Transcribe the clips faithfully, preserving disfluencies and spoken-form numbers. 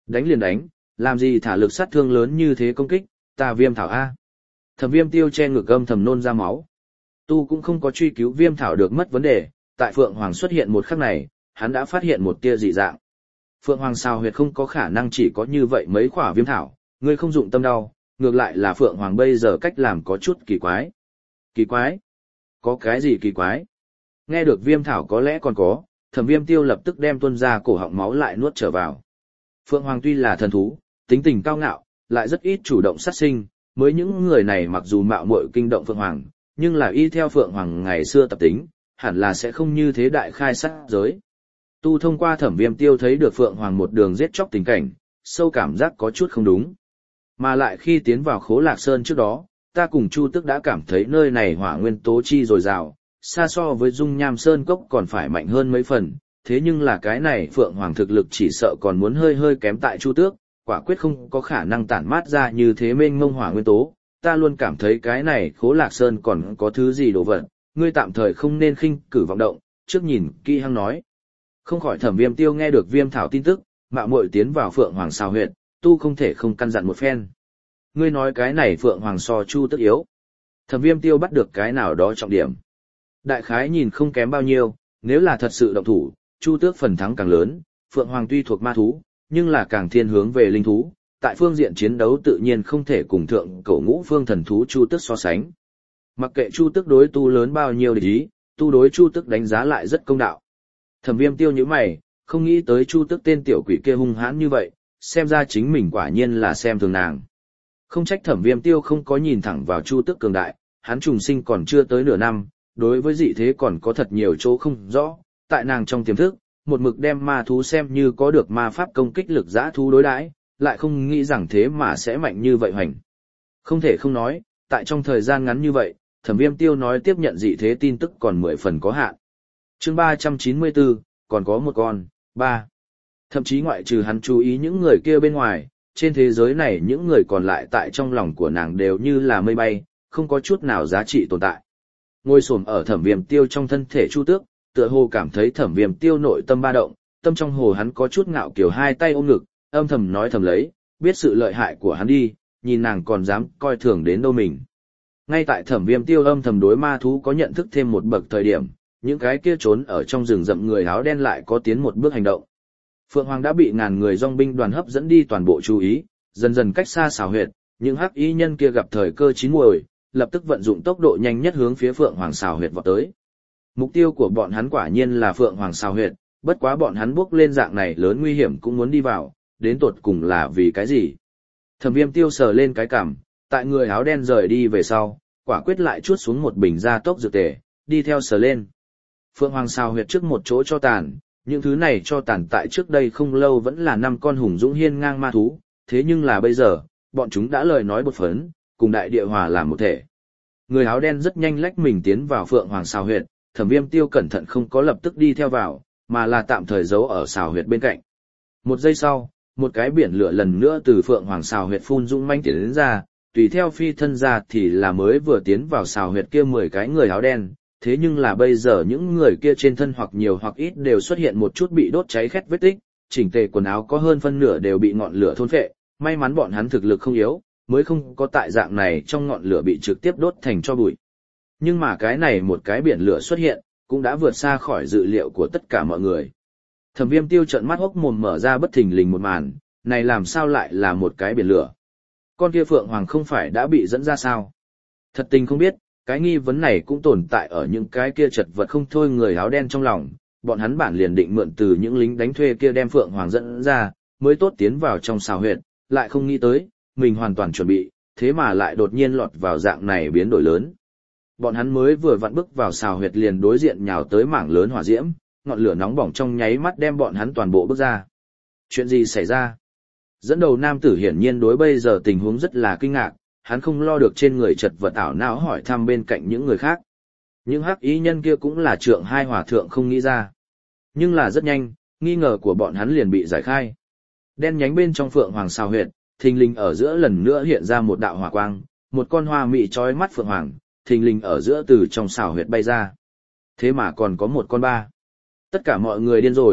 Đánh liền đánh, làm gì thả lực sát thương lớn như thế công kích, ta Viêm Thảo A. Thẩm Viêm Tiêu che ngực âm thầm nôn ra máu. Tu cũng không có truy cứu Viêm Thảo được mất vấn đề, tại Phượng Hoàng xuất hiện một khắc này, hắn đã phát hiện một tia dị dạng. Phượng Hoàng sao huyệt không có khả năng chỉ có như vậy mấy quả Viêm Thảo, ngươi không dụng tâm đau, ngược lại là Phượng Hoàng bây giờ cách làm có chút kỳ quái. Kỳ quái? Có cái gì kỳ quái? Nghe được Viêm Thảo có lẽ còn có, Thẩm Viêm Tiêu lập tức đem tuôn ra cổ họng máu lại nuốt trở vào. Phượng Hoàng tuy là thần thú, tính tình cao ngạo, lại rất ít chủ động sát sinh, mới những người này mặc dù mạo muội kinh động Phượng Hoàng, nhưng là y theo Phượng Hoàng ngày xưa tập tính, hẳn là sẽ không như thế đại khai sát giới. Tu thông qua Thẩm Viêm Tiêu thấy được Phượng Hoàng một đường giết chóc tình cảnh, sâu cảm giác có chút không đúng. Mà lại khi tiến vào Khố Lạc Sơn trước đó, ta cùng Chu Tức đã cảm thấy nơi này hỏa nguyên tố chi dồi dào, xa so với Dung Nham Sơn Cốc còn phải mạnh hơn mấy phần, thế nhưng là cái này Phượng Hoàng thực lực chỉ sợ còn muốn hơi hơi kém tại Chu Tước, quả quyết không có khả năng tản mát ra như thế mênh mông hỏa nguyên tố, ta luôn cảm thấy cái này Khố Lạc Sơn còn có thứ gì đồ vật, ngươi tạm thời không nên khinh cử vọng động, trước nhìn kỹ hăng nói. Không khỏi Thẩm Viêm Tiêu nghe được Viêm Thảo tin tức, mạo muội tiến vào Phượng Hoàng sao huyệt, tu không thể không căn dặn một phen. Ngươi nói cái này Phượng Hoàng so Chu Tức yếu. Thẩm Viêm Tiêu bắt được cái nào đó trọng điểm. Đại khái nhìn không kém bao nhiêu, nếu là thật sự động thủ, Chu Tước phần thắng càng lớn, Phượng Hoàng tuy thuộc ma thú, nhưng là càng thiên hướng về linh thú, tại phương diện chiến đấu tự nhiên không thể cùng thượng cổ ngũ phương thần thú Chu Tước so sánh. Mặc kệ Chu Tước đối tu lớn bao nhiêu địch ý, tu đối Chu Tước đánh giá lại rất công đạo. Thẩm Viêm Tiêu nhíu mày, không nghĩ tới Chu Tước tên tiểu quỷ kia hung hãn như vậy, xem ra chính mình quả nhiên là xem thường nàng. Không trách Thẩm Viêm Tiêu không có nhìn thẳng vào Chu Tước cường đại, hắn trùng sinh còn chưa tới nửa năm, đối với dị thế còn có thật nhiều chỗ không rõ, tại nàng trong tiềm thức, một mực đem ma thú xem như có được ma pháp công kích lực dã thú đối đãi, lại không nghĩ rằng thế mà sẽ mạnh như vậy hoành. Không thể không nói, tại trong thời gian ngắn như vậy, Thẩm Viêm Tiêu nói tiếp nhận dị thế tin tức còn mười phần có hạn. Chương ba trăm chín mươi bốn, còn có một con, ba. Thậm chí ngoại trừ hắn chú ý những người kia bên ngoài, trên thế giới này những người còn lại tại trong lòng của nàng đều như là mây bay, không có chút nào giá trị tồn tại. Ngồi xổm ở Thẩm Viêm Tiêu trong thân thể Chu Tước, tựa hồ cảm thấy Thẩm Viêm Tiêu nội tâm ba động, tâm trong hồ hắn có chút ngạo kiều hai tay ôm ngực, âm thầm nói thầm lấy, biết sự lợi hại của hắn đi, nhìn nàng còn dám coi thường đến đâu mình. Ngay tại Thẩm Viêm Tiêu âm thầm đối ma thú có nhận thức thêm một bậc thời điểm, những cái kia trốn ở trong rừng rậm người áo đen lại có tiến một bước hành động. Phượng Hoàng đã bị ngàn người dòng binh đoàn hấp dẫn đi toàn bộ chú ý, dần dần cách xa xào huyệt, những hắc y nhân kia gặp thời cơ chín muồi, lập tức vận dụng tốc độ nhanh nhất hướng phía Phượng Hoàng xào huyệt vọt tới. Mục tiêu của bọn hắn quả nhiên là Phượng Hoàng xào huyệt, bất quá bọn hắn bước lên dạng này lớn nguy hiểm cũng muốn đi vào, đến tột cùng là vì cái gì? Thẩm Viêm Tiêu sờ lên cái cằm, tại người áo đen rời đi về sau, quả quyết lại chuốt xuống một bình gia tốc dược tề, đi theo sờ lên. Phượng Hoàng xào huyệt trước một chỗ cho tàn, những thứ này cho tàn tại trước đây không lâu vẫn là năm con hùng dũng hiên ngang ma thú, thế nhưng là bây giờ, bọn chúng đã lời nói bột phấn, cùng đại địa hòa làm một thể. Người áo đen rất nhanh lách mình tiến vào Phượng Hoàng xào huyệt, Thẩm Viêm Tiêu cẩn thận không có lập tức đi theo vào, mà là tạm thời giấu ở xào huyệt bên cạnh. Một giây sau, một cái biển lửa lần nữa từ Phượng Hoàng xào huyệt phun dũng manh tiến đến ra, tùy theo phi thân ra thì là mới vừa tiến vào xào huyệt kia mười cái người áo đen, thế nhưng là bây giờ những người kia trên thân hoặc nhiều hoặc ít đều xuất hiện một chút bị đốt cháy khét vết tích, chỉnh tề quần áo có hơn phân nửa đều bị ngọn lửa thôn phệ, may mắn bọn hắn thực lực không yếu, mới không có tại dạng này trong ngọn lửa bị trực tiếp đốt thành tro bụi. Nhưng mà cái này một cái biển lửa xuất hiện, cũng đã vượt xa khỏi dự liệu của tất cả mọi người. Thẩm Viêm Tiêu trợn mắt hốc mồm mở ra bất thình lình một màn, này làm sao lại là một cái biển lửa? Con kia Phượng Hoàng không phải đã bị dẫn ra sao? Thật tình không biết, cái nghi vấn này cũng tồn tại ở những cái kia chật vật không thôi người áo đen trong lòng, bọn hắn bản liền định mượn từ những lính đánh thuê kia đem Phượng Hoàng dẫn ra, mới tốt tiến vào trong xào huyệt, lại không nghĩ tới, mình hoàn toàn chuẩn bị, thế mà lại đột nhiên lọt vào dạng này biến đổi lớn. Bọn hắn mới vừa vặn bước vào xào huyệt liền đối diện nhào tới mảng lớn hỏa diễm, ngọn lửa nóng bỏng trong nháy mắt đem bọn hắn toàn bộ bước ra. Chuyện gì xảy ra? Dẫn đầu nam tử hiển nhiên đối bây giờ tình huống rất là kinh ngạc, hắn không lo được trên người chật vật ảo não hỏi thăm bên cạnh những người khác. Những hắc ý nhân kia cũng là trượng hai hòa thượng không nghĩ ra. Nhưng là rất nhanh, nghi ngờ của bọn hắn liền bị giải khai. Đen nhánh bên trong Phượng Hoàng xào huyệt, thình lình ở giữa lần nữa hiện ra một đạo hỏa quang, một con hoa mị chói mắt Phượng Hoàng, thình lình ở giữa từ trong xào huyệt bay ra. Thế mà còn có một con ba. Tất cả mọi người điên rồi,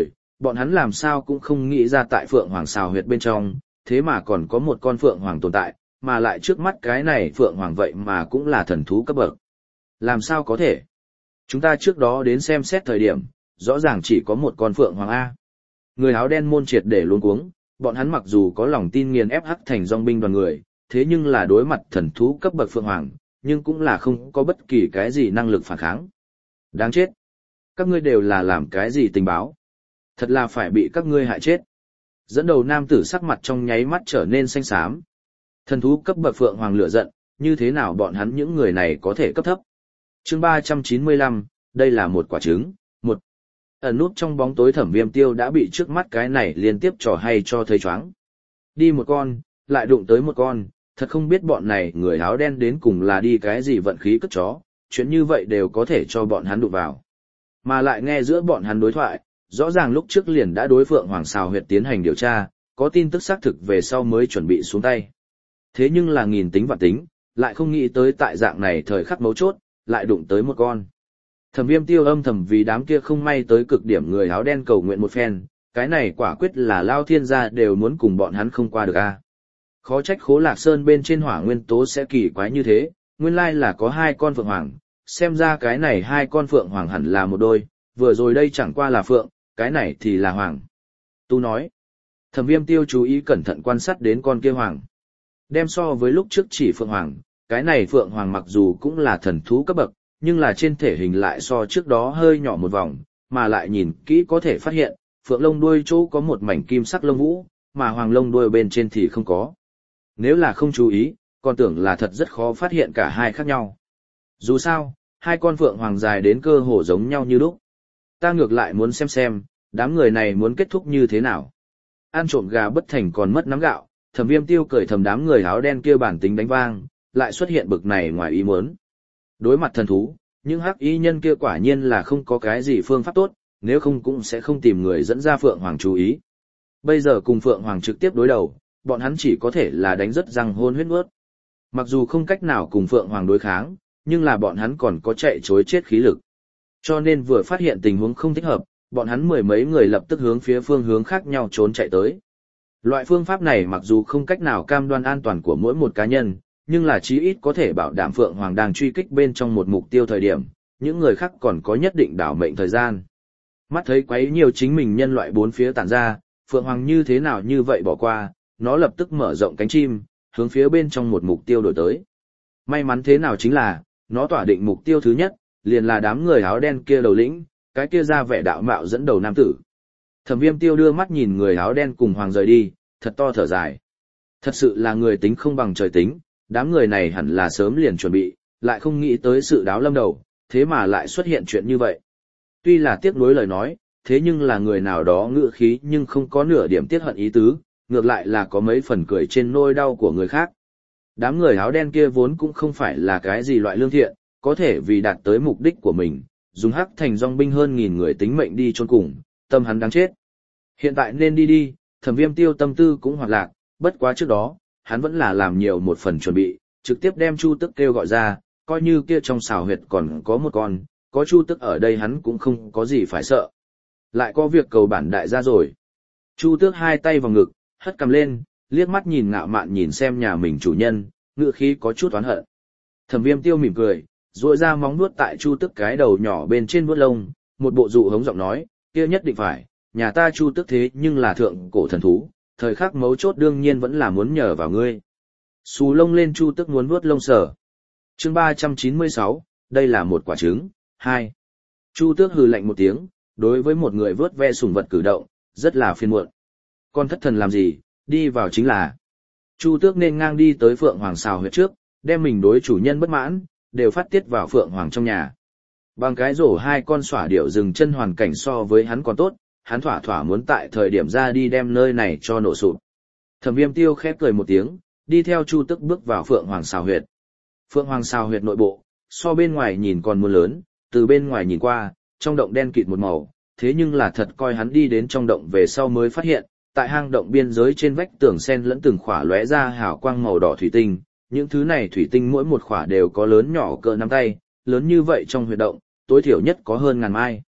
Bọn hắn làm sao cũng không nghĩ ra tại Phượng Hoàng xào huyệt bên trong, thế mà còn có một con Phượng Hoàng tồn tại, mà lại trước mắt cái này Phượng Hoàng vậy mà cũng là thần thú cấp bậc. Làm sao có thể? Chúng ta trước đó đến xem xét thời điểm, rõ ràng chỉ có một con Phượng Hoàng A. Người áo đen môn triệt để luống cuống, bọn hắn mặc dù có lòng tin nghiền ép Hắc Thành dòng binh đoàn người, thế nhưng là đối mặt thần thú cấp bậc Phượng Hoàng, nhưng cũng là không có bất kỳ cái gì năng lực phản kháng. Đáng chết! Các ngươi đều là làm cái gì tình báo? Thật là phải bị các ngươi hại chết. Dẫn đầu nam tử sắc mặt trong nháy mắt trở nên xanh xám. Thần thú cấp bậc Phượng Hoàng lửa giận, như thế nào bọn hắn những người này có thể cấp thấp? Chương ba trăm chín mươi lăm, đây là một quả trứng. Một. Ẩn nút trong bóng tối Thẩm Viêm Tiêu đã bị trước mắt cái này liên tiếp trò hay cho thấy choáng. Đi một con, lại đụng tới một con, thật không biết bọn này người áo đen đến cùng là đi cái gì vận khí cất chó, chuyện như vậy đều có thể cho bọn hắn đụng vào. Mà lại nghe giữa bọn hắn đối thoại, rõ ràng lúc trước liền đã đối Phượng Hoàng xào huyệt tiến hành điều tra, có tin tức xác thực về sau mới chuẩn bị xuống tay. Thế nhưng là nghìn tính vạn tính, lại không nghĩ tới tại dạng này thời khắc mấu chốt, lại đụng tới một con. Thẩm Viêm Tiêu âm thầm vì đám kia không may tới cực điểm người áo đen cầu nguyện một phen, cái này quả quyết là lao thiên gia đều muốn cùng bọn hắn không qua được a. Khó trách Khố Lạc Sơn bên trên hỏa nguyên tố sẽ kỳ quái như thế, nguyên lai là có hai con Phượng Hoàng, xem ra cái này hai con Phượng Hoàng hẳn là một đôi, vừa rồi đây chẳng qua là Phượng, cái này thì là Hoàng. Tu nói, Thẩm Viêm Tiêu chú ý cẩn thận quan sát đến con kia Hoàng. Đem so với lúc trước chỉ Phượng Hoàng, cái này Phượng Hoàng mặc dù cũng là thần thú cấp bậc, nhưng là trên thể hình lại so trước đó hơi nhỏ một vòng, mà lại nhìn kỹ có thể phát hiện, Phượng lông đuôi chỗ có một mảnh kim sắc lông vũ, mà Hoàng lông đuôi bên trên thì không có. Nếu là không chú ý, còn tưởng là thật rất khó phát hiện cả hai khác nhau. Dù sao, hai con Phượng Hoàng dài đến cơ hồ giống nhau như lúc. Ta ngược lại muốn xem xem, đám người này muốn kết thúc như thế nào. Ăn trộm gà bất thành còn mất nắm gạo, Thẩm Viêm Tiêu cười thầm đám người áo đen kia bản tính đánh vang, lại xuất hiện bực này ngoài ý muốn. Đối mặt thần thú, những hắc y nhân kia quả nhiên là không có cái gì phương pháp tốt, nếu không cũng sẽ không tìm người dẫn ra Phượng Hoàng chú ý. Bây giờ cùng Phượng Hoàng trực tiếp đối đầu, bọn hắn chỉ có thể là đánh rất răng hôn huyết nuốt. Mặc dù không cách nào cùng Phượng Hoàng đối kháng, nhưng là bọn hắn còn có chạy chối chết khí lực. Cho nên vừa phát hiện tình huống không thích hợp, bọn hắn mười mấy người lập tức hướng phía phương hướng khác nhau trốn chạy tới. Loại phương pháp này mặc dù không cách nào cam đoan an toàn của mỗi một cá nhân, nhưng là chí ít có thể bảo đảm Phượng Hoàng đang truy kích bên trong một mục tiêu thời điểm, những người khác còn có nhất định đảo mệnh thời gian. Mắt thấy quấy nhiều chính mình nhân loại bốn phía tản ra, Phượng Hoàng như thế nào như vậy bỏ qua, nó lập tức mở rộng cánh chim, hướng phía bên trong một mục tiêu đổi tới. May mắn thế nào chính là, nó tỏa định mục tiêu thứ nhất, liền là đám người áo đen kia đầu lĩnh, cái kia ra vẻ đạo mạo dẫn đầu nam tử. Thẩm Viêm Tiêu đưa mắt nhìn người áo đen cùng Hoàng rời đi, thật to thở dài. Thật sự là người tính không bằng trời tính, đám người này hẳn là sớm liền chuẩn bị, lại không nghĩ tới sự đáo lâm đầu, thế mà lại xuất hiện chuyện như vậy. Tuy là tiếc nuối lời nói, thế nhưng là người nào đó ngữ khí nhưng không có nửa điểm tiếc hận ý tứ, ngược lại là có mấy phần cười trên nỗi đau của người khác. Đám người áo đen kia vốn cũng không phải là cái gì loại lương thiện, có thể vì đạt tới mục đích của mình, dùng Hắc Thành dòng binh hơn nghìn người tính mệnh đi chôn cùng, tâm hắn đáng chết. Hiện tại nên đi đi, Thẩm Viêm Tiêu tâm tư cũng hoạt lạc, bất quá trước đó, hắn vẫn là làm nhiều một phần chuẩn bị, trực tiếp đem Chu Tức kêu gọi ra, coi như kia trong xào huyệt còn có một con, có Chu Tức ở đây hắn cũng không có gì phải sợ. Lại có việc cầu bản đại gia rồi. Chu Tước hai tay vào ngực, hất cầm lên, liếc mắt nhìn ngạo mạn nhìn xem nhà mình chủ nhân, ngựa khí có chút oán hận. Thẩm Viêm Tiêu mỉm cười, duỗi ra móng vuốt tại Chu Tước cái đầu nhỏ bên trên vuốt lông, một bộ dụ hống giọng nói, kia nhất định phải, nhà ta Chu Tước thế nhưng là thượng cổ thần thú, thời khắc mấu chốt đương nhiên vẫn là muốn nhờ vào ngươi. Xù lông lên Chu Tước muốn vuốt lông sở. Chương ba trăm chín mươi sáu, đây là một quả trứng. Hai. Chu Tước hừ lạnh một tiếng, đối với một người vớt ve sủng vật cử động, rất là phiền muộn. Con thất thần làm gì, đi vào chính là. Chu Tước nên ngang đi tới Phượng Hoàng xào huyệt trước, đem mình đối chủ nhân bất mãn, đều phát tiết vào Phượng Hoàng trong nhà. Bằng cái rổ hai con xỏa điệu dừng chân hoàn cảnh so với hắn còn tốt, hắn thỏa thỏa muốn tại thời điểm ra đi đem nơi này cho nổ sụp. Thẩm Viêm Tiêu khép cười một tiếng, đi theo Chu Tước bước vào Phượng Hoàng xào huyệt. Phượng Hoàng xào huyệt nội bộ, so bên ngoài nhìn còn muốn lớn, từ bên ngoài nhìn qua, trong động đen kịt một màu, thế nhưng là thật coi hắn đi đến trong động về sau mới phát hiện, tại hang động biên giới trên vách tường sen lẫn từng khỏa lóe ra hào quang màu đỏ thủy tinh, những thứ này thủy tinh mỗi một khỏa đều có lớn nhỏ cỡ nắm tay, lớn như vậy trong huyệt động, tối thiểu nhất có hơn ngàn mai.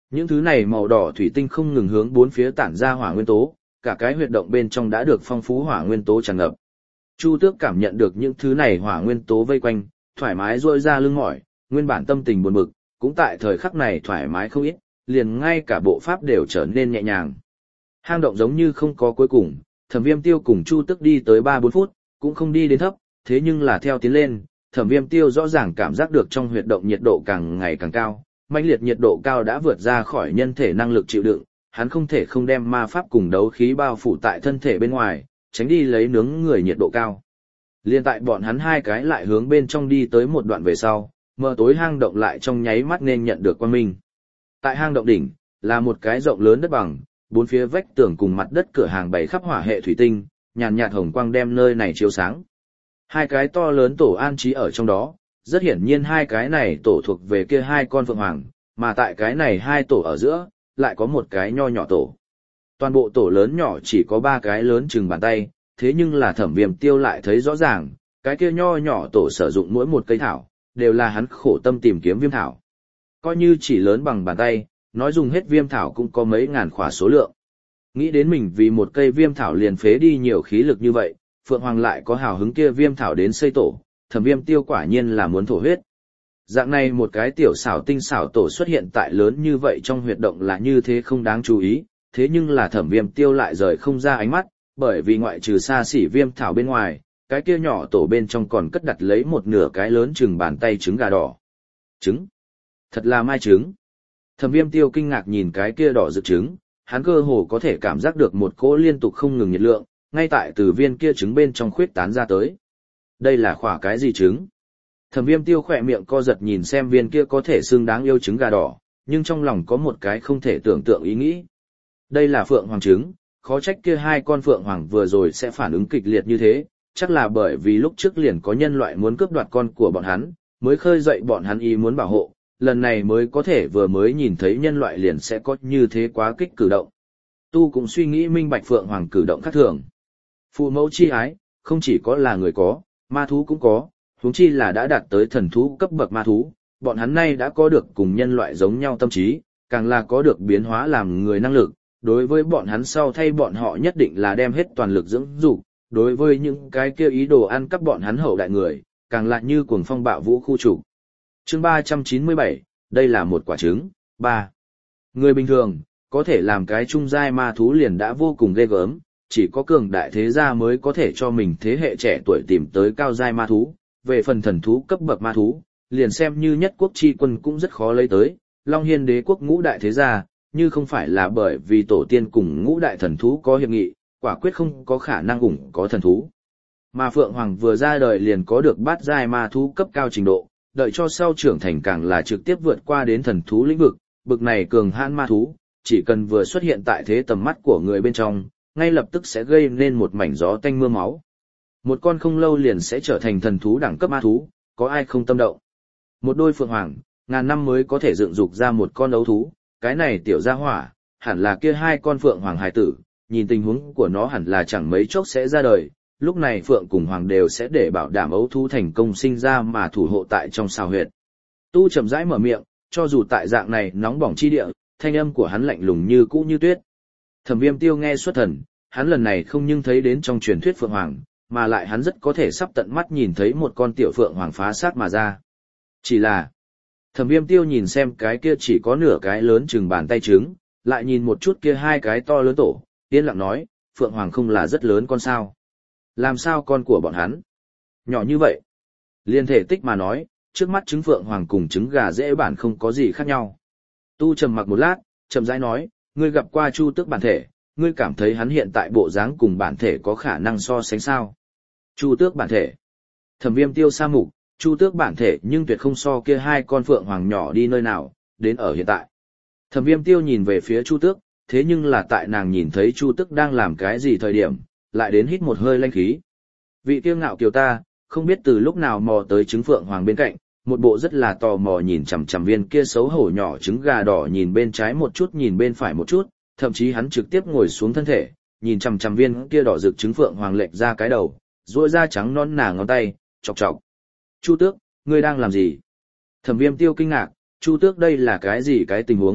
Những thứ này màu đỏ thủy tinh không ngừng hướng bốn phía tản ra hỏa nguyên tố, cả cái huyệt động bên trong đã được phong phú hỏa nguyên tố tràn ngập. Chu Tước cảm nhận được những thứ này hỏa nguyên tố vây quanh, thoải mái duỗi ra lưng mỏi, nguyên bản tâm tình buồn bực, cũng tại thời khắc này thoải mái không ít, liền ngay cả bộ pháp đều trở nên nhẹ nhàng. Hang động giống như không có cuối cùng, Thẩm Viêm Tiêu cùng Chu Tước đi tới ba bốn phút, cũng không đi đến thấp, thế nhưng là theo tiến lên, Thẩm Viêm Tiêu rõ ràng cảm giác được trong huyệt động nhiệt độ càng ngày càng cao, mãnh liệt nhiệt độ cao đã vượt ra khỏi nhân thể năng lực chịu đựng, hắn không thể không đem ma pháp cùng đấu khí bao phủ tại thân thể bên ngoài, tránh đi lấy nướng người nhiệt độ cao. Liên tại bọn hắn hai cái lại hướng bên trong đi tới một đoạn về sau, mờ tối hang động lại trong nháy mắt nên nhận được quang minh. Tại hang động đỉnh, là một cái rộng lớn đất bằng, bốn phía vách tường cùng mặt đất cửa hàng bày khắp hỏa hệ thủy tinh, nhàn nhạt hồng quang đem nơi này chiếu sáng. Hai cái to lớn tổ an trí ở trong đó, rất hiển nhiên hai cái này tổ thuộc về kia hai con phượng hoàng, mà tại cái này hai tổ ở giữa, lại có một cái nho nhỏ tổ. Toàn bộ tổ lớn nhỏ chỉ có ba cái lớn chừng bàn tay, thế nhưng là Thẩm Viêm Tiêu lại thấy rõ ràng, cái kia nho nhỏ tổ sử dụng mỗi một cây thảo, đều là hắn khổ tâm tìm kiếm viêm thảo. Coi như chỉ lớn bằng bàn tay, nói dùng hết viêm thảo cũng có mấy ngàn khỏa số lượng. Nghĩ đến mình vì một cây viêm thảo liền phế đi nhiều khí lực như vậy, Phượng Hoàng lại có hào hứng kia viêm thảo đến xây tổ, Thẩm Viêm Tiêu quả nhiên là muốn thổ huyết. Dạng này một cái tiểu xảo tinh xảo tổ xuất hiện tại lớn như vậy trong huyệt động là như thế không đáng chú ý, thế nhưng là Thẩm Viêm Tiêu lại rời không ra ánh mắt, bởi vì ngoại trừ xa xỉ viêm thảo bên ngoài, cái kia nhỏ tổ bên trong còn cất đặt lấy một nửa cái lớn chừng bàn tay trứng gà đỏ. Trứng? Thật là mai trứng. Thẩm Viêm Tiêu kinh ngạc nhìn cái kia đỏ rực trứng, hắn cơ hồ có thể cảm giác được một cỗ liên tục không ngừng nhiệt lượng, ngay tại từ viên kia trứng bên trong khuyết tán ra tới. Đây là khỏa cái gì trứng? Thẩm Viêm Tiêu khỏe miệng co giật nhìn xem viên kia có thể xương đáng yêu trứng gà đỏ, nhưng trong lòng có một cái không thể tưởng tượng ý nghĩ. Đây là phượng hoàng trứng, khó trách kia hai con phượng hoàng vừa rồi sẽ phản ứng kịch liệt như thế, chắc là bởi vì lúc trước liền có nhân loại muốn cướp đoạt con của bọn hắn, mới khơi dậy bọn hắn ý muốn bảo hộ, lần này mới có thể vừa mới nhìn thấy nhân loại liền sẽ có như thế quá kích cử động. Tu cũng suy nghĩ minh bạch phượng hoàng cử động khác thường. Phụ mẫu chi ái, không chỉ có là người có, ma thú cũng có, huống chi là đã đạt tới thần thú cấp bậc ma thú, bọn hắn nay đã có được cùng nhân loại giống nhau tâm trí, càng là có được biến hóa làm người năng lực, đối với bọn hắn sau thay bọn họ nhất định là đem hết toàn lực dưỡng dục, đối với những cái kia ý đồ ăn cắp bọn hắn hậu đại người, càng lại như cuồng phong bạo vũ khu chủ. Chương ba trăm chín mươi bảy, đây là một quả trứng. ba. Người bình thường, có thể làm cái trung giai ma thú liền đã vô cùng ghê gớm, chỉ có cường đại thế gia mới có thể cho mình thế hệ trẻ tuổi tìm tới cao giai ma thú, về phần thần thú cấp bậc ma thú, liền xem như nhất quốc chi quân cũng rất khó lấy tới, Long Hiên đế quốc ngũ đại thế gia, như không phải là bởi vì tổ tiên cùng ngũ đại thần thú có hiệp nghị, quả quyết không có khả năng ủng có thần thú. Mà Phượng Hoàng vừa ra đời liền có được bát giai ma thú cấp cao trình độ, đợi cho sau trưởng thành càng là trực tiếp vượt qua đến thần thú lĩnh vực, bực này cường hãn ma thú, chỉ cần vừa xuất hiện tại thế tầm mắt của người bên trong, ngay lập tức sẽ gây nên một mảnh gió tanh mưa máu. Một con không lâu liền sẽ trở thành thần thú đẳng cấp ma thú, có ai không tâm động. Một đôi Phượng Hoàng, ngàn năm mới có thể dựng dục ra một con ấu thú, cái này tiểu gia hỏa, hẳn là kia hai con Phượng Hoàng hài tử, nhìn tình huống của nó hẳn là chẳng mấy chốc sẽ ra đời, lúc này Phượng cùng Hoàng đều sẽ để bảo đảm ấu thú thành công sinh ra mà thủ hộ tại trong sao huyệt. Tu chậm rãi mở miệng, cho dù tại dạng này nóng bỏng chi địa, thanh âm của hắn lạnh lùng như cũ như tuyết. Thẩm Viêm Tiêu nghe xuất thần, hắn lần này không nhưng thấy đến trong truyền thuyết Phượng Hoàng, mà lại hắn rất có thể sắp tận mắt nhìn thấy một con tiểu Phượng Hoàng phá xác mà ra. Chỉ là, Thẩm Viêm Tiêu nhìn xem cái kia chỉ có nửa cái lớn chừng bàn tay trứng, lại nhìn một chút kia hai cái to lớn tổ, yên lặng nói, Phượng Hoàng không là rất lớn con sao? Làm sao con của bọn hắn? Nhỏ như vậy. Liên thể tích mà nói, trước mắt trứng Phượng Hoàng cùng trứng gà dễ bản không có gì khác nhau. Tu trầm mặc một lát, chậm rãi nói, ngươi gặp qua Chu Tước bản thể, ngươi cảm thấy hắn hiện tại bộ dáng cùng bản thể có khả năng so sánh sao? Chu Tước bản thể. Thẩm Viêm Tiêu sa mục, Chu Tước bản thể nhưng tuyệt không so kia hai con Phượng Hoàng nhỏ đi nơi nào, đến ở hiện tại. Thẩm Viêm Tiêu nhìn về phía Chu Tước, thế nhưng là tại nàng nhìn thấy Chu Tước đang làm cái gì thời điểm, lại đến hít một hơi lanh khí. Vị kiêu ngạo kiều ta, không biết từ lúc nào mò tới trứng Phượng Hoàng bên cạnh, một bộ rất là tò mò nhìn chằm chằm viên kia xấu hổ nhỏ trứng gà đỏ, nhìn bên trái một chút nhìn bên phải một chút, thậm chí hắn trực tiếp ngồi xuống thân thể, nhìn chằm chằm viên kia đỏ rực trứng Phượng Hoàng lệch ra cái đầu, duỗi ra trắng non nà ngón tay, chọc chọc. Chu Tước, ngươi đang làm gì? Thẩm Viêm Tiêu kinh ngạc, Chu Tước đây là cái gì cái tình huống,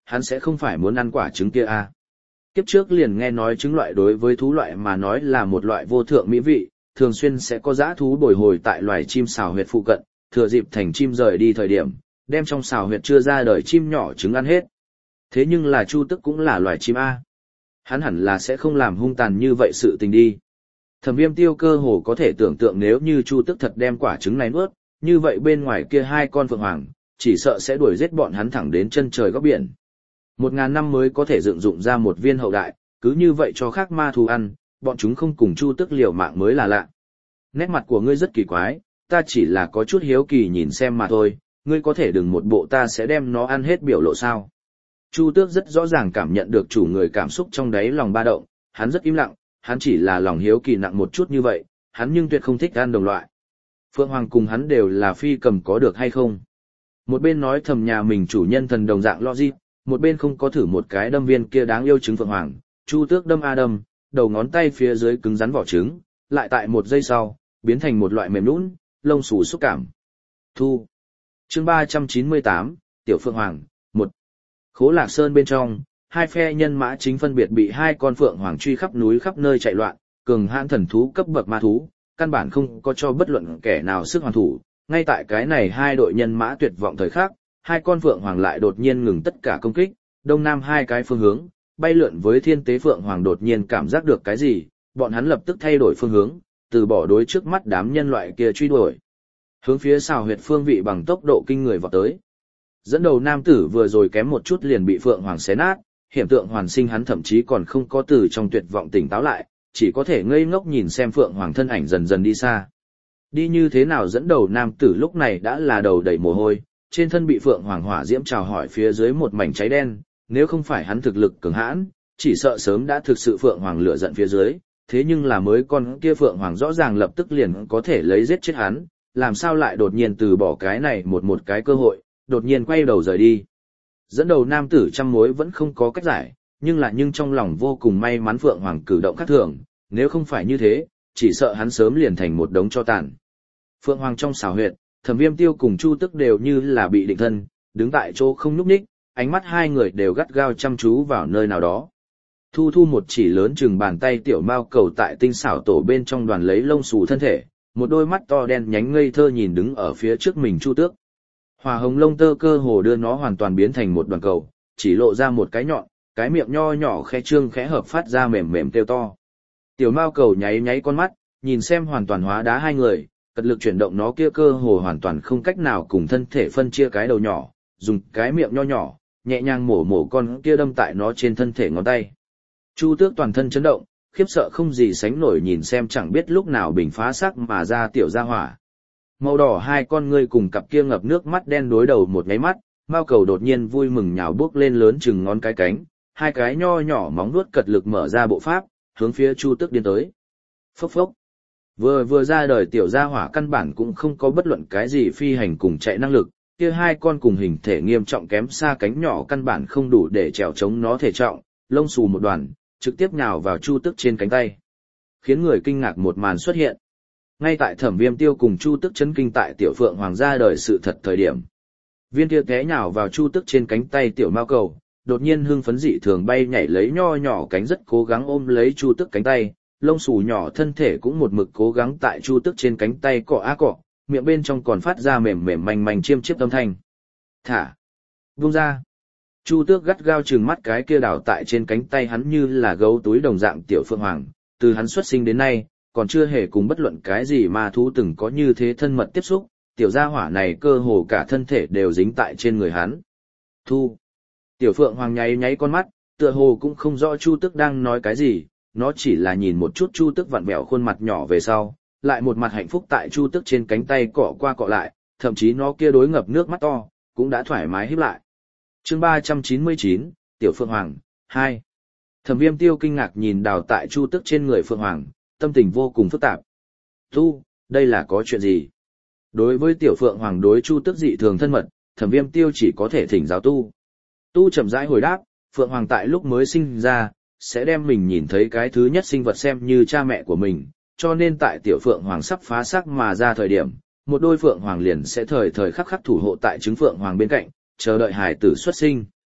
hắn sẽ không phải muốn ăn quả trứng kia à. Kiếp trước liền nghe nói trứng loại đối với thú loại mà nói là một loại vô thượng mỹ vị, thường xuyên sẽ có dã thú bồi hồi tại loài chim sào huyệt phụ cận, thừa dịp thành chim rời đi thời điểm, đem trong sào huyệt chưa ra đời chim nhỏ trứng ăn hết. Thế nhưng là Chu Tức cũng là loài chim A. Hắn hẳn là sẽ không làm hung tàn như vậy sự tình đi. Thẩm Viêm Tiêu cơ hồ có thể tưởng tượng nếu như Chu Tức thật đem quả trứng này nuốt, như vậy bên ngoài kia hai con phượng hoàng, chỉ sợ sẽ đuổi giết bọn hắn thẳng đến chân trời góc biển. Một ngàn năm mới có thể dựng dụng ra một viên hậu đại, cứ như vậy cho khác ma thú ăn, bọn chúng không cùng Chu Tức liều mạng mới là lạ. Nét mặt của ngươi rất kỳ quái, ta chỉ là có chút hiếu kỳ nhìn xem mà thôi, ngươi có thể đừng một bộ ta sẽ đem nó ăn hết biểu lộ sao. Chu Tước rất rõ ràng cảm nhận được chủ người cảm xúc trong đáy lòng ba động, hắn rất im lặng, hắn chỉ là lòng hiếu kỳ nặng một chút như vậy, hắn nhưng tuyệt không thích ăn đồng loại. Phượng Hoàng cùng hắn đều là phi cầm có được hay không. Một bên nói thầm nhà mình chủ nhân thần đồng dạng logic, một bên không có thử một cái đâm viên kia đáng yêu trứng Phượng Hoàng, Chu Tước đâm a đâm, đầu ngón tay phía dưới cứng rắn vỏ trứng, lại tại một giây sau, biến thành một loại mềm nhũn, lông xù xúc cảm. Thu. Chương ba trăm chín mươi tám, Tiểu Phượng Hoàng, một. Khố Lạc Sơn bên trong, hai phe nhân mã chính phân biệt bị hai con phượng hoàng truy khắp núi khắp nơi chạy loạn, cường hãn thần thú cấp bậc ma thú, căn bản không có cho bất luận kẻ nào sức hoàn thủ. Ngay tại cái này hai đội nhân mã tuyệt vọng thời khắc, hai con phượng hoàng lại đột nhiên ngừng tất cả công kích, đông nam hai cái phương hướng, bay lượn với thiên tế phượng hoàng đột nhiên cảm giác được cái gì, bọn hắn lập tức thay đổi phương hướng, từ bỏ đối trước mắt đám nhân loại kia truy đuổi. Hướng phía xào huyệt phương vị bằng tốc độ kinh người vọt tới. Dẫn đầu nam tử vừa rồi kém một chút liền bị phượng hoàng xé nát, hiểm tượng hoàn sinh hắn thậm chí còn không có từ trong tuyệt vọng tỉnh táo lại, chỉ có thể ngây ngốc nhìn xem phượng hoàng thân ảnh dần dần đi xa. Đi như thế nào dẫn đầu nam tử lúc này đã là đầu đầy mồ hôi, trên thân bị phượng hoàng hỏa diễm trào hỏi phía dưới một mảnh cháy đen, nếu không phải hắn thực lực cường hãn, chỉ sợ sớm đã thực sự phượng hoàng lửa giận phía dưới, thế nhưng là mới con kia phượng hoàng rõ ràng lập tức liền có thể lấy giết chết hắn, làm sao lại đột nhiên từ bỏ cái này một một cái cơ hội, đột nhiên quay đầu rời đi. Dẫn đầu nam tử trăm mối vẫn không có cách giải, nhưng là nhưng trong lòng vô cùng may mắn phượng hoàng cử động khác thường, nếu không phải như thế, chỉ sợ hắn sớm liền thành một đống tro tàn. Phượng hoàng trong xào huyệt, Thẩm Viêm Tiêu cùng Chu Tức đều như là bị định thân, đứng tại chỗ không nhúc nhích, ánh mắt hai người đều gắt gao chăm chú vào nơi nào đó. Thu Thu một chỉ lớn chừng bàn tay tiểu mao cầu tại tinh xảo tổ bên trong đoàn lấy lông xù thân thể, một đôi mắt to đen nhánh ngây thơ nhìn đứng ở phía trước mình Chu Tước. Hòa hồng lông tơ cơ hồ đưa nó hoàn toàn biến thành một đoàn cầu, chỉ lộ ra một cái nhọn, cái miệng nho nhỏ khẽ trương khẽ hợp phát ra mềm mềm kêu to. Tiểu mao cầu nháy nháy con mắt, nhìn xem hoàn toàn hóa đá hai người, cật lực chuyển động nó kia cơ hồ hoàn toàn không cách nào cùng thân thể phân chia cái đầu nhỏ, dùng cái miệng nho nhỏ, nhẹ nhàng mổ mổ con kia đâm tại nó trên thân thể ngón tay. Chu Tước toàn thân chấn động, khiếp sợ không gì sánh nổi nhìn xem chẳng biết lúc nào bình phá sắc mà ra tiểu gia hỏa. Màu đỏ hai con ngươi cùng cặp kia ngập nước mắt đen đối đầu một nháy mắt, mao cầu đột nhiên vui mừng nhào bước lên lớn chừng ngón cái cánh, hai cái nho nhỏ móng vuốt cật lực mở ra bộ pháp, hướng phía Chu Tước điên tới. Phốc phốc. Vừa vừa ra đời tiểu gia hỏa căn bản cũng không có bất luận cái gì phi hành cùng chạy năng lực, kia hai con cùng hình thể nghiêm trọng kém xa cánh nhỏ căn bản không đủ để trèo chống nó thể trọng, lông xù một đoàn, trực tiếp nhào vào Chu Tước trên cánh tay. Khiến người kinh ngạc một màn xuất hiện. Ngay tại Thẩm Viêm Tiêu cùng Chu Tước chấn kinh tại tiểu phượng hoàng ra đời sự thật thời điểm. Viên kia té nhào vào Chu Tước trên cánh tay tiểu mao cầu, đột nhiên hưng phấn dị thường bay nhảy lấy nho nhỏ cánh rất cố gắng ôm lấy Chu Tước cánh tay, lông xù nhỏ thân thể cũng một mực cố gắng tại Chu Tước trên cánh tay cọ á cọ, miệng bên trong còn phát ra mềm mềm manh manh chiêm chiếp âm thanh. Thả! Vung ra! Chu Tước gắt gao trừng mắt cái kia đảo tại trên cánh tay hắn như là gấu túi đồng dạng tiểu phượng hoàng, từ hắn xuất sinh đến nay, còn chưa hề cùng bất luận cái gì mà thú từng có như thế thân mật tiếp xúc, tiểu gia hỏa này cơ hồ cả thân thể đều dính tại trên người hắn. Thu! Tiểu phượng hoàng nháy nháy con mắt, tựa hồ cũng không rõ Chu Tước đang nói cái gì, nó chỉ là nhìn một chút Chu Tước vặn vẹo khuôn mặt nhỏ về sau, lại một mặt hạnh phúc tại Chu Tước trên cánh tay cọ qua cọ lại, thậm chí nó kia đối ngập nước mắt to, cũng đã thoải mái híp lại. Chương ba trăm chín mươi chín, Tiểu Phượng Hoàng, hai. Thẩm Viêm Tiêu kinh ngạc nhìn đào tại Chu Tước trên người Phượng Hoàng, tâm tình vô cùng phức tạp. Tu, đây là có chuyện gì? Đối với Tiểu Phượng Hoàng đối Chu Tước dị thường thân mật, Thẩm Viêm Tiêu chỉ có thể thỉnh giáo Tu. Tu chậm rãi hồi đáp, Phượng Hoàng tại lúc mới sinh ra, sẽ đem mình nhìn thấy cái thứ nhất sinh vật xem như cha mẹ của mình, cho nên tại Tiểu Phượng Hoàng sắp phá xác mà ra thời điểm, một đôi Phượng Hoàng liền sẽ thời thời khắc khắc thủ hộ tại trứng Phượng Hoàng bên cạnh, chờ đợi hài tử xuất sinh.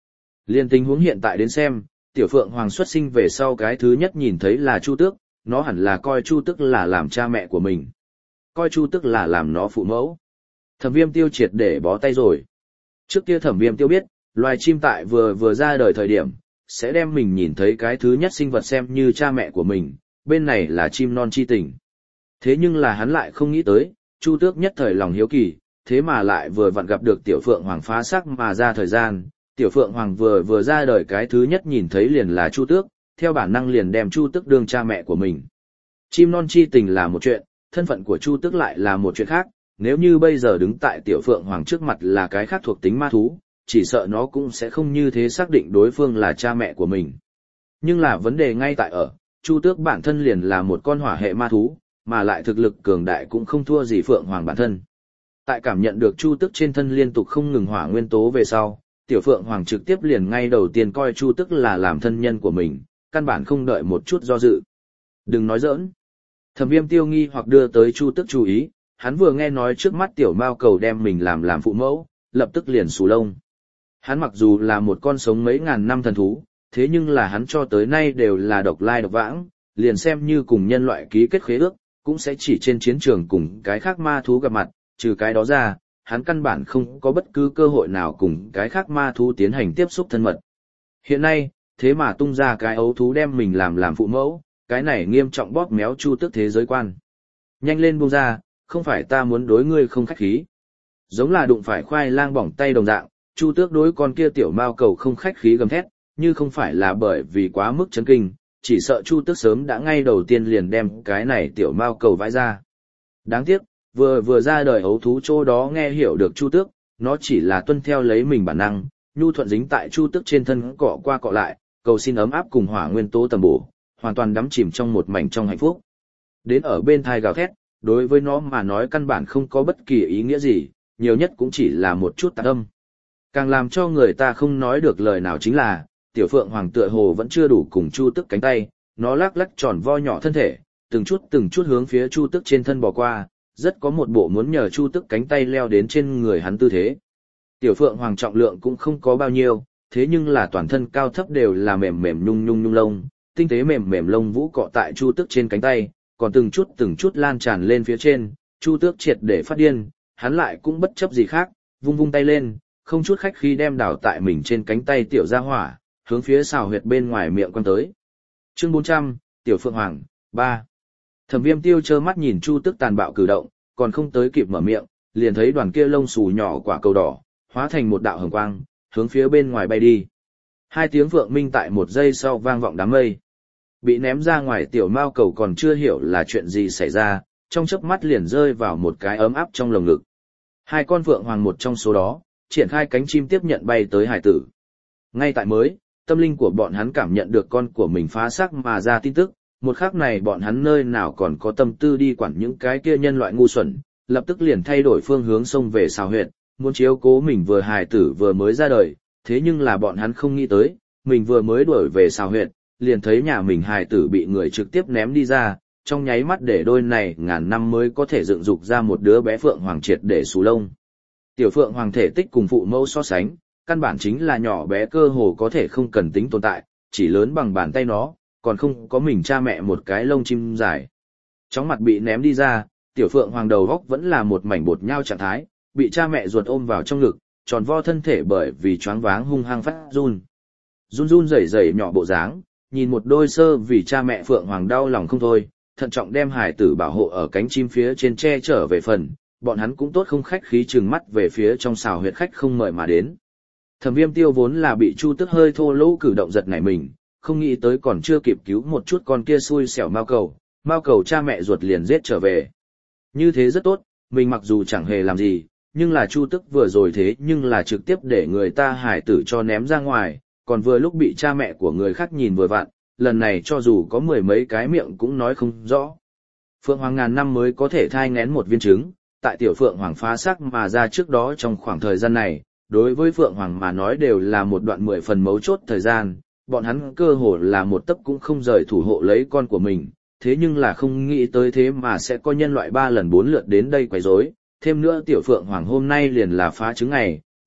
Liên tình huống hiện tại đến xem, tiểu phượng hoàng xuất sinh về sau cái thứ nhất nhìn thấy là Chu Tước, nó hẳn là coi Chu Tước là làm cha mẹ của mình. Coi Chu Tước là làm nó phụ mẫu. Thẩm Viêm Tiêu triệt để bó tay rồi. Trước kia Thẩm Viêm Tiêu biết, loài chim tại vừa vừa ra đời thời điểm, sẽ đem mình nhìn thấy cái thứ nhất sinh vật xem như cha mẹ của mình, bên này là chim non chi tình. Thế nhưng là hắn lại không nghĩ tới, Chu Tước nhất thời lòng hiếu kỳ, thế mà lại vừa vặn gặp được tiểu phượng hoàng phá xác mà ra thời gian, tiểu phượng hoàng vừa vừa ra đời cái thứ nhất nhìn thấy liền là Chu Tước, theo bản năng liền đem Chu Tước đương cha mẹ của mình. Chim non chi tình là một chuyện, thân phận của Chu Tước lại là một chuyện khác, nếu như bây giờ đứng tại tiểu phượng hoàng trước mặt là cái khác thuộc tính ma thú, chỉ sợ nó cũng sẽ không như thế xác định đối phương là cha mẹ của mình. Nhưng là vấn đề ngay tại ở, Chu Tước bản thân liền là một con hỏa hệ ma thú, mà lại thực lực cường đại cũng không thua gì phượng hoàng bản thân. Tại cảm nhận được Chu Tước trên thân liên tục không ngừng hỏa nguyên tố về sau, tiểu phượng hoàng trực tiếp liền ngay đầu tiên coi Chu Tước là làm thân nhân của mình, căn bản không đợi một chút do dự. Đừng nói giỡn. Thẩm Viêm Tiêu nghi hoặc đưa tới Chu Tước chú ý, hắn vừa nghe nói trước mắt tiểu mao cầu đem mình làm làm phụ mẫu, lập tức liền xù lông. Hắn mặc dù là một con sống mấy ngàn năm thần thú, thế nhưng là hắn cho tới nay đều là độc lai độc vãng, liền xem như cùng nhân loại ký kết khế ước, cũng sẽ chỉ trên chiến trường cùng cái khác ma thú gặp mặt, trừ cái đó ra, hắn căn bản không có bất cứ cơ hội nào cùng cái khác ma thú tiến hành tiếp xúc thân mật. Hiện nay, thế mà tung ra cái ấu thú đem mình làm làm phụ mẫu, cái này nghiêm trọng bóp méo Chu Tước thế giới quan. Nhanh lên buông ra, không phải ta muốn đối ngươi không khách khí. Giống là đụng phải khoai lang bỏng tay đồng dạng, Chu Tước đối con kia tiểu mao cầu không khách khí gầm thét, như không phải là bởi vì quá mức chấn kinh, chỉ sợ Chu Tước sớm đã ngay đầu tiên liền đem cái này tiểu mao cầu vãi ra. Đáng tiếc, vừa vừa ra đời ấu thú chỗ đó nghe hiểu được Chu Tước, nó chỉ là tuân theo lấy mình bản năng, nhu thuận dính tại Chu Tước trên thân cọ qua cọ lại, cầu xin ấm áp cùng hỏa nguyên tố tầm bổ, hoàn toàn đắm chìm trong một mảnh trong hạnh phúc. Đến ở bên thai gào thét, đối với nó mà nói căn bản không có bất kỳ ý nghĩa gì, nhiều nhất cũng chỉ là một chút tạc âm. Càng làm cho người ta không nói được lời nào chính là, tiểu phượng hoàng tựa hồ vẫn chưa đủ cùng Chu Tước cánh tay, nó lắc lắc tròn vo nhỏ thân thể, từng chút từng chút hướng phía Chu Tước trên thân bò qua, rất có một bộ muốn nhờ Chu Tước cánh tay leo đến trên người hắn tư thế. Tiểu phượng hoàng trọng lượng cũng không có bao nhiêu, thế nhưng là toàn thân cao thấp đều là mềm mềm nhung nhung nhung lông, tinh tế mềm mềm lông vũ cọ tại Chu Tước trên cánh tay, còn từng chút từng chút lan tràn lên phía trên, Chu Tước triệt để phát điên, hắn lại cũng bất chấp gì khác, vung vung tay lên, không chút khách khí đem đảo tại mình trên cánh tay tiểu gia hỏa, hướng phía xào huyệt bên ngoài miệng quăng tới. Chương bốn trăm, Tiểu Phượng Hoàng, ba. Thẩm Viêm Tiêu trơ mắt nhìn Chu Tước tàn bạo cử động, còn không tới kịp mở miệng, liền thấy đoàn kia lông xù nhỏ quả cầu đỏ, hóa thành một đạo hồng quang, hướng phía bên ngoài bay đi. Hai tiếng vượng minh tại một giây sau vang vọng đám mây. Bị ném ra ngoài tiểu mao cầu còn chưa hiểu là chuyện gì xảy ra, trong chớp mắt liền rơi vào một cái ấm áp trong lồng ngực. Hai con phượng hoàng một trong số đó, triển khai cánh chim tiếp nhận bay tới hải tử. Ngay tại mới, tâm linh của bọn hắn cảm nhận được con của mình phá xác mà ra tin tức, một khắc này bọn hắn nơi nào còn có tâm tư đi quản những cái kia nhân loại ngu xuẩn, lập tức liền thay đổi phương hướng xông về xào huyệt, muốn chiếu cố mình vừa hài tử vừa mới ra đời, thế nhưng là bọn hắn không nghĩ tới, mình vừa mới đuổi về xào huyệt, liền thấy nhà mình hài tử bị người trực tiếp ném đi ra, trong nháy mắt để đôi này ngàn năm mới có thể dựng dục ra một đứa bé phượng hoàng triệt để xù lông. Tiểu phượng hoàng thể tích cùng phụ mẫu so sánh, căn bản chính là nhỏ bé cơ hồ có thể không cần tính tồn tại, chỉ lớn bằng bàn tay nó, còn không có mình cha mẹ một cái lông chim dài. Chóng mặt bị ném đi ra, tiểu phượng hoàng đầu góc vẫn là một mảnh bột nhau trạng thái, bị cha mẹ ruột ôm vào trong ngực, tròn vo thân thể bởi vì choáng váng hung hăng phát run. Run run rẩy rẩy nhỏ bộ dáng, nhìn một đôi sơ vì cha mẹ phượng hoàng đau lòng không thôi, thận trọng đem hải tử bảo hộ ở cánh chim phía trên che trở về phần, bọn hắn cũng tốt không khách khí trừng mắt về phía trong xào huyệt khách không mời mà đến. Thẩm Viêm Tiêu vốn là bị Chu Tước hơi thô lỗ cử động giật nảy mình, không nghĩ tới còn chưa kịp cứu một chút con kia xui xẻo mao cầu, mao cầu cha mẹ ruột liền giết trở về. Như thế rất tốt, mình mặc dù chẳng hề làm gì, nhưng là Chu Tước vừa rồi thế nhưng là trực tiếp để người ta hải tử cho ném ra ngoài, còn vừa lúc bị cha mẹ của người khác nhìn vừa vặn, lần này cho dù có mười mấy cái miệng cũng nói không rõ. Phượng Hoàng ngàn năm mới có thể thai nghén một viên trứng, tại tiểu Phượng Hoàng phá xác mà ra trước đó trong khoảng thời gian này, đối với Phượng Hoàng mà nói đều là một đoạn mười phần mấu chốt thời gian, bọn hắn cơ hồ là một tấc cũng không rời thủ hộ lấy con của mình, thế nhưng là không nghĩ tới thế mà sẽ có nhân loại ba lần bốn lượt đến đây quấy rối, thêm nữa tiểu Phượng Hoàng hôm nay liền là phá trứng ngày,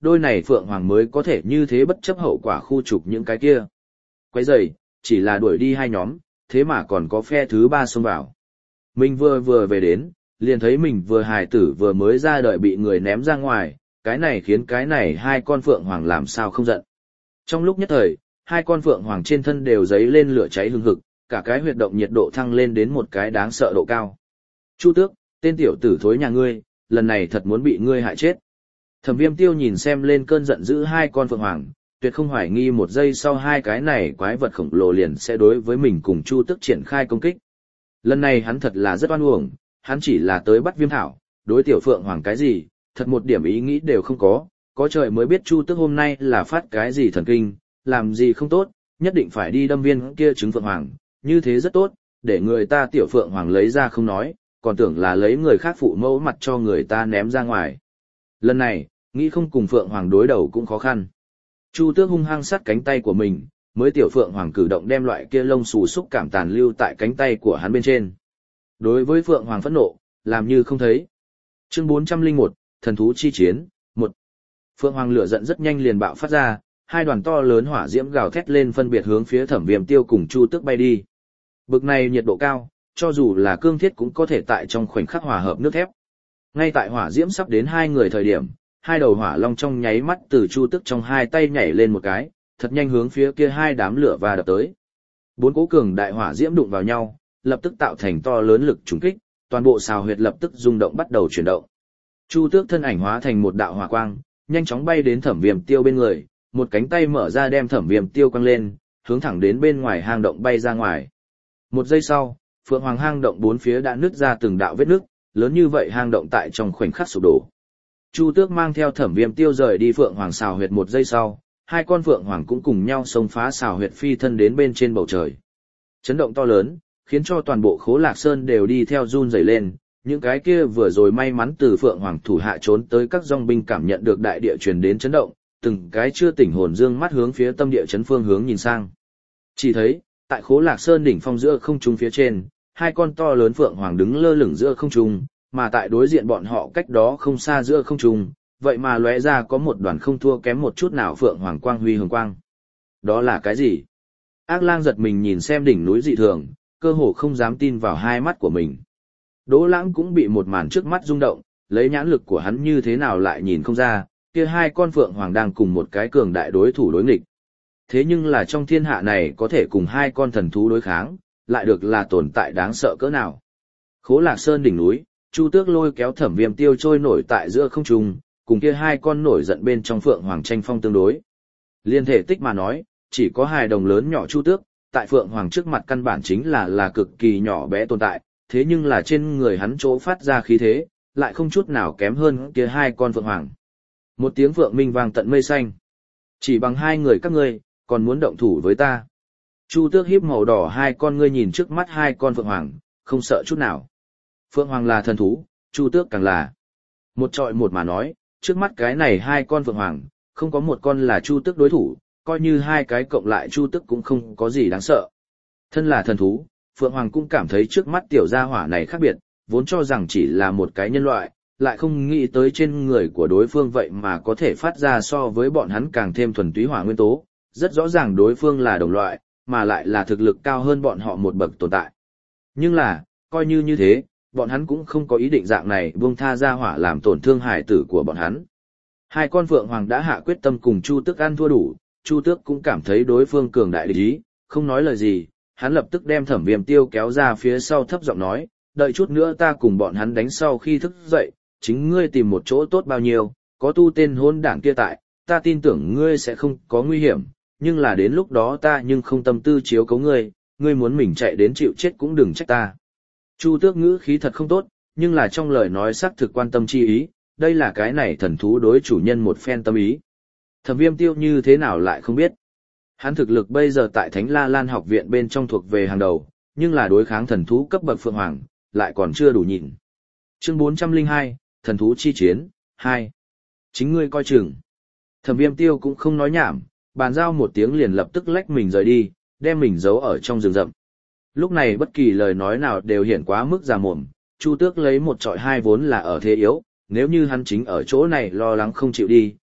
đôi này Phượng Hoàng mới có thể như thế bất chấp hậu quả khu trục những cái kia. Quấy rầy, chỉ là đuổi đi hai nhóm, thế mà còn có phe thứ ba xông vào. Mình vừa vừa về đến, liền thấy mình vừa hài tử vừa mới ra đời bị người ném ra ngoài, cái này khiến cái này hai con Phượng Hoàng làm sao không giận. Trong lúc nhất thời, hai con Phượng Hoàng trên thân đều dấy lên lửa cháy hừng hực, cả cái huyệt động nhiệt độ thăng lên đến một cái đáng sợ độ cao. Chu Tước, tên tiểu tử thối nhà ngươi, lần này thật muốn bị ngươi hại chết. Thẩm Viêm Tiêu nhìn xem lên cơn giận dữ hai con Phượng Hoàng, tuyệt không hoài nghi một giây sau hai cái này quái vật khổng lồ liền sẽ đối với mình cùng Chu Tước triển khai công kích. Lần này hắn thật là rất oan uổng, hắn chỉ là tới bắt Viêm Thảo, đối tiểu Phượng Hoàng cái gì, thật một điểm ý nghĩ đều không có, có trời mới biết Chu Tước hôm nay là phát cái gì thần kinh, làm gì không tốt, nhất định phải đi đâm viên kia trứng Phượng Hoàng, như thế rất tốt, để người ta tiểu Phượng Hoàng lấy ra không nói, còn tưởng là lấy người khác phụ mẫu mặt cho người ta ném ra ngoài. Lần này, nghĩ không cùng Phượng Hoàng đối đầu cũng khó khăn. Chu Tước hung hăng sát cánh tay của mình, mới tiểu Phượng Hoàng cử động đem loại kia lông xù xúc cảm tàn lưu tại cánh tay của hắn bên trên. Đối với Phượng Hoàng phẫn nộ, làm như không thấy. Chương bốn trăm lẻ một, Thần thú chi chiến, một. Phượng Hoàng lửa giận rất nhanh liền bạo phát ra, hai đoàn to lớn hỏa diễm gào thét lên phân biệt hướng phía Thẩm Viêm Tiêu cùng Chu Tước bay đi. Bực này nhiệt độ cao, cho dù là cương thiết cũng có thể tại trong khoảnh khắc hòa hợp nước thép. Ngay tại hỏa diễm sắp đến hai người thời điểm, hai đầu hỏa long trong nháy mắt từ Chu Tước trong hai tay nhảy lên một cái, thật nhanh hướng phía kia hai đám lửa và đập tới. Bốn cỗ cường đại hỏa diễm đụng vào nhau, lập tức tạo thành to lớn lực trùng kích, toàn bộ sào huyệt lập tức rung động bắt đầu chuyển động. Chu Tước thân ảnh hóa thành một đạo hỏa quang, nhanh chóng bay đến Thẩm Viêm Tiêu bên người, một cánh tay mở ra đem Thẩm Viêm Tiêu quăng lên, hướng thẳng đến bên ngoài hang động bay ra ngoài. Một giây sau, Phượng Hoàng hang động bốn phía đã nứt ra từng đạo vết nứt, lớn như vậy hang động tại trong khoảnh khắc sụp đổ. Chu Tước mang theo Thẩm Viêm Tiêu rời đi Phượng Hoàng xào huyệt một giây sau, hai con Phượng Hoàng cũng cùng nhau xông phá xào huyệt phi thân đến bên trên bầu trời. Chấn động to lớn, khiến cho toàn bộ Khố Lạc Sơn đều đi theo run rẩy lên, những cái kia vừa rồi may mắn từ Phượng Hoàng thủ hạ trốn tới các dòng binh cảm nhận được đại địa truyền đến chấn động, từng cái chưa tỉnh hồn dương mắt hướng phía tâm địa chấn phương hướng nhìn sang. Chỉ thấy, tại Khố Lạc Sơn đỉnh phong giữa không trung phía trên, hai con to lớn Phượng Hoàng đứng lơ lửng giữa không trung, mà tại đối diện bọn họ cách đó không xa giữa không trung, vậy mà lóe ra có một đoàn không thua kém một chút nào Phượng Hoàng quang huy hồng quang. Đó là cái gì? Ác Lang giật mình nhìn xem đỉnh núi dị thường, cơ hồ không dám tin vào hai mắt của mình. Đỗ Lãng cũng bị một màn trước mắt rung động, lấy nhãn lực của hắn như thế nào lại nhìn không ra, kia hai con Phượng Hoàng đang cùng một cái cường đại đối thủ đối nghịch. Thế nhưng là trong thiên hạ này có thể cùng hai con thần thú đối kháng, lại được là tồn tại đáng sợ cỡ nào. Khố Lạc Sơn đỉnh núi, Chu Tước lôi kéo Thẩm Viêm Tiêu trôi nổi tại giữa không trung, cùng kia hai con nổi giận bên trong Phượng Hoàng tranh phong tương đối. Liên thể tích mà nói, chỉ có hai đồng lớn nhỏ Chu Tước, tại Phượng Hoàng trước mặt căn bản chính là là cực kỳ nhỏ bé tồn tại, thế nhưng là trên người hắn chỗ phát ra khí thế, lại không chút nào kém hơn kia hai con Phượng Hoàng. Một tiếng Phượng minh vang tận mây xanh. Chỉ bằng hai người các ngươi, còn muốn động thủ với ta. Chu Tước híp màu đỏ hai con ngươi nhìn trước mắt hai con Phượng Hoàng, không sợ chút nào. Phượng Hoàng là thần thú, Chu Tước càng là. Một trọi một mà nói, trước mắt cái này hai con Phượng Hoàng, không có một con là Chu Tước đối thủ, coi như hai cái cộng lại Chu Tước cũng không có gì đáng sợ. Thân là thần thú, Phượng Hoàng cũng cảm thấy trước mắt tiểu gia hỏa này khác biệt, vốn cho rằng chỉ là một cái nhân loại, lại không nghĩ tới trên người của đối phương vậy mà có thể phát ra so với bọn hắn càng thêm thuần túy hỏa nguyên tố, rất rõ ràng đối phương là đồng loại, mà lại là thực lực cao hơn bọn họ một bậc tồn tại. Nhưng là, coi như như thế, bọn hắn cũng không có ý định dạng này buông tha ra hỏa làm tổn thương hải tử của bọn hắn. Hai con Phượng Hoàng đã hạ quyết tâm cùng Chu Tước ăn thua đủ, Chu Tước cũng cảm thấy đối phương cường đại địch ý, không nói lời gì, hắn lập tức đem Thẩm Viêm Tiêu kéo ra phía sau thấp giọng nói, đợi chút nữa ta cùng bọn hắn đánh sau khi thức dậy, chính ngươi tìm một chỗ tốt bao nhiêu, có tu tên hôn đảng kia tại, ta tin tưởng ngươi sẽ không có nguy hiểm, nhưng là đến lúc đó ta nhưng không tâm tư chiếu cấu ngươi, ngươi muốn mình chạy đến chịu chết cũng đừng trách ta. Chu Tước ngữ khí thật không tốt, nhưng là trong lời nói xác thực quan tâm chi ý, đây là cái này thần thú đối chủ nhân một phen tâm ý. Thẩm Viêm Tiêu như thế nào lại không biết. Hắn thực lực bây giờ tại Thánh La Lan học viện bên trong thuộc về hàng đầu, nhưng là đối kháng thần thú cấp bậc Phượng Hoàng, lại còn chưa đủ nhịn. Chương bốn trăm lẻ hai, Thần thú chi chiến, hai. Chính ngươi coi chừng. Thẩm Viêm Tiêu cũng không nói nhảm, bàn giao một tiếng liền lập tức lách mình rời đi, đem mình giấu ở trong rừng rậm. Lúc này bất kỳ lời nói nào đều hiển quá mức già mồm, Chu Tước lấy một trọi hai vốn là ở thế yếu, nếu như hắn chính ở chỗ này lo lắng không chịu đi,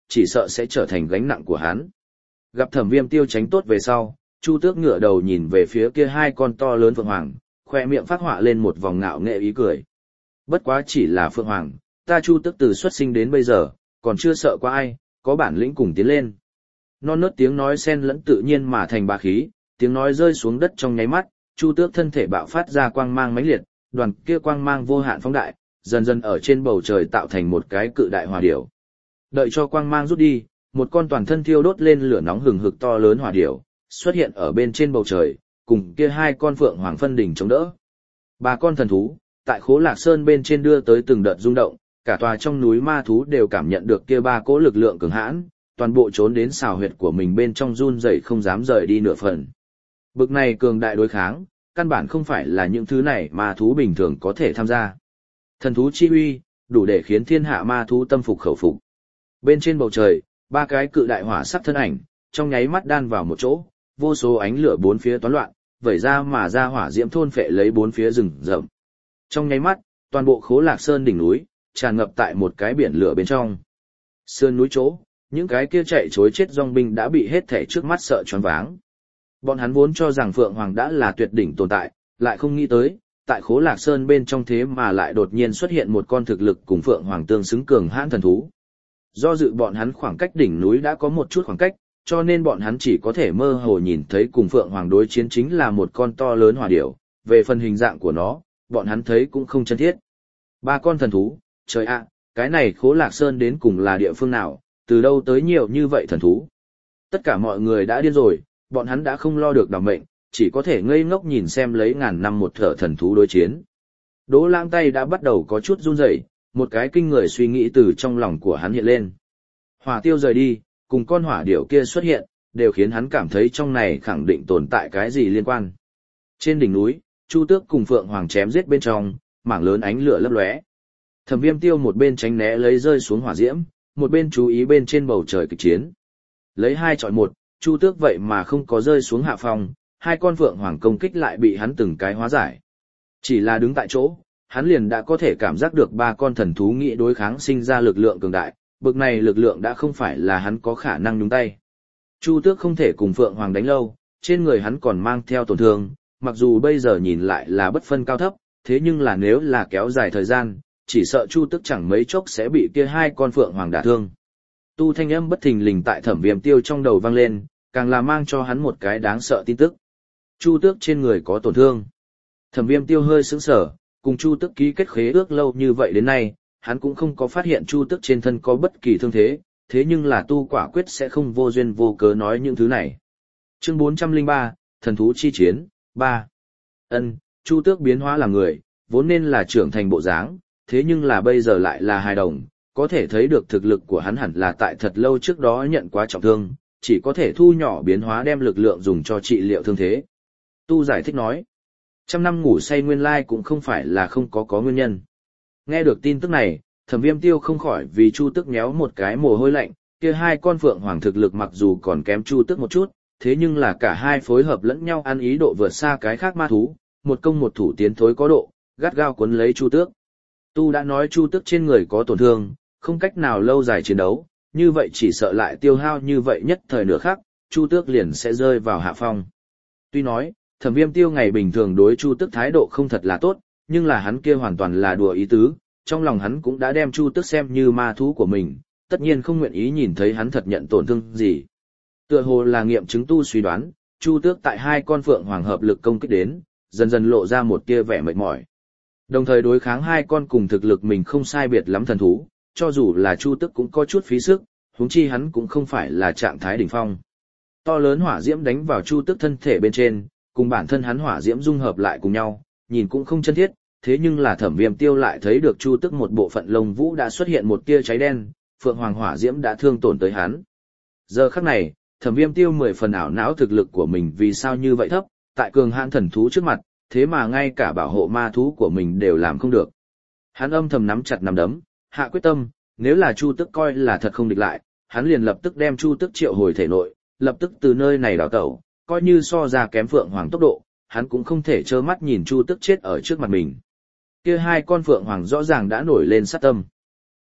chỉ sợ sẽ trở thành gánh nặng của hắn. Gặp Thẩm Viêm Tiêu tránh tốt về sau, Chu Tước ngửa đầu nhìn về phía kia hai con to lớn phượng hoàng, khoe miệng phát họa lên một vòng ngạo nghệ ý cười. Bất quá chỉ là phượng hoàng, ta Chu Tước từ xuất sinh đến bây giờ, còn chưa sợ qua ai, có bản lĩnh cùng tiến lên. Non nớt tiếng nói xen lẫn tự nhiên mà thành bá khí, tiếng nói rơi xuống đất trong nháy mắt, Chu Tước thân thể bạo phát ra quang mang mãnh liệt, đoàn kia quang mang vô hạn phóng đại, dần dần ở trên bầu trời tạo thành một cái cự đại hỏa điểu. Đợi cho quang mang rút đi, một con toàn thân thiêu đốt lên lửa nóng hừng hực to lớn hỏa điểu xuất hiện ở bên trên bầu trời, cùng kia hai con phượng hoàng phân đỉnh chống đỡ. Ba con thần thú, tại Khố Lạc Sơn bên trên đưa tới từng đợt rung động, cả tòa trong núi ma thú đều cảm nhận được kia ba cỗ lực lượng cường hãn, toàn bộ trốn đến xào huyệt của mình bên trong run rẩy không dám rời đi nửa phần. Bực này cường đại đối kháng, căn bản không phải là những thứ này ma thú bình thường có thể tham gia. Thần thú chi uy, đủ để khiến thiên hạ ma thú tâm phục khẩu phục. Bên trên bầu trời, ba cái cự đại hỏa sắc thân ảnh, trong nháy mắt đan vào một chỗ, vô số ánh lửa bốn phía toán loạn, vẩy ra mà ra hỏa diễm thôn phệ lấy bốn phía rừng rậm. Trong nháy mắt, toàn bộ Khố Lạc Sơn đỉnh núi tràn ngập tại một cái biển lửa bên trong. Sơn núi chỗ, những cái kia chạy trối chết dòng binh đã bị hết thảy trước mắt sợ choáng váng. Bọn hắn vốn cho rằng Phượng Hoàng đã là tuyệt đỉnh tồn tại, lại không nghĩ tới, tại Khố Lạc Sơn bên trong thế mà lại đột nhiên xuất hiện một con thực lực cùng Phượng Hoàng tương xứng cường hãn thần thú. Do dự bọn hắn khoảng cách đỉnh núi đã có một chút khoảng cách, cho nên bọn hắn chỉ có thể mơ hồ nhìn thấy cùng Phượng Hoàng đối chiến chính là một con to lớn hỏa điểu, về phần hình dạng của nó, bọn hắn thấy cũng không chân thiết. Ba con thần thú, trời ạ, cái này Khố Lạc Sơn đến cùng là địa phương nào, từ đâu tới nhiều như vậy thần thú. Tất cả mọi người đã điên rồi, bọn hắn đã không lo được đảm mệnh, chỉ có thể ngây ngốc nhìn xem lấy ngàn năm một thở thần thú đối chiến. Đỗ Lãng tay đã bắt đầu có chút run rẩy, một cái kinh người suy nghĩ từ trong lòng của hắn hiện lên. Hỏa tiêu rời đi, cùng con hỏa điểu kia xuất hiện, đều khiến hắn cảm thấy trong này khẳng định tồn tại cái gì liên quan. Trên đỉnh núi, Chu Tước cùng Phượng Hoàng chém giết bên trong, mảng lớn ánh lửa lấp lóe. Thẩm Viêm Tiêu một bên tránh né lấy rơi xuống hỏa diễm, một bên chú ý bên trên bầu trời kịch chiến. Lấy hai chọi một, Chu Tước vậy mà không có rơi xuống hạ phòng, hai con Phượng Hoàng công kích lại bị hắn từng cái hóa giải. Chỉ là đứng tại chỗ, hắn liền đã có thể cảm giác được ba con thần thú nghị đối kháng sinh ra lực lượng cường đại, bực này lực lượng đã không phải là hắn có khả năng nhúng tay. Chu Tước không thể cùng Phượng Hoàng đánh lâu, trên người hắn còn mang theo tổn thương, mặc dù bây giờ nhìn lại là bất phân cao thấp, thế nhưng là nếu là kéo dài thời gian, chỉ sợ Chu Tước chẳng mấy chốc sẽ bị kia hai con Phượng Hoàng đả thương. Tu thanh âm bất thình lình tại Thẩm Viêm Tiêu trong đầu vang lên, càng là mang cho hắn một cái đáng sợ tin tức. Chu Tước trên người có tổn thương. Thẩm Viêm Tiêu hơi sững sờ, cùng Chu Tước ký kết khế ước lâu như vậy đến nay, hắn cũng không có phát hiện Chu Tước trên thân có bất kỳ thương thế, thế nhưng là tu quả quyết sẽ không vô duyên vô cớ nói những thứ này. Chương bốn trăm lẻ ba, Thần thú chi chiến, ba. Ân, Chu Tước biến hóa làm người, vốn nên là trưởng thành bộ dáng, thế nhưng là bây giờ lại là hài đồng, có thể thấy được thực lực của hắn hẳn là tại thật lâu trước đó nhận quá trọng thương, chỉ có thể thu nhỏ biến hóa đem lực lượng dùng cho trị liệu thương thế. Tu giải thích nói, trăm năm ngủ say nguyên lai cũng không phải là không có có nguyên nhân. Nghe được tin tức này, Thẩm Viêm Tiêu không khỏi vì Chu Tước méo một cái mồ hôi lạnh, kia hai con Phượng Hoàng thực lực mặc dù còn kém Chu Tước một chút, thế nhưng là cả hai phối hợp lẫn nhau ăn ý độ vượt xa cái khác ma thú, một công một thủ tiến thối có độ, gắt gao cuốn lấy Chu Tước. Tu đã nói Chu Tước trên người có tổn thương, không cách nào lâu dài chiến đấu, như vậy chỉ sợ lại tiêu hao như vậy nhất thời nửa khắc, Chu Tước liền sẽ rơi vào hạ phong. Tuy nói, Thẩm Viêm Tiêu ngày bình thường đối Chu Tước thái độ không thật là tốt, nhưng là hắn kia hoàn toàn là đùa ý tứ, trong lòng hắn cũng đã đem Chu Tước xem như ma thú của mình, tất nhiên không nguyện ý nhìn thấy hắn thật nhận tổn thương gì. Tựa hồ là nghiệm chứng Tu suy đoán, Chu Tước tại hai con Phượng Hoàng hợp lực công kích đến, dần dần lộ ra một tia vẻ mệt mỏi. Đồng thời đối kháng hai con cùng thực lực mình không sai biệt lắm thần thú, cho dù là Chu Tước cũng có chút phí sức, huống chi hắn cũng không phải là trạng thái đỉnh phong. To lớn hỏa diễm đánh vào Chu Tước thân thể bên trên, cùng bản thân hắn hỏa diễm dung hợp lại cùng nhau, nhìn cũng không chân thiết, thế nhưng là Thẩm Viêm Tiêu lại thấy được Chu Tước một bộ phận lông vũ đã xuất hiện một tia cháy đen, Phượng Hoàng hỏa diễm đã thương tổn tới hắn. Giờ khắc này, Thẩm Viêm Tiêu mười phần ảo não thực lực của mình vì sao như vậy thấp, tại cường hãn thần thú trước mặt, thế mà ngay cả bảo hộ ma thú của mình đều làm không được. Hắn âm thầm nắm chặt nắm đấm, hạ quyết tâm, nếu là Chu Tước coi là thật không địch lại, hắn liền lập tức đem Chu Tước triệu hồi thể nội, lập tức từ nơi này đào tẩu, coi như so ra kém Phượng Hoàng tốc độ, hắn cũng không thể trơ mắt nhìn Chu Tước chết ở trước mặt mình. Kia hai con Phượng Hoàng rõ ràng đã nổi lên sát tâm.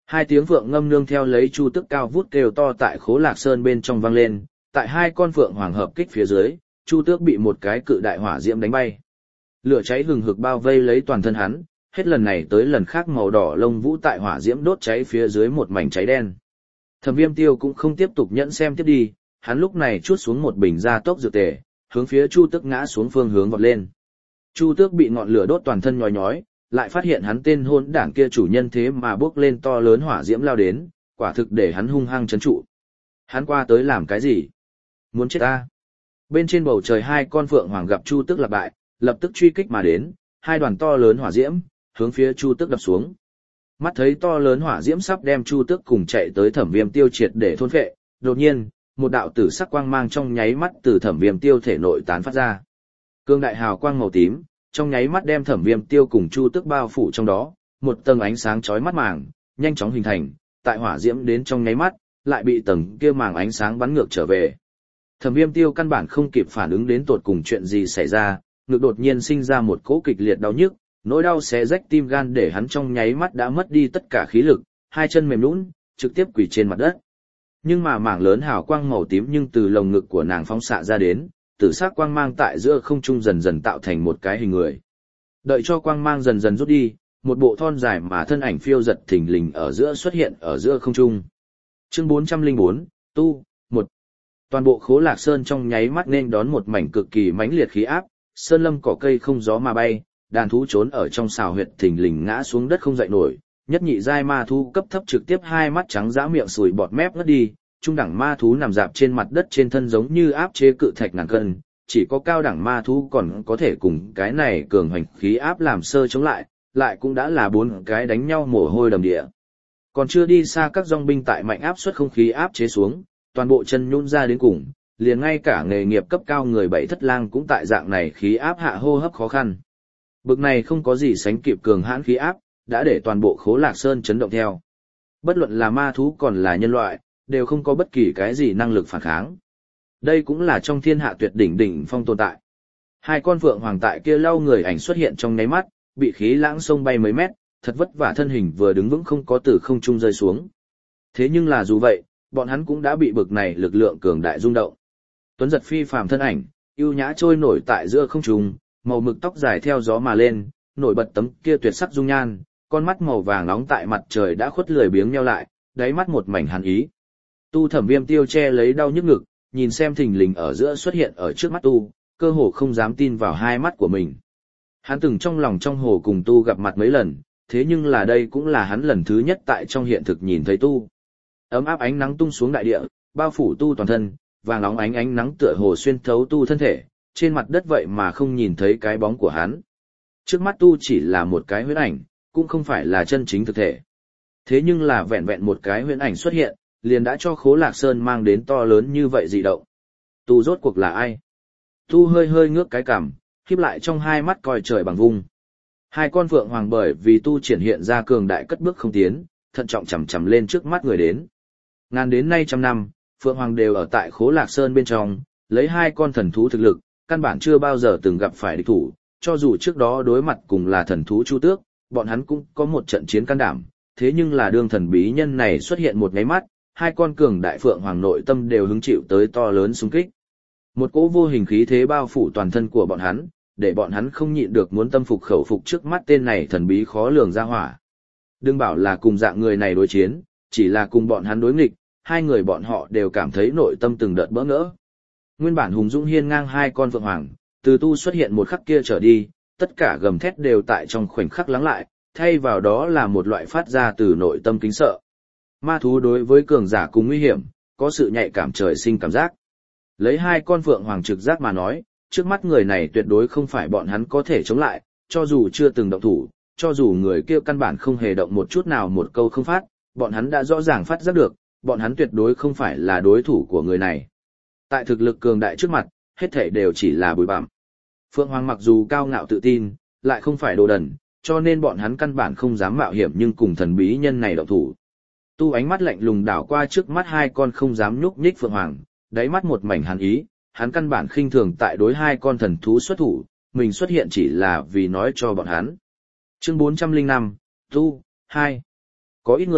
Hai tiếng phượng ngâm nương theo lấy chu tức cao vút kêu to tại Khố Lạc Sơn bên trong vang lên, tại hai con phượng hoàng hợp kích phía dưới, chu tước bị một cái cự đại hỏa diễm đánh bay. Lửa cháy hừng hực bao vây lấy toàn thân hắn, hết lần này tới lần khác màu đỏ lông vũ tại hỏa diễm đốt cháy phía dưới một mảnh cháy đen. Thẩm Viêm Tiêu cũng không tiếp tục nhẫn xem tiếp đi, hắn lúc này chuốt xuống một bình gia tốc dược tề, hướng phía Chu Tước ngã xuống phương hướng vọt lên. Chu Tước bị ngọn lửa đốt toàn thân nhói nhói, lại phát hiện hắn tên hôn đảng kia chủ nhân thế mà bước lên to lớn hỏa diễm lao đến, quả thực để hắn hung hăng chấn trụ. Hắn qua tới làm cái gì? Muốn chết ta? Bên trên bầu trời hai con phượng hoàng gặp Chu Tước lặp bại, lập tức truy kích mà đến, hai đoàn to lớn hỏa diễm hướng phía Chu Tước đập xuống. Mắt thấy to lớn hỏa diễm sắp đem Chu Tước cùng chạy tới Thẩm Viêm Tiêu triệt để thôn phệ, đột nhiên, một đạo tử sắc quang mang trong nháy mắt từ Thẩm Viêm Tiêu thể nội tán phát ra. Cương đại hào quang màu tím, trong nháy mắt đem Thẩm Viêm Tiêu cùng Chu Tước bao phủ trong đó, một tầng ánh sáng chói mắt màng, nhanh chóng hình thành, tại hỏa diễm đến trong nháy mắt, lại bị tầng kia màng ánh sáng bắn ngược trở về. Thẩm Viêm Tiêu căn bản không kịp phản ứng đến tột cùng chuyện gì xảy ra, ngực đột nhiên sinh ra một cỗ kịch liệt đau nhức, nỗi đau xé rách tim gan để hắn trong nháy mắt đã mất đi tất cả khí lực, hai chân mềm nhũn, trực tiếp quỳ trên mặt đất. Nhưng mà mảng lớn hào quang màu tím nhưng từ lồng ngực của nàng phóng xạ ra đến, tử sắc quang mang tại giữa không trung dần dần tạo thành một cái hình người. Đợi cho quang mang dần dần rút đi, một bộ thon dài mà thân ảnh phiêu giật thình lình ở giữa xuất hiện ở giữa không trung. Chương bốn trăm lẻ bốn, tu, một. Toàn bộ Khố Lạc Sơn trong nháy mắt nên đón một mảnh cực kỳ mãnh liệt khí áp, sơn lâm cỏ cây không gió mà bay, đàn thú trốn ở trong xào huyệt thình lình ngã xuống đất không dậy nổi, nhất nhị giai ma thú cấp thấp trực tiếp hai mắt trắng dã miệng sùi bọt mép ngất đi, trung đẳng ma thú nằm dạp trên mặt đất trên thân giống như áp chế cự thạch ngàn cân, chỉ có cao đẳng ma thú còn có thể cùng cái này cường hoành khí áp làm sơ chống lại, lại cũng đã là bốn cái đánh nhau mồ hôi đầm địa. Còn chưa đi xa các dòng binh tại mạnh áp suất không khí áp chế xuống, toàn bộ chân nhũn ra đến cùng, liền ngay cả nghề nghiệp cấp cao người bảy thất lang cũng tại dạng này khí áp hạ hô hấp khó khăn. Bực này không có gì sánh kịp cường hãn khí áp, đã để toàn bộ Khố Lạc Sơn chấn động theo. Bất luận là ma thú còn là nhân loại, đều không có bất kỳ cái gì năng lực phản kháng. Đây cũng là trong thiên hạ tuyệt đỉnh đỉnh phong tồn tại. Hai con phượng hoàng tại kia lau người ảnh xuất hiện trong nháy mắt, bị khí lãng sông bay mấy mét, thật vất vả thân hình vừa đứng vững không có từ không trung rơi xuống. Thế nhưng là dù vậy, bọn hắn cũng đã bị bực này lực lượng cường đại rung động. Tuấn giật phi phàm thân ảnh, ưu nhã trôi nổi tại giữa không trung, màu mực tóc dài theo gió mà lên, nổi bật tấm kia tuyệt sắc dung nhan, con mắt màu vàng nóng tại mặt trời đã khuất lười biếng nheo lại, đáy mắt một mảnh hàn ý. Tu Thẩm Viêm Tiêu che lấy đau nhức ngực, nhìn xem thình lình ở giữa xuất hiện ở trước mắt Tu, cơ hồ không dám tin vào hai mắt của mình. Hắn từng trong lòng trong hồ cùng Tu gặp mặt mấy lần, thế nhưng là đây cũng là hắn lần thứ nhất tại trong hiện thực nhìn thấy Tu. Ấm áp ánh nắng tung xuống đại địa, bao phủ Tu toàn thân, vàng nóng ánh ánh nắng tựa hồ xuyên thấu Tu thân thể, trên mặt đất vậy mà không nhìn thấy cái bóng của hắn. Trước mắt Tu chỉ là một cái huyễn ảnh, cũng không phải là chân chính thực thể. Thế nhưng là vẹn vẹn một cái huyễn ảnh xuất hiện, liền đã cho Khố Lạc Sơn mang đến to lớn như vậy dị động. Tu rốt cuộc là ai? Tu hơi hơi ngước cái cằm, khép lại trong hai mắt coi trời bằng vung. Hai con phượng hoàng bởi vì Tu triển hiện ra cường đại cất bước không tiến, thận trọng chằm chằm lên trước mắt người đến. Ngàn đến nay trăm năm, phượng hoàng đều ở tại Khố Lạc Sơn bên trong, lấy hai con thần thú thực lực, căn bản chưa bao giờ từng gặp phải địch thủ, cho dù trước đó đối mặt cùng là thần thú Chu Tước, bọn hắn cũng có một trận chiến can đảm, thế nhưng là đương thần bí nhân này xuất hiện một nháy mắt, hai con cường đại phượng hoàng nội tâm đều hứng chịu tới to lớn xung kích. Một cỗ vô hình khí thế bao phủ toàn thân của bọn hắn, để bọn hắn không nhịn được muốn tâm phục khẩu phục trước mắt tên này thần bí khó lường ra hỏa. Đừng bảo là cùng dạng người này đối chiến, chỉ là cùng bọn hắn đối nghịch, hai người bọn họ đều cảm thấy nội tâm từng đợt bỡ ngỡ. Nguyên bản hùng dũng hiên ngang hai con phượng hoàng, từ Tu xuất hiện một khắc kia trở đi, tất cả gầm thét đều tại trong khoảnh khắc lắng lại, thay vào đó là một loại phát ra từ nội tâm kính sợ. Ma thú đối với cường giả cùng nguy hiểm, có sự nhạy cảm trời sinh cảm giác. Lấy hai con phượng hoàng trực giác mà nói, trước mắt người này tuyệt đối không phải bọn hắn có thể chống lại, cho dù chưa từng động thủ, cho dù người kia căn bản không hề động một chút nào một câu không phát, bọn hắn đã rõ ràng phát giác được, bọn hắn tuyệt đối không phải là đối thủ của người này. Tại thực lực cường đại trước mặt, hết thảy đều chỉ là bụi bặm. Phượng Hoàng mặc dù cao ngạo tự tin, lại không phải đồ đần, cho nên bọn hắn căn bản không dám mạo hiểm nhưng cùng thần bí nhân này động thủ. Tu ánh mắt lạnh lùng đảo qua trước mắt hai con không dám nhúc nhích Phượng Hoàng, đáy mắt một mảnh hàn ý, hắn căn bản khinh thường tại đối hai con thần thú xuất thủ, mình xuất hiện chỉ là vì nói cho bọn hắn. Chương bốn trăm lẻ năm, Tu, hai. Có ít người,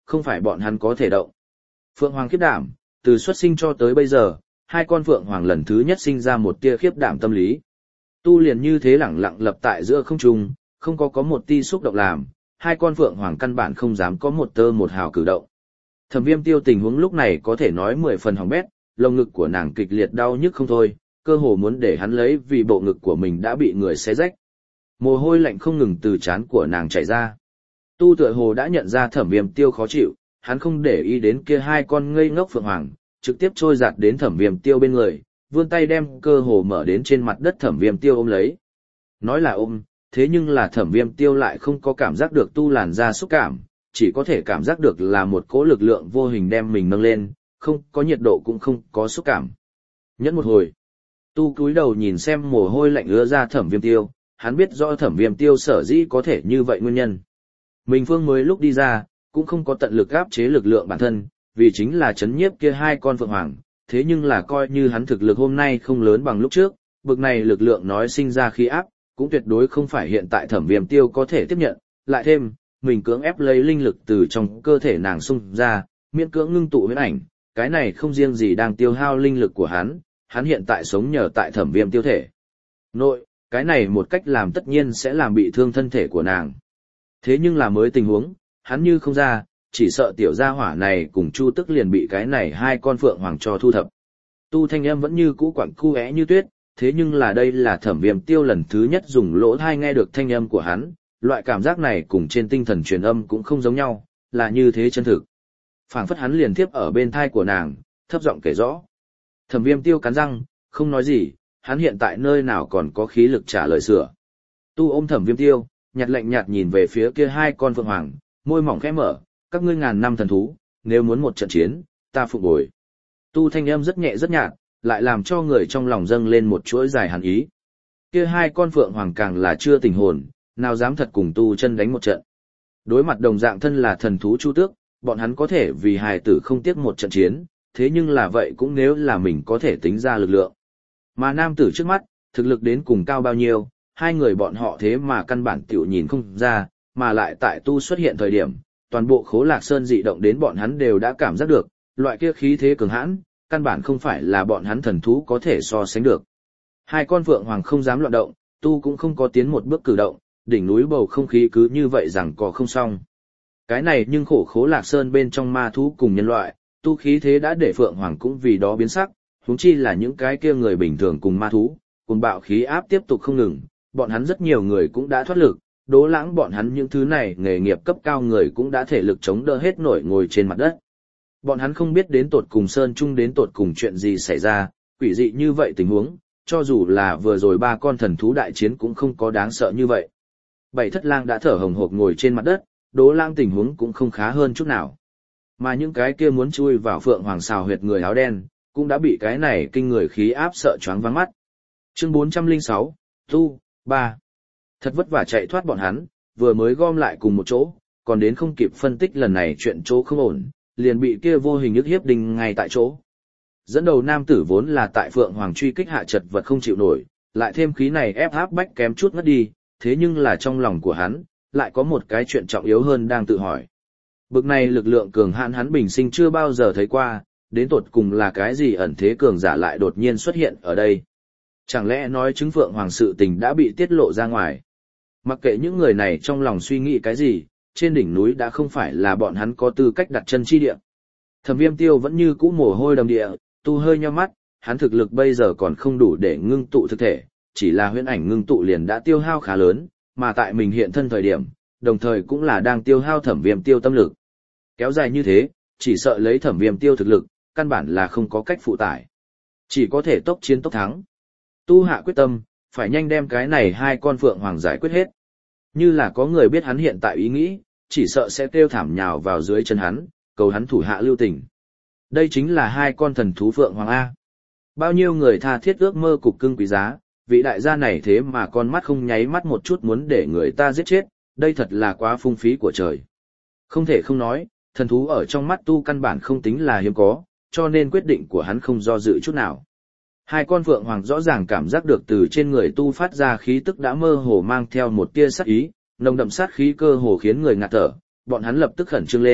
không phải bọn hắn có thể động. Phượng Hoàng khiếp đảm, từ xuất sinh cho tới bây giờ, hai con Phượng Hoàng lần thứ nhất sinh ra một tia khiếp đảm tâm lý. Tu liền như thế lẳng lặng lập tại giữa không trung, không có có một ti xúc động làm, hai con Phượng Hoàng căn bản không dám có một tơ một hào cử động. Thẩm Viêm Tiêu tình huống lúc này có thể nói mười phần hỏng bét, lồng ngực của nàng kịch liệt đau nhức không thôi, cơ hồ muốn để hắn lấy vì bộ ngực của mình đã bị người xé rách. Mồ hôi lạnh không ngừng từ trán của nàng chảy ra. Tu tựa hồ đã nhận ra Thẩm Viêm Tiêu khó chịu, hắn không để ý đến kia hai con ngây ngốc Phượng Hoàng, trực tiếp trôi giạt đến Thẩm Viêm Tiêu bên người, vươn tay đem cơ hồ mở đến trên mặt đất Thẩm Viêm Tiêu ôm lấy. Nói là ôm, thế nhưng là Thẩm Viêm Tiêu lại không có cảm giác được tu làn da xúc cảm, chỉ có thể cảm giác được là một cỗ lực lượng vô hình đem mình nâng lên, không có nhiệt độ cũng không có xúc cảm. Nhẫn một hồi, tu cúi đầu nhìn xem mồ hôi lạnh ứa ra Thẩm Viêm Tiêu, hắn biết rõ Thẩm Viêm Tiêu sở dĩ có thể như vậy nguyên nhân. Mình phương mới lúc đi ra, cũng không có tận lực áp chế lực lượng bản thân, vì chính là chấn nhiếp kia hai con Phượng Hoàng, thế nhưng là coi như hắn thực lực hôm nay không lớn bằng lúc trước, bực này lực lượng nói sinh ra khí áp, cũng tuyệt đối không phải hiện tại Thẩm Viêm Tiêu có thể tiếp nhận, lại thêm, mình cưỡng ép lấy linh lực từ trong cơ thể nàng xung ra, miễn cưỡng ngưng tụ huyễn ảnh, cái này không riêng gì đang tiêu hao linh lực của hắn, hắn hiện tại sống nhờ tại Thẩm Viêm Tiêu thể. Nội, cái này một cách làm tất nhiên sẽ làm bị thương thân thể của nàng. Thế nhưng là mới tình huống, hắn như không ra, chỉ sợ tiểu gia hỏa này cùng Chu Tức liền bị cái này hai con Phượng Hoàng cho thu thập. Tu thanh âm vẫn như cũ quặng cu é như tuyết, thế nhưng là đây là Thẩm Viêm Tiêu lần thứ nhất dùng lỗ tai nghe được thanh âm của hắn, loại cảm giác này cùng trên tinh thần truyền âm cũng không giống nhau, là như thế chân thực. Phảng phất hắn liền tiếp ở bên thai của nàng, thấp giọng kể rõ. Thẩm Viêm Tiêu cắn răng, không nói gì, hắn hiện tại nơi nào còn có khí lực trả lời sửa. Tu ôm Thẩm Viêm Tiêu, nhạt lạnh nhạt nhìn về phía kia hai con Phượng Hoàng, môi mỏng khẽ mở, các ngươi ngàn năm thần thú, nếu muốn một trận chiến, ta phục bồi. Tu thanh âm rất nhẹ rất nhạt, lại làm cho người trong lòng dâng lên một chuỗi dài hàn ý. Kia hai con Phượng Hoàng càng là chưa tỉnh hồn, nào dám thật cùng Tu chân đánh một trận. Đối mặt đồng dạng thân là thần thú Chu Tước, bọn hắn có thể vì hài tử không tiếc một trận chiến, thế nhưng là vậy cũng nếu là mình có thể tính ra lực lượng. Mà nam tử trước mắt, thực lực đến cùng cao bao nhiêu, hai người bọn họ thế mà căn bản tiểu nhìn không ra, mà lại tại Tu xuất hiện thời điểm, toàn bộ Khố Lạc Sơn dị động đến bọn hắn đều đã cảm giác được, loại kia khí thế cường hãn, căn bản không phải là bọn hắn thần thú có thể so sánh được. Hai con Phượng Hoàng không dám loạn động, Tu cũng không có tiến một bước cử động, đỉnh núi bầu không khí cứ như vậy rằng có không xong. Cái này nhưng khổ Khố Lạc Sơn bên trong ma thú cùng nhân loại, Tu khí thế đã để Phượng Hoàng cũng vì đó biến sắc, huống chi là những cái kia người bình thường cùng ma thú, cùng bạo khí áp tiếp tục không ngừng, bọn hắn rất nhiều người cũng đã thoát lực, Đố Lãng bọn hắn những thứ này nghề nghiệp cấp cao người cũng đã thể lực chống đỡ hết nổi ngồi trên mặt đất. Bọn hắn không biết đến tột cùng Sơn Trung đến tột cùng chuyện gì xảy ra, quỷ dị như vậy tình huống, cho dù là vừa rồi ba con thần thú đại chiến cũng không có đáng sợ như vậy. Bảy Thất Lang đã thở hồng hộc ngồi trên mặt đất, Đố Lãng tình huống cũng không khá hơn chút nào. Mà những cái kia muốn chui vào Phượng Hoàng xào huyệt người áo đen, cũng đã bị cái này kinh người khí áp sợ choáng váng mắt. Chương bốn trăm lẻ sáu, Tu, ba. Thật vất vả chạy thoát bọn hắn, vừa mới gom lại cùng một chỗ, còn đến không kịp phân tích lần này chuyện chỗ không ổn, liền bị kia vô hình ức hiếp đình ngay tại chỗ. Dẫn đầu nam tử vốn là tại Phượng Hoàng truy kích hạ chật vật không chịu nổi, lại thêm khí này ép áp bách kém chút ngất đi, thế nhưng là trong lòng của hắn, lại có một cái chuyện trọng yếu hơn đang tự hỏi. Bực này lực lượng cường hãn hắn bình sinh chưa bao giờ thấy qua, đến tột cùng là cái gì ẩn thế cường giả lại đột nhiên xuất hiện ở đây. Chẳng lẽ nói chứng Phượng Hoàng sự tình đã bị tiết lộ ra ngoài. Mặc kệ những người này trong lòng suy nghĩ cái gì, trên đỉnh núi đã không phải là bọn hắn có tư cách đặt chân chi địa. Thẩm Viêm Tiêu vẫn như cũ mồ hôi đầm địa, Tu hơi nheo mắt, hắn thực lực bây giờ còn không đủ để ngưng tụ thực thể, chỉ là huyễn ảnh ngưng tụ liền đã tiêu hao khá lớn, mà tại mình hiện thân thời điểm, đồng thời cũng là đang tiêu hao Thẩm Viêm Tiêu tâm lực. Kéo dài như thế, chỉ sợ lấy Thẩm Viêm Tiêu thực lực, căn bản là không có cách phụ tải. Chỉ có thể tốc chiến tốc thắng. Tu hạ quyết tâm, phải nhanh đem cái này hai con Phượng Hoàng giải quyết hết. Như là có người biết hắn hiện tại ý nghĩ, chỉ sợ sẽ kêu thảm nhào vào dưới chân hắn, cầu hắn thủ hạ lưu tình. Đây chính là hai con thần thú Phượng Hoàng A. Bao nhiêu người tha thiết ước mơ cục cưng quý giá, vị đại gia này thế mà con mắt không nháy mắt một chút muốn để người ta giết chết, đây thật là quá phung phí của trời. Không thể không nói, thần thú ở trong mắt Tu căn bản không tính là hiếm có, cho nên quyết định của hắn không do dự chút nào. Hai con Phượng Hoàng rõ ràng cảm giác được từ trên người Tu phát ra khí tức đã mơ hồ mang theo một tia sát ý, nồng đậm sát khí cơ hồ khiến người ngạt thở, bọn hắn lập tức khẩn trương lên,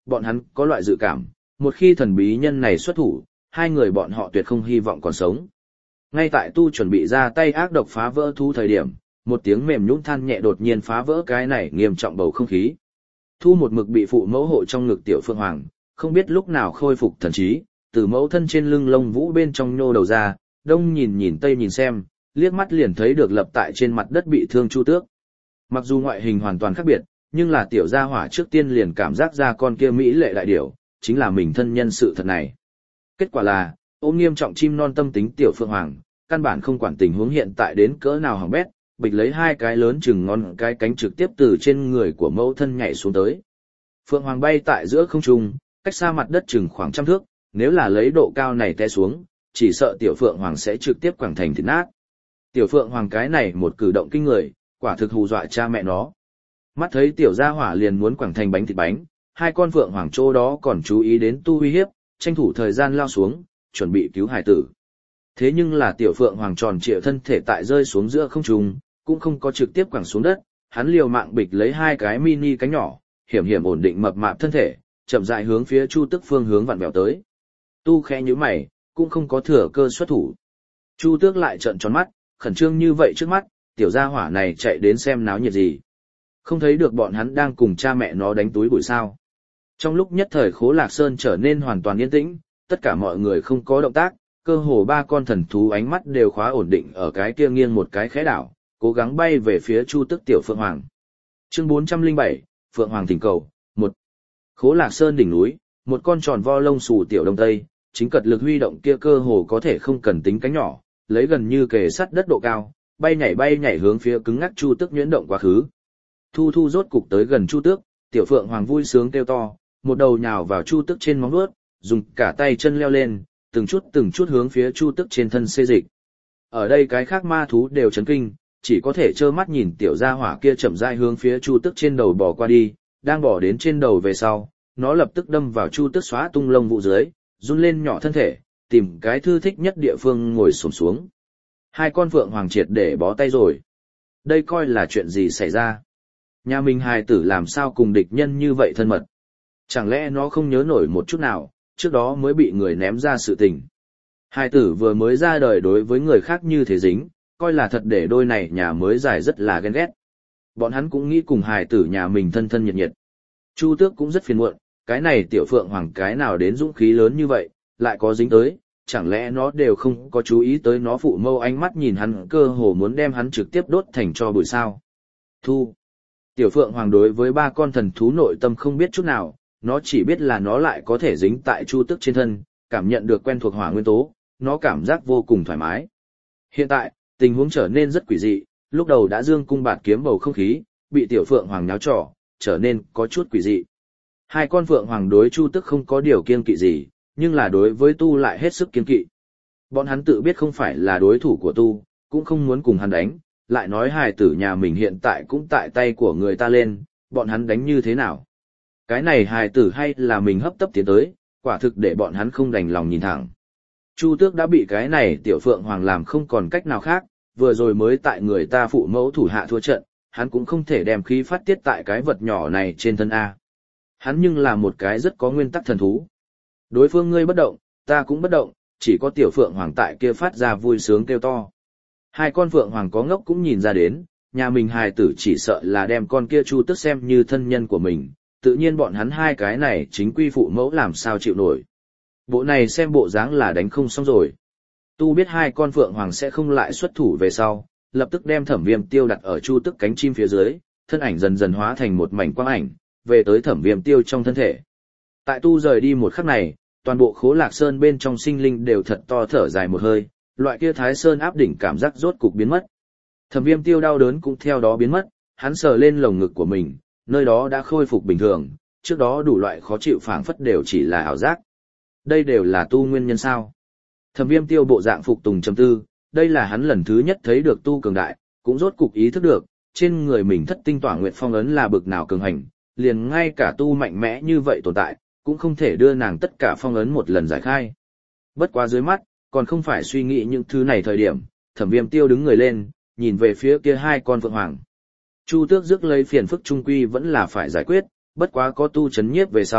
bọn hắn có loại dự cảm, một khi thần bí nhân này xuất thủ, hai người bọn họ tuyệt không hy vọng còn sống. Ngay tại tu chuẩn bị ra tay ác độc phá vỡ thu thời điểm, một tiếng mềm nhũn than nhẹ đột nhiên phá vỡ cái này nghiêm trọng bầu không khí. Thu một mực bị phụ mẫu hộ trong ngực tiểu Phượng Hoàng, không biết lúc nào khôi phục thần trí, từ mẫu thân trên lưng lông vũ bên trong nhô đầu ra, đông nhìn nhìn tây nhìn xem, liếc mắt liền thấy được lập tại trên mặt đất bị thương Chu Tước. Mặc dù ngoại hình hoàn toàn khác biệt, nhưng là tiểu gia hỏa trước tiên liền cảm giác ra con kia mỹ lệ đại điểu, chính là mình thân nhân sự thật này. Kết quả là, ôm nghiêm trọng chim non tâm tính tiểu Phượng Hoàng, căn bản không quản tình huống hiện tại đến cỡ nào hỏng bét, bịch lấy hai cái lớn chừng ngón cái cánh trực tiếp từ trên người của mẫu thân nhảy xuống tới. Phượng Hoàng bay tại giữa không trung, cách xa mặt đất chừng khoảng trăm thước, nếu là lấy độ cao này té xuống, chỉ sợ tiểu Phượng Hoàng sẽ trực tiếp quẳng thành thịt nát. Tiểu Phượng Hoàng cái này một cử động kinh người, quả thực hù dọa cha mẹ nó. Mắt thấy tiểu gia hỏa liền muốn quẳng thành bánh thịt bánh, hai con Phượng Hoàng chỗ đó còn chú ý đến tu uy hiếp, tranh thủ thời gian lao xuống, chuẩn bị cứu hải tử. Thế nhưng là tiểu Phượng Hoàng tròn trịa thân thể tại rơi xuống giữa không trung, cũng không có trực tiếp quẳng xuống đất, hắn liều mạng bịch lấy hai cái mini cánh nhỏ, hiểm hiểm ổn định mập mạp thân thể, chậm rãi hướng phía Chu Tước phương hướng vặn vẹo tới. Tu khẽ nhíu mày, cũng không có thừa cơ xuất thủ. Chu Tước lại trợn tròn mắt, khẩn trương như vậy trước mắt, tiểu gia hỏa này chạy đến xem náo nhiệt gì. Không thấy được bọn hắn đang cùng cha mẹ nó đánh túi bụi sao. Trong lúc nhất thời Khố Lạc Sơn trở nên hoàn toàn yên tĩnh, tất cả mọi người không có động tác, cơ hồ ba con thần thú ánh mắt đều khóa ổn định ở cái kia nghiêng một cái khẽ đảo, cố gắng bay về phía Chu Tước tiểu Phượng Hoàng. Chương bốn trăm lẻ bảy, Phượng Hoàng thỉnh cầu, một. Khố Lạc Sơn đỉnh núi, một con tròn vo lông xù tiểu đông tây, chính cật lực huy động kia cơ hồ có thể không cần tính cánh nhỏ, lấy gần như kề sát đất độ cao, bay nhảy bay nhảy hướng phía cứng ngắc Chu Tước nhuyễn động quá khứ. Thu Thu rốt cục tới gần Chu Tước, tiểu Phượng Hoàng vui sướng kêu to, một đầu nhào vào Chu Tước trên móng vuốt, dùng cả tay chân leo lên, từng chút từng chút hướng phía Chu Tước trên thân xê dịch. Ở đây cái khác ma thú đều chấn kinh, chỉ có thể trơ mắt nhìn tiểu gia hỏa kia chậm rãi hướng phía Chu Tước trên đầu bò qua đi, đang bò đến trên đầu về sau, nó lập tức đâm vào Chu Tước xóa tung lông vũ dưới, run lên nhỏ thân thể, tìm cái thư thích nhất địa phương ngồi xổm xuống. Hai con Phượng Hoàng triệt để bó tay rồi. Đây coi là chuyện gì xảy ra? Nhà mình hài tử làm sao cùng địch nhân như vậy thân mật? Chẳng lẽ nó không nhớ nổi một chút nào, trước đó mới bị người ném ra sự tình. Hài tử vừa mới ra đời đối với người khác như thế dính, coi là thật để đôi này nhà mới dài rất là ghen ghét. Bọn hắn cũng nghĩ cùng hài tử nhà mình thân thân nhiệt nhiệt. Chu Tước cũng rất phiền muộn, cái này tiểu Phượng Hoàng cái nào đến dũng khí lớn như vậy, lại có dính tới, chẳng lẽ nó đều không có chú ý tới nó phụ mâu ánh mắt nhìn hắn cơ hồ muốn đem hắn trực tiếp đốt thành tro bụi sao. Thu. Tiểu Phượng Hoàng đối với ba con thần thú nội tâm không biết chút nào, nó chỉ biết là nó lại có thể dính tại Chu Tước trên thân, cảm nhận được quen thuộc hỏa nguyên tố, nó cảm giác vô cùng thoải mái. Hiện tại, tình huống trở nên rất quỷ dị, lúc đầu đã dương cung bạt kiếm bầu không khí, bị tiểu Phượng Hoàng nháo trò, trở nên có chút quỷ dị. Hai con Phượng Hoàng đối Chu Tước không có điều kiêng kỵ gì, nhưng là đối với Tu lại hết sức kiêng kỵ. Bọn hắn tự biết không phải là đối thủ của Tu, cũng không muốn cùng hắn đánh, lại nói hài tử nhà mình hiện tại cũng tại tay của người ta lên, bọn hắn đánh như thế nào? Cái này hài tử hay là mình hấp tấp tiến tới, quả thực để bọn hắn không đành lòng nhìn thẳng. Chu Tước đã bị cái này tiểu Phượng Hoàng làm không còn cách nào khác, vừa rồi mới tại người ta phụ mẫu thủ hạ thua trận, hắn cũng không thể đem khí phát tiết tại cái vật nhỏ này trên thân A. Hắn nhưng là một cái rất có nguyên tắc thần thú. Đối phương ngươi bất động, ta cũng bất động, chỉ có tiểu Phượng Hoàng tại kia phát ra vui sướng kêu to. Hai con Phượng Hoàng có ngốc cũng nhìn ra đến, nhà mình hài tử chỉ sợ là đem con kia Chu Tước xem như thân nhân của mình, tự nhiên bọn hắn hai cái này chính quy phụ mẫu làm sao chịu nổi. Bộ này xem bộ dáng là đánh không xong rồi. Tu biết hai con Phượng Hoàng sẽ không lại xuất thủ về sau, lập tức đem Thẩm Viêm Tiêu đặt ở Chu Tước cánh chim phía dưới, thân ảnh dần dần hóa thành một mảnh quang ảnh, về tới Thẩm Viêm Tiêu trong thân thể. Tại Tu rời đi một khắc này, toàn bộ Khố Lạc Sơn bên trong sinh linh đều thật to thở dài một hơi, loại kia Thái Sơn áp đỉnh cảm giác rốt cục biến mất. Thẩm Viêm Tiêu đau đớn cũng theo đó biến mất, hắn sờ lên lồng ngực của mình, nơi đó đã khôi phục bình thường, trước đó đủ loại khó chịu phảng phất đều chỉ là ảo giác. Đây đều là Tu nguyên nhân sao? Thẩm Viêm Tiêu bộ dạng phục tùng trầm tư, đây là hắn lần thứ nhất thấy được Tu cường đại, cũng rốt cục ý thức được, trên người mình thất tinh tỏa nguyệt phong ấn là bực nào cường hành, liền ngay cả Tu mạnh mẽ như vậy tồn tại, cũng không thể đưa nàng tất cả phong ấn một lần giải khai. Bất quá dưới mắt, còn không phải suy nghĩ những thứ này thời điểm, Thẩm Viêm Tiêu đứng người lên, nhìn về phía kia hai con Phượng Hoàng. Chu Tước rước lấy phiền phức trung quy vẫn là phải giải quyết, bất quá có Tu chấn nhiếp về sau,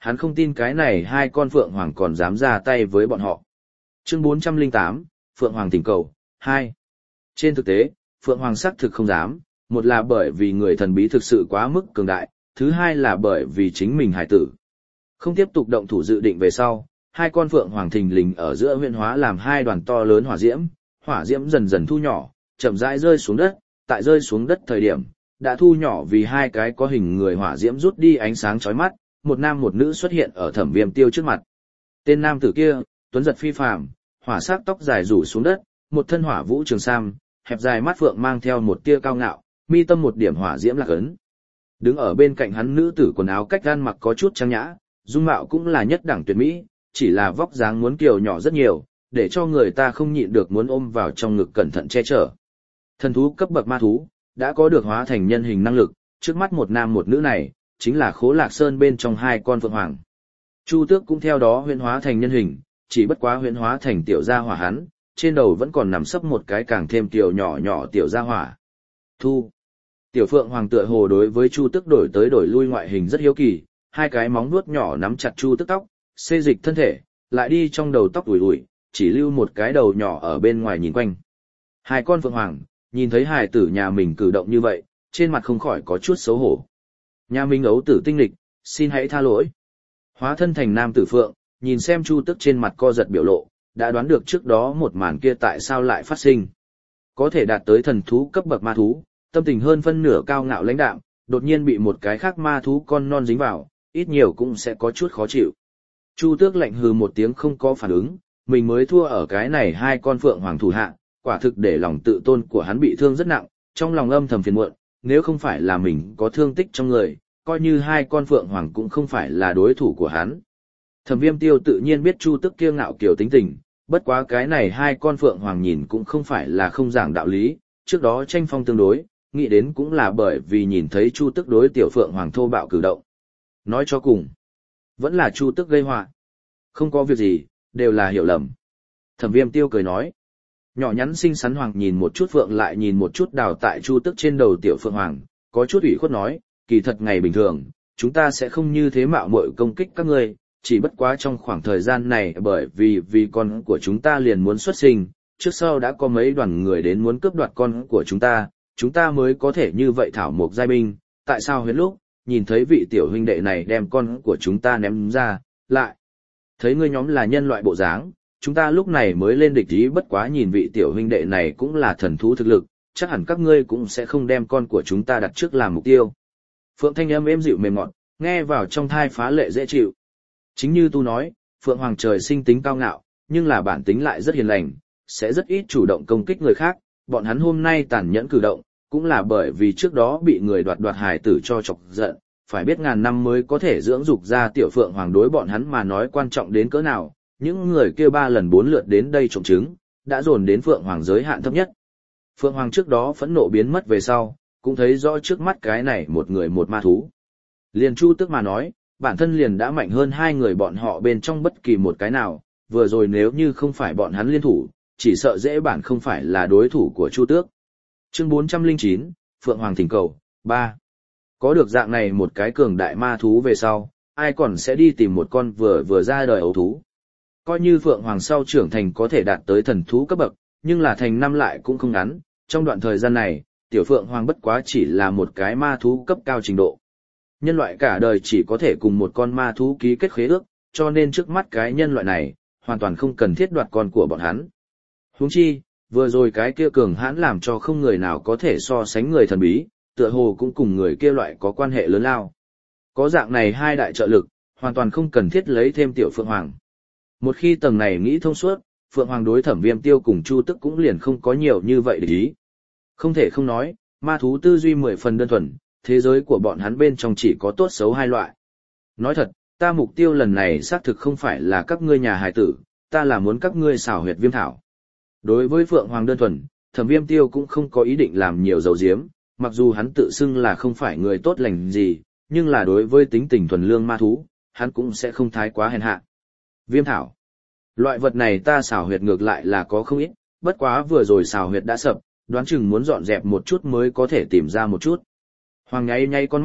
hắn không tin cái này hai con Phượng Hoàng còn dám ra tay với bọn họ. Chương bốn trăm lẻ tám, Phượng Hoàng thỉnh cầu, hai. Trên thực tế, Phượng Hoàng xác thực không dám, một là bởi vì người thần bí thực sự quá mức cường đại, thứ hai là bởi vì chính mình hải tử. Không tiếp tục động thủ dự định về sau, hai con Phượng Hoàng thình lình ở giữa huyễn hóa làm hai đoàn to lớn hỏa diễm, hỏa diễm dần dần thu nhỏ, chậm rãi rơi xuống đất, tại rơi xuống đất thời điểm, đã thu nhỏ vì hai cái có hình người hỏa diễm rút đi ánh sáng chói mắt, một nam một nữ xuất hiện ở Thẩm Viêm Tiêu trước mặt. Tên nam tử kia, tuấn giật phi phàm, hỏa sắc tóc dài rủ xuống đất, một thân hỏa vũ trường sam, hẹp dài mắt phượng mang theo một tia cao ngạo, mi tâm một điểm hỏa diễm lạc ấn. Đứng ở bên cạnh hắn nữ tử quần áo cách gan mặc có chút trang nhã, dung mạo cũng là nhất đẳng tuyệt mỹ, chỉ là vóc dáng muốn kiều nhỏ rất nhiều, để cho người ta không nhịn được muốn ôm vào trong ngực cẩn thận che chở. Thần thú cấp bậc ma thú, đã có được hóa thành nhân hình năng lực, trước mắt một nam một nữ này, chính là Khố Lạc Sơn bên trong hai con Phượng Hoàng. Chu Tước cũng theo đó huyễn hóa thành nhân hình, chỉ bất quá huyễn hóa thành tiểu gia hỏa hắn, trên đầu vẫn còn nằm sấp một cái càng thêm tiểu nhỏ nhỏ tiểu gia hỏa. Thu. Tiểu Phượng Hoàng tựa hồ đối với Chu Tước đổi tới đổi lui ngoại hình rất hiếu kỳ, hai cái móng vuốt nhỏ nắm chặt Chu Tước tóc, xê dịch thân thể, lại đi trong đầu tóc ủi ủi, chỉ lưu một cái đầu nhỏ ở bên ngoài nhìn quanh. Hai con Phượng Hoàng, nhìn thấy hài tử nhà mình cử động như vậy, trên mặt không khỏi có chút xấu hổ. Nhà mình ấu tử tinh lịch, xin hãy tha lỗi. Hóa thân thành nam tử Phượng, nhìn xem Chu Tước trên mặt co giật biểu lộ, đã đoán được trước đó một màn kia tại sao lại phát sinh. Có thể đạt tới thần thú cấp bậc ma thú, tâm tình hơn phân nửa cao ngạo lãnh đạm, đột nhiên bị một cái khác ma thú con non dính vào, ít nhiều cũng sẽ có chút khó chịu. Chu Tước lạnh hừ một tiếng không có phản ứng, mình mới thua ở cái này hai con Phượng Hoàng thủ hạ, quả thực để lòng tự tôn của hắn bị thương rất nặng, trong lòng âm thầm phiền muộn, nếu không phải là mình có thương tích trong người, coi như hai con Phượng Hoàng cũng không phải là đối thủ của hắn. Thẩm Viêm Tiêu tự nhiên biết Chu Tước kia ngạo kiều tính tình, bất quá cái này hai con Phượng Hoàng nhìn cũng không phải là không giảng đạo lý, trước đó tranh phong tương đối, nghĩ đến cũng là bởi vì nhìn thấy Chu Tước đối tiểu Phượng Hoàng thô bạo cử động. Nói cho cùng, vẫn là Chu Tước gây họa. Không có việc gì, đều là hiểu lầm. Thẩm Viêm Tiêu cười nói. Nhỏ nhắn xinh xắn Hoàng nhìn một chút Phượng lại nhìn một chút đào tại Chu Tước trên đầu tiểu Phượng Hoàng, có chút ủy khuất nói, kỳ thật ngày bình thường, chúng ta sẽ không như thế mạo muội công kích các ngươi, chỉ bất quá trong khoảng thời gian này bởi vì vì con của chúng ta liền muốn xuất sinh, trước sau đã có mấy đoàn người đến muốn cướp đoạt con của chúng ta, chúng ta mới có thể như vậy thảo mộc giai binh, tại sao huyết lúc, nhìn thấy vị tiểu huynh đệ này đem con của chúng ta ném ra, lại thấy ngươi nhóm là nhân loại bộ dáng, chúng ta lúc này mới lên địch ý, bất quá nhìn vị tiểu huynh đệ này cũng là thần thú thực lực, chắc hẳn các ngươi cũng sẽ không đem con của chúng ta đặt trước làm mục tiêu. Phượng thanh âm êm dịu mềm ngọt, nghe vào trong thai phá lệ dễ chịu. Chính như tu nói, Phượng Hoàng trời sinh tính cao ngạo, nhưng là bản tính lại rất hiền lành, sẽ rất ít chủ động công kích người khác, bọn hắn hôm nay tàn nhẫn cử động, cũng là bởi vì trước đó bị người đoạt đoạt hài tử cho chọc giận, phải biết ngàn năm mới có thể dưỡng dục ra tiểu Phượng Hoàng đối bọn hắn mà nói quan trọng đến cỡ nào, những người kia ba lần bốn lượt đến đây trộm trứng, đã dồn đến Phượng Hoàng giới hạn thấp nhất. Phượng Hoàng trước đó phẫn nộ biến mất về sau, cũng thấy rõ trước mắt cái này một người một ma thú. Liền Chu Tước mà nói, bản thân liền đã mạnh hơn hai người bọn họ bên trong bất kỳ một cái nào, vừa rồi nếu như không phải bọn hắn liên thủ, chỉ sợ dễ bản không phải là đối thủ của Chu Tước. Chương bốn trăm lẻ chín, Phượng Hoàng thỉnh cầu, ba. Có được dạng này một cái cường đại ma thú về sau, ai còn sẽ đi tìm một con vừa vừa ra đời ấu thú. Coi như Phượng Hoàng sau trưởng thành có thể đạt tới thần thú cấp bậc, nhưng là thành năm lại cũng không ngắn, trong đoạn thời gian này, tiểu Phượng Hoàng bất quá chỉ là một cái ma thú cấp cao trình độ. Nhân loại cả đời chỉ có thể cùng một con ma thú ký kết khế ước, cho nên trước mắt cái nhân loại này, hoàn toàn không cần thiết đoạt con của bọn hắn. Huống chi, vừa rồi cái kia cường hãn làm cho không người nào có thể so sánh người thần bí, tựa hồ cũng cùng người kia loại có quan hệ lớn lao. Có dạng này hai đại trợ lực, hoàn toàn không cần thiết lấy thêm tiểu Phượng Hoàng. Một khi tầng này nghĩ thông suốt, Phượng Hoàng đối Thẩm Viêm Tiêu cùng Chu Tước cũng liền không có nhiều như vậy để ý. Không thể không nói, ma thú tư duy mười phần đơn thuần, thế giới của bọn hắn bên trong chỉ có tốt xấu hai loại. Nói thật, ta mục tiêu lần này xác thực không phải là các ngươi nhà hài tử, ta là muốn các ngươi xảo huyệt viêm thảo. Đối với Phượng Hoàng đơn thuần, Thẩm Viêm Tiêu cũng không có ý định làm nhiều dầu diếm, mặc dù hắn tự xưng là không phải người tốt lành gì, nhưng là đối với tính tình thuần lương ma thú, hắn cũng sẽ không thái quá hèn hạ. Viêm thảo. Loại vật này ta xảo huyệt ngược lại là có không ít, bất quá vừa rồi xảo huyệt đã sập, đoán chừng muốn dọn dẹp một chút mới có thể tìm ra một chút. Hoàng nháy nháy con mắt,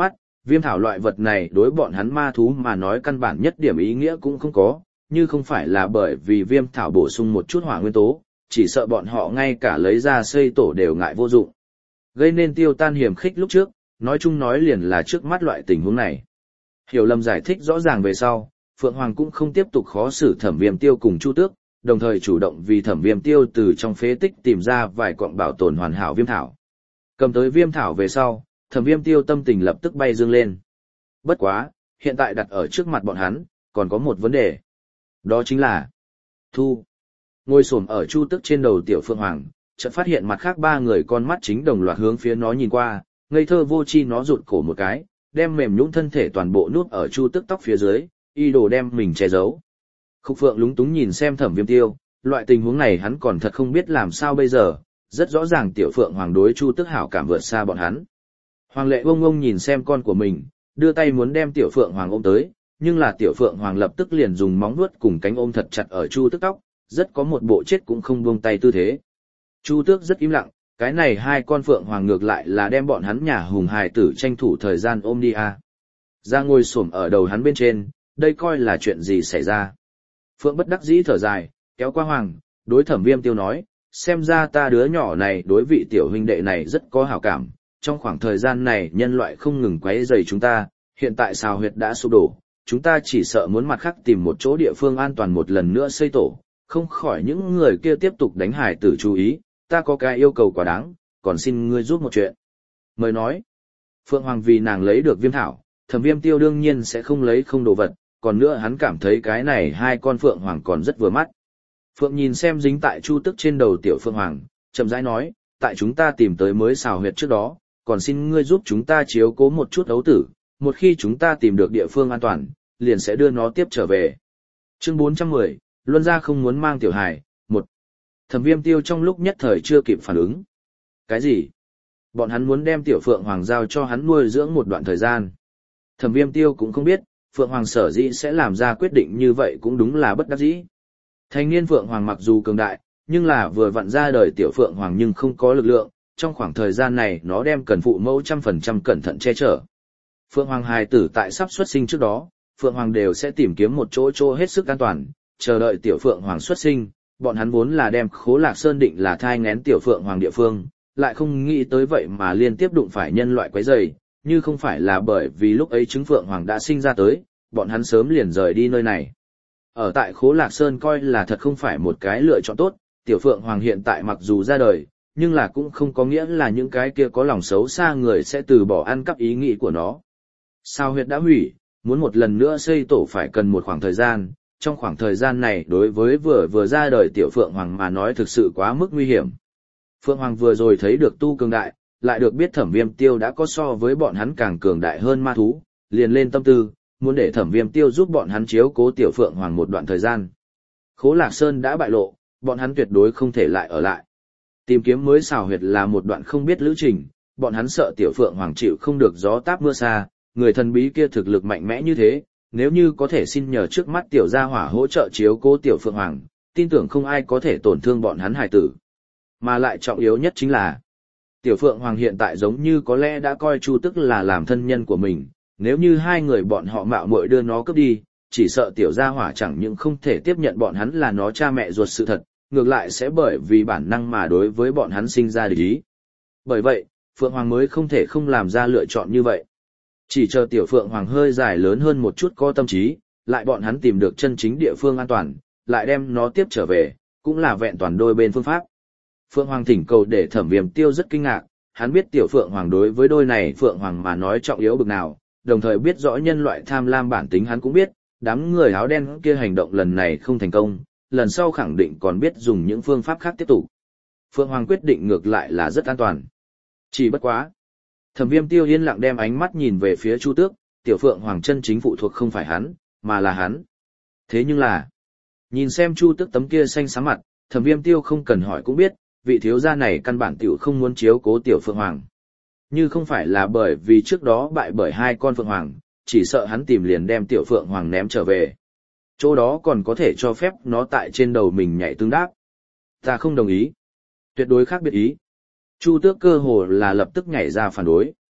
Viêm thảo loại vật này đối bọn hắn ma thú mà nói căn bản nhất điểm ý nghĩa cũng không có, như không phải là bởi vì viêm thảo bổ sung một chút hỏa nguyên tố, chỉ sợ bọn họ ngay cả lấy ra xây tổ đều ngại vô dụng. Gây nên Tiêu Tan hiểm khích lúc trước, nói chung nói liền là trước mắt loại tình huống này. Hiểu lầm giải thích rõ ràng về sau, Phượng Hoàng cũng không tiếp tục khó xử Thẩm Viêm Tiêu cùng Chu Tước, đồng thời chủ động vì Thẩm Viêm Tiêu từ trong phế tích tìm ra vài quặng bảo tồn hoàn hảo viêm thảo. Cầm tới viêm thảo về sau, Thẩm Viêm Tiêu tâm tình lập tức bay dương lên. Bất quá, hiện tại đặt ở trước mặt bọn hắn, còn có một vấn đề. Đó chính là Thu. Ngồi xổm ở Chu Tước trên đầu tiểu Phượng Hoàng, chợt phát hiện mặt khác ba người con mắt chính đồng loạt hướng phía nó nhìn qua, ngây thơ vô tri nó rụt cổ một cái, đem mềm nhũn thân thể toàn bộ nút ở Chu Tước tóc phía dưới, y đồ đem mình che giấu. Khúc Phượng lúng túng nhìn xem Thẩm Viêm Tiêu, loại tình huống này hắn còn thật không biết làm sao bây giờ, rất rõ ràng tiểu Phượng Hoàng đối Chu Tước hảo cảm vượt xa bọn hắn. Hoàng Lệ Bông Bông nhìn xem con của mình, đưa tay muốn đem tiểu Phượng Hoàng ôm tới, nhưng là tiểu Phượng Hoàng lập tức liền dùng móng vuốt cùng cánh ôm thật chặt ở Chu Tước tóc, rất có một bộ chết cũng không buông tay tư thế. Chu Tước rất im lặng, cái này hai con Phượng Hoàng ngược lại là đem bọn hắn nhà hùng hài tử tranh thủ thời gian ôm đi à. Ra ngồi xổm ở đầu hắn bên trên, đây coi là chuyện gì xảy ra. Phượng bất đắc dĩ thở dài, kéo qua Hoàng, đối Thẩm Viêm Tiêu nói, xem ra ta đứa nhỏ này đối vị tiểu huynh đệ này rất có hảo cảm, trong khoảng thời gian này nhân loại không ngừng quấy rầy chúng ta, hiện tại xào huyệt đã sụp đổ, chúng ta chỉ sợ muốn mặt khác tìm một chỗ địa phương an toàn một lần nữa xây tổ, không khỏi những người kia tiếp tục đánh hải tử chú ý, ta có cái yêu cầu quá đáng, còn xin ngươi giúp một chuyện. Mời nói, Phượng Hoàng vì nàng lấy được viêm thảo, Thẩm Viêm Tiêu đương nhiên sẽ không lấy không đồ vật, còn nữa hắn cảm thấy cái này hai con Phượng Hoàng còn rất vừa mắt. Phượng nhìn xem dính tại Chu Tước trên đầu tiểu Phượng Hoàng, chậm rãi nói, tại chúng ta tìm tới mới xào huyệt trước đó, còn xin ngươi giúp chúng ta chiếu cố một chút ấu tử, một khi chúng ta tìm được địa phương an toàn, liền sẽ đưa nó tiếp trở về. Chương bốn trăm mười, Luân gia không muốn mang tiểu hài, một. Thẩm Viêm Tiêu trong lúc nhất thời chưa kịp phản ứng. Cái gì? Bọn hắn muốn đem tiểu Phượng Hoàng giao cho hắn nuôi dưỡng một đoạn thời gian. Thẩm Viêm Tiêu cũng không biết, Phượng Hoàng sở dĩ sẽ làm ra quyết định như vậy cũng đúng là bất đắc dĩ. Thanh niên Phượng Hoàng mặc dù cường đại, nhưng là vừa vặn ra đời tiểu Phượng Hoàng nhưng không có lực lượng, trong khoảng thời gian này nó đem cần phụ mẫu trăm phần trăm cẩn thận che chở. Phượng Hoàng hài tử tại sắp xuất sinh trước đó, Phượng Hoàng đều sẽ tìm kiếm một chỗ chỗ hết sức an toàn, chờ đợi tiểu Phượng Hoàng xuất sinh, bọn hắn vốn là đem Khố Lạc Sơn định là thai nghén tiểu Phượng Hoàng địa phương, lại không nghĩ tới vậy mà liên tiếp đụng phải nhân loại quấy rầy, như không phải là bởi vì lúc ấy trứng Phượng Hoàng đã sinh ra tới, bọn hắn sớm liền rời đi nơi này. Ở tại Khố Lạc Sơn coi là thật không phải một cái lựa chọn tốt, tiểu Phượng Hoàng hiện tại mặc dù ra đời, nhưng là cũng không có nghĩa là những cái kia có lòng xấu xa người sẽ từ bỏ ăn cắp ý nghĩ của nó. Sao huyệt đã hủy, muốn một lần nữa xây tổ phải cần một khoảng thời gian, trong khoảng thời gian này đối với vừa vừa ra đời tiểu Phượng Hoàng mà nói thực sự quá mức nguy hiểm. Phượng Hoàng vừa rồi thấy được tu cường đại, lại được biết Thẩm Viêm Tiêu đã có so với bọn hắn càng cường đại hơn ma thú, liền lên tâm tư, muốn để Thẩm Viêm Tiêu giúp bọn hắn chiếu cố tiểu Phượng Hoàng một đoạn thời gian. Khố Lạc Sơn đã bại lộ, bọn hắn tuyệt đối không thể lại ở lại. Tìm kiếm mới xào huyệt là một đoạn không biết lữ trình, bọn hắn sợ tiểu Phượng Hoàng chịu không được gió táp mưa xa, người thần bí kia thực lực mạnh mẽ như thế, nếu như có thể xin nhờ trước mắt tiểu gia hỏa hỗ trợ chiếu cố tiểu Phượng Hoàng, tin tưởng không ai có thể tổn thương bọn hắn hài tử. Mà lại trọng yếu nhất chính là, tiểu Phượng Hoàng hiện tại giống như có lẽ đã coi Chu Tước là làm thân nhân của mình, nếu như hai người bọn họ mạo muội đưa nó cướp đi, chỉ sợ tiểu gia hỏa chẳng những không thể tiếp nhận bọn hắn là nó cha mẹ ruột sự thật, ngược lại sẽ bởi vì bản năng mà đối với bọn hắn sinh ra địch ý. Bởi vậy, Phượng Hoàng mới không thể không làm ra lựa chọn như vậy. Chỉ chờ tiểu Phượng Hoàng hơi dài lớn hơn một chút có tâm trí, lại bọn hắn tìm được chân chính địa phương an toàn, lại đem nó tiếp trở về, cũng là vẹn toàn đôi bên phương pháp. Phượng Hoàng thỉnh cầu để Thẩm Viêm Tiêu rất kinh ngạc, hắn biết tiểu Phượng Hoàng đối với đôi này Phượng Hoàng mà nói trọng yếu bực nào, đồng thời biết rõ nhân loại tham lam bản tính hắn cũng biết, đám người áo đen kia hành động lần này không thành công, lần sau khẳng định còn biết dùng những phương pháp khác tiếp tục. Phượng Hoàng quyết định ngược lại là rất an toàn. Chỉ bất quá. Thẩm Viêm Tiêu yên lặng đem ánh mắt nhìn về phía Chu Tước, tiểu Phượng Hoàng chân chính phụ thuộc không phải hắn, mà là hắn. Thế nhưng là, nhìn xem Chu Tước tấm kia xanh xám mặt, Thẩm Viêm Tiêu không cần hỏi cũng biết, vị thiếu gia này căn bản tiểu không muốn chiếu cố tiểu Phượng Hoàng. Như không phải là bởi vì trước đó bại bởi hai con Phượng Hoàng, chỉ sợ hắn tìm liền đem tiểu Phượng Hoàng ném trở về. Chỗ đó còn có thể cho phép nó tại trên đầu mình nhảy tương đáp. Ta không đồng ý. Tuyệt đối khác biệt ý. Chu Tước cơ hồ là lập tức nhảy ra phản đối.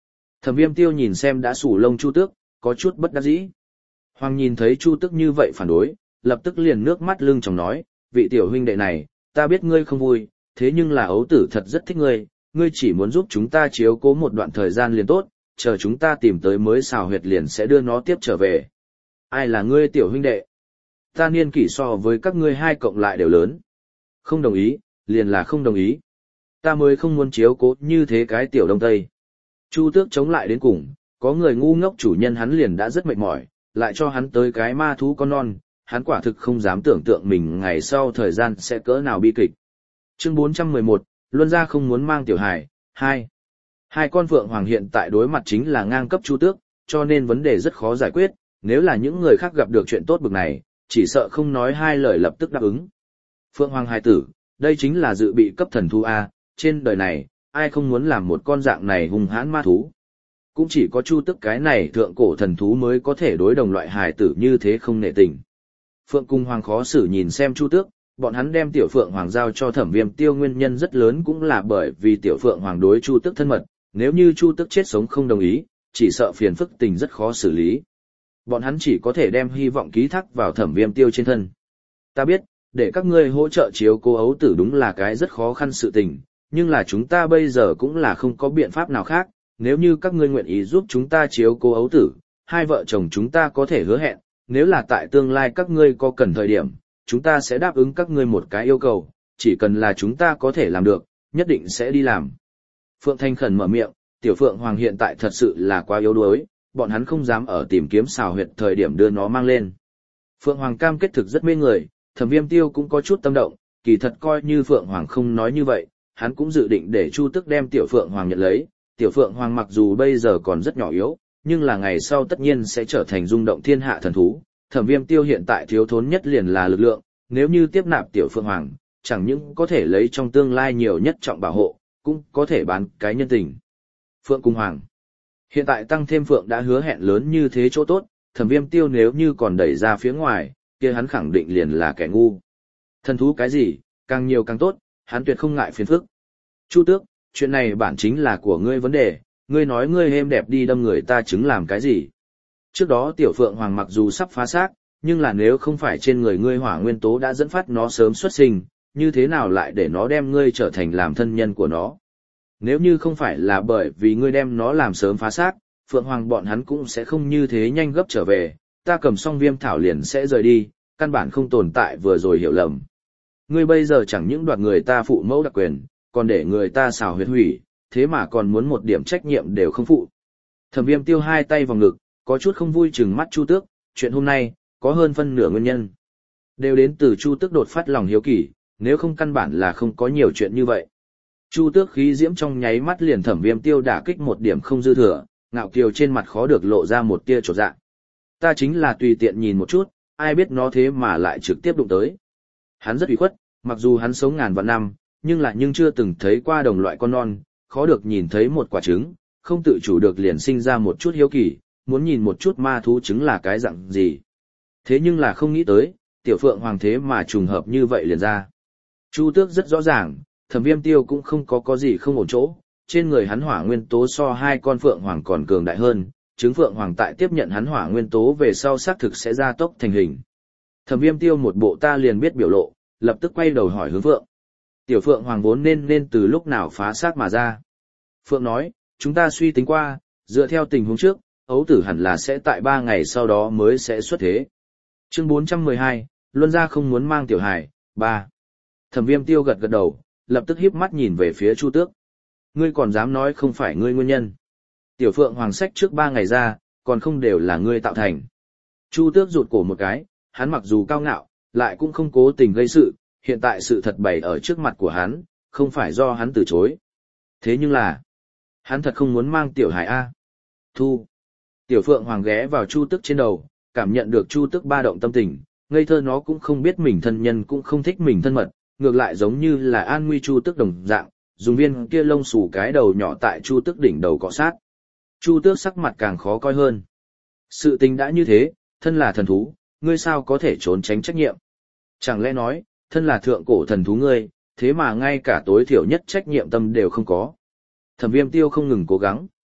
Thẩm Viêm Tiêu nhìn xem đã sủ lông Chu Tước, có chút bất đắc dĩ. Hoàng nhìn thấy Chu Tước như vậy phản đối, lập tức liền nước mắt lưng tròng nói, vị tiểu huynh đệ này, ta biết ngươi không vui, thế nhưng là ấu tử thật rất thích ngươi, ngươi chỉ muốn giúp chúng ta chiếu cố một đoạn thời gian liền tốt, chờ chúng ta tìm tới mới xào huyệt liền sẽ đưa nó tiếp trở về. Ai là ngươi tiểu huynh đệ? Ta niên kỷ so với các ngươi hai cộng lại đều lớn. Không đồng ý, liền là không đồng ý. Ta mới không muốn chiếu cố như thế cái tiểu đông tây. Chu Tước chống lại đến cùng, có người ngu ngốc chủ nhân hắn liền đã rất mệt mỏi, lại cho hắn tới cái ma thú con non, hắn quả thực không dám tưởng tượng mình ngày sau thời gian sẽ cỡ nào bi kịch. Chương bốn trăm mười một, Luân gia không muốn mang tiểu hải, hai. Hai con phượng hoàng hiện tại đối mặt chính là ngang cấp Chu Tước, cho nên vấn đề rất khó giải quyết, nếu là những người khác gặp được chuyện tốt bực này, chỉ sợ không nói hai lời lập tức đáp ứng. Phượng hoàng hài tử, đây chính là dự bị cấp thần thú A, trên đời này, ai không muốn làm một con dạng này hung hãn ma thú. Cũng chỉ có Chu Tước cái này thượng cổ thần thú mới có thể đối đồng loại hài tử như thế không nể tình. Phượng cung hoàng khó xử nhìn xem Chu Tước, bọn hắn đem tiểu Phượng hoàng giao cho Thẩm Viêm Tiêu nguyên nhân rất lớn cũng là bởi vì tiểu Phượng hoàng đối Chu Tước thân mật, nếu như Chu Tước chết sống không đồng ý, chỉ sợ phiền phức tình rất khó xử lý. Bọn hắn chỉ có thể đem hy vọng ký thác vào Thẩm Viêm Tiêu trên thân. Ta biết, để các ngươi hỗ trợ chiếu cố ấu tử đúng là cái rất khó khăn sự tình, nhưng là chúng ta bây giờ cũng là không có biện pháp nào khác, nếu như các ngươi nguyện ý giúp chúng ta chiếu cố ấu tử, hai vợ chồng chúng ta có thể hứa hẹn, nếu là tại tương lai các ngươi có cần thời điểm, chúng ta sẽ đáp ứng các ngươi một cái yêu cầu, chỉ cần là chúng ta có thể làm được, nhất định sẽ đi làm. Phượng Thanh khẩn mở miệng, tiểu Phượng Hoàng hiện tại thật sự là quá yếu đuối, bọn hắn không dám ở tìm kiếm xào huyệt thời điểm đưa nó mang lên. Phượng Hoàng cam kết thực rất mê người, Thẩm Viêm Tiêu cũng có chút tâm động, kỳ thật coi như Phượng Hoàng không nói như vậy, hắn cũng dự định để Chu Tước đem tiểu Phượng Hoàng nhận lấy. Tiểu Phượng Hoàng mặc dù bây giờ còn rất nhỏ yếu, nhưng là ngày sau tất nhiên sẽ trở thành rung động thiên hạ thần thú. Thẩm Viêm Tiêu hiện tại thiếu thốn nhất liền là lực lượng, nếu như tiếp nạp tiểu Phượng Hoàng, chẳng những có thể lấy trong tương lai nhiều nhất trọng bảo hộ, cũng có thể bán cái nhân tình. Phượng Cung Hoàng. Hiện tại tăng thêm Phượng đã hứa hẹn lớn như thế chỗ tốt, Thẩm Viêm Tiêu nếu như còn đẩy ra phía ngoài, kia hắn khẳng định liền là kẻ ngu. Thần thú cái gì, càng nhiều càng tốt, hắn tuyệt không ngại phiền phức. Chu Tước, chuyện này bản chính là của ngươi vấn đề, ngươi nói ngươi êm đẹp đi đâm người ta chứng làm cái gì. Trước đó tiểu Phượng Hoàng mặc dù sắp phá xác, nhưng là nếu không phải trên người ngươi hỏa nguyên tố đã dẫn phát nó sớm xuất sinh, như thế nào lại để nó đem ngươi trở thành làm thân nhân của nó. Nếu như không phải là bởi vì ngươi đem nó làm sớm phá xác, Phượng Hoàng bọn hắn cũng sẽ không như thế nhanh gấp trở về, ta cầm xong viêm thảo liền sẽ rời đi, căn bản không tồn tại vừa rồi hiểu lầm. Ngươi bây giờ chẳng những đoạt người ta phụ mẫu đặc quyền, còn để người ta xào huyệt hủy, thế mà còn muốn một điểm trách nhiệm đều không phụ. Thẩm Viêm Tiêu hai tay vào ngực, có chút không vui chừng mắt Chu Tước, chuyện hôm nay, có hơn phân nửa nguyên nhân. Đều đến từ Chu Tước đột phát lòng hiếu kỳ, nếu không căn bản là không có nhiều chuyện như vậy. Chu Tước khí diễm trong nháy mắt liền Thẩm Viêm Tiêu đả kích một điểm không dư thừa, ngạo kiều trên mặt khó được lộ ra một tia chột dạ. Ta chính là tùy tiện nhìn một chút, ai biết nó thế mà lại trực tiếp đụng tới. Hắn rất ủy khuất, mặc dù hắn sống ngàn vạn năm, nhưng lại nhưng chưa từng thấy qua đồng loại con non, khó được nhìn thấy một quả trứng, không tự chủ được liền sinh ra một chút hiếu kỳ, muốn nhìn một chút ma thú trứng là cái dạng gì. Thế nhưng là không nghĩ tới, tiểu Phượng Hoàng thế mà trùng hợp như vậy liền ra. Chu Tước rất rõ ràng, Thẩm Viêm Tiêu cũng không có có gì không ổn chỗ, trên người hắn hỏa nguyên tố so hai con Phượng Hoàng còn cường đại hơn, trứng Phượng Hoàng tại tiếp nhận hắn hỏa nguyên tố về sau xác thực sẽ ra tốc thành hình. Thẩm Viêm Tiêu một bộ ta liền biết biểu lộ, lập tức quay đầu hỏi hướng Phượng. Tiểu Phượng Hoàng vốn nên nên từ lúc nào phá xác mà ra. Phượng nói, chúng ta suy tính qua, dựa theo tình huống trước, ấu tử hẳn là sẽ tại ba ngày sau đó mới sẽ xuất thế. Chương bốn trăm mười hai, Luân gia không muốn mang tiểu hài, ba. Thẩm Viêm Tiêu gật gật đầu, lập tức híp mắt nhìn về phía Chu Tước. Ngươi còn dám nói không phải ngươi nguyên nhân. Tiểu Phượng Hoàng sách trước ba ngày ra, còn không đều là ngươi tạo thành. Chu Tước rụt cổ một cái, hắn mặc dù cao ngạo, lại cũng không cố tình gây sự, hiện tại sự thật bày ở trước mặt của hắn, không phải do hắn từ chối. Thế nhưng là, hắn thật không muốn mang tiểu hải A. Thu. Tiểu Phượng Hoàng ghé vào Chu Tước trên đầu, cảm nhận được Chu Tước ba động tâm tình, ngây thơ nó cũng không biết mình thân nhân cũng không thích mình thân mật, ngược lại giống như là an nguy Chu Tước đồng dạng, dùng viên kia lông xù cái đầu nhỏ tại Chu Tước đỉnh đầu cọ sát. Chu Tước sắc mặt càng khó coi hơn. Sự tình đã như thế, thân là thần thú, ngươi sao có thể trốn tránh trách nhiệm? Chẳng lẽ nói, thân là thượng cổ thần thú ngươi, thế mà ngay cả tối thiểu nhất trách nhiệm tâm đều không có. Thẩm Viêm Tiêu không ngừng cố gắng.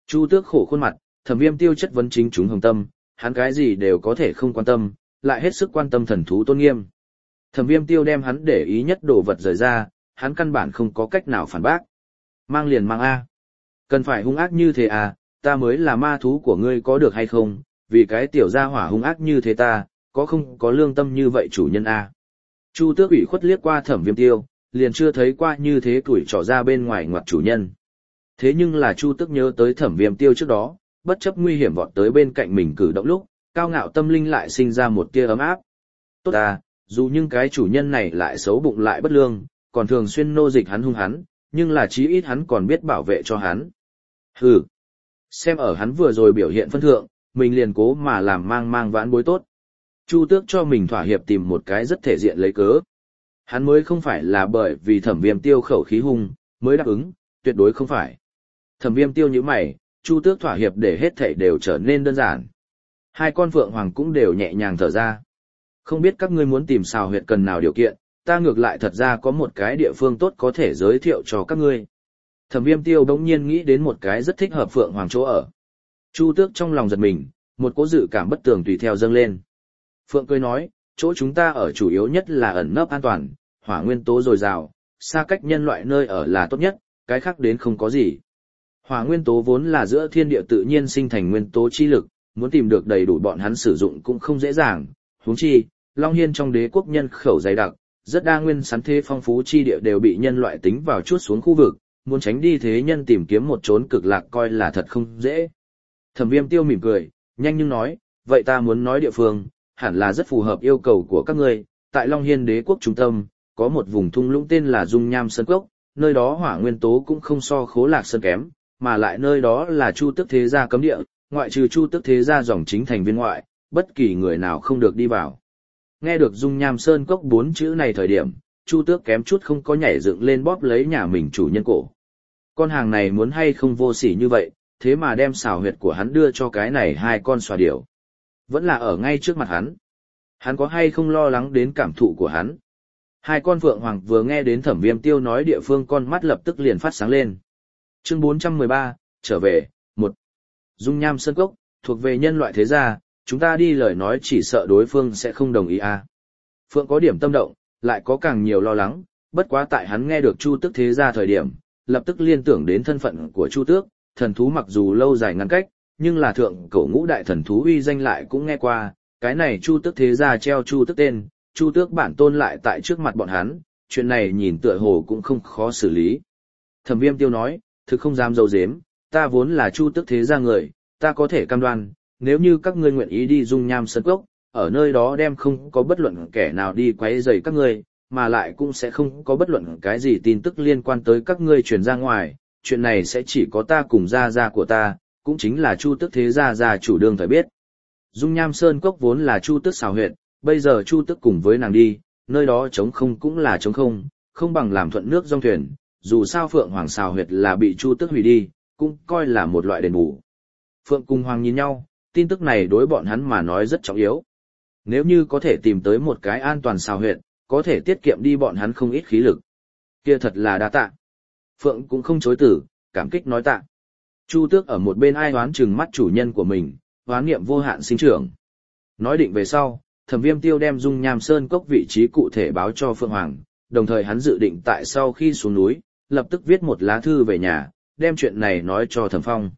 Chu Tước khổ khuôn mặt, Thẩm Viêm Tiêu chất vấn chính chúng hồng tâm, hắn cái gì đều có thể không quan tâm, lại hết sức quan tâm thần thú tôn nghiêm. Thẩm Viêm Tiêu đem hắn để ý nhất đồ vật rời ra, hắn căn bản không có cách nào phản bác. Mang liền mang a. Cần phải hung ác như thế à, ta mới là ma thú của ngươi có được hay không, vì cái tiểu gia hỏa hung ác như thế ta, có không có lương tâm như vậy chủ nhân a. Chu Tước ủy khuất liếc qua Thẩm Viêm Tiêu, liền chưa thấy qua như thế tuổi trỏ ra bên ngoài ngoặt chủ nhân. Thế nhưng là Chu Tước nhớ tới Thẩm Viêm Tiêu trước đó, bất chấp nguy hiểm vọt tới bên cạnh mình cử động lúc, cao ngạo tâm linh lại sinh ra một tia ấm áp. Tốt à, dù nhưng cái chủ nhân này lại xấu bụng lại bất lương, còn thường xuyên nô dịch hắn hung hắn, nhưng là chí ít hắn còn biết bảo vệ cho hắn. Hừ, xem ở hắn vừa rồi biểu hiện phân thượng, mình liền cố mà làm mang mang vãn bối tốt. Chu Tước cho mình thỏa hiệp tìm một cái rất thể diện lấy cớ. Hắn mới không phải là bởi vì Thẩm Viêm Tiêu khẩu khí hung, mới đáp ứng, tuyệt đối không phải. Thẩm Viêm Tiêu như mày, Chu Tước thỏa hiệp để hết thảy đều trở nên đơn giản. Hai con phượng hoàng cũng đều nhẹ nhàng thở ra. Không biết các ngươi muốn tìm xào huyệt cần nào điều kiện, ta ngược lại thật ra có một cái địa phương tốt có thể giới thiệu cho các ngươi. Thẩm Viêm Tiêu bỗng nhiên nghĩ đến một cái rất thích hợp phượng hoàng chỗ ở. Chu Tước trong lòng giật mình, một cỗ dự cảm bất tường tùy theo dâng lên. Phượng cười nói, chỗ chúng ta ở chủ yếu nhất là ẩn nấp an toàn, hỏa nguyên tố dồi dào, xa cách nhân loại nơi ở là tốt nhất, cái khác đến không có gì. Hỏa nguyên tố vốn là giữa thiên địa tự nhiên sinh thành nguyên tố chi lực, muốn tìm được đầy đủ bọn hắn sử dụng cũng không dễ dàng, huống chi, Long Hiên trong đế quốc nhân khẩu dày đặc, rất đa nguyên sắn thế phong phú chi địa đều bị nhân loại tính vào chuốt xuống khu vực, muốn tránh đi thế nhân tìm kiếm một chốn cực lạc coi là thật không dễ. Thẩm Viêm Tiêu mỉm cười, nhanh nhưng nói, vậy ta muốn nói địa phương, hẳn là rất phù hợp yêu cầu của các ngươi, tại Long Hiên đế quốc trung tâm, có một vùng thung lũng tên là Dung Nham Sơn Cốc, nơi đó hỏa nguyên tố cũng không so Khố Lạc Sơn kém, mà lại nơi đó là Chu Tước thế gia cấm địa, ngoại trừ Chu Tước thế gia dòng chính thành viên ngoại, bất kỳ người nào không được đi vào. Nghe được Dung Nham Sơn Cốc bốn chữ này thời điểm, Chu Tước kém chút không có nhảy dựng lên bóp lấy nhà mình chủ nhân cổ. Con hàng này muốn hay không vô sỉ như vậy, thế mà đem xào huyệt của hắn đưa cho cái này hai con xòa điểu. Vẫn là ở ngay trước mặt hắn. Hắn có hay không lo lắng đến cảm thụ của hắn. Hai con phượng hoàng vừa nghe đến Thẩm Viêm Tiêu nói địa phương con mắt lập tức liền phát sáng lên. Chương bốn trăm mười ba, trở về, một. Dung Nham Sơn Cốc, thuộc về nhân loại thế gia, chúng ta đi lời nói chỉ sợ đối phương sẽ không đồng ý à. Phượng có điểm tâm động, lại có càng nhiều lo lắng, bất quá tại hắn nghe được Chu Tước thế gia thời điểm, lập tức liên tưởng đến thân phận của Chu Tước, thần thú mặc dù lâu dài ngăn cách, nhưng là thượng cổ ngũ đại thần thú uy danh lại cũng nghe qua, cái này Chu Tước thế gia treo Chu Tước tên, Chu Tước bản tôn lại tại trước mặt bọn hắn, chuyện này nhìn tựa hồ cũng không khó xử lý. Thẩm Viêm Tiêu nói, thực không dám dâu dếm, ta vốn là Chu Tước thế gia người, ta có thể cam đoan, nếu như các ngươi nguyện ý đi Dung Nham Sơn Cốc, ở nơi đó đem không có bất luận kẻ nào đi quấy rầy các ngươi, mà lại cũng sẽ không có bất luận cái gì tin tức liên quan tới các ngươi truyền ra ngoài, chuyện này sẽ chỉ có ta cùng gia gia của ta, cũng chính là Chu Tước thế gia gia chủ đương thời biết. Dung Nham Sơn Cốc vốn là Chu Tước xào huyệt, bây giờ Chu Tước cùng với nàng đi, nơi đó trống không cũng là trống không, không bằng làm thuận nước dòng thuyền, dù sao Phượng Hoàng xào huyệt là bị Chu Tước hủy đi, cũng coi là một loại đền bù. Phượng cùng Hoàng nhìn nhau, tin tức này đối bọn hắn mà nói rất trọng yếu. Nếu như có thể tìm tới một cái an toàn xào huyệt, có thể tiết kiệm đi bọn hắn không ít khí lực. Kia thật là đa tạ. Phượng cũng không chối từ, cảm kích nói tạ. Chu Tước ở một bên ai oán chừng mắt chủ nhân của mình, oán niệm vô hạn sinh trưởng. Nói định về sau, Thẩm Viêm Tiêu đem Dung Nham Sơn Cốc vị trí cụ thể báo cho Phượng Hoàng, đồng thời hắn dự định tại sau khi xuống núi, lập tức viết một lá thư về nhà, đem chuyện này nói cho Thẩm Phong.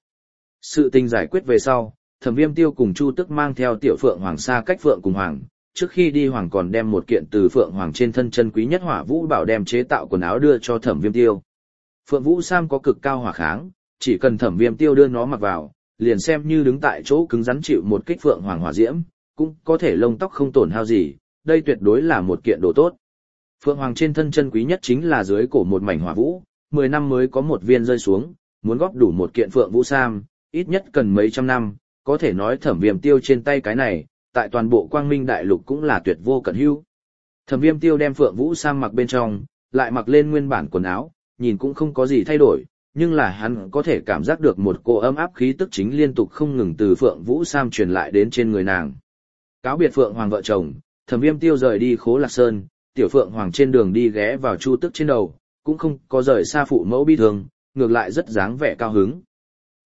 Sự tình giải quyết về sau, Thẩm Viêm Tiêu cùng Chu Tước mang theo tiểu Phượng Hoàng xa cách Phượng cùng Hoàng, trước khi đi Hoàng còn đem một kiện từ Phượng Hoàng trên thân chân quý nhất Hỏa Vũ Bảo đem chế tạo quần áo đưa cho Thẩm Viêm Tiêu. Phượng Vũ Sam có cực cao hỏa kháng, chỉ cần Thẩm Viêm Tiêu đưa nó mặc vào, liền xem như đứng tại chỗ cứng rắn chịu một kích Phượng Hoàng hỏa diễm, cũng có thể lông tóc không tổn hao gì, đây tuyệt đối là một kiện đồ tốt. Phượng Hoàng trên thân chân quý nhất chính là dưới cổ một mảnh hỏa vũ, mười năm mới có một viên rơi xuống, muốn góp đủ một kiện Phượng Vũ Sam, ít nhất cần mấy trăm năm, có thể nói Thẩm Viêm Tiêu trên tay cái này, tại toàn bộ Quang Minh Đại Lục cũng là tuyệt vô cận hữu. Thẩm Viêm Tiêu đem Phượng Vũ Sam mặc bên trong, lại mặc lên nguyên bản quần áo, nhìn cũng không có gì thay đổi, nhưng là hắn có thể cảm giác được một cỗ ấm áp khí tức chính liên tục không ngừng từ Phượng Vũ Sam truyền lại đến trên người nàng. Cáo biệt Phượng Hoàng vợ chồng, Thẩm Viêm Tiêu rời đi Khố Lạc Sơn, tiểu Phượng Hoàng trên đường đi ghé vào Chu Tước trên đầu, cũng không có rời xa phụ mẫu bi thương, ngược lại rất dáng vẻ cao hứng.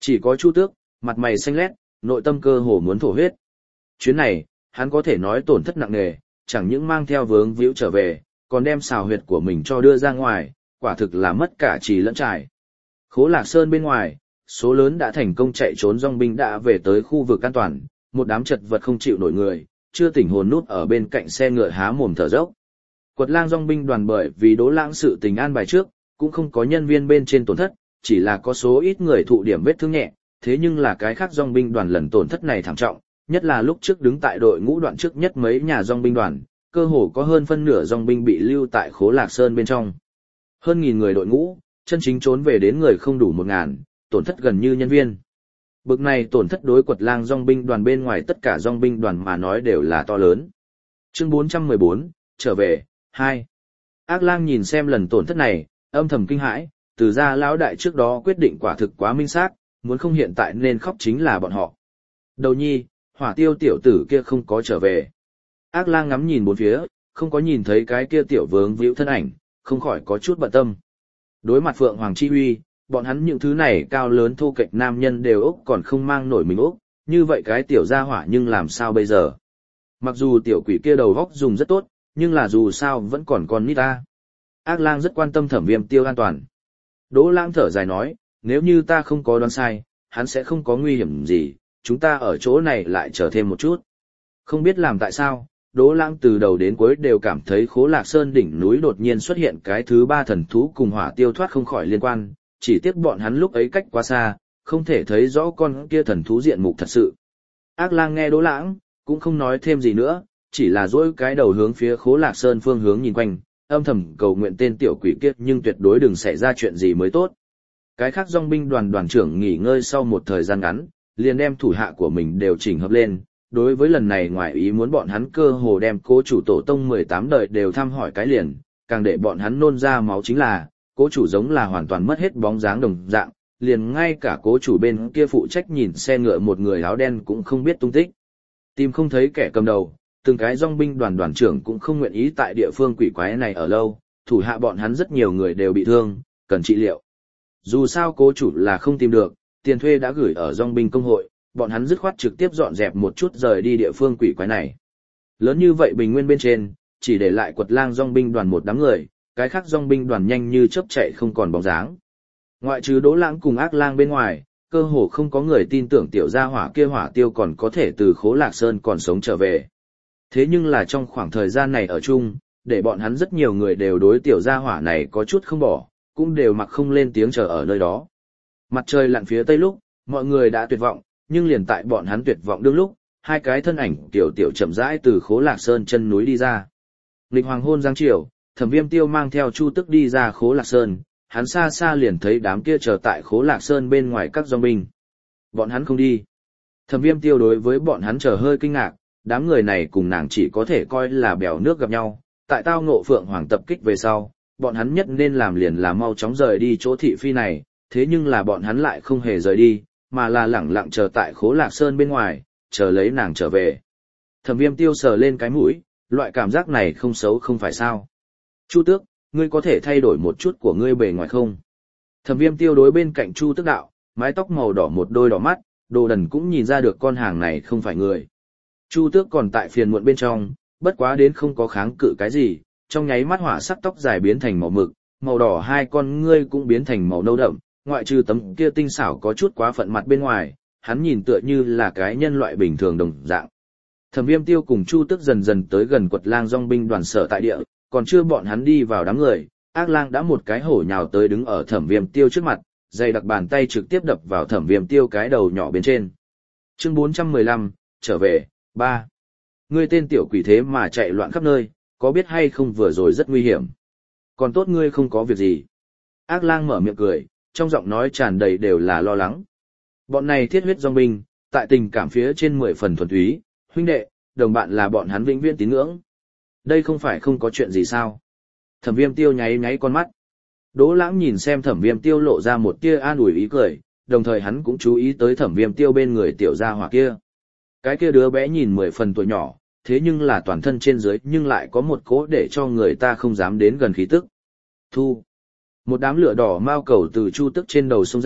Chỉ có Chu Tước, mặt mày xanh lét, nội tâm cơ hồ muốn thổ huyết. Chuyến này, hắn có thể nói tổn thất nặng nề, chẳng những mang theo vướng víu trở về, còn đem xào huyệt của mình cho đưa ra ngoài, quả thực là mất cả trì lẫn trải. Khố Lạc Sơn bên ngoài, số lớn đã thành công chạy trốn dòng binh đã về tới khu vực an toàn, một đám chật vật không chịu nổi người, chưa tỉnh hồn nút ở bên cạnh xe ngựa há mồm thở dốc. Quật Lang dòng binh đoàn bởi vì Đỗ Lãng sự tình an bài trước, cũng không có nhân viên bên trên tổn thất, chỉ là có số ít người thụ điểm vết thương nhẹ, thế nhưng là cái khác dòng binh đoàn lần tổn thất này thảm trọng, nhất là lúc trước đứng tại đội ngũ đoạn trước nhất mấy nhà dòng binh đoàn, cơ hồ có hơn phân nửa dòng binh bị lưu tại Khố Lạc Sơn bên trong. Hơn nghìn người đội ngũ, chân chính trốn về đến người không đủ một ngàn, tổn thất gần như nhân viên. Bực này tổn thất đối Quật Lang dòng binh đoàn bên ngoài tất cả dòng binh đoàn mà nói đều là to lớn. Chương bốn trăm mười bốn, trở về, hai. Ác Lang nhìn xem lần tổn thất này, âm thầm kinh hãi, từ gia lão đại trước đó quyết định quả thực quá minh xác, muốn không hiện tại nên khóc chính là bọn họ. Đầu nhi, Hỏa Tiêu tiểu tử kia không có trở về. Ác Lang ngắm nhìn bốn phía, không có nhìn thấy cái kia tiểu vướng víu thân ảnh, không khỏi có chút bận tâm. Đối mặt Phượng Hoàng Chi Huy, bọn hắn những thứ này cao lớn thô kệch nam nhân đều ốc còn không mang nổi mình ốc, như vậy cái tiểu gia hỏa nhưng làm sao bây giờ? Mặc dù tiểu quỷ kia đầu góc dùng rất tốt, nhưng là dù sao vẫn còn con nít ta. Ác Lang rất quan tâm Thẩm Viêm Tiêu an toàn. Đỗ Lãng thở dài nói, nếu như ta không có đoán sai, hắn sẽ không có nguy hiểm gì, chúng ta ở chỗ này lại chờ thêm một chút. Không biết làm tại sao, Đỗ Lãng từ đầu đến cuối đều cảm thấy Khố Lạc Sơn đỉnh núi đột nhiên xuất hiện cái thứ ba thần thú cùng Hỏa Tiêu thoát không khỏi liên quan, chỉ tiếc bọn hắn lúc ấy cách quá xa, không thể thấy rõ con kia thần thú diện mục thật sự. Ác Lang nghe Đỗ Lãng, cũng không nói thêm gì nữa, chỉ là duỗi cái đầu hướng phía Khố Lạc Sơn phương hướng nhìn quanh, âm thầm cầu nguyện tên tiểu quỷ kia nhưng tuyệt đối đừng xảy ra chuyện gì mới tốt. Cái khác dòng binh đoàn đoàn trưởng nghỉ ngơi sau một thời gian ngắn, liền đem thủ hạ của mình đều chỉnh hợp lên. Đối với lần này ngoài ý muốn bọn hắn cơ hồ đem cố chủ tổ tông mười tám đời đều thăm hỏi cái liền, càng để bọn hắn nôn ra máu chính là, cố chủ giống là hoàn toàn mất hết bóng dáng đồng dạng, liền ngay cả cố chủ bên kia phụ trách nhìn xe ngựa một người áo đen cũng không biết tung tích. Tìm không thấy kẻ cầm đầu, từng cái dòng binh đoàn đoàn trưởng cũng không nguyện ý tại địa phương quỷ quái này ở lâu, thủ hạ bọn hắn rất nhiều người đều bị thương, cần trị liệu. Dù sao cố chủ là không tìm được, tiền thuê đã gửi ở dòng binh công hội, bọn hắn dứt khoát trực tiếp dọn dẹp một chút rời đi địa phương quỷ quái này. Lớn như vậy bình nguyên bên trên, chỉ để lại Quật Lang dòng binh đoàn một đám người, cái khác dòng binh đoàn nhanh như chớp chạy không còn bóng dáng. Ngoại trừ Đỗ Lãng cùng Ác Lang bên ngoài, cơ hồ không có người tin tưởng tiểu gia hỏa kia Hỏa Tiêu còn có thể từ Khố Lạc Sơn còn sống trở về. Thế nhưng là trong khoảng thời gian này ở chung, để bọn hắn rất nhiều người đều đối tiểu gia hỏa này có chút không bỏ, cũng đều mặc không lên tiếng chờ ở nơi đó. Mặt trời lặn phía tây lúc, mọi người đã tuyệt vọng, nhưng liền tại bọn hắn tuyệt vọng đương lúc, hai cái thân ảnh tiểu tiểu chậm rãi từ Khố Lạc Sơn chân núi đi ra. Lịch hoàng hôn giáng chiều, Thẩm Viêm Tiêu mang theo Chu Tức đi ra Khố Lạc Sơn, hắn xa xa liền thấy đám kia chờ tại Khố Lạc Sơn bên ngoài các dòng binh. Bọn hắn không đi. Thẩm Viêm Tiêu đối với bọn hắn chờ hơi kinh ngạc, đám người này cùng nàng chỉ có thể coi là bèo nước gặp nhau, tại tao ngộ Phượng Hoàng tập kích về sau, bọn hắn nhất nên làm liền là mau chóng rời đi chỗ thị phi này, thế nhưng là bọn hắn lại không hề rời đi, mà là lẳng lặng chờ tại Khố Lạc Sơn bên ngoài, chờ lấy nàng trở về. Thẩm Viêm Tiêu sờ lên cái mũi, loại cảm giác này không xấu không phải sao. Chu Tước, ngươi có thể thay đổi một chút của ngươi bề ngoài không? Thẩm Viêm Tiêu đối bên cạnh Chu Tước đạo, mái tóc màu đỏ một đôi đỏ mắt, đồ đần cũng nhìn ra được con hàng này không phải người. Chu Tước còn tại phiền muộn bên trong, bất quá đến không có kháng cự cái gì, trong nháy mắt hỏa sắc tóc dài biến thành màu mực, màu đỏ hai con ngươi cũng biến thành màu nâu đậm, ngoại trừ tấm kia tinh xảo có chút quá phận mặt bên ngoài, hắn nhìn tựa như là cái nhân loại bình thường đồng dạng. Thẩm Viêm Tiêu cùng Chu Tước dần dần tới gần Quật Lang dòng binh đoàn sở tại địa, còn chưa bọn hắn đi vào đám người, Ác Lang đã một cái hổ nhào tới đứng ở Thẩm Viêm Tiêu trước mặt, dày đặc bàn tay trực tiếp đập vào Thẩm Viêm Tiêu cái đầu nhỏ bên trên. Chương bốn trăm mười lăm, trở về, ba. Ngươi tên tiểu quỷ thế mà chạy loạn khắp nơi, có biết hay không vừa rồi rất nguy hiểm. Còn tốt ngươi không có việc gì. Ác Lang mở miệng cười, trong giọng nói tràn đầy đều là lo lắng. Bọn này thiết huyết dòng binh, tại tình cảm phía trên mười phần thuần túy, huynh đệ, đồng bạn là bọn hắn vĩnh viễn tín ngưỡng. Đây không phải không có chuyện gì sao? Thẩm Viêm Tiêu nháy nháy con mắt. Đỗ Lãng nhìn xem Thẩm Viêm Tiêu lộ ra một tia an ủi ý cười, đồng thời hắn cũng chú ý tới Thẩm Viêm Tiêu bên người tiểu gia hỏa kia. Cái kia đứa bé nhìn mười phần tuổi nhỏ, thế nhưng là toàn thân trên dưới nhưng lại có một cỗ để cho người ta không dám đến gần khí tức. Thu. Một đám lửa đỏ mao cầu từ Chu Tức trên đầu xông ra,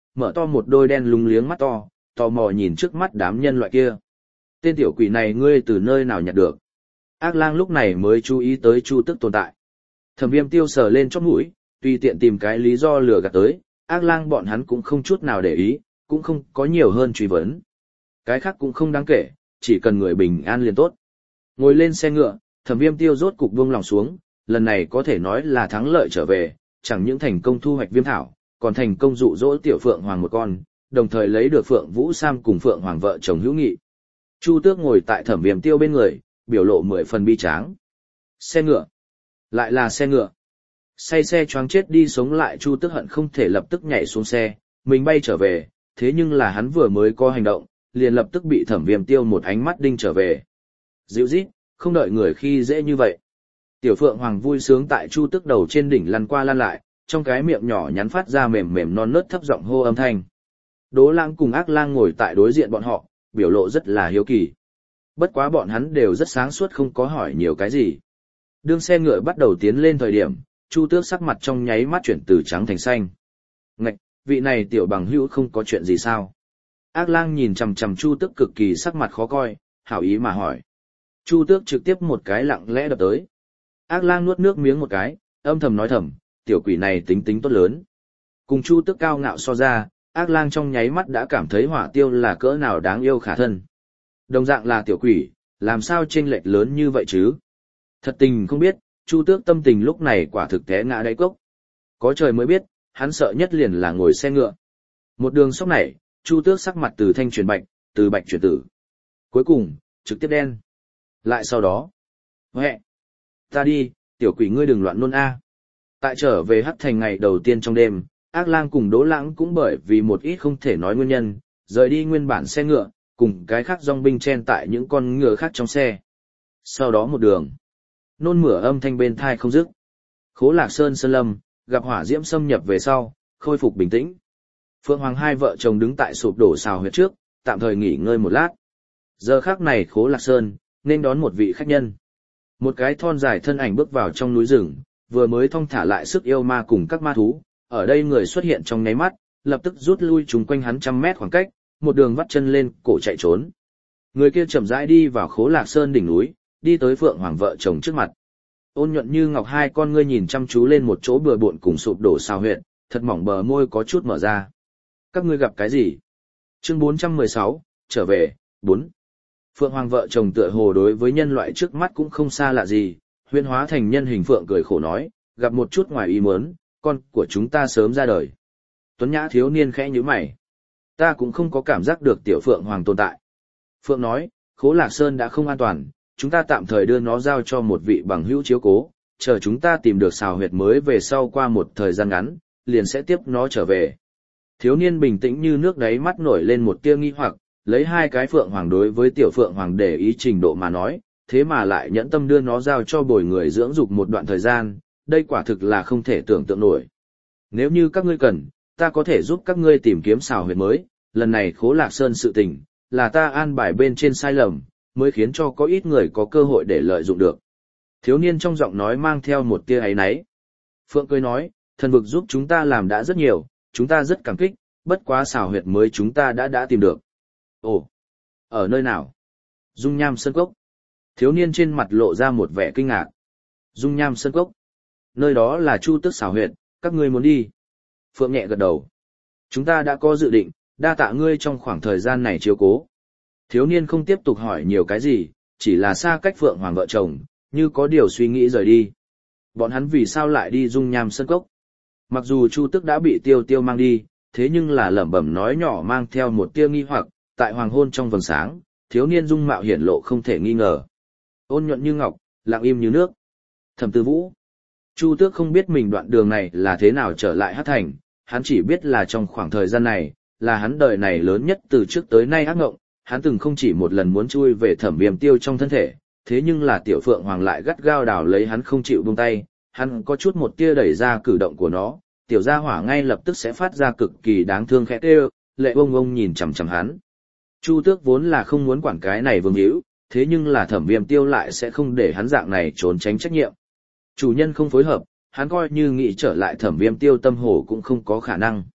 mở to một đôi đen lúng liếng mắt to, tò mò nhìn trước mắt đám nhân loại kia. Tên tiểu quỷ này ngươi từ nơi nào nhặt được? Ác lang lúc này mới chú ý tới Chu Tước tồn tại. Thẩm Viêm Tiêu sờ lên chóp mũi, tùy tiện tìm cái lý do lừa gạt tới, ác lang bọn hắn cũng không chút nào để ý, cũng không có nhiều hơn truy vấn. Cái khác cũng không đáng kể, chỉ cần người bình an liền tốt. Ngồi lên xe ngựa, Thẩm Viêm Tiêu rốt cục buông lòng xuống, lần này có thể nói là thắng lợi trở về, chẳng những thành công thu hoạch viêm thảo, còn thành công dụ dỗ tiểu Phượng Hoàng một con, đồng thời lấy được Phượng Vũ Sam cùng Phượng Hoàng vợ chồng hữu nghị. Chu Tước ngồi tại Thẩm Viêm Tiêu bên người, biểu lộ mười phần bi tráng. Xe ngựa, lại là xe ngựa. Say xe choáng chết đi sống lại Chu Tước hận không thể lập tức nhảy xuống xe, mình bay trở về, thế nhưng là hắn vừa mới có hành động, liền lập tức bị Thẩm Viêm Tiêu một ánh mắt đinh trở về. Dịu rít, không đợi người khi dễ như vậy. Tiểu Phượng Hoàng vui sướng tại Chu Tước đầu trên đỉnh lăn qua lăn lại, trong cái miệng nhỏ nhắn phát ra mềm mềm non nớt thấp giọng hô âm thanh. Đố Lãng cùng Ác Lang ngồi tại đối diện bọn họ, biểu lộ rất là hiếu kỳ. Bất quá bọn hắn đều rất sáng suốt không có hỏi nhiều cái gì. Đương xe ngựa bắt đầu tiến lên thời điểm, Chu Tước sắc mặt trong nháy mắt chuyển từ trắng thành xanh. Ngạch, vị này tiểu bằng hữu không có chuyện gì sao? Ác Lang nhìn chằm chằm Chu Tước cực kỳ sắc mặt khó coi, hảo ý mà hỏi. Chu Tước trực tiếp một cái lặng lẽ đập tới. Ác Lang nuốt nước miếng một cái, âm thầm nói thầm, tiểu quỷ này tính tính tốt lớn. Cùng Chu Tước cao ngạo so ra, Ác Lang trong nháy mắt đã cảm thấy Hỏa Tiêu là cỡ nào đáng yêu khả thân. Đồng dạng là tiểu quỷ, làm sao chênh lệch lớn như vậy chứ? Thật tình không biết, Chu Tước tâm tình lúc này quả thực té ngã đáy cốc. Có trời mới biết, hắn sợ nhất liền là ngồi xe ngựa. Một đường sóc này, Chu Tước sắc mặt từ thanh chuyển bạch, từ bạch chuyển tử. Cuối cùng, trực tiếp đen. Lại sau đó, huệ, ta đi, tiểu quỷ ngươi đừng loạn nôn a. Tại trở về Hắc Thành ngày đầu tiên trong đêm, Ác Lang cùng Đỗ Lãng cũng bởi vì một ít không thể nói nguyên nhân, rời đi nguyên bản xe ngựa, cùng cái khác dòng binh chen tại những con ngựa khác trong xe. Sau đó một đường, nôn mửa âm thanh bên thai không dứt. Khố Lạc Sơn sơn lâm, gặp hỏa diễm xâm nhập về sau, khôi phục bình tĩnh. Phượng Hoàng hai vợ chồng đứng tại sụp đổ xào huyệt trước, tạm thời nghỉ ngơi một lát. Giờ khắc này Khố Lạc Sơn nên đón một vị khách nhân. Một cái thon dài thân ảnh bước vào trong núi rừng, vừa mới thong thả lại sức yêu ma cùng các ma thú, ở đây người xuất hiện trong nháy mắt, lập tức rút lui chung quanh hắn trăm mét khoảng cách, một đường vắt chân lên, cổ chạy trốn. Người kia chậm rãi đi vào Khố Lạc Sơn đỉnh núi, đi tới Phượng Hoàng vợ chồng trước mặt. Ôn nhuận như ngọc hai con ngươi nhìn chăm chú lên một chỗ bừa bộn cùng sụp đổ xào huyệt, thật mỏng bờ môi có chút mở ra. Các ngươi gặp cái gì? Chương bốn trăm mười sáu, trở về, bốn. Phượng Hoàng vợ chồng tựa hồ đối với nhân loại trước mắt cũng không xa lạ gì, huyễn hóa thành nhân hình phượng cười khổ nói, gặp một chút ngoài ý muốn, con của chúng ta sớm ra đời. Tuấn Nhã thiếu niên khẽ nhíu mày. Ta cũng không có cảm giác được tiểu Phượng Hoàng tồn tại. Phượng nói, Khố Lạc Sơn đã không an toàn, chúng ta tạm thời đưa nó giao cho một vị bằng hữu chiếu cố, chờ chúng ta tìm được xào huyệt mới về sau qua một thời gian ngắn, liền sẽ tiếp nó trở về. Thiếu niên bình tĩnh như nước đáy mắt nổi lên một tia nghi hoặc, lấy hai cái Phượng Hoàng đối với tiểu Phượng Hoàng để ý trình độ mà nói, thế mà lại nhẫn tâm đưa nó giao cho bồi người dưỡng dục một đoạn thời gian, đây quả thực là không thể tưởng tượng nổi. Nếu như các ngươi cần, ta có thể giúp các ngươi tìm kiếm xào huyệt mới, lần này Khố Lạc Sơn sự tình, là ta an bài bên trên sai lầm, mới khiến cho có ít người có cơ hội để lợi dụng được. Thiếu niên trong giọng nói mang theo một tia áy náy. Phượng cười nói, thần vực giúp chúng ta làm đã rất nhiều, chúng ta rất cảm kích, bất quá xào huyệt mới chúng ta đã đã tìm được. Ồ, ở nơi nào? Dung Nham Sơn Cốc. Thiếu niên trên mặt lộ ra một vẻ kinh ngạc. Dung Nham Sơn Cốc. Nơi đó là Chu Tước xào huyệt, các ngươi muốn đi. Phượng nhẹ gật đầu. Chúng ta đã có dự định, đa tạ ngươi trong khoảng thời gian này chiếu cố. Thiếu niên không tiếp tục hỏi nhiều cái gì, chỉ là xa cách Phượng Hoàng vợ chồng, như có điều suy nghĩ rời đi. Bọn hắn vì sao lại đi Dung Nham Sơn Cốc? Mặc dù Chu Tước đã bị Tiêu Tiêu mang đi, thế nhưng là lẩm bẩm nói nhỏ mang theo một tia nghi hoặc, tại hoàng hôn trong vầng sáng, thiếu niên dung mạo hiển lộ không thể nghi ngờ. Ôn nhuận như ngọc, lặng im như nước. Thẩm Tư Vũ. Chu Tước không biết mình đoạn đường này là thế nào trở lại Hắc Thành, hắn chỉ biết là trong khoảng thời gian này, là hắn đời này lớn nhất từ trước tới nay ác ngộng, hắn từng không chỉ một lần muốn chui về Thẩm Viêm Tiêu trong thân thể, thế nhưng là tiểu Phượng Hoàng lại gắt gao đào lấy hắn không chịu buông tay, hắn có chút một tia đẩy ra cử động của nó, tiểu gia hỏa ngay lập tức sẽ phát ra cực kỳ đáng thương khẽ kêu, lệ bông bông nhìn chằm chằm hắn. Chu Tước vốn là không muốn quản cái này vương hữu, thế nhưng là Thẩm Viêm Tiêu lại sẽ không để hắn dạng này trốn tránh trách nhiệm. Chủ nhân không phối hợp, hắn coi như nghĩ trở lại Thẩm Viêm Tiêu tâm hồ cũng không có khả năng.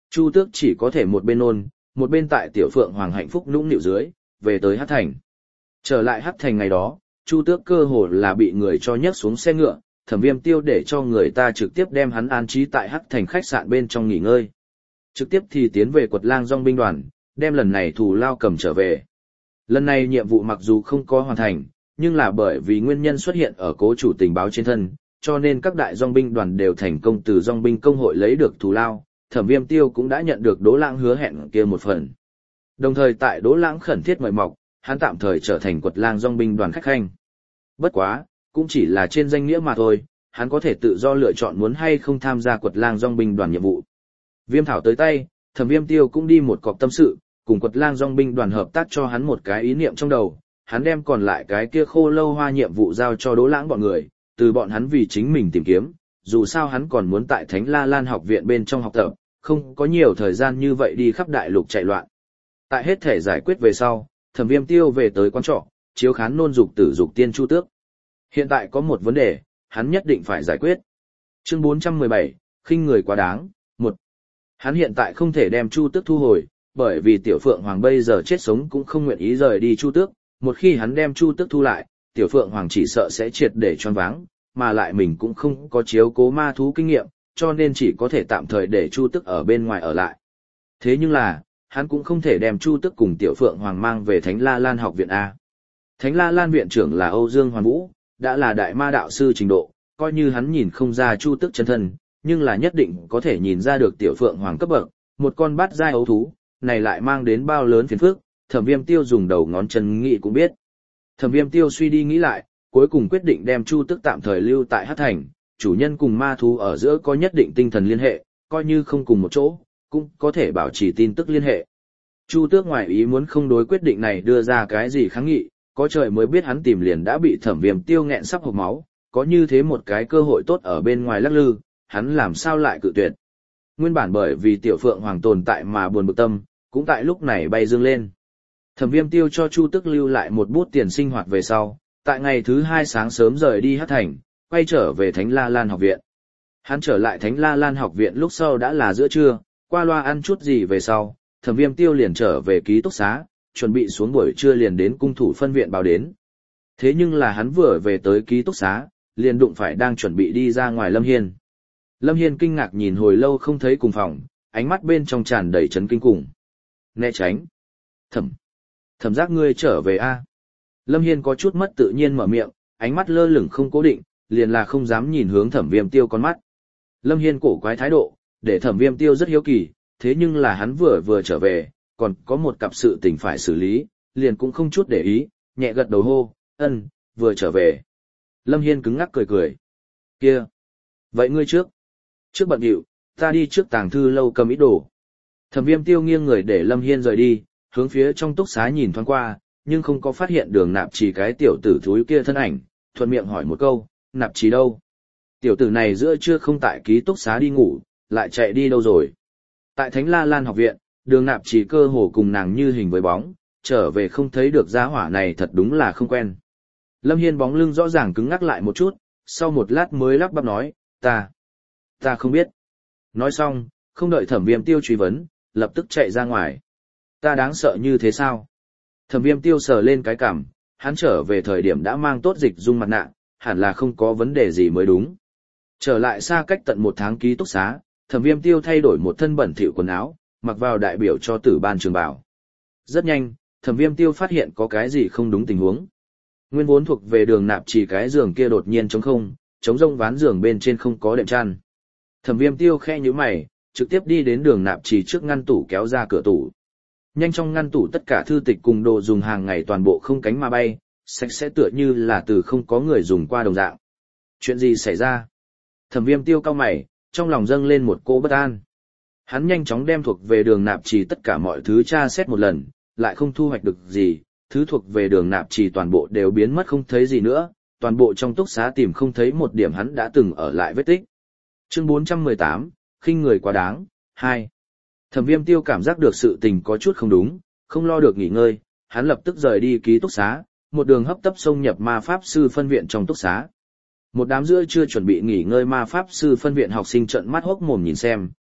Chu Tước chỉ có thể một bên nôn, một bên tại Tiểu Phượng Hoàng hạnh phúc nũng nịu dưới, về tới Hắc Thành. Trở lại Hắc Thành ngày đó, Chu Tước cơ hồ là bị người cho nhấc xuống xe ngựa, Thẩm Viêm Tiêu để cho người ta trực tiếp đem hắn an trí tại Hắc Thành khách sạn bên trong nghỉ ngơi. Trực tiếp thì tiến về Quật Lang Dòng binh đoàn, đem lần này thù lao cầm trở về. Lần này nhiệm vụ mặc dù không có hoàn thành, nhưng là bởi vì nguyên nhân xuất hiện ở cố chủ tình báo trên thân, cho nên các đại dòng binh đoàn đều thành công từ dòng binh công hội lấy được thù lao, Thẩm Viêm Tiêu cũng đã nhận được Đỗ Lãng hứa hẹn kia một phần. Đồng thời tại Đỗ Lãng khẩn thiết mời mọc, hắn tạm thời trở thành Quật Lang dòng binh đoàn khách khanh. Bất quá, cũng chỉ là trên danh nghĩa mà thôi, hắn có thể tự do lựa chọn muốn hay không tham gia Quật Lang dòng binh đoàn nhiệm vụ. Viêm thảo tới tay, Thẩm Viêm Tiêu cũng đi một cọc tâm sự, cùng Quật Lang dòng binh đoàn hợp tác cho hắn một cái ý niệm trong đầu, hắn đem còn lại cái kia khô lâu hoa nhiệm vụ giao cho Đỗ Lãng bọn người, từ bọn hắn vì chính mình tìm kiếm, dù sao hắn còn muốn tại Thánh La Lan học viện bên trong học tập, không có nhiều thời gian như vậy đi khắp đại lục chạy loạn. Tại hết thể giải quyết về sau, Thẩm Viêm Tiêu về tới quán trọ, chiếu khán nôn dục tử dục tiên Chu Tước. Hiện tại có một vấn đề, hắn nhất định phải giải quyết. Chương bốn trăm mười bảy, khinh người quá đáng, một. Hắn hiện tại không thể đem Chu Tước thu hồi, bởi vì Tiểu Phượng Hoàng bây giờ chết sống cũng không nguyện ý rời đi Chu Tước, một khi hắn đem Chu Tước thu lại, Tiểu Phượng Hoàng chỉ sợ sẽ triệt để choáng váng, mà lại mình cũng không có chiếu cố ma thú kinh nghiệm, cho nên chỉ có thể tạm thời để Chu Tước ở bên ngoài ở lại. Thế nhưng là, hắn cũng không thể đem Chu Tước cùng Tiểu Phượng Hoàng mang về Thánh La Lan học viện A. Thánh La Lan viện trưởng là Âu Dương Hoàn Vũ, đã là đại ma đạo sư trình độ, coi như hắn nhìn không ra Chu Tước chân thân, nhưng là nhất định có thể nhìn ra được Tiểu Phượng Hoàng cấp bậc, một con bát giai ấu thú, này lại mang đến bao lớn phiền phức, Thẩm Viêm Tiêu dùng đầu ngón chân nghĩ cũng biết. Thẩm Viêm Tiêu suy đi nghĩ lại, cuối cùng quyết định đem Chu Tước tạm thời lưu tại Hắc Thành, chủ nhân cùng ma thú ở giữa có nhất định tinh thần liên hệ, coi như không cùng một chỗ, cũng có thể bảo trì tin tức liên hệ. Chu Tước ngoài ý muốn không đối quyết định này đưa ra cái gì kháng nghị, có trời mới biết hắn tìm liền đã bị Thẩm Viêm Tiêu nghẹn sắp hộc máu, có như thế một cái cơ hội tốt ở bên ngoài lắc lư, hắn làm sao lại cự tuyệt. Nguyên bản bởi vì Tiểu Phượng Hoàng tồn tại mà buồn bực tâm, cũng tại lúc này bay dương lên. Thẩm Viêm Tiêu cho Chu Tước lưu lại một bút tiền sinh hoạt về sau, tại ngày thứ hai sáng sớm rời đi Hắc Thành, quay trở về Thánh La Lan học viện. Hắn trở lại Thánh La Lan học viện lúc sau đã là giữa trưa, qua loa ăn chút gì về sau, Thẩm Viêm Tiêu liền trở về ký túc xá, chuẩn bị xuống buổi trưa liền đến cung thủ phân viện báo đến. Thế nhưng là hắn vừa về tới ký túc xá, liền đụng phải đang chuẩn bị đi ra ngoài Lâm Hiên. Lâm Hiên kinh ngạc nhìn hồi lâu không thấy cùng phòng, ánh mắt bên trong tràn đầy chấn kinh cùng. Né tránh. Thẩm. Thẩm giác ngươi trở về a? Lâm Hiên có chút mất tự nhiên mở miệng, ánh mắt lơ lửng không cố định, liền là không dám nhìn hướng Thẩm Viêm Tiêu con mắt. Lâm Hiên cổ quái thái độ, để Thẩm Viêm Tiêu rất hiếu kỳ, thế nhưng là hắn vừa vừa trở về, còn có một cặp sự tình phải xử lý, liền cũng không chút để ý, nhẹ gật đầu hô, ân, vừa trở về. Lâm Hiên cứng ngắc cười cười. Kia, vậy ngươi trước. Trước bận điệu, ta đi trước tàng thư lâu cầm ít đồ. Thẩm Viêm Tiêu nghiêng người để Lâm Hiên rời đi, hướng phía trong túc xá nhìn thoáng qua, nhưng không có phát hiện Đường Nạp Chỉ cái tiểu tử thúi kia thân ảnh, thuận miệng hỏi một câu, Nạp Chỉ đâu? Tiểu tử này giữa trưa không tại ký túc xá đi ngủ, lại chạy đi đâu rồi? Tại Thánh La Lan học viện, Đường Nạp Chỉ cơ hồ cùng nàng như hình với bóng, trở về không thấy được gia hỏa này thật đúng là không quen. Lâm Hiên bóng lưng rõ ràng cứng ngắc lại một chút, sau một lát mới lắp bắp nói, ta, ta không biết. Nói xong, không đợi Thẩm Viêm Tiêu truy vấn, lập tức chạy ra ngoài. Ta đáng sợ như thế sao? Thẩm Viêm Tiêu sờ lên cái cằm, hắn trở về thời điểm đã mang tốt dịch dung mặt nạ, hẳn là không có vấn đề gì mới đúng. Trở lại xa cách tận một tháng ký túc xá, Thẩm Viêm Tiêu thay đổi một thân bẩn thỉu quần áo, mặc vào đại biểu cho tử ban trường bào. Rất nhanh, Thẩm Viêm Tiêu phát hiện có cái gì không đúng tình huống. Nguyên vốn thuộc về Đường Nạp Chỉ cái giường kia đột nhiên trống không, trống rông ván giường bên trên không có đệm chăn. Thẩm Viêm Tiêu khẽ nhíu mày, trực tiếp đi đến Đường Nạp Chỉ trước ngăn tủ kéo ra cửa tủ. Nhanh trong ngăn tủ tất cả thư tịch cùng đồ dùng hàng ngày toàn bộ không cánh mà bay, sạch sẽ tựa như là từ không có người dùng qua đồng dạng. Chuyện gì xảy ra? Thẩm Viêm Tiêu cau mày, trong lòng dâng lên một cỗ bất an. Hắn nhanh chóng đem thuộc về Đường Nạp Chỉ tất cả mọi thứ tra xét một lần, lại không thu hoạch được gì, thứ thuộc về Đường Nạp Chỉ toàn bộ đều biến mất không thấy gì nữa, toàn bộ trong túc xá tìm không thấy một điểm hắn đã từng ở lại vết tích. Chương bốn trăm mười tám, khinh người quá đáng, hai. Thẩm Viêm Tiêu cảm giác được sự tình có chút không đúng, không lo được nghỉ ngơi, hắn lập tức rời đi ký túc xá, một đường hấp tấp xông nhập ma pháp sư phân viện trong túc xá. Một đám giữa chưa chuẩn bị nghỉ ngơi ma pháp sư phân viện học sinh trợn mắt hốc mồm nhìn xem,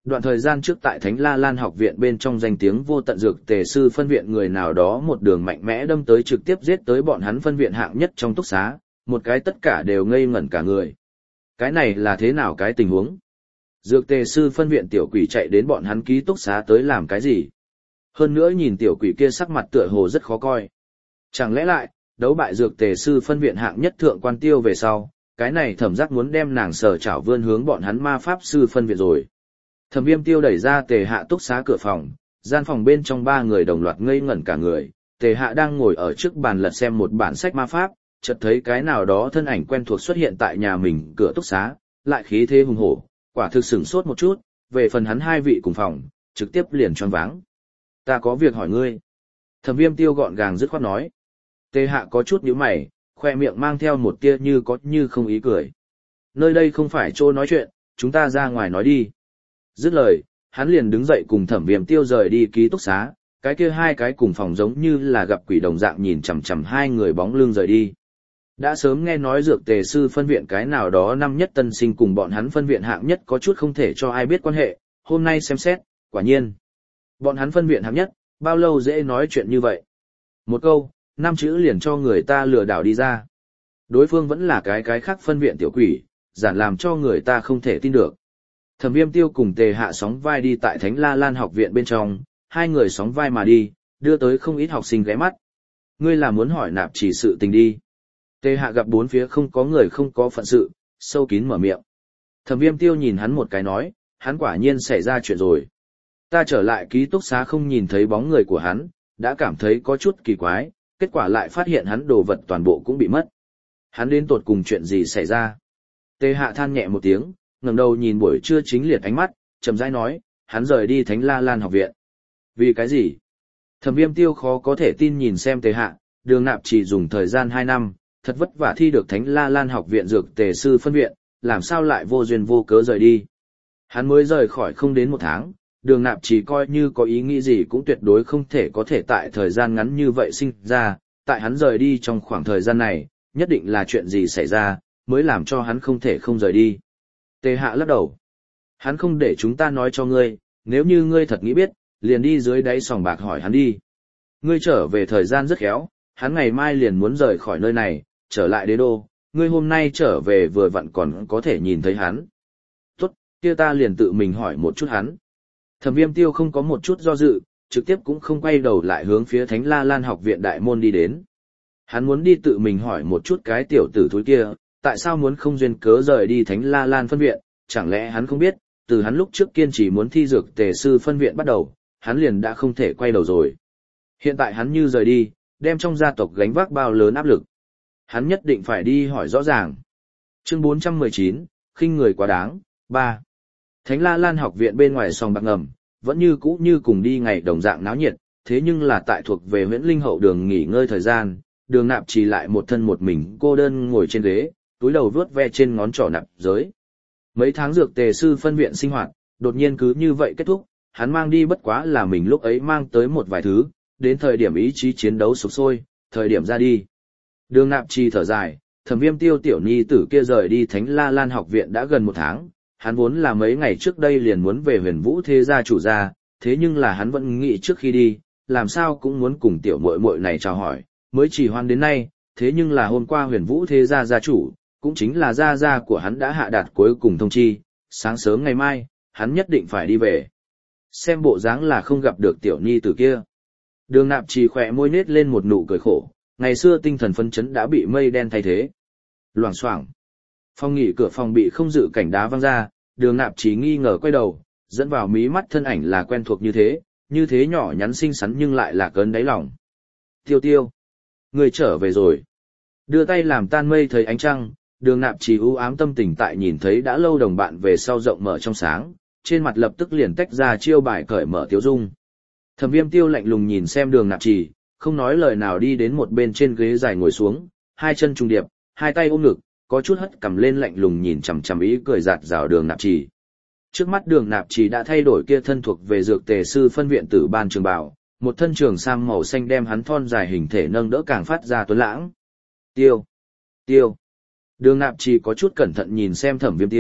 đoạn thời gian trước tại Thánh La Lan học viện bên trong danh tiếng vô tận dược tề sư phân viện người nào đó một đường mạnh mẽ đâm tới trực tiếp giết tới bọn hắn phân viện hạng nhất trong túc xá, một cái tất cả đều ngây ngẩn cả người. Cái này là thế nào cái tình huống? Dược tề sư phân viện tiểu quỷ chạy đến bọn hắn ký túc xá tới làm cái gì? Hơn nữa nhìn tiểu quỷ kia sắc mặt tựa hồ rất khó coi. Chẳng lẽ lại, đấu bại dược tề sư phân viện hạng nhất thượng quan tiêu về sau, cái này thẩm giác muốn đem nàng sở chảo vươn hướng bọn hắn ma pháp sư phân viện rồi. Thẩm Viêm Tiêu đẩy ra Tề Hạ túc xá cửa phòng, gian phòng bên trong ba người đồng loạt ngây ngẩn cả người, Tề Hạ đang ngồi ở trước bàn lật xem một bản sách ma pháp, chợt thấy cái nào đó thân ảnh quen thuộc xuất hiện tại nhà mình cửa túc xá, lại khí thế hùng hổ, quả thực sửng sốt một chút, về phần hắn hai vị cùng phòng, trực tiếp liền choáng váng. Ta có việc hỏi ngươi. Thẩm Viêm Tiêu gọn gàng dứt khoát nói. Tề Hạ có chút nhíu mày, khoe miệng mang theo một tia như có như không ý cười. Nơi đây không phải chỗ nói chuyện, chúng ta ra ngoài nói đi. Dứt lời, hắn liền đứng dậy cùng Thẩm Viêm Tiêu rời đi ký túc xá, cái kia hai cái cùng phòng giống như là gặp quỷ đồng dạng nhìn chằm chằm hai người bóng lưng rời đi. Đã sớm nghe nói dược tề sư phân viện cái nào đó năm nhất tân sinh cùng bọn hắn phân viện hạng nhất có chút không thể cho ai biết quan hệ, hôm nay xem xét, quả nhiên. Bọn hắn phân viện hạng nhất, bao lâu dễ nói chuyện như vậy. Một câu, năm chữ liền cho người ta lừa đảo đi ra. Đối phương vẫn là cái cái khác phân viện tiểu quỷ, giản làm cho người ta không thể tin được. Thẩm Viêm Tiêu cùng Tề Hạ sóng vai đi tại Thánh La Lan học viện bên trong, hai người sóng vai mà đi, đưa tới không ít học sinh ghé mắt. Ngươi là muốn hỏi Nạp Chỉ sự tình đi. Tề Hạ gặp bốn phía không có người không có phận sự, sâu kín mở miệng. Thẩm Viêm Tiêu nhìn hắn một cái nói, hắn quả nhiên xảy ra chuyện rồi. Ta trở lại ký túc xá không nhìn thấy bóng người của hắn, đã cảm thấy có chút kỳ quái, kết quả lại phát hiện hắn đồ vật toàn bộ cũng bị mất. Hắn đến tột cùng chuyện gì xảy ra? Tề Hạ than nhẹ một tiếng, ngẩng đầu nhìn buổi trưa chính liệt ánh mắt, chậm rãi nói, hắn rời đi Thánh La Lan học viện. Vì cái gì? Thẩm Viêm Tiêu khó có thể tin nhìn xem Tề Hạ, Đường Nạp chỉ dùng thời gian hai năm, thật vất vả thi được Thánh La Lan học viện dược tề sư phân viện, làm sao lại vô duyên vô cớ rời đi? Hắn mới rời khỏi không đến một tháng, Đường Nạp chỉ coi như có ý nghĩ gì cũng tuyệt đối không thể có thể tại thời gian ngắn như vậy sinh ra, tại hắn rời đi trong khoảng thời gian này, nhất định là chuyện gì xảy ra, mới làm cho hắn không thể không rời đi. Tề Hạ lắc đầu. Hắn không để chúng ta nói cho ngươi, nếu như ngươi thật nghĩ biết, liền đi dưới đáy sòng bạc hỏi hắn đi. Ngươi trở về thời gian rất khéo, hắn ngày mai liền muốn rời khỏi nơi này, trở lại đế đô, ngươi hôm nay trở về vừa vặn còn có thể nhìn thấy hắn. Tốt, kia ta liền tự mình hỏi một chút hắn. Thẩm Viêm Tiêu không có một chút do dự, trực tiếp cũng không quay đầu lại hướng phía Thánh La Lan học viện đại môn đi đến. Hắn muốn đi tự mình hỏi một chút cái tiểu tử thúi kia, tại sao muốn không duyên cớ rời đi Thánh La Lan phân viện, chẳng lẽ hắn không biết, từ hắn lúc trước kiên trì muốn thi dược tề sư phân viện bắt đầu, hắn liền đã không thể quay đầu rồi. Hiện tại hắn như rời đi, đem trong gia tộc gánh vác bao lớn áp lực. Hắn nhất định phải đi hỏi rõ ràng. Chương bốn trăm mười chín, khinh người quá đáng, ba. Thánh La Lan học viện bên ngoài sòng bạc ngầm, vẫn như cũ như cùng đi ngày đồng dạng náo nhiệt, thế nhưng là tại thuộc về Huyễn Linh hậu đường nghỉ ngơi thời gian, Đường Nạp chỉ lại một thân một mình cô đơn ngồi trên ghế, túi đầu vuốt ve trên ngón trỏ nạp giới. Mấy tháng dược tề sư phân viện sinh hoạt, đột nhiên cứ như vậy kết thúc, hắn mang đi bất quá là mình lúc ấy mang tới một vài thứ, đến thời điểm ý chí chiến đấu sục sôi, thời điểm ra đi. Đường Nạp Chi thở dài, Thẩm Viêm Tiêu tiểu nhi tử kia rời đi Thánh La Lan học viện đã gần một tháng, hắn vốn là mấy ngày trước đây liền muốn về Huyền Vũ thế gia chủ gia, thế nhưng là hắn vẫn nghĩ trước khi đi, làm sao cũng muốn cùng tiểu muội muội này chào hỏi, mới chỉ hoan đến nay, thế nhưng là hôm qua Huyền Vũ thế gia gia chủ, cũng chính là gia gia của hắn đã hạ đạt cuối cùng thông chi, sáng sớm ngày mai, hắn nhất định phải đi về. Xem bộ dáng là không gặp được tiểu nhi tử kia. Đường Nạp Trì khỏe môi nết lên một nụ cười khổ, ngày xưa tinh thần phấn chấn đã bị mây đen thay thế. Loảng xoảng. Phòng nghỉ cửa phòng bị không dự cảnh đá văng ra, Đường Nạp Trì nghi ngờ quay đầu, dẫn vào mí mắt thân ảnh là quen thuộc như thế, như thế nhỏ nhắn xinh xắn nhưng lại là cơn đáy lòng. Tiêu Tiêu, người trở về rồi. Đưa tay làm tan mây thấy ánh trăng, Đường Nạp Trì u ám tâm tình tại nhìn thấy đã lâu đồng bạn về sau rộng mở trong sáng, trên mặt lập tức liền tách ra chiêu bài cởi mở tiếu dung. Thẩm Viêm Tiêu lạnh lùng nhìn xem Đường Nạp Trì, không nói lời nào đi đến một bên trên ghế dài ngồi xuống, hai chân trùng điệp, hai tay ôm ngực, có chút hất cằm lên lạnh lùng nhìn chằm chằm ý cười giạt rào Đường Nạp Trì. Trước mắt Đường Nạp Trì đã thay đổi kia thân thuộc về dược tề sư phân viện tử ban trường bảo, một thân trường sam màu xanh đem hắn thon dài hình thể nâng đỡ càng phát ra tuấn lãng. Tiêu, Tiêu. Đường Nạp Trì có chút cẩn thận nhìn xem Thẩm Viêm Tiêu,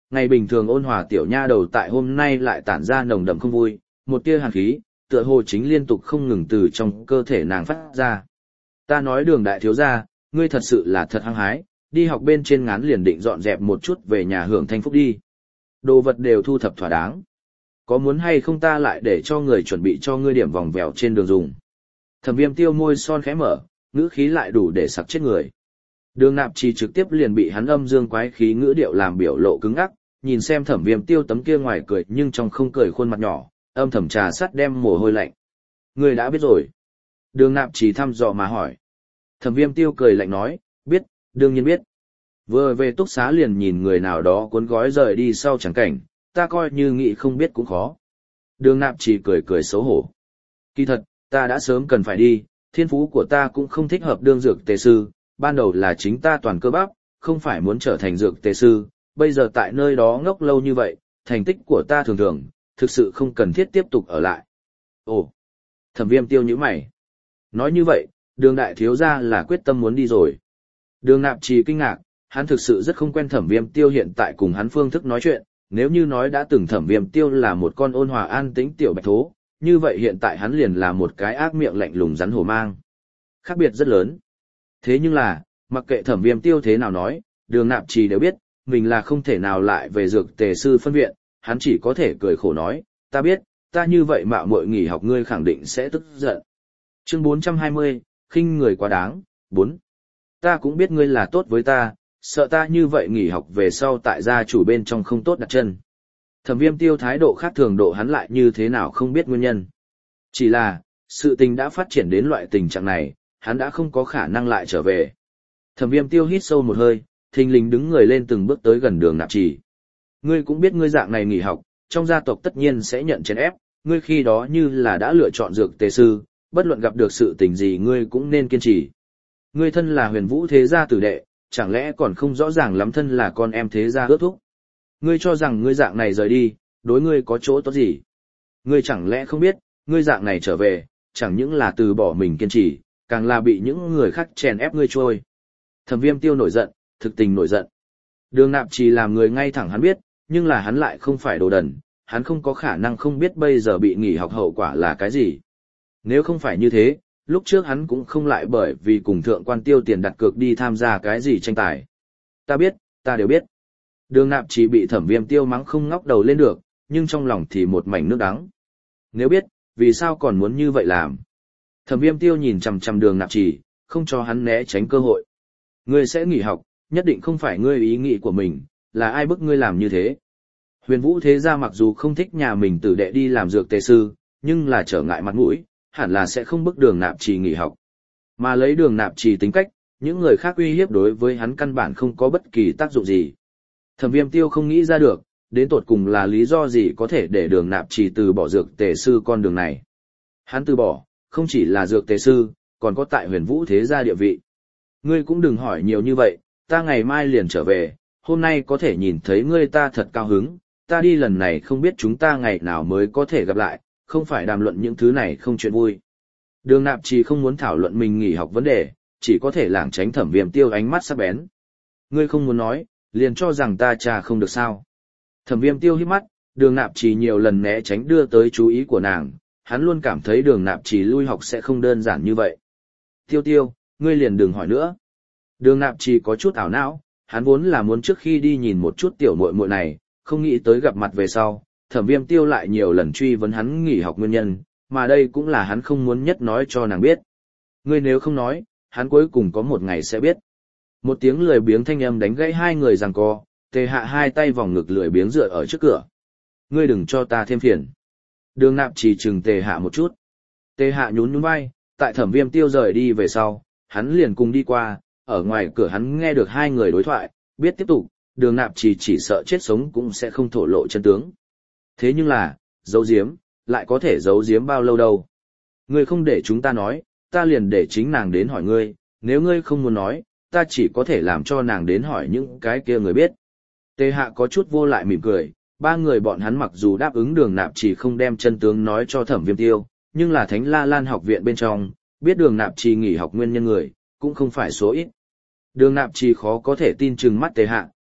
ngày bình thường ôn hòa tiểu nha đầu tại hôm nay lại tản ra nồng đậm không vui, một tia hàn khí, tựa hồ chính liên tục không ngừng từ trong cơ thể nàng phát ra. Ta nói Đường đại thiếu gia, ngươi thật sự là thật hăng hái, đi học bên trên ngán liền định dọn dẹp một chút về nhà hưởng thanh phúc đi. Đồ vật đều thu thập thỏa đáng. Có muốn hay không ta lại để cho người chuẩn bị cho ngươi điểm vòng vèo trên đường dùng. Thẩm Viêm Tiêu môi son khẽ mở, ngữ khí lại đủ để sặc chết người. Đường Nạp Trì trực tiếp liền bị hắn âm dương quái khí ngữ điệu làm biểu lộ cứng ngắc, nhìn xem Thẩm Viêm Tiêu tấm kia ngoài cười nhưng trong không cười khuôn mặt nhỏ, âm thầm trà sắt đem mồ hôi lạnh. Ngươi đã biết rồi. Đường Nạp Trì thăm dò mà hỏi. Thẩm Viêm Tiêu cười lạnh nói, biết, đương nhiên biết. Vừa về túc xá liền nhìn người nào đó cuốn gói rời đi sau chẳng cảnh, ta coi như nghĩ không biết cũng khó. Đường Nạp Trì cười cười xấu hổ. Kỳ thật, ta đã sớm cần phải đi, thiên phú của ta cũng không thích hợp đương dược tề sư, ban đầu là chính ta toàn cơ bắp, không phải muốn trở thành dược tề sư, bây giờ tại nơi đó ngốc lâu như vậy, thành tích của ta thường thường, thực sự không cần thiết tiếp tục ở lại. Ồ, Thẩm Viêm Tiêu nhíu mày. Nói như vậy, Đường đại thiếu gia là quyết tâm muốn đi rồi. Đường Nạp Trì kinh ngạc, hắn thực sự rất không quen Thẩm Viêm Tiêu hiện tại cùng hắn phương thức nói chuyện, nếu như nói đã từng Thẩm Viêm Tiêu là một con ôn hòa an tĩnh tiểu bạch thố, như vậy hiện tại hắn liền là một cái ác miệng lạnh lùng rắn hổ mang. Khác biệt rất lớn. Thế nhưng là, mặc kệ Thẩm Viêm Tiêu thế nào nói, Đường Nạp Trì đều biết, mình là không thể nào lại về dược tề sư phân viện, hắn chỉ có thể cười khổ nói, ta biết, ta như vậy mạo muội nghỉ học ngươi khẳng định sẽ tức giận. Chương bốn trăm hai mươi, khinh người quá đáng, bốn. Ta cũng biết ngươi là tốt với ta, sợ ta như vậy nghỉ học về sau tại gia chủ bên trong không tốt đặt chân. Thẩm Viêm Tiêu thái độ khác thường độ hắn lại như thế nào không biết nguyên nhân. Chỉ là, sự tình đã phát triển đến loại tình trạng này, hắn đã không có khả năng lại trở về. Thẩm Viêm Tiêu hít sâu một hơi, thình lình đứng người lên từng bước tới gần Đường Nạp Trì. Ngươi cũng biết ngươi dạng này nghỉ học, trong gia tộc tất nhiên sẽ nhận chèn ép, ngươi khi đó như là đã lựa chọn dược tề sư, bất luận gặp được sự tình gì ngươi cũng nên kiên trì. Ngươi thân là Huyền Vũ thế gia tử đệ, chẳng lẽ còn không rõ ràng lắm thân là con em thế gia ước thúc. Ngươi cho rằng ngươi dạng này rời đi, đối ngươi có chỗ tốt gì? Ngươi chẳng lẽ không biết, ngươi dạng này trở về, chẳng những là từ bỏ mình kiên trì, càng là bị những người khác chèn ép ngươi trôi. Thẩm Viêm Tiêu nổi giận, thực tình nổi giận. Đường Nạp Trì làm người ngay thẳng hắn biết, nhưng là hắn lại không phải đồ đần, hắn không có khả năng không biết bây giờ bị nghỉ học hậu quả là cái gì. Nếu không phải như thế, lúc trước hắn cũng không lại bởi vì cùng thượng quan tiêu tiền đặt cược đi tham gia cái gì tranh tài. Ta biết, ta đều biết. Đường Nạp Trì bị Thẩm Viêm Tiêu mắng không ngóc đầu lên được, nhưng trong lòng thì một mảnh nước đắng. Nếu biết, vì sao còn muốn như vậy làm? Thẩm Viêm Tiêu nhìn chằm chằm Đường Nạp Trì, không cho hắn né tránh cơ hội. Ngươi sẽ nghỉ học, nhất định không phải ngươi ý nghĩ của mình, là ai bức ngươi làm như thế? Huyền Vũ thế gia mặc dù không thích nhà mình tử đệ đi làm dược tề sư, nhưng là trở ngại mặt mũi, hẳn là sẽ không bức Đường Nạp Trì nghỉ học. Mà lấy Đường Nạp Trì tính cách, những người khác uy hiếp đối với hắn căn bản không có bất kỳ tác dụng gì. Thẩm Viêm Tiêu không nghĩ ra được, đến tột cùng là lý do gì có thể để Đường Nạp Trì từ bỏ dược tề sư con đường này. Hắn từ bỏ, không chỉ là dược tề sư, còn có tại Huyền Vũ thế gia địa vị. Ngươi cũng đừng hỏi nhiều như vậy, ta ngày mai liền trở về, hôm nay có thể nhìn thấy ngươi ta thật cao hứng, ta đi lần này không biết chúng ta ngày nào mới có thể gặp lại, không phải đàm luận những thứ này không chuyện vui. Đường Nạp Trì không muốn thảo luận mình nghỉ học vấn đề, chỉ có thể lảng tránh Thẩm Viêm Tiêu ánh mắt sắc bén. Ngươi không muốn nói, liền cho rằng ta trà không được sao. Thẩm Viêm Tiêu híp mắt, Đường Nạp Trì nhiều lần né tránh đưa tới chú ý của nàng, hắn luôn cảm thấy Đường Nạp Trì lui học sẽ không đơn giản như vậy. Tiêu Tiêu, ngươi liền đừng hỏi nữa. Đường Nạp Trì có chút ảo não, hắn vốn là muốn trước khi đi nhìn một chút tiểu muội muội này, không nghĩ tới gặp mặt về sau, Thẩm Viêm Tiêu lại nhiều lần truy vấn hắn nghỉ học nguyên nhân, mà đây cũng là hắn không muốn nhất nói cho nàng biết. Ngươi nếu không nói, hắn cuối cùng có một ngày sẽ biết. Một tiếng lười biếng thanh âm đánh gãy hai người giằng co, Tề Hạ hai tay vòng ngực lười biếng dựa ở trước cửa. Ngươi đừng cho ta thêm phiền. Đường Nạp Trì chừng Tề Hạ một chút. Tề Hạ nhún nhún vai, tại Thẩm Viêm Tiêu rời đi về sau, hắn liền cùng đi qua, ở ngoài cửa hắn nghe được hai người đối thoại, biết tiếp tục, Đường Nạp Trì chỉ sợ chết sống cũng sẽ không thổ lộ chân tướng. Thế nhưng là, giấu giếm, lại có thể giấu giếm bao lâu đâu. Ngươi không để chúng ta nói, ta liền để chính nàng đến hỏi ngươi, nếu ngươi không muốn nói, ta chỉ có thể làm cho nàng đến hỏi những cái kia người biết. Tề Hạ có chút vô lại mỉm cười, ba người bọn hắn mặc dù đáp ứng Đường Nạp Trì không đem chân tướng nói cho Thẩm Viêm Tiêu, nhưng là Thánh La Lan học viện bên trong, biết Đường Nạp Trì nghỉ học nguyên nhân người, cũng không phải số ít. Đường Nạp Trì khó có thể tin chừng mắt Tề Hạ,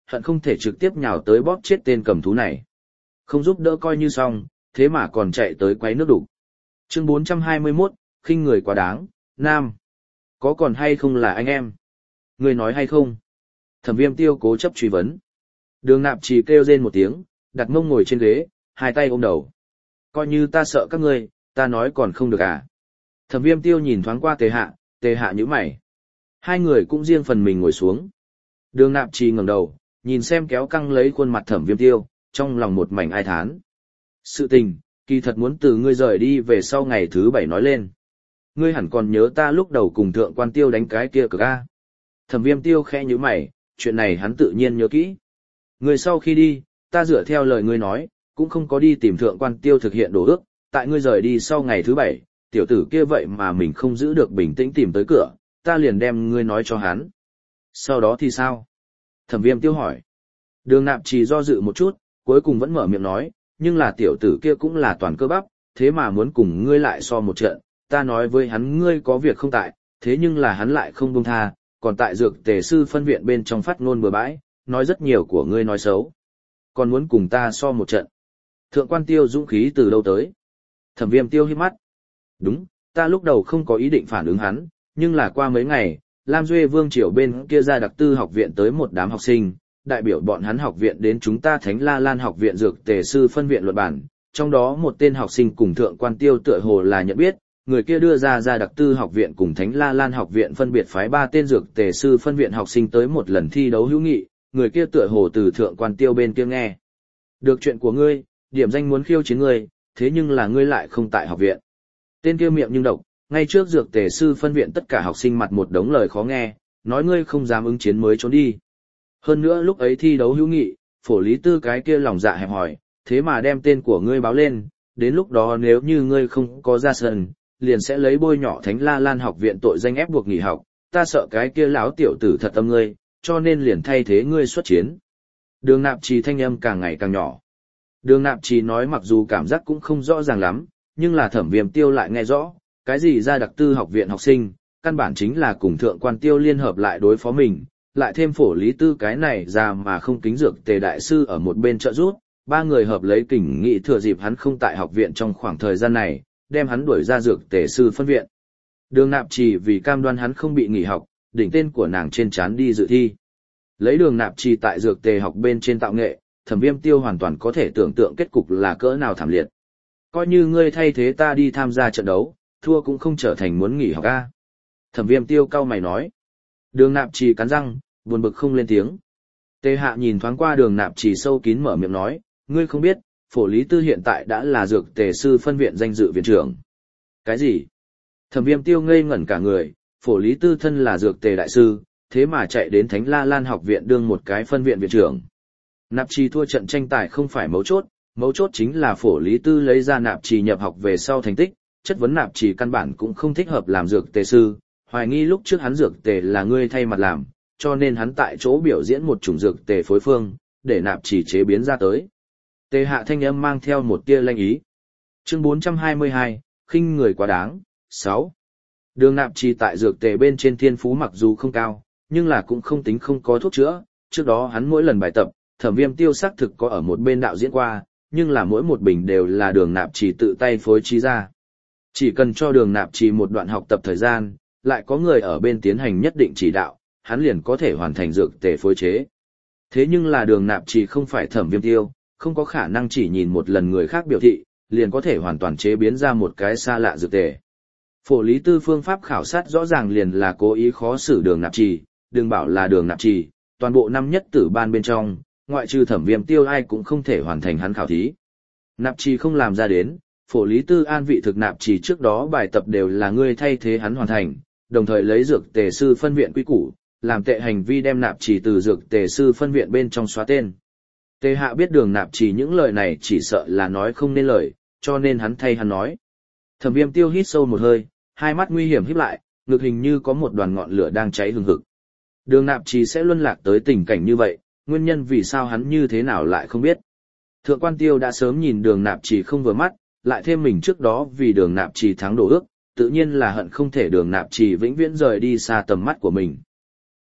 hận không thể trực tiếp nhào tới bóp chết tên cầm thú này. Không giúp đỡ coi như xong, thế mà còn chạy tới quấy nước đục. Chương bốn trăm hai mươi mốt, khinh người quá đáng, Nam. Có còn hay không là anh em? Người nói hay không? Thẩm Viêm Tiêu cố chấp truy vấn. Đường Nạp Trì kêu rên một tiếng, đặt mông ngồi trên ghế, hai tay ôm đầu. Coi như ta sợ các ngươi, ta nói còn không được à? Thẩm Viêm Tiêu nhìn thoáng qua Tề Hạ, Tề Hạ nhíu mày. Hai người cũng riêng phần mình ngồi xuống. Đường Nạp Trì ngẩng đầu, nhìn xem kéo căng lấy khuôn mặt Thẩm Viêm Tiêu, trong lòng một mảnh ai thán. Sự tình, kỳ thật muốn từ ngươi rời đi về sau ngày thứ bảy nói lên. Ngươi hẳn còn nhớ ta lúc đầu cùng Thượng Quan Tiêu đánh cái kia cực a. Thẩm Viêm Tiêu khẽ nhíu mày, chuyện này hắn tự nhiên nhớ kỹ. Ngươi sau khi đi, ta dựa theo lời ngươi nói, cũng không có đi tìm Thượng Quan Tiêu thực hiện đồ ước, tại ngươi rời đi sau ngày thứ bảy, tiểu tử kia vậy mà mình không giữ được bình tĩnh tìm tới cửa, ta liền đem ngươi nói cho hắn. Sau đó thì sao? Thẩm Viêm Tiêu hỏi. Đường Nạp Trì do dự một chút, cuối cùng vẫn mở miệng nói, nhưng là tiểu tử kia cũng là toàn cơ bắp, thế mà muốn cùng ngươi lại so một trận, ta nói với hắn ngươi có việc không tại, thế nhưng là hắn lại không buông tha, còn tại dược tề sư phân viện bên trong phát ngôn bừa bãi, nói rất nhiều của ngươi nói xấu. Còn muốn cùng ta so một trận. Thượng Quan Tiêu dũng khí từ đâu tới? Thẩm Viêm Tiêu híp mắt. Đúng, ta lúc đầu không có ý định phản ứng hắn, nhưng là qua mấy ngày, Lam Duê Vương Triều bên kia ra đặc tư học viện tới một đám học sinh, đại biểu bọn hắn học viện đến chúng ta Thánh La Lan học viện dược tề sư phân viện luận bản, trong đó một tên học sinh cùng Thượng Quan Tiêu tựa hồ là nhận biết, người kia đưa ra ra đặc tư học viện cùng Thánh La Lan học viện phân biệt phái ba tên dược tề sư phân viện học sinh tới một lần thi đấu hữu nghị, người kia tựa hồ từ Thượng Quan Tiêu bên kia nghe. Được chuyện của ngươi, điểm danh muốn khiêu chiến ngươi, thế nhưng là ngươi lại không tại học viện. Tên kia miệng nhưng độc, ngay trước dược tề sư phân viện tất cả học sinh mặt một đống lời khó nghe, nói ngươi không dám ứng chiến mới trốn đi. Hơn nữa lúc ấy thi đấu hữu nghị, Phổ Lý Tư cái kia lòng dạ hẹp hòi, thế mà đem tên của ngươi báo lên, đến lúc đó nếu như ngươi không có ra sân, liền sẽ lấy bôi nhỏ Thánh La Lan học viện tội danh ép buộc nghỉ học, ta sợ cái kia lão tiểu tử thật tâm ngươi, cho nên liền thay thế ngươi xuất chiến. Đường Nạp Trì thanh âm càng ngày càng nhỏ. Đường Nạp Trì nói mặc dù cảm giác cũng không rõ ràng lắm, nhưng là Thẩm Viêm Tiêu lại nghe rõ, cái gì ra đặc tư học viện học sinh, căn bản chính là cùng Thượng Quan Tiêu liên hợp lại đối phó mình, lại thêm Phổ Lý Tư cái này ra mà không kính dược tề đại sư ở một bên trợ giúp, ba người hợp lấy kình nghị thừa dịp hắn không tại học viện trong khoảng thời gian này, đem hắn đuổi ra dược tề sư phân viện. Đường Nạp Trì vì cam đoan hắn không bị nghỉ học, đỉnh tên của nàng trên trán đi dự thi. Lấy Đường Nạp Trì tại dược tề học bên trên tạo nghệ, Thẩm Viêm Tiêu hoàn toàn có thể tưởng tượng kết cục là cỡ nào thảm liệt. Coi như ngươi thay thế ta đi tham gia trận đấu, thua cũng không trở thành muốn nghỉ học a. Thẩm Viêm Tiêu cau mày nói. Đường Nạp Trì cắn răng, buồn bực không lên tiếng. Tề Hạ nhìn thoáng qua Đường Nạp Trì sâu kín mở miệng nói, ngươi không biết, Phổ Lý Tư hiện tại đã là dược tề sư phân viện danh dự viện trưởng. Cái gì? Thẩm Viêm Tiêu ngây ngẩn cả người, Phổ Lý Tư thân là dược tề đại sư, thế mà chạy đến Thánh La Lan học viện đương một cái phân viện viện trưởng. Nạp Trì thua trận tranh tài không phải mấu chốt, mấu chốt chính là Phổ Lý Tư lấy ra Nạp Trì nhập học về sau thành tích, chất vấn Nạp Trì căn bản cũng không thích hợp làm dược tề sư, hoài nghi lúc trước hắn dược tề là ngươi thay mặt làm, cho nên hắn tại chỗ biểu diễn một chủng dược tề phối phương, để Nạp Trì chế biến ra tới. Tề Hạ thanh âm mang theo một tia lanh ý. Chương bốn trăm hai mươi hai, khinh người quá đáng, sáu. Đường Nạp Trì tại dược tề bên trên thiên phú mặc dù không cao, nhưng là cũng không tính không có thuốc chữa, trước đó hắn mỗi lần bài tập, Thẩm Viêm Tiêu xác thực có ở một bên đạo diễn qua, nhưng là mỗi một bình đều là Đường Nạp Trì tự tay phối trí ra. Chỉ cần cho Đường Nạp Trì một đoạn học tập thời gian, lại có người ở bên tiến hành nhất định chỉ đạo, hắn liền có thể hoàn thành dược tề phối chế. Thế nhưng là Đường Nạp Trì không phải Thẩm Viêm Tiêu, không có khả năng chỉ nhìn một lần người khác biểu thị, liền có thể hoàn toàn chế biến ra một cái xa lạ dược tề. Phổ Lý Tư phương pháp khảo sát rõ ràng liền là cố ý khó xử Đường Nạp Trì, đừng bảo là Đường Nạp Trì, toàn bộ năm nhất tử ban bên trong, ngoại trừ Thẩm Viêm Tiêu ai cũng không thể hoàn thành hắn khảo thí. Nạp Trì không làm ra đến, Phổ Lý Tư an vị thực Nạp Trì trước đó bài tập đều là ngươi thay thế hắn hoàn thành, đồng thời lấy dược tề sư phân viện quy củ, làm tệ hành vi đem Nạp Trì từ dược tề sư phân viện bên trong xóa tên. Tề Hạ biết Đường Nạp Trì những lời này chỉ sợ là nói không nên lời, cho nên hắn thay hắn nói. Thẩm Viêm Tiêu hít sâu một hơi, hai mắt nguy hiểm híp lại, ngực hình như có một đoàn ngọn lửa đang cháy hừng hực. Đường Nạp Trì sẽ luân lạc tới tình cảnh như vậy, nguyên nhân vì sao hắn như thế nào lại không biết. Thượng Quan Tiêu đã sớm nhìn Đường Nạp Trì không vừa mắt, lại thêm mình trước đó vì Đường Nạp Trì thắng đổ ước, tự nhiên là hận không thể Đường Nạp Trì vĩnh viễn rời đi xa tầm mắt của mình.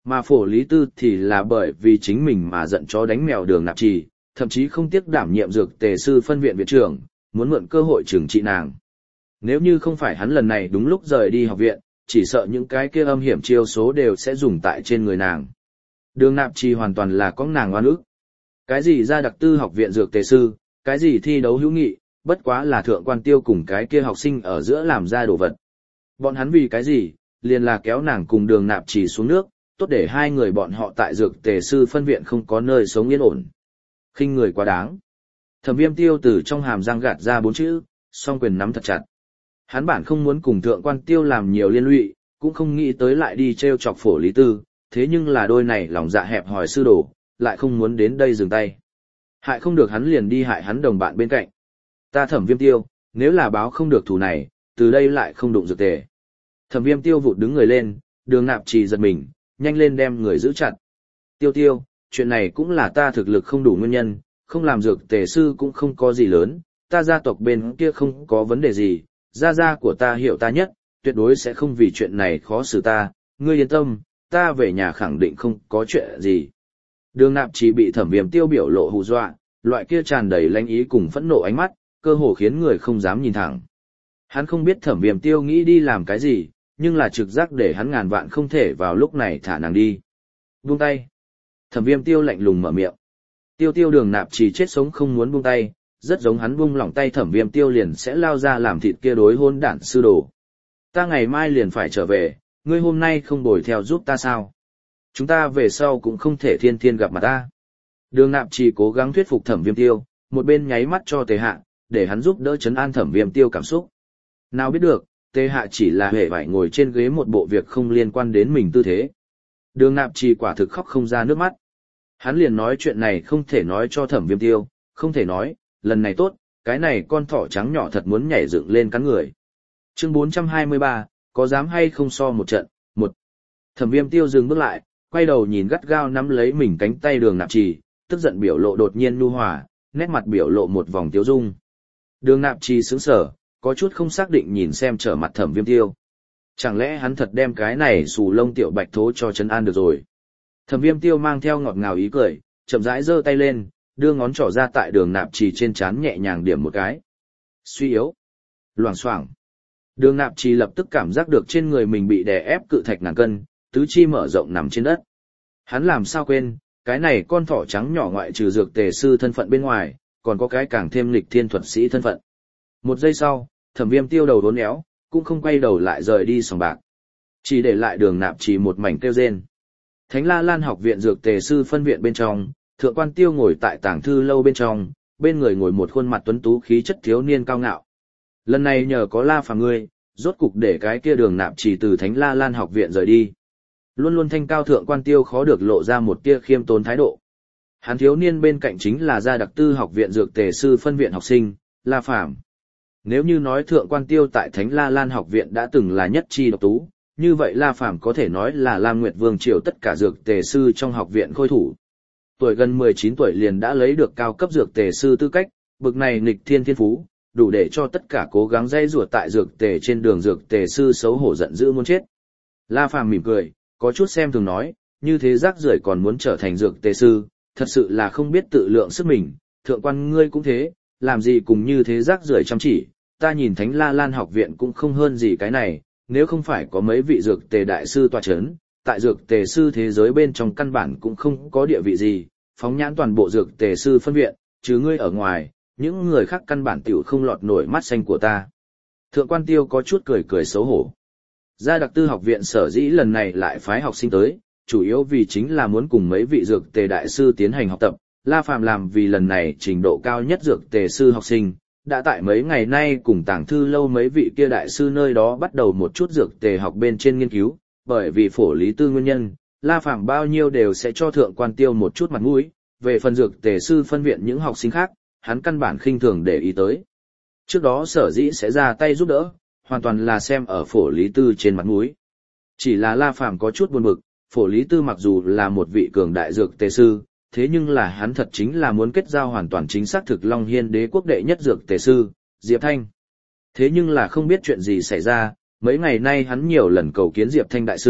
Mà phổ lý tư thì là bởi vì chính mình mà giận chó đánh mèo Đường Nạp Trì, thậm chí không tiếc đảm nhiệm dược tề sư phân viện viện trưởng, muốn mượn cơ hội trừng trị nàng. Nếu như không phải hắn lần này đúng lúc rời đi học viện, chỉ sợ những cái kia âm hiểm chiêu số đều sẽ dùng tại trên người nàng. Đường Nạp Trì hoàn toàn là có nàng oan ức. Cái gì ra đặc tư học viện dược tề sư, cái gì thi đấu hữu nghị, bất quá là Thượng Quan Tiêu cùng cái kia học sinh ở giữa làm ra đồ vật. Bọn hắn vì cái gì, liền là kéo nàng cùng Đường Nạp Trì xuống nước, tốt để hai người bọn họ tại dược tề sư phân viện không có nơi sống yên ổn. Khinh người quá đáng. Thẩm Viêm Tiêu từ trong hàm răng gạt ra bốn chữ, song quyền nắm thật chặt. Hắn bản không muốn cùng Thượng Quan Tiêu làm nhiều liên lụy, cũng không nghĩ tới lại đi treo chọc phổ lý tư, thế nhưng là đôi này lòng dạ hẹp hòi sư đồ, lại không muốn đến đây dừng tay. Hại không được hắn liền đi hại hắn đồng bạn bên cạnh. Ta Thẩm Viêm Tiêu, nếu là báo không được thù này, từ đây lại không đụng dược tề. Thẩm Viêm Tiêu vụt đứng người lên, Đường Nạp Trì giật mình, nhanh lên đem người giữ chặt. Tiêu Tiêu, chuyện này cũng là ta thực lực không đủ nguyên nhân, không làm dược tề sư cũng không có gì lớn, ta gia tộc bên kia không có vấn đề gì, gia gia của ta hiểu ta nhất, tuyệt đối sẽ không vì chuyện này khó xử ta, ngươi yên tâm, ta về nhà khẳng định không có chuyện gì. Đường Nạp Trì bị Thẩm Viêm Tiêu biểu lộ hù dọa, loại kia tràn đầy lãnh ý cùng phẫn nộ ánh mắt, cơ hồ khiến người không dám nhìn thẳng. Hắn không biết Thẩm Viêm Tiêu nghĩ đi làm cái gì, nhưng là trực giác để hắn ngàn vạn không thể vào lúc này thả nàng đi. Buông tay. Thẩm Viêm Tiêu lạnh lùng mở miệng. Tiêu Tiêu Đường Nạp Trì chết sống không muốn buông tay, rất giống hắn buông lỏng tay Thẩm Viêm Tiêu liền sẽ lao ra làm thịt kia đối hôn đản sư đồ. Ta ngày mai liền phải trở về, ngươi hôm nay không bồi theo giúp ta sao? Chúng ta về sau cũng không thể thiên thiên gặp mặt ta. Đường Nạp Trì cố gắng thuyết phục Thẩm Viêm Tiêu, một bên nháy mắt cho Tề Hạ, để hắn giúp đỡ trấn an Thẩm Viêm Tiêu cảm xúc. Nào biết được, Tề Hạ chỉ là hề vải ngồi trên ghế một bộ việc không liên quan đến mình tư thế. Đường Nạp Trì quả thực khóc không ra nước mắt. Hắn liền nói chuyện này không thể nói cho Thẩm Viêm Tiêu, không thể nói, lần này tốt, cái này con thỏ trắng nhỏ thật muốn nhảy dựng lên cắn người. Chương bốn trăm hai mươi ba, có dám hay không so một trận, một. Thẩm Viêm Tiêu dừng bước lại, quay đầu nhìn gắt gao nắm lấy mình cánh tay Đường Nạp Trì, tức giận biểu lộ đột nhiên nhu hòa, nét mặt biểu lộ một vòng tiêu dung. Đường Nạp Trì sững sờ, có chút không xác định nhìn xem trở mặt Thẩm Viêm Tiêu. Chẳng lẽ hắn thật đem cái này xù lông tiểu bạch thố cho trấn an được rồi. Thẩm Viêm Tiêu mang theo ngọt ngào ý cười, chậm rãi giơ tay lên, đưa ngón trỏ ra tại Đường Nạp Trì trên trán nhẹ nhàng điểm một cái. Suy yếu. Loảng xoảng. Đường Nạp Trì lập tức cảm giác được trên người mình bị đè ép cự thạch ngàn cân, tứ chi mở rộng nằm trên đất. Hắn làm sao quên, cái này con thỏ trắng nhỏ ngoại trừ dược tề sư thân phận bên ngoài, còn có cái càng thêm lịch thiên thuật sĩ thân phận. Một giây sau, Thẩm Viêm Tiêu đầu đốn éo, cũng không quay đầu lại rời đi sòng bạc. Chỉ để lại Đường Nạp Trì một mảnh kêu rên. Thánh La Lan học viện dược tề sư phân viện bên trong, Thượng Quan Tiêu ngồi tại tàng thư lâu bên trong, bên người ngồi một khuôn mặt tuấn tú khí chất thiếu niên cao ngạo. Lần này nhờ có La Phàm ngươi, rốt cục để cái kia Đường Nạp Trì từ Thánh La Lan học viện rời đi. Luôn luôn thanh cao Thượng Quan Tiêu khó được lộ ra một tia khiêm tốn thái độ. Hắn thiếu niên bên cạnh chính là gia đặc tư học viện dược tề sư phân viện học sinh, La Phàm. Nếu như nói Thượng Quan Tiêu tại Thánh La Lan học viện đã từng là nhất chi độc tú, như vậy La Phàm có thể nói là Lam Nguyệt Vương triều tất cả dược tề sư trong học viện khôi thủ. Tuổi gần mười chín tuổi liền đã lấy được cao cấp dược tề sư tư cách, bực này nghịch thiên thiên phú, đủ để cho tất cả cố gắng dây rùa tại dược tề trên đường dược tề sư xấu hổ giận dữ muốn chết. La Phàm mỉm cười, có chút xem thường nói, như thế rác rưởi còn muốn trở thành dược tề sư, thật sự là không biết tự lượng sức mình, Thượng Quan ngươi cũng thế, làm gì cùng như thế rác rưởi chăm chỉ, ta nhìn Thánh La Lan học viện cũng không hơn gì cái này, nếu không phải có mấy vị dược tề đại sư tọa chấn, tại dược tề sư thế giới bên trong căn bản cũng không có địa vị gì, phóng nhãn toàn bộ dược tề sư phân viện, chứ ngươi ở ngoài, những người khác căn bản tiểu không lọt nổi mắt xanh của ta. Thượng Quan Tiêu có chút cười cười xấu hổ. Gia đặc tư học viện sở dĩ lần này lại phái học sinh tới, chủ yếu vì chính là muốn cùng mấy vị dược tề đại sư tiến hành học tập, La Phàm làm vì lần này trình độ cao nhất dược tề sư học sinh, đã tại mấy ngày nay cùng tàng thư lâu mấy vị kia đại sư nơi đó bắt đầu một chút dược tề học bên trên nghiên cứu, bởi vì phổ lý tư nguyên nhân, La Phàm bao nhiêu đều sẽ cho Thượng Quan Tiêu một chút mặt mũi, về phần dược tề sư phân viện những học sinh khác, hắn căn bản khinh thường để ý tới. Trước đó sở dĩ sẽ ra tay giúp đỡ, hoàn toàn là xem ở phổ lý tư trên mặt mũi. Chỉ là La Phàm có chút buồn bực, phổ lý tư mặc dù là một vị cường đại dược tề sư, thế nhưng là hắn thật chính là muốn kết giao hoàn toàn chính xác thực Long Hiên đế quốc đệ nhất dược tề sư, Diệp Thanh. Thế nhưng là không biết chuyện gì xảy ra, mấy ngày nay hắn nhiều lần cầu kiến Diệp Thanh đại sư,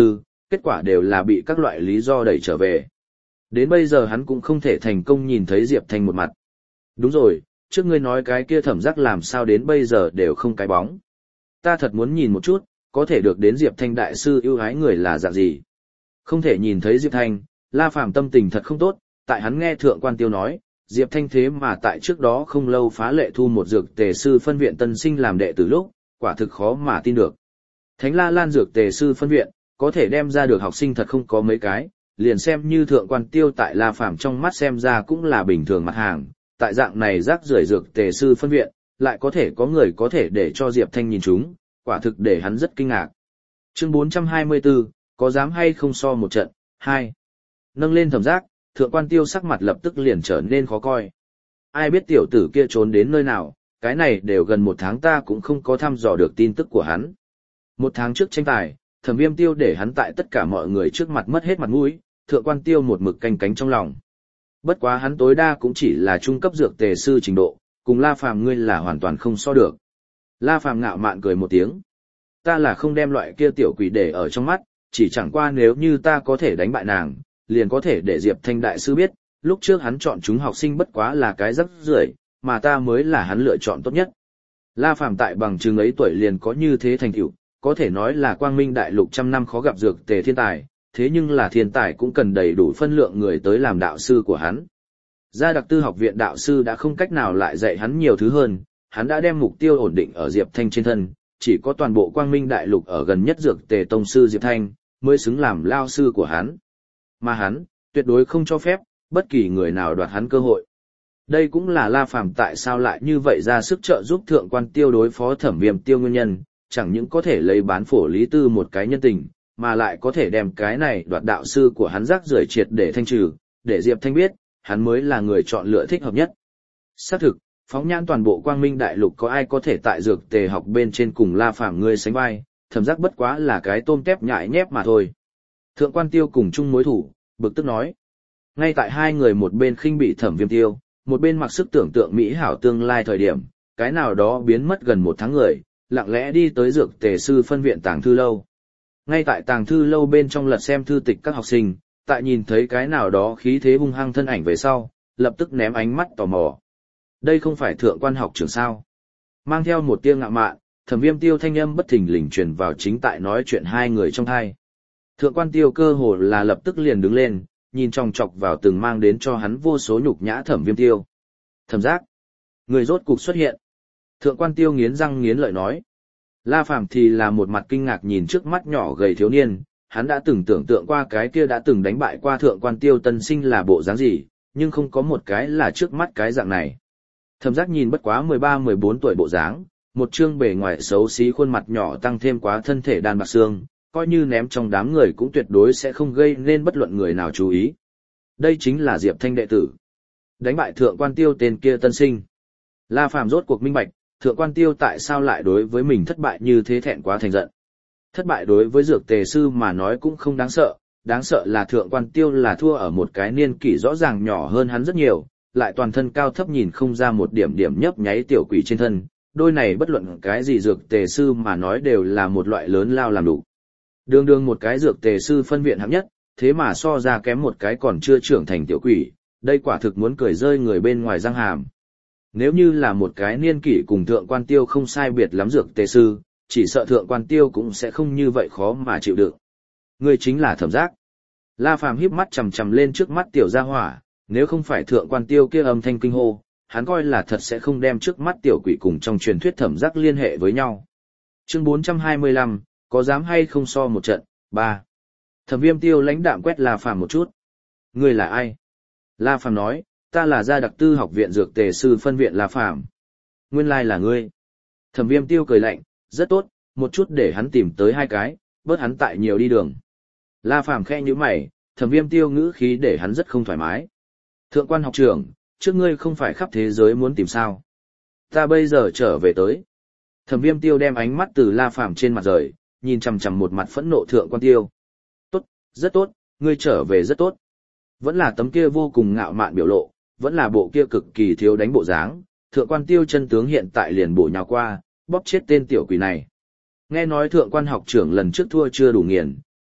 kết quả đều là bị các loại lý do đẩy trở về. Đến bây giờ hắn cũng không thể thành công nhìn thấy Diệp Thanh một mặt. Đúng rồi, trước ngươi nói cái kia Thẩm Giác làm sao đến bây giờ đều không cái bóng. Ta thật muốn nhìn một chút, có thể được đến Diệp Thanh đại sư yêu ái người là dạng gì. Không thể nhìn thấy Diệp Thanh, La Phàm tâm tình thật không tốt, tại hắn nghe Thượng Quan Tiêu nói, Diệp Thanh thế mà tại trước đó không lâu phá lệ thu một dược tề sư phân viện tân sinh làm đệ tử lúc, quả thực khó mà tin được. Thánh La Lan dược tề sư phân viện, có thể đem ra được học sinh thật không có mấy cái, liền xem như Thượng Quan Tiêu tại La Phàm trong mắt xem ra cũng là bình thường mặt hàng, tại dạng này rác rưởi dược tề sư phân viện, lại có thể có người có thể để cho Diệp Thanh nhìn chúng, quả thực để hắn rất kinh ngạc. Chương bốn trăm hai mươi tư, có dám hay không so một trận, hai. Nâng lên Thẩm Giác, Thượng Quan Tiêu sắc mặt lập tức liền trở nên khó coi. Ai biết tiểu tử kia trốn đến nơi nào, cái này đều gần một tháng ta cũng không có thăm dò được tin tức của hắn. Một tháng trước tranh tài, Thẩm Viêm Tiêu để hắn tại tất cả mọi người trước mặt mất hết mặt mũi, Thượng Quan Tiêu một mực canh cánh trong lòng. Bất quá hắn tối đa cũng chỉ là trung cấp dược tề sư trình độ, cùng La Phàm ngươi là hoàn toàn không so được. La Phàm ngạo mạn cười một tiếng. Ta là không đem loại kia tiểu quỷ để ở trong mắt, chỉ chẳng qua nếu như ta có thể đánh bại nàng, liền có thể để Diệp Thanh đại sư biết, lúc trước hắn chọn chúng học sinh bất quá là cái rắc rưởi, mà ta mới là hắn lựa chọn tốt nhất. La Phàm tại bằng chứng ấy tuổi liền có như thế thành tựu, có thể nói là quang minh đại lục trăm năm khó gặp dược tề thiên tài, thế nhưng là thiên tài cũng cần đầy đủ phân lượng người tới làm đạo sư của hắn. Gia Đặc Tư học viện đạo sư đã không cách nào lại dạy hắn nhiều thứ hơn, hắn đã đem mục tiêu ổn định ở Diệp Thanh trên thân, chỉ có toàn bộ quang minh đại lục ở gần nhất dược tề tông sư Diệp Thanh, mới xứng làm lao sư của hắn. Mà hắn, tuyệt đối không cho phép, bất kỳ người nào đoạt hắn cơ hội. Đây cũng là La Phàm tại sao lại như vậy ra sức trợ giúp Thượng Quan Tiêu đối phó Thẩm Viêm Tiêu nguyên nhân, chẳng những có thể lấy bán phổ lý tư một cái nhân tình, mà lại có thể đem cái này đoạt đạo sư của hắn rác rưởi triệt để thanh trừ, để Diệp Thanh biết, hắn mới là người chọn lựa thích hợp nhất. Xác thực, phóng nhãn toàn bộ quang minh đại lục có ai có thể tại dược tề học bên trên cùng La Phàm ngươi sánh vai, Thẩm Giác bất quá là cái tôm tép nhại nhép mà thôi. Thượng Quan Tiêu cùng chung mối thủ, bực tức nói. Ngay tại hai người một bên khinh bị Thẩm Viêm Tiêu, một bên mặc sức tưởng tượng mỹ hảo tương lai thời điểm, cái nào đó biến mất gần một tháng người, lặng lẽ đi tới dược tề sư phân viện tàng thư lâu. Ngay tại tàng thư lâu bên trong lật xem thư tịch các học sinh, tại nhìn thấy cái nào đó khí thế hung hăng thân ảnh về sau, lập tức ném ánh mắt tò mò. Đây không phải Thượng Quan học trưởng sao? Mang theo một tia ngạo mạn, Thẩm Viêm Tiêu thanh âm bất thình lình truyền vào chính tại nói chuyện hai người trong hai. Thượng Quan Tiêu cơ hồ là lập tức liền đứng lên, nhìn chòng chọc vào từng mang đến cho hắn vô số nhục nhã Thẩm Viêm Tiêu. Thẩm Giác, người rốt cục xuất hiện. Thượng Quan Tiêu nghiến răng nghiến lợi nói. La Phàm thì là một mặt kinh ngạc nhìn trước mắt nhỏ gầy thiếu niên, hắn đã từng tưởng tượng qua cái kia đã từng đánh bại qua Thượng Quan Tiêu tân sinh là bộ dáng gì, nhưng không có một cái là trước mắt cái dạng này. Thẩm Giác nhìn bất quá mười ba mười bốn tuổi bộ dáng, một trương bề ngoài xấu xí khuôn mặt nhỏ tăng thêm quá thân thể đàn bạc xương, coi như ném trong đám người cũng tuyệt đối sẽ không gây nên bất luận người nào chú ý. Đây chính là Diệp Thanh đệ tử. Đánh bại Thượng Quan Tiêu tên kia tân sinh. La Phàm rốt cuộc minh bạch, Thượng Quan Tiêu tại sao lại đối với mình thất bại như thế thẹn quá thành giận. Thất bại đối với dược tề sư mà nói cũng không đáng sợ, đáng sợ là Thượng Quan Tiêu là thua ở một cái niên kỷ rõ ràng nhỏ hơn hắn rất nhiều, lại toàn thân cao thấp nhìn không ra một điểm điểm nhấp nháy tiểu quỷ trên thân, đôi này bất luận cái gì dược tề sư mà nói đều là một loại lớn lao làm đủ. Đường đường một cái dược tề sư phân viện hạng nhất, thế mà so ra kém một cái còn chưa trưởng thành tiểu quỷ, đây quả thực muốn cười rơi người bên ngoài răng hàm. Nếu như là một cái niên kỷ cùng Thượng Quan Tiêu không sai biệt lắm dược tề sư, chỉ sợ Thượng Quan Tiêu cũng sẽ không như vậy khó mà chịu đựng. Ngươi chính là Thẩm Giác. La Phàm híp mắt chằm chằm lên trước mắt tiểu gia hỏa, nếu không phải Thượng Quan Tiêu kia âm thanh kinh hô, hắn coi là thật sẽ không đem trước mắt tiểu quỷ cùng trong truyền thuyết Thẩm Giác liên hệ với nhau. Chương bốn trăm hai mươi lăm, có dám hay không so một trận, ba. Thẩm Viêm Tiêu lãnh đạm quét La Phàm một chút. Ngươi là ai? La Phàm nói, ta là Gia Đặc Tư học viện dược tề sư phân viện La Phàm. Nguyên lai là ngươi. Thẩm Viêm Tiêu cười lạnh, rất tốt, một chút để hắn tìm tới hai cái, bớt hắn tại nhiều đi đường. La Phàm khẽ nhíu mày, Thẩm Viêm Tiêu ngữ khí để hắn rất không thoải mái. Thượng Quan học trưởng, trước ngươi không phải khắp thế giới muốn tìm sao? Ta bây giờ trở về tới. Thẩm Viêm Tiêu đem ánh mắt từ La Phàm trên mặt rời, nhìn chằm chằm một mặt phẫn nộ Thượng Quan Tiêu. Tốt, rất tốt, ngươi trở về rất tốt. Vẫn là tấm kia vô cùng ngạo mạn biểu lộ, vẫn là bộ kia cực kỳ thiếu đánh bộ dáng, Thượng Quan Tiêu chân tướng hiện tại liền bổ nhào qua, bóp chết tên tiểu quỷ này. Nghe nói Thượng Quan học trưởng lần trước thua chưa đủ nghiền,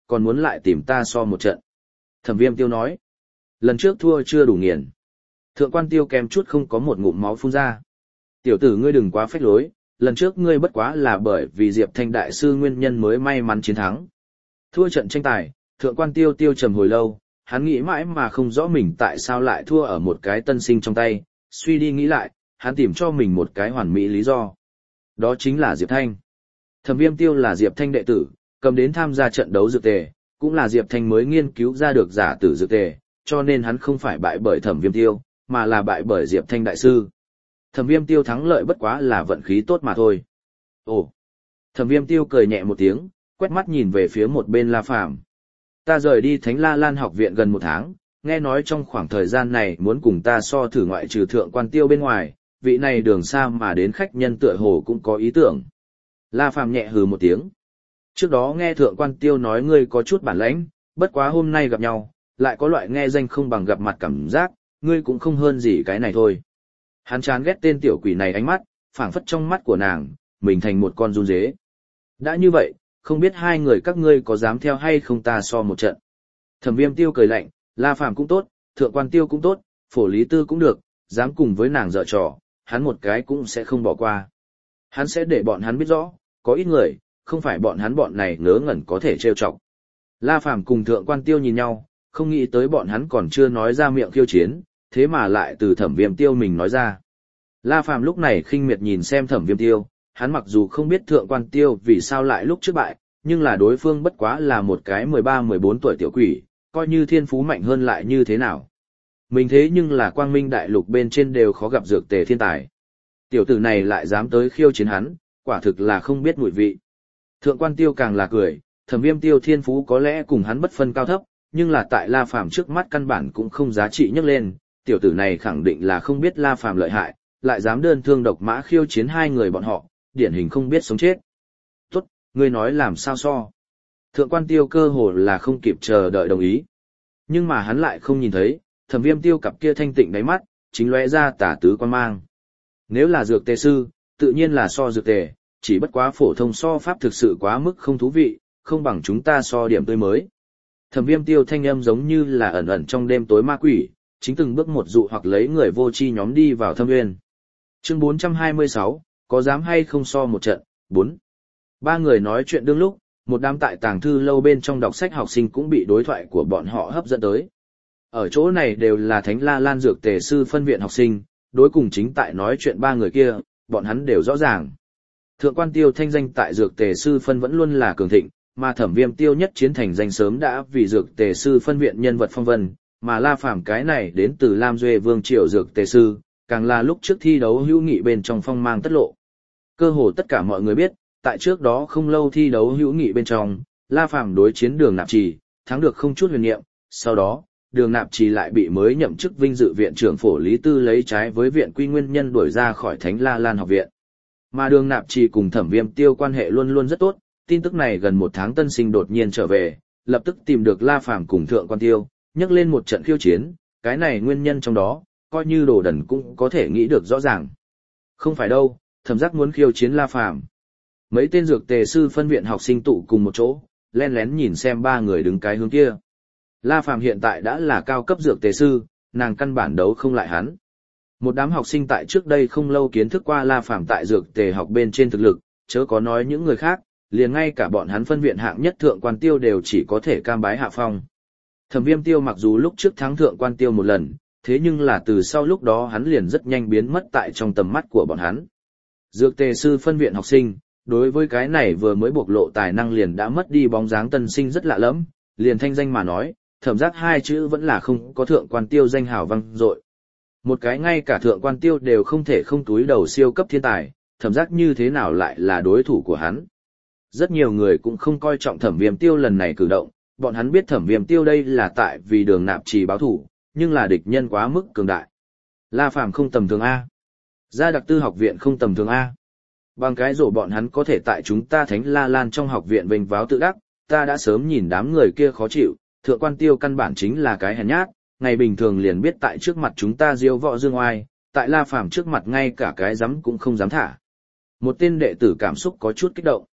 còn muốn lại tìm ta so một trận. Thẩm Viêm Tiêu nói, lần trước thua chưa đủ nghiền. Thượng quan Tiêu kém chút không có một ngụm máu phun ra. Tiểu tử ngươi đừng quá phách lối, lần trước ngươi bất quá là bởi vì Diệp Thanh đại sư nguyên nhân mới may mắn chiến thắng. Thua trận tranh tài, Thượng quan Tiêu tiêu trầm hồi lâu, hắn nghĩ mãi mà không rõ mình tại sao lại thua ở một cái tân sinh trong tay, suy đi nghĩ lại, hắn tìm cho mình một cái hoàn mỹ lý do. Đó chính là Diệp Thanh. Thẩm Viêm Tiêu là Diệp Thanh đệ tử, cầm đến tham gia trận đấu dược tề, cũng là Diệp Thanh mới nghiên cứu ra được giả tử dược tề, cho nên hắn không phải bại bởi Thẩm Viêm Tiêu, mà là bại bởi Diệp Thanh đại sư. Thẩm Viêm Tiêu thắng lợi bất quá là vận khí tốt mà thôi. Ồ. Thẩm Viêm Tiêu cười nhẹ một tiếng, quét mắt nhìn về phía một bên La Phàm. Ta rời đi Thánh La Lan học viện gần một tháng, nghe nói trong khoảng thời gian này muốn cùng ta so thử ngoại trừ Thượng quan Tiêu bên ngoài, vị này đường xa mà đến khách nhân tựa hồ cũng có ý tưởng. La Phàm nhẹ hừ một tiếng. Trước đó nghe Thượng quan Tiêu nói ngươi có chút bản lãnh, bất quá hôm nay gặp nhau, lại có loại nghe danh không bằng gặp mặt cảm giác, ngươi cũng không hơn gì cái này thôi. Hắn chán ghét tên tiểu quỷ này ánh mắt, phảng phất trong mắt của nàng, mình thành một con run dế. Đã như vậy, không biết hai người các ngươi có dám theo hay không ta so một trận. Thẩm Viêm Tiêu cười lạnh, La Phàm cũng tốt, Thượng quan Tiêu cũng tốt, Phổ Lý Tư cũng được, dám cùng với nàng dở trò, hắn một cái cũng sẽ không bỏ qua. Hắn sẽ để bọn hắn biết rõ, có ít người, không phải bọn hắn bọn này ngớ ngẩn có thể trêu chọc. La Phàm cùng Thượng quan Tiêu nhìn nhau, không nghĩ tới bọn hắn còn chưa nói ra miệng khiêu chiến, thế mà lại từ Thẩm Viêm Tiêu mình nói ra. La Phàm lúc này khinh miệt nhìn xem Thẩm Viêm Tiêu, hắn mặc dù không biết Thượng quan Tiêu vì sao lại lúc trước bại, nhưng là đối phương bất quá là một cái mười ba mười bốn tuổi tiểu quỷ, coi như thiên phú mạnh hơn lại như thế nào. Mình thế nhưng là quang minh đại lục bên trên đều khó gặp dược tề thiên tài. Tiểu tử này lại dám tới khiêu chiến hắn, quả thực là không biết mùi vị. Thượng quan Tiêu càng là cười, Thẩm Viêm Tiêu thiên phú có lẽ cùng hắn bất phân cao thấp, nhưng là tại La Phàm trước mắt căn bản cũng không giá trị nhắc lên, tiểu tử này khẳng định là không biết La Phàm lợi hại, lại dám đơn thương độc mã khiêu chiến hai người bọn họ, điển hình không biết sống chết. Tốt, ngươi nói làm sao so. Thượng quan Tiêu cơ hồ là không kịp chờ đợi đồng ý. Nhưng mà hắn lại không nhìn thấy, Thẩm Viêm Tiêu cặp kia thanh tịnh đáy mắt, chính lóe ra tả tứ quan mang. Nếu là dược tề sư, tự nhiên là so dược tề, chỉ bất quá phổ thông so pháp thực sự quá mức không thú vị, không bằng chúng ta so điểm tươi mới. Thẩm Viêm Tiêu thanh âm giống như là ẩn ẩn trong đêm tối ma quỷ, chính từng bước một dụ hoặc lấy người vô tri nhóm đi vào thâm nguyên. Chương bốn trăm hai mươi sáu, có dám hay không so một trận, bốn. Ba người nói chuyện đương lúc, một đám tại tàng thư lâu bên trong đọc sách học sinh cũng bị đối thoại của bọn họ hấp dẫn tới. Ở chỗ này đều là Thánh La Lan dược tề sư phân viện học sinh, đối cùng chính tại nói chuyện ba người kia, bọn hắn đều rõ ràng. Thượng quan Tiêu thanh danh tại dược tề sư phân vẫn luôn là cường thịnh, mà Thẩm Viêm Tiêu nhất chiến thành danh sớm đã vì dược tề sư phân viện nhân vật phong vân, mà La Phàm cái này đến từ Lam Duệ Vương triều dược tề sư, càng là lúc trước thi đấu hữu nghị bên trong phong mang tất lộ. Cơ hồ tất cả mọi người biết, tại trước đó không lâu thi đấu hữu nghị bên trong, La Phàm đối chiến Đường Nạp Trì, thắng được không chút huyền niệm, sau đó, Đường Nạp Trì lại bị mới nhậm chức vinh dự viện trưởng Phổ Lý Tư lấy trái với viện quy nguyên nhân đuổi ra khỏi Thánh La Lan học viện. Mà Đường Nạp Trì cùng Thẩm Viêm Tiêu quan hệ luôn luôn rất tốt, tin tức này gần một tháng tân sinh đột nhiên trở về, lập tức tìm được La Phàm cùng Thượng quan Tiêu, nhắc lên một trận khiêu chiến, cái này nguyên nhân trong đó, coi như đồ đần cũng có thể nghĩ được rõ ràng. Không phải đâu, Thẩm Giác muốn khiêu chiến La Phàm. Mấy tên dược tề sư phân viện học sinh tụ cùng một chỗ, len lén nhìn xem ba người đứng cái hướng kia. La Phàm hiện tại đã là cao cấp dược tề sư, nàng căn bản đấu không lại hắn. Một đám học sinh tại trước đây không lâu kiến thức qua La Phàm tại dược tề học bên trên thực lực, chớ có nói những người khác, liền ngay cả bọn hắn phân viện hạng nhất Thượng quan Tiêu đều chỉ có thể cam bái hạ phong. Thẩm Viêm Tiêu mặc dù lúc trước thắng Thượng quan Tiêu một lần, thế nhưng là từ sau lúc đó hắn liền rất nhanh biến mất tại trong tầm mắt của bọn hắn. Dược tề sư phân viện học sinh, đối với cái này vừa mới bộc lộ tài năng liền đã mất đi bóng dáng tân sinh rất lạ lẫm, liền thanh danh mà nói, Thẩm Giác hai chữ vẫn là không có Thượng quan Tiêu danh hào vang dội. Một cái ngay cả Thượng quan Tiêu đều không thể không túi đầu siêu cấp thiên tài, Thẩm Giác như thế nào lại là đối thủ của hắn. Rất nhiều người cũng không coi trọng Thẩm Viêm Tiêu lần này cử động, bọn hắn biết Thẩm Viêm Tiêu đây là tại vì Đường Nạp Trì báo thủ, nhưng là địch nhân quá mức cường đại. La Phàm không tầm thường A. Gia Đặc Tư học viện không tầm thường A. Bằng cái rổ bọn hắn có thể tại chúng ta Thánh La Lan trong học viện vênh váo tự đắc, ta đã sớm nhìn đám người kia khó chịu, Thượng quan Tiêu căn bản chính là cái hèn nhát, ngày bình thường liền biết tại trước mặt chúng ta diêu võ dương oai, tại La Phàm trước mặt ngay cả cái dám cũng không dám thả. Một tên đệ tử cảm xúc có chút kích động.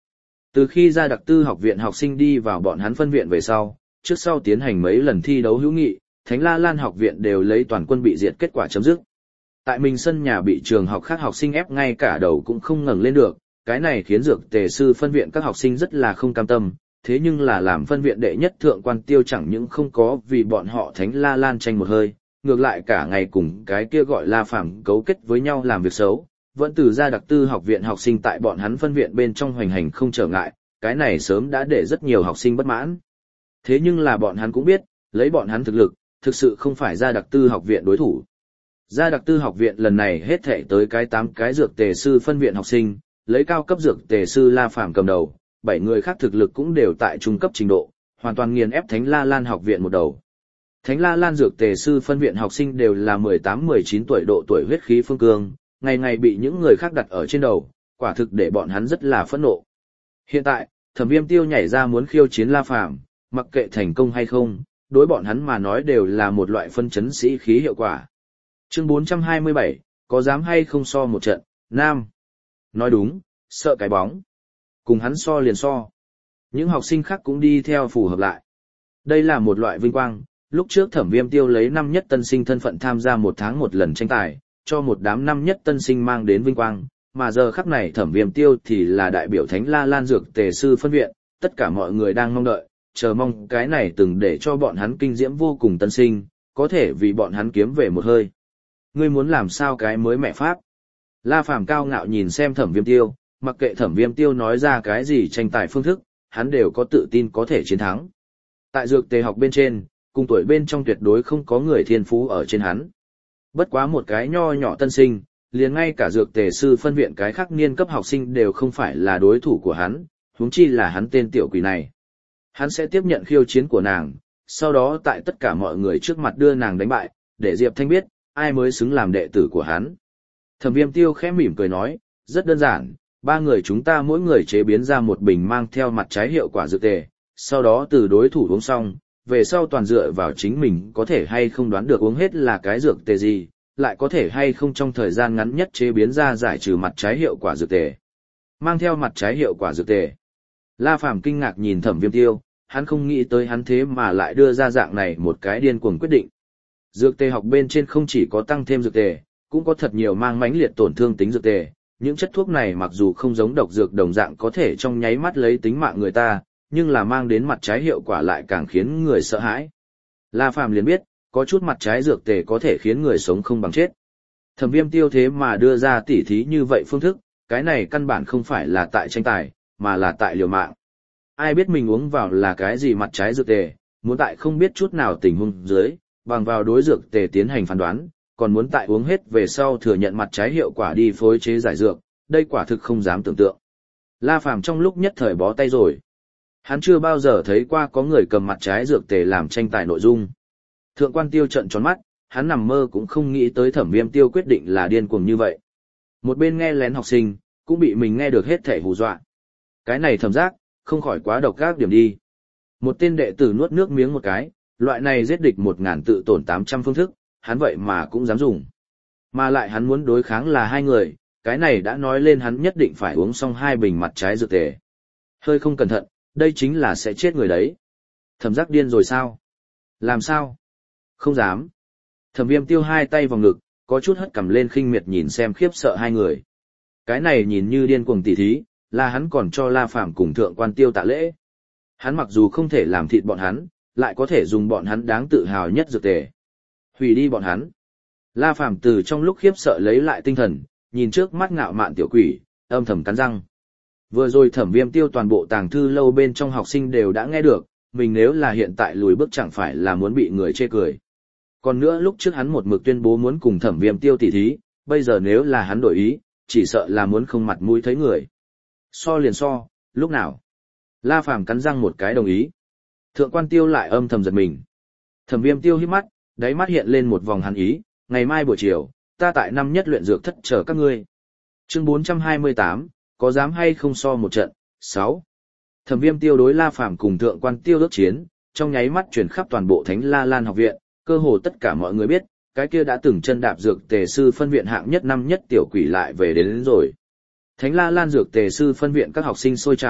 Từ khi ra đặc tư học viện học sinh đi vào bọn hắn phân viện về sau, trước sau tiến hành mấy lần thi đấu hữu nghị, Thánh La Lan học viện đều lấy toàn quân bị diệt kết quả chấm dứt. Tại mình sân nhà bị trường học khác học sinh ép ngay cả đầu cũng không ngẩng lên được, cái này khiến dược tề sư phân viện các học sinh rất là không cam tâm, thế nhưng là làm phân viện đệ nhất thượng quan tiêu chẳng những không có vì bọn họ Thánh La Lan tranh một hơi, ngược lại cả ngày cùng cái kia gọi La Phàm cấu kết với nhau làm việc xấu, vẫn từ ra đặc tư học viện học sinh tại bọn hắn phân viện bên trong hoành hành không trở ngại, cái này sớm đã để rất nhiều học sinh bất mãn. Thế nhưng là bọn hắn cũng biết, lấy bọn hắn thực lực, thực sự không phải ra đặc tư học viện đối thủ. Ra đặc tư học viện lần này hết thảy tới cái tám cái dược tề sư phân viện học sinh, lấy cao cấp dược tề sư La Phàm cầm đầu, bảy người khác thực lực cũng đều tại trung cấp trình độ, hoàn toàn nghiền ép Thánh La Lan học viện một đầu. Thánh La Lan dược tề sư phân viện học sinh đều là mười tám mười chín tuổi độ tuổi huyết khí phương cương, ngày ngày bị những người khác đặt ở trên đầu, quả thực để bọn hắn rất là phẫn nộ. Hiện tại, Thẩm Viêm Tiêu nhảy ra muốn khiêu chiến La Phàm, mặc kệ thành công hay không, đối bọn hắn mà nói đều là một loại phân chấn sĩ khí hiệu quả. Chương bốn trăm hai mươi bảy, có dám hay không so một trận, Nam. Nói đúng, sợ cái bóng. Cùng hắn so liền so. Những học sinh khác cũng đi theo phù hợp lại. Đây là một loại vinh quang, lúc trước Thẩm Viêm Tiêu lấy năm nhất tân sinh thân phận tham gia một tháng một lần tranh tài, cho một đám năm nhất tân sinh mang đến vinh quang, mà giờ khắc này Thẩm Viêm Tiêu thì là đại biểu Thánh La Lan dược tề sư phân viện, tất cả mọi người đang mong đợi, chờ mong cái này từng để cho bọn hắn kinh diễm vô cùng tân sinh, có thể vì bọn hắn kiếm về một hơi. Ngươi muốn làm sao cái mới mẹ pháp? La Phàm cao ngạo nhìn xem Thẩm Viêm Tiêu, mặc kệ Thẩm Viêm Tiêu nói ra cái gì tranh tài phương thức, hắn đều có tự tin có thể chiến thắng. Tại dược tề học bên trên, cùng tuổi bên trong tuyệt đối không có người thiên phú ở trên hắn. Bất quá một cái nho nhỏ tân sinh, liền ngay cả dược tề sư phân viện cái khác niên cấp học sinh đều không phải là đối thủ của hắn, huống chi là hắn tên tiểu quỷ này. Hắn sẽ tiếp nhận khiêu chiến của nàng, sau đó tại tất cả mọi người trước mặt đưa nàng đánh bại, để Diệp Thanh biết, ai mới xứng làm đệ tử của hắn. Thẩm Viêm Tiêu khẽ mỉm cười nói, rất đơn giản, ba người chúng ta mỗi người chế biến ra một bình mang theo mặt trái hiệu quả dược tề, sau đó từ đối thủ uống xong, về sau toàn dựa vào chính mình có thể hay không đoán được uống hết là cái dược tề gì, lại có thể hay không trong thời gian ngắn nhất chế biến ra giải trừ mặt trái hiệu quả dược tề. Mang theo mặt trái hiệu quả dược tề. La Phàm kinh ngạc nhìn Thẩm Viêm Tiêu, hắn không nghĩ tới hắn thế mà lại đưa ra dạng này một cái điên cuồng quyết định. Dược tề học bên trên không chỉ có tăng thêm dược tề, cũng có thật nhiều mang mãnh liệt tổn thương tính dược tề. Những chất thuốc này mặc dù không giống độc dược đồng dạng có thể trong nháy mắt lấy tính mạng người ta, nhưng là mang đến mặt trái hiệu quả lại càng khiến người sợ hãi. La Phàm liền biết, có chút mặt trái dược tề có thể khiến người sống không bằng chết. Thẩm Viêm Tiêu thế mà đưa ra tỉ thí như vậy phương thức, cái này căn bản không phải là tại tranh tài, mà là tại liều mạng. Ai biết mình uống vào là cái gì mặt trái dược tề, muốn tại không biết chút nào tình huống dưới, bằng vào đối dược tề tiến hành phán đoán, còn muốn tại uống hết về sau thừa nhận mặt trái hiệu quả đi phối chế giải dược, đây quả thực không dám tưởng tượng. La Phàm trong lúc nhất thời bó tay rồi. Hắn chưa bao giờ thấy qua có người cầm mặt trái dược tề làm tranh tài nội dung. Thượng quan Tiêu trợn tròn mắt, hắn nằm mơ cũng không nghĩ tới Thẩm Viêm Tiêu quyết định là điên cuồng như vậy. Một bên nghe lén học sinh, cũng bị mình nghe được hết thể hù dọa. Cái này Thẩm giác, không khỏi quá độc ác điểm đi. Một tên đệ tử nuốt nước miếng một cái, loại này giết địch một ngàn tự tổn tám trăm phương thức, hắn vậy mà cũng dám dùng. Mà lại hắn muốn đối kháng là hai người, cái này đã nói lên hắn nhất định phải uống xong hai bình mặt trái dược tề. Hơi không cẩn thận, đây chính là sẽ chết người đấy. Thẩm giác điên rồi sao? Làm sao? Không dám. Thẩm Viêm Tiêu hai tay vào ngực, có chút hất cằm lên khinh miệt nhìn xem khiếp sợ hai người. Cái này nhìn như điên cuồng tỉ thí, là hắn còn cho La Phàm cùng Thượng quan Tiêu tạ lễ. Hắn mặc dù không thể làm thịt bọn hắn, lại có thể dùng bọn hắn đáng tự hào nhất dược tề. Hủy đi bọn hắn. La Phàm từ trong lúc khiếp sợ lấy lại tinh thần, nhìn trước mắt ngạo mạn tiểu quỷ, âm thầm cắn răng. Vừa rồi Thẩm Viêm Tiêu toàn bộ tàng thư lâu bên trong học sinh đều đã nghe được, mình nếu là hiện tại lùi bước chẳng phải là muốn bị người chê cười. Còn nữa lúc trước hắn một mực tuyên bố muốn cùng Thẩm Viêm Tiêu tỉ thí, bây giờ nếu là hắn đổi ý, chỉ sợ là muốn không mặt mũi thấy người. So liền so, lúc nào? La Phàm cắn răng một cái đồng ý. Thượng quan Tiêu lại âm thầm giật mình. Thẩm Viêm Tiêu híp mắt, đáy mắt hiện lên một vòng hàn ý, ngày mai buổi chiều, ta tại năm nhất luyện dược thất chờ các ngươi. Chương bốn trăm hai mươi tám, có dám hay không so một trận, sáu. Thẩm Viêm Tiêu đối La Phàm cùng Thượng quan Tiêu ước chiến, trong nháy mắt truyền khắp toàn bộ Thánh La Lan học viện, cơ hồ tất cả mọi người biết, cái kia đã từng chân đạp dược tề sư phân viện hạng nhất năm nhất tiểu quỷ lại về đến, đến rồi. Thánh La Lan dược tề sư phân viện các học sinh sôi trào,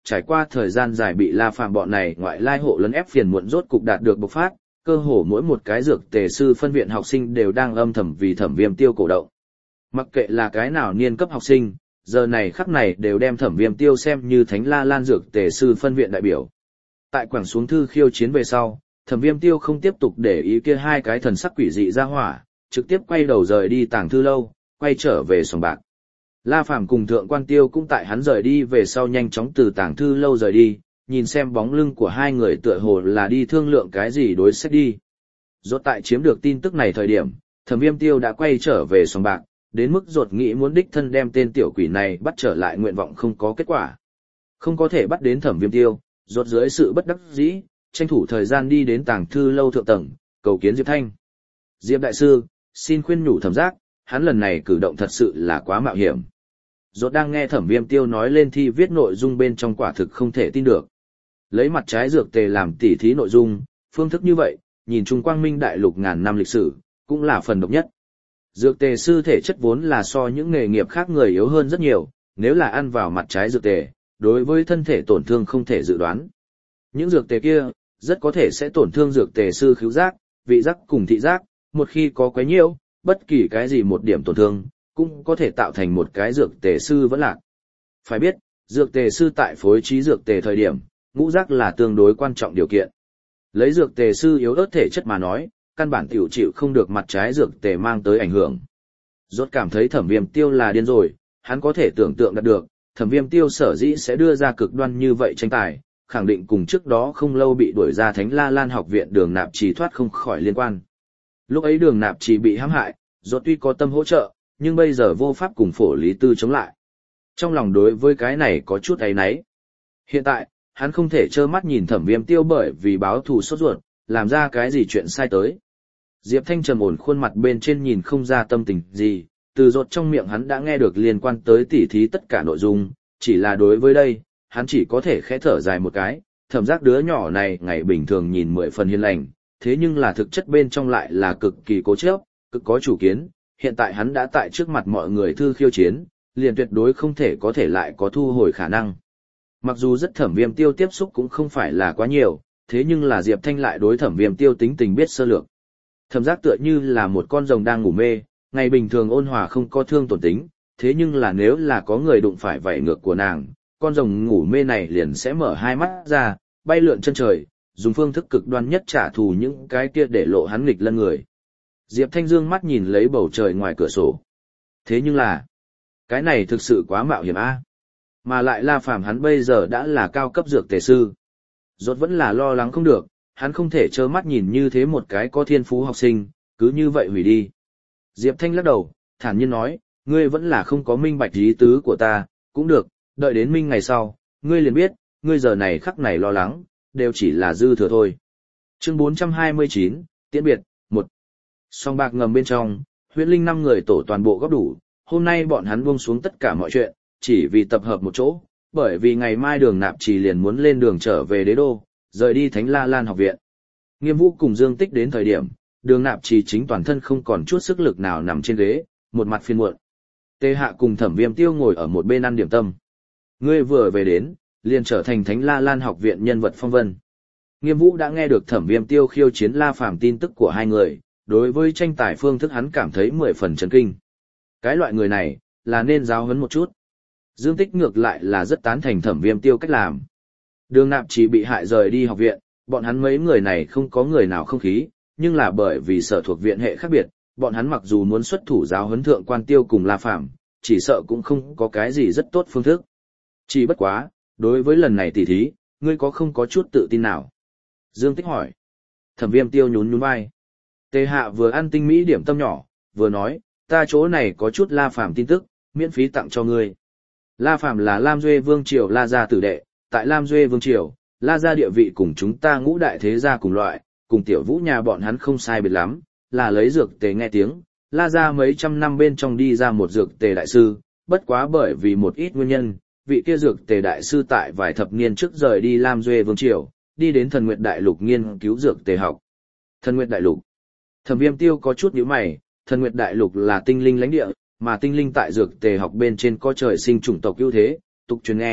trải qua thời gian dài bị La Phàm bọn này ngoại lai hộ lấn ép phiền muộn rốt cục đạt được bộc phát, cơ hồ mỗi một cái dược tề sư phân viện học sinh đều đang âm thầm vì Thẩm Viêm Tiêu cổ động. Mặc kệ là cái nào niên cấp học sinh, giờ này khắc này đều đem Thẩm Viêm Tiêu xem như Thánh La Lan dược tề sư phân viện đại biểu. Tại quảng xuống thư khiêu chiến về sau, Thẩm Viêm Tiêu không tiếp tục để ý kia hai cái thần sắc quỷ dị ra hỏa, trực tiếp quay đầu rời đi Tàng Thư Lâu, quay trở về sòng bạc. La Phàm cùng Thượng Quan Tiêu cũng tại hắn rời đi về sau nhanh chóng từ Tàng Thư Lâu rời đi, nhìn xem bóng lưng của hai người tựa hồ là đi thương lượng cái gì đối sách đi. Rốt tại chiếm được tin tức này thời điểm, Thẩm Viêm Tiêu đã quay trở về sòng bạc, đến mức rốt nghĩ muốn đích thân đem tên tiểu quỷ này bắt trở lại nguyện vọng không có kết quả. Không có thể bắt đến Thẩm Viêm Tiêu, rốt dưới sự bất đắc dĩ, tranh thủ thời gian đi đến Tàng Thư Lâu thượng tầng, cầu kiến Diệp Thanh. Diệp đại sư, xin khuyên nhủ Thẩm Giác, hắn lần này cử động thật sự là quá mạo hiểm. Rốt đang nghe Thẩm Viêm Tiêu nói lên thi viết nội dung bên trong quả thực không thể tin được. Lấy mặt trái dược tề làm tỉ thí nội dung, phương thức như vậy, nhìn chung quang minh đại lục ngàn năm lịch sử, cũng là phần độc nhất. Dược tề sư thể chất vốn là so những nghề nghiệp khác người yếu hơn rất nhiều, nếu là ăn vào mặt trái dược tề, đối với thân thể tổn thương không thể dự đoán. Những dược tề kia, rất có thể sẽ tổn thương dược tề sư khứu giác, vị giác cùng thị giác, một khi có quấy nhiễu, bất kỳ cái gì một điểm tổn thương, cũng có thể tạo thành một cái dược tề sư vẫn lạc. Phải biết, dược tề sư tại phối trí dược tề thời điểm, ngũ giác là tương đối quan trọng điều kiện. Lấy dược tề sư yếu ớt thể chất mà nói, căn bản tiểu chịu không được mặt trái dược tề mang tới ảnh hưởng. Rốt cảm thấy Thẩm Viêm Tiêu là điên rồi, hắn có thể tưởng tượng được, Thẩm Viêm Tiêu sở dĩ sẽ đưa ra cực đoan như vậy tranh tài, khẳng định cùng trước đó không lâu bị đuổi ra Thánh La Lan học viện Đường Nạp Trì thoát không khỏi liên quan. Lúc ấy Đường Nạp Trì bị hãm hại, Rốt tuy có tâm hỗ trợ, nhưng bây giờ vô pháp cùng Phổ Lý Tư chống lại. Trong lòng đối với cái này có chút áy náy. Hiện tại, hắn không thể trơ mắt nhìn Thẩm Viêm Tiêu bởi vì báo thù sốt ruột, làm ra cái gì chuyện sai tới. Diệp Thanh trầm ổn khuôn mặt bên trên nhìn không ra tâm tình gì, từ Rốt trong miệng hắn đã nghe được liên quan tới tỉ thí tất cả nội dung, chỉ là đối với đây, hắn chỉ có thể khẽ thở dài một cái, Thẩm Giác đứa nhỏ này ngày bình thường nhìn mười phần hiền lành, thế nhưng là thực chất bên trong lại là cực kỳ cố chấp, cực có chủ kiến, hiện tại hắn đã tại trước mặt mọi người thư khiêu chiến, liền tuyệt đối không thể có thể lại có thu hồi khả năng. Mặc dù rất Thẩm Viêm Tiêu tiếp xúc cũng không phải là quá nhiều, thế nhưng là Diệp Thanh lại đối Thẩm Viêm Tiêu tính tình biết sơ lược. Thẩm Giác tựa như là một con rồng đang ngủ mê, ngày bình thường ôn hòa không có thương tổn tính, thế nhưng là nếu là có người đụng phải vảy ngược của nàng, con rồng ngủ mê này liền sẽ mở hai mắt ra, bay lượn chân trời, dùng phương thức cực đoan nhất trả thù những cái kia để lộ hắn nghịch lân người. Diệp Thanh dương mắt nhìn lấy bầu trời ngoài cửa sổ. Thế nhưng là, cái này thực sự quá mạo hiểm a. Mà lại La Phàm hắn bây giờ đã là cao cấp dược tề sư. Rốt vẫn là lo lắng không được, hắn không thể trơ mắt nhìn như thế một cái có thiên phú học sinh, cứ như vậy hủy đi. Diệp Thanh lắc đầu, thản nhiên nói, ngươi vẫn là không có minh bạch ý tứ của ta, cũng được, đợi đến minh ngày sau, ngươi liền biết, ngươi giờ này khắc này lo lắng, đều chỉ là dư thừa thôi. Chương bốn trăm hai mươi chín, tiễn biệt, một. Song bạc ngầm bên trong, Huyễn Linh năm người tổ toàn bộ góp đủ, hôm nay bọn hắn buông xuống tất cả mọi chuyện, chỉ vì tập hợp một chỗ, bởi vì ngày mai Đường Nạp Trì liền muốn lên đường trở về đế đô, rời đi Thánh La Lan học viện. Nghiêm Vũ cùng Dương Tích đến thời điểm, Đường Nạp Trì chính toàn thân không còn chút sức lực nào nằm trên ghế, một mặt phiền muộn. Tề Hạ cùng Thẩm Viêm Tiêu ngồi ở một bên ăn điểm tâm. Ngươi vừa về đến, liền trở thành Thánh La Lan học viện nhân vật phong vân. Nghiêm Vũ đã nghe được Thẩm Viêm Tiêu khiêu chiến La Phàm tin tức của hai người, đối với tranh tài phương thức hắn cảm thấy mười phần chấn kinh. Cái loại người này, là nên giáo huấn một chút. Dương Tích ngược lại là rất tán thành Thẩm Viêm Tiêu cách làm. Đường Nạp Trì bị hại rời đi học viện, bọn hắn mấy người này không có người nào không khí, nhưng là bởi vì sở thuộc viện hệ khác biệt, bọn hắn mặc dù muốn xuất thủ giáo huấn Thượng Quan Tiêu cùng La Phàm, chỉ sợ cũng không có cái gì rất tốt phương thức. Chỉ bất quá, đối với lần này tỉ thí, ngươi có không có chút tự tin nào? Dương Tích hỏi. Thẩm Viêm Tiêu nhún nhún vai. Tề Hạ vừa ăn tinh mỹ điểm tâm nhỏ, vừa nói, ta chỗ này có chút La Phàm tin tức, miễn phí tặng cho ngươi. La Phàm là Lam Duê Vương Triều La Gia tử đệ, tại Lam Duê Vương Triều, La Gia địa vị cùng chúng ta ngũ đại thế gia cùng loại, cùng tiểu vũ nhà bọn hắn không sai biệt lắm, là lấy dược tề nghe tiếng, La Gia mấy trăm năm bên trong đi ra một dược tề đại sư, bất quá bởi vì một ít nguyên nhân, vị kia dược tề đại sư tại vài thập niên trước rời đi Lam Duê Vương Triều, đi đến Thần Nguyệt Đại Lục nghiên cứu dược tề học. Thần Nguyệt Đại Lục. Thẩm Viêm Tiêu có chút nhíu mày, Thần Nguyệt Đại Lục là tinh linh lãnh địa, mà tinh linh tại dược tề học bên trên có trời sinh chủng tộc ưu thế, tục truyền nghe,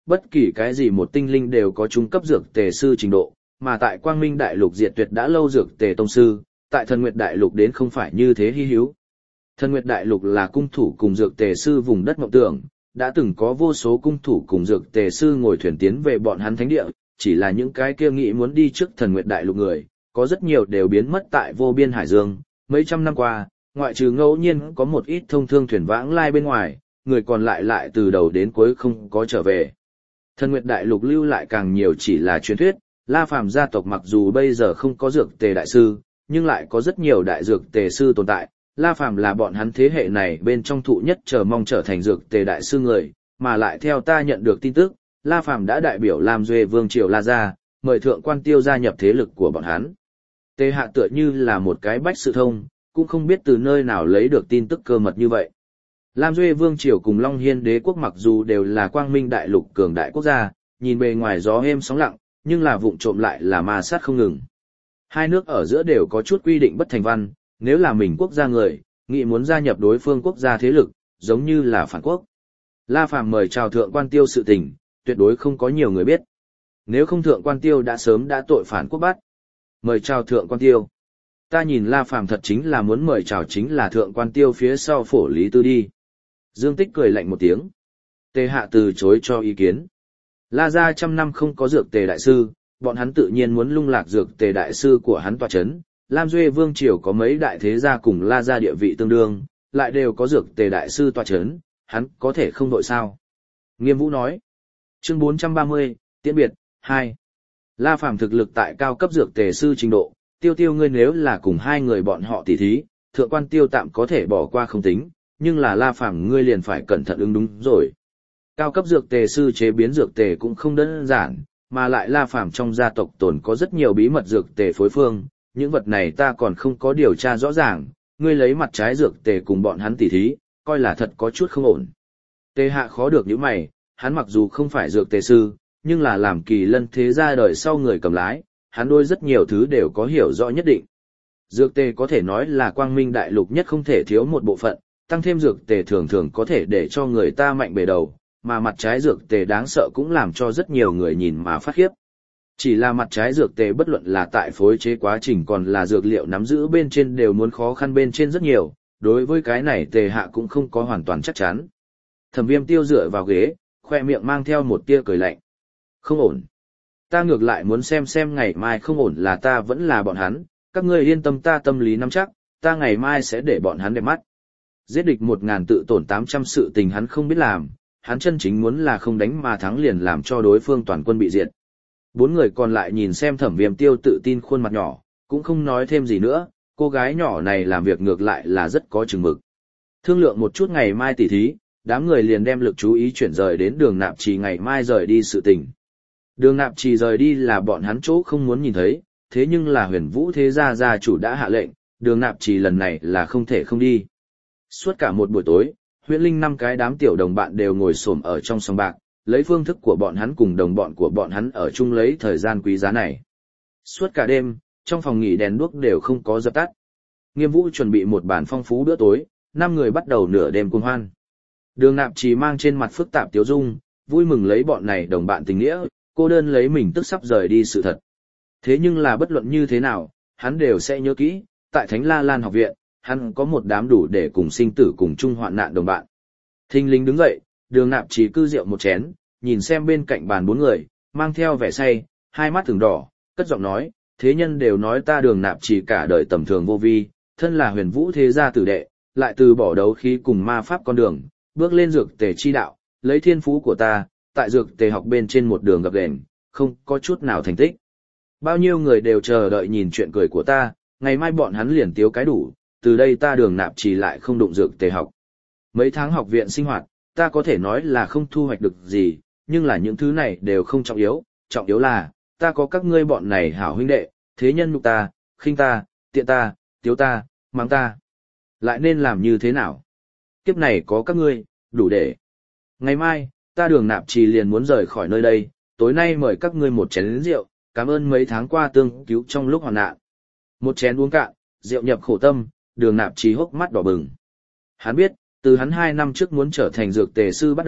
bất kỳ cái gì một tinh linh đều có trung cấp dược tề sư trình độ, mà tại Quang Minh Đại Lục diệt tuyệt đã lâu dược tề tông sư, tại Thần Nguyệt Đại Lục đến không phải như thế hi hữu. Thần Nguyệt Đại Lục là cung thủ cùng dược tề sư vùng đất mộng tưởng, đã từng có vô số cung thủ cùng dược tề sư ngồi thuyền tiến về bọn hắn thánh địa, chỉ là những cái kia nghĩ muốn đi trước Thần Nguyệt Đại Lục người, có rất nhiều đều biến mất tại vô biên hải dương. Mấy trăm năm qua, ngoại trừ ngẫu nhiên có một ít thông thương thuyền vãng lai bên ngoài, người còn lại lại từ đầu đến cuối không có trở về. Thần Nguyệt Đại Lục lưu lại càng nhiều chỉ là truyền thuyết, La Phàm gia tộc mặc dù bây giờ không có dược tề đại sư, nhưng lại có rất nhiều đại dược tề sư tồn tại. La Phàm là bọn hắn thế hệ này bên trong thụ nhất chờ mong trở thành dược tề đại sư người, mà lại theo ta nhận được tin tức, La Phàm đã đại biểu Lam Duê Vương Triều La Gia, mời Thượng Quan Tiêu gia nhập thế lực của bọn hắn. Tề Hạ tựa như là một cái bách sự thông, cũng không biết từ nơi nào lấy được tin tức cơ mật như vậy. Lam Duê Vương Triều cùng Long Hiên Đế quốc mặc dù đều là Quang Minh Đại Lục cường đại quốc gia, nhìn bề ngoài gió êm sóng lặng, nhưng là vụng trộm lại là ma sát không ngừng. Hai nước ở giữa đều có chút quy định bất thành văn, nếu là mình quốc gia người, nghĩ muốn gia nhập đối phương quốc gia thế lực, giống như là phản quốc. La Phàm mời chào Thượng Quan Tiêu sự tình, tuyệt đối không có nhiều người biết. Nếu không Thượng Quan Tiêu đã sớm đã tội phản quốc bắt. Mời chào Thượng Quan Tiêu. Ta nhìn La Phàm thật chính là muốn mời chào chính là Thượng Quan Tiêu phía sau Phổ Lý Tư đi. Dương Tích cười lạnh một tiếng. Tề Hạ từ chối cho ý kiến. La gia trăm năm không có dược tề đại sư, bọn hắn tự nhiên muốn lung lạc dược tề đại sư của hắn tọa chấn. Lam Duê Vương Triều có mấy đại thế gia cùng La gia địa vị tương đương, lại đều có dược tề đại sư tọa chấn, hắn có thể không đội sao. Nghiêm Vũ nói. Chương bốn trăm ba mươi, tiễn biệt, hai. La Phàm thực lực tại cao cấp dược tề sư trình độ, Tiêu Tiêu ngươi nếu là cùng hai người bọn họ tỉ thí, Thượng Quan Tiêu tạm có thể bỏ qua không tính, nhưng là La Phàm ngươi liền phải cẩn thận ứng đúng rồi. Cao cấp dược tề sư chế biến dược tề cũng không đơn giản, mà lại La Phàm trong gia tộc tồn có rất nhiều bí mật dược tề phối phương, những vật này ta còn không có điều tra rõ ràng, ngươi lấy mặt trái dược tề cùng bọn hắn tỉ thí, coi là thật có chút không ổn. Tề Hạ khó được những mày, hắn mặc dù không phải dược tề sư, nhưng là làm Kỳ Lân thế gia đời sau người cầm lái, hắn đôi rất nhiều thứ đều có hiểu rõ nhất định. Dược tề có thể nói là Quang Minh Đại Lục nhất không thể thiếu một bộ phận, tăng thêm dược tề thường thường có thể để cho người ta mạnh bề đầu, mà mặt trái dược tề đáng sợ cũng làm cho rất nhiều người nhìn mà phát khiếp. Chỉ là mặt trái dược tề bất luận là tại phối chế quá trình còn là dược liệu nắm giữ bên trên đều muốn khó khăn bên trên rất nhiều, đối với cái này Tề Hạ cũng không có hoàn toàn chắc chắn. Thẩm Viêm Tiêu dựa vào ghế, khoe miệng mang theo một tia cười lạnh. Không ổn. Ta ngược lại muốn xem xem ngày mai không ổn là ta vẫn là bọn hắn, các ngươi yên tâm ta tâm lý nắm chắc, ta ngày mai sẽ để bọn hắn đẹp mắt. Giết địch một ngàn tự tổn tám trăm sự tình hắn không biết làm, hắn chân chính muốn là không đánh mà thắng liền làm cho đối phương toàn quân bị diệt. Bốn người còn lại nhìn xem Thẩm Viêm Tiêu tự tin khuôn mặt nhỏ, cũng không nói thêm gì nữa, cô gái nhỏ này làm việc ngược lại là rất có chừng mực. Thương lượng một chút ngày mai tỉ thí, đám người liền đem lực chú ý chuyển rời đến Đường Nạp Trì ngày mai rời đi sự tình. Đường Nạp Trì rời đi là bọn hắn chỗ không muốn nhìn thấy, thế nhưng là Huyền Vũ thế gia gia chủ đã hạ lệnh, Đường Nạp Trì lần này là không thể không đi. Suốt cả một buổi tối, Huyễn Linh năm cái đám tiểu đồng bạn đều ngồi xổm ở trong sòng bạc, lấy phương thức của bọn hắn cùng đồng bọn của bọn hắn ở chung lấy thời gian quý giá này. Suốt cả đêm, trong phòng nghỉ đèn đuốc đều không có dập tắt. Nghiêm Vũ chuẩn bị một bàn phong phú bữa tối, năm người bắt đầu nửa đêm cuồng hoan. Đường Nạp Trì mang trên mặt phức tạp tiếu dung, vui mừng lấy bọn này đồng bạn tình nghĩa, cô đơn lấy mình tức sắp rời đi sự thật. Thế nhưng là bất luận như thế nào, hắn đều sẽ nhớ kỹ, tại Thánh La Lan học viện, hắn có một đám đủ để cùng sinh tử cùng chung hoạn nạn đồng bạn. Thinh linh đứng dậy, Đường Nạp Trì cư rượu một chén, nhìn xem bên cạnh bàn bốn người, mang theo vẻ say, hai mắt thường đỏ, cất giọng nói, thế nhân đều nói ta Đường Nạp Trì cả đời tầm thường vô vi, thân là Huyền Vũ thế gia tử đệ, lại từ bỏ đấu khí cùng ma pháp con đường, bước lên dược tề chi đạo, lấy thiên phú của ta, tại dược tề học bên trên một đường gập ghềnh, không có chút nào thành tích. Bao nhiêu người đều chờ đợi nhìn chuyện cười của ta, ngày mai bọn hắn liền tiếu cái đủ, từ đây ta Đường Nạp Trì lại không đụng dược tề học. Mấy tháng học viện sinh hoạt, ta có thể nói là không thu hoạch được gì, nhưng là những thứ này đều không trọng yếu, trọng yếu là, ta có các ngươi bọn này hảo huynh đệ, thế nhân nhục ta, khinh ta, tiện ta, tiếu ta, mắng ta. Lại nên làm như thế nào? Kiếp này có các ngươi, đủ để. Ngày mai, ta Đường Nạp Trì liền muốn rời khỏi nơi đây, tối nay mời các ngươi một chén rượu, cảm ơn mấy tháng qua tương cứu trong lúc hoạn nạn. Một chén uống cạn, rượu nhập khổ tâm, Đường Nạp Trì hốc mắt đỏ bừng. Hắn biết, từ hắn hai năm trước muốn trở thành dược tề sư bắt đầu,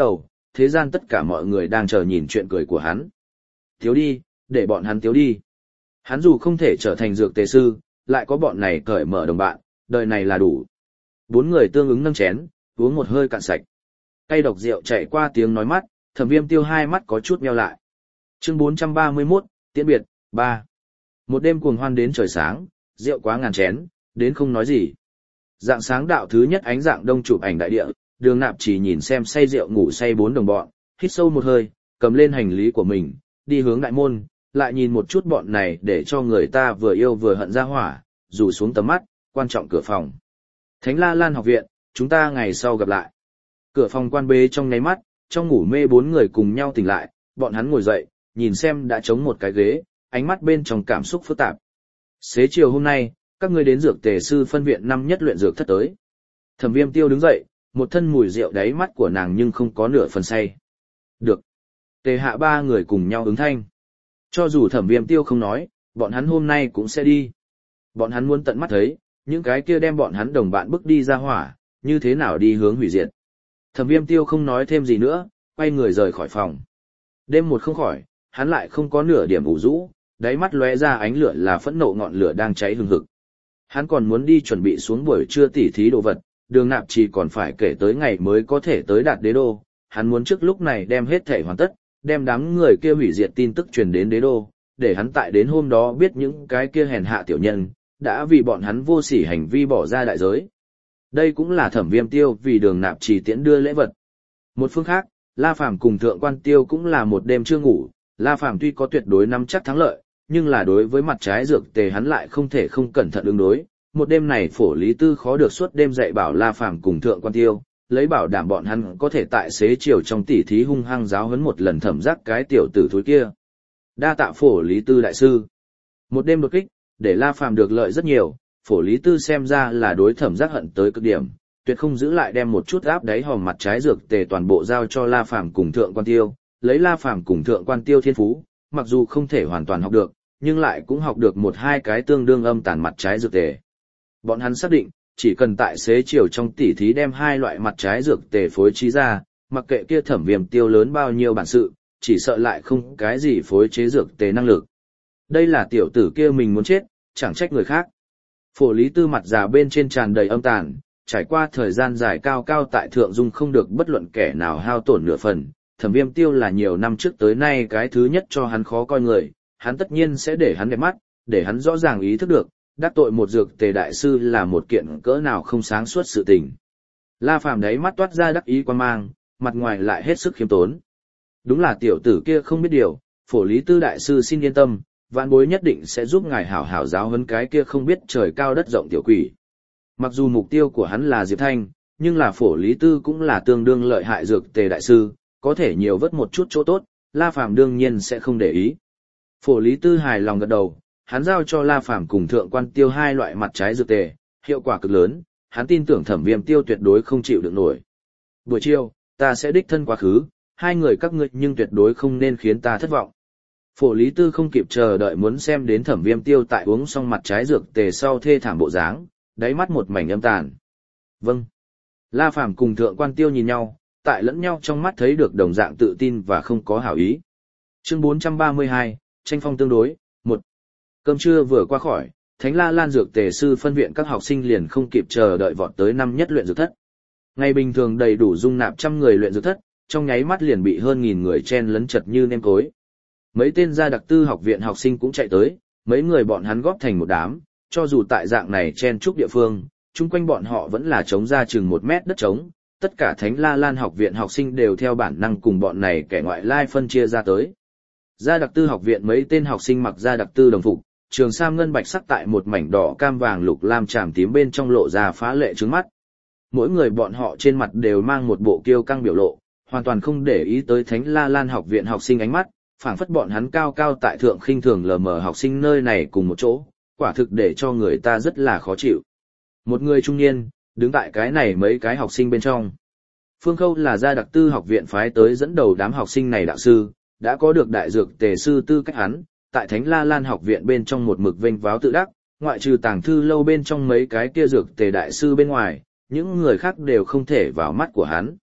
thế gian tất cả mọi người đang chờ nhìn chuyện cười của hắn. Thiếu đi, để bọn hắn thiếu đi. Hắn dù không thể trở thành dược tề sư, lại có bọn này cởi mở đồng bạn, đời này là đủ. Bốn người tương ứng nâng chén, uống một hơi cạn sạch. Cây độc rượu chạy qua tiếng nói mắt, Thẩm Viêm Tiêu hai mắt có chút nheo lại. Chương bốn trăm ba mươi mốt, tiễn biệt, ba. Một đêm cuồng hoan đến trời sáng, rượu quá ngàn chén, đến không nói gì. Dạng sáng đạo thứ nhất ánh dạng đông chụp ảnh đại địa, Đường Nạp chỉ nhìn xem say rượu ngủ say bốn đồng bọn, hít sâu một hơi, cầm lên hành lý của mình, đi hướng đại môn, lại nhìn một chút bọn này để cho người ta vừa yêu vừa hận ra hỏa, rủ xuống tầm mắt, quan trọng cửa phòng. Thánh La Lan học viện, chúng ta ngày sau gặp lại. Cửa phòng quan bế trong nháy mắt, trong ngủ mê bốn người cùng nhau tỉnh lại, bọn hắn ngồi dậy, nhìn xem đã trống một cái ghế, ánh mắt bên trong cảm xúc phức tạp. Xế chiều hôm nay, các ngươi đến dược tề sư phân viện năm nhất luyện dược thất tới. Thẩm Viêm Tiêu đứng dậy, một thân mùi rượu đáy mắt của nàng nhưng không có nửa phần say. Được. Tề hạ ba người cùng nhau ứng thanh. Cho dù Thẩm Viêm Tiêu không nói, bọn hắn hôm nay cũng sẽ đi. Bọn hắn muốn tận mắt thấy, những cái kia đem bọn hắn đồng bạn bước đi ra hỏa, như thế nào đi hướng hủy diệt. Thẩm Viêm Tiêu không nói thêm gì nữa, quay người rời khỏi phòng. Đêm một không khỏi, hắn lại không có nửa điểm ủ rũ, đáy mắt lóe ra ánh lửa là phẫn nộ ngọn lửa đang cháy hừng hực. Hắn còn muốn đi chuẩn bị xuống buổi trưa tỉ thí đồ vật, Đường Nạp chỉ còn phải kể tới ngày mới có thể tới đạt đế đô, hắn muốn trước lúc này đem hết thể hoàn tất, đem đám người kia hủy diệt tin tức truyền đến đế đô, để hắn tại đến hôm đó biết những cái kia hèn hạ tiểu nhân, đã vì bọn hắn vô sỉ hành vi bỏ ra đại giới. Đây cũng là Thẩm Viêm Tiêu vì Đường Nạp chỉ tiễn đưa lễ vật. Một phương khác, La Phàm cùng Thượng Quan Tiêu cũng là một đêm chưa ngủ, La Phàm tuy có tuyệt đối nắm chắc thắng lợi, nhưng là đối với mặt trái dược tề hắn lại không thể không cẩn thận ứng đối. Một đêm này Phổ Lý Tư khó được suốt đêm dạy bảo La Phàm cùng Thượng Quan Tiêu, lấy bảo đảm bọn hắn có thể tại xế chiều trong tỉ thí hung hăng giáo huấn một lần thẩm giác cái tiểu tử thối kia. Đa tạ Phổ Lý Tư đại sư. Một đêm đột kích, để La Phàm được lợi rất nhiều, Phổ Lý Tư xem ra là đối thẩm giác hận tới cực điểm, tuyệt không giữ lại đem một chút áp đáy hòm mặt trái dược tề toàn bộ giao cho La Phàm cùng Thượng Quan Tiêu, lấy La Phàm cùng Thượng Quan Tiêu thiên phú, mặc dù không thể hoàn toàn học được, nhưng lại cũng học được một hai cái tương đương âm tàn mặt trái dược tề. Bọn hắn xác định, chỉ cần tại xế chiều trong tỉ thí đem hai loại mặt trái dược tề phối trí ra, mặc kệ kia Thẩm Viêm Tiêu lớn bao nhiêu bản sự, chỉ sợ lại không cái gì phối chế dược tề năng lực. Đây là tiểu tử kia mình muốn chết, chẳng trách người khác. Phổ Lý Tư mặt già bên trên tràn đầy âm tàn, trải qua thời gian dài cao cao tại thượng dung không được bất luận kẻ nào hao tổn nửa phần. Thẩm Viêm Tiêu là nhiều năm trước tới nay cái thứ nhất cho hắn khó coi người, hắn tất nhiên sẽ để hắn đẹp mắt, để hắn rõ ràng ý thức được, đắc tội một dược tề đại sư là một kiện cỡ nào không sáng suốt sự tình. La Phàm đấy mắt toát ra đắc ý quan mang, mặt ngoài lại hết sức khiêm tốn. Đúng là tiểu tử kia không biết điều, Phổ Lý Tư đại sư xin yên tâm, vạn bối nhất định sẽ giúp ngài hảo hảo giáo huấn cái kia không biết trời cao đất rộng tiểu quỷ. Mặc dù mục tiêu của hắn là Diệp Thanh, nhưng là Phổ Lý Tư cũng là tương đương lợi hại dược tề đại sư, có thể nhiều vớt một chút chỗ tốt, La Phàm đương nhiên sẽ không để ý. Phổ Lý Tư hài lòng gật đầu, hắn giao cho La Phàm cùng Thượng Quan Tiêu hai loại mặt trái dược tề, hiệu quả cực lớn, hắn tin tưởng Thẩm Viêm Tiêu tuyệt đối không chịu được nổi. Buổi chiều, ta sẽ đích thân quá khứ, hai người các ngươi nhưng tuyệt đối không nên khiến ta thất vọng. Phổ Lý Tư không kịp chờ đợi muốn xem đến Thẩm Viêm Tiêu tại uống xong mặt trái dược tề sau thê thảm bộ dáng, đáy mắt một mảnh âm tàn. Vâng. La Phàm cùng Thượng Quan Tiêu nhìn nhau, tại lẫn nhau trong mắt thấy được đồng dạng tự tin và không có hảo ý. Chương bốn trăm ba mươi hai, tranh phong tương đối, một. Cơm trưa vừa qua khỏi, Thánh La Lan dược tề sư phân viện các học sinh liền không kịp chờ đợi vọt tới năm nhất luyện dược thất. Ngày bình thường đầy đủ dung nạp trăm người luyện dược thất, trong nháy mắt liền bị hơn nghìn người chen lấn chật như nêm cối. Mấy tên gia đặc tư học viện học sinh cũng chạy tới, mấy người bọn hắn góp thành một đám, cho dù tại dạng này chen chúc địa phương, chung quanh bọn họ vẫn là trống ra chừng một mét đất trống, tất cả Thánh La Lan học viện học sinh đều theo bản năng cùng bọn này kẻ ngoại lai phân chia ra tới. Gia đặc tư học viện mấy tên học sinh mặc gia đặc tư đồng phục, trường sam ngân bạch sắc tại một mảnh đỏ cam vàng lục lam tràm tím bên trong lộ ra phá lệ trướng mắt. Mỗi người bọn họ trên mặt đều mang một bộ kiêu căng biểu lộ, hoàn toàn không để ý tới Thánh La Lan học viện học sinh ánh mắt, phảng phất bọn hắn cao cao tại thượng khinh thường lờ mờ học sinh nơi này cùng một chỗ, quả thực để cho người ta rất là khó chịu. Một người trung niên, đứng tại cái này mấy cái học sinh bên trong. Phương Khâu là gia đặc tư học viện phái tới dẫn đầu đám học sinh này đạo sư, đã có được đại dược tề sư tư cách hắn, tại Thánh La Lan học viện bên trong một mực vênh váo tự đắc, ngoại trừ tàng thư lâu bên trong mấy cái kia dược tề đại sư bên ngoài, những người khác đều không thể vào mắt của hắn.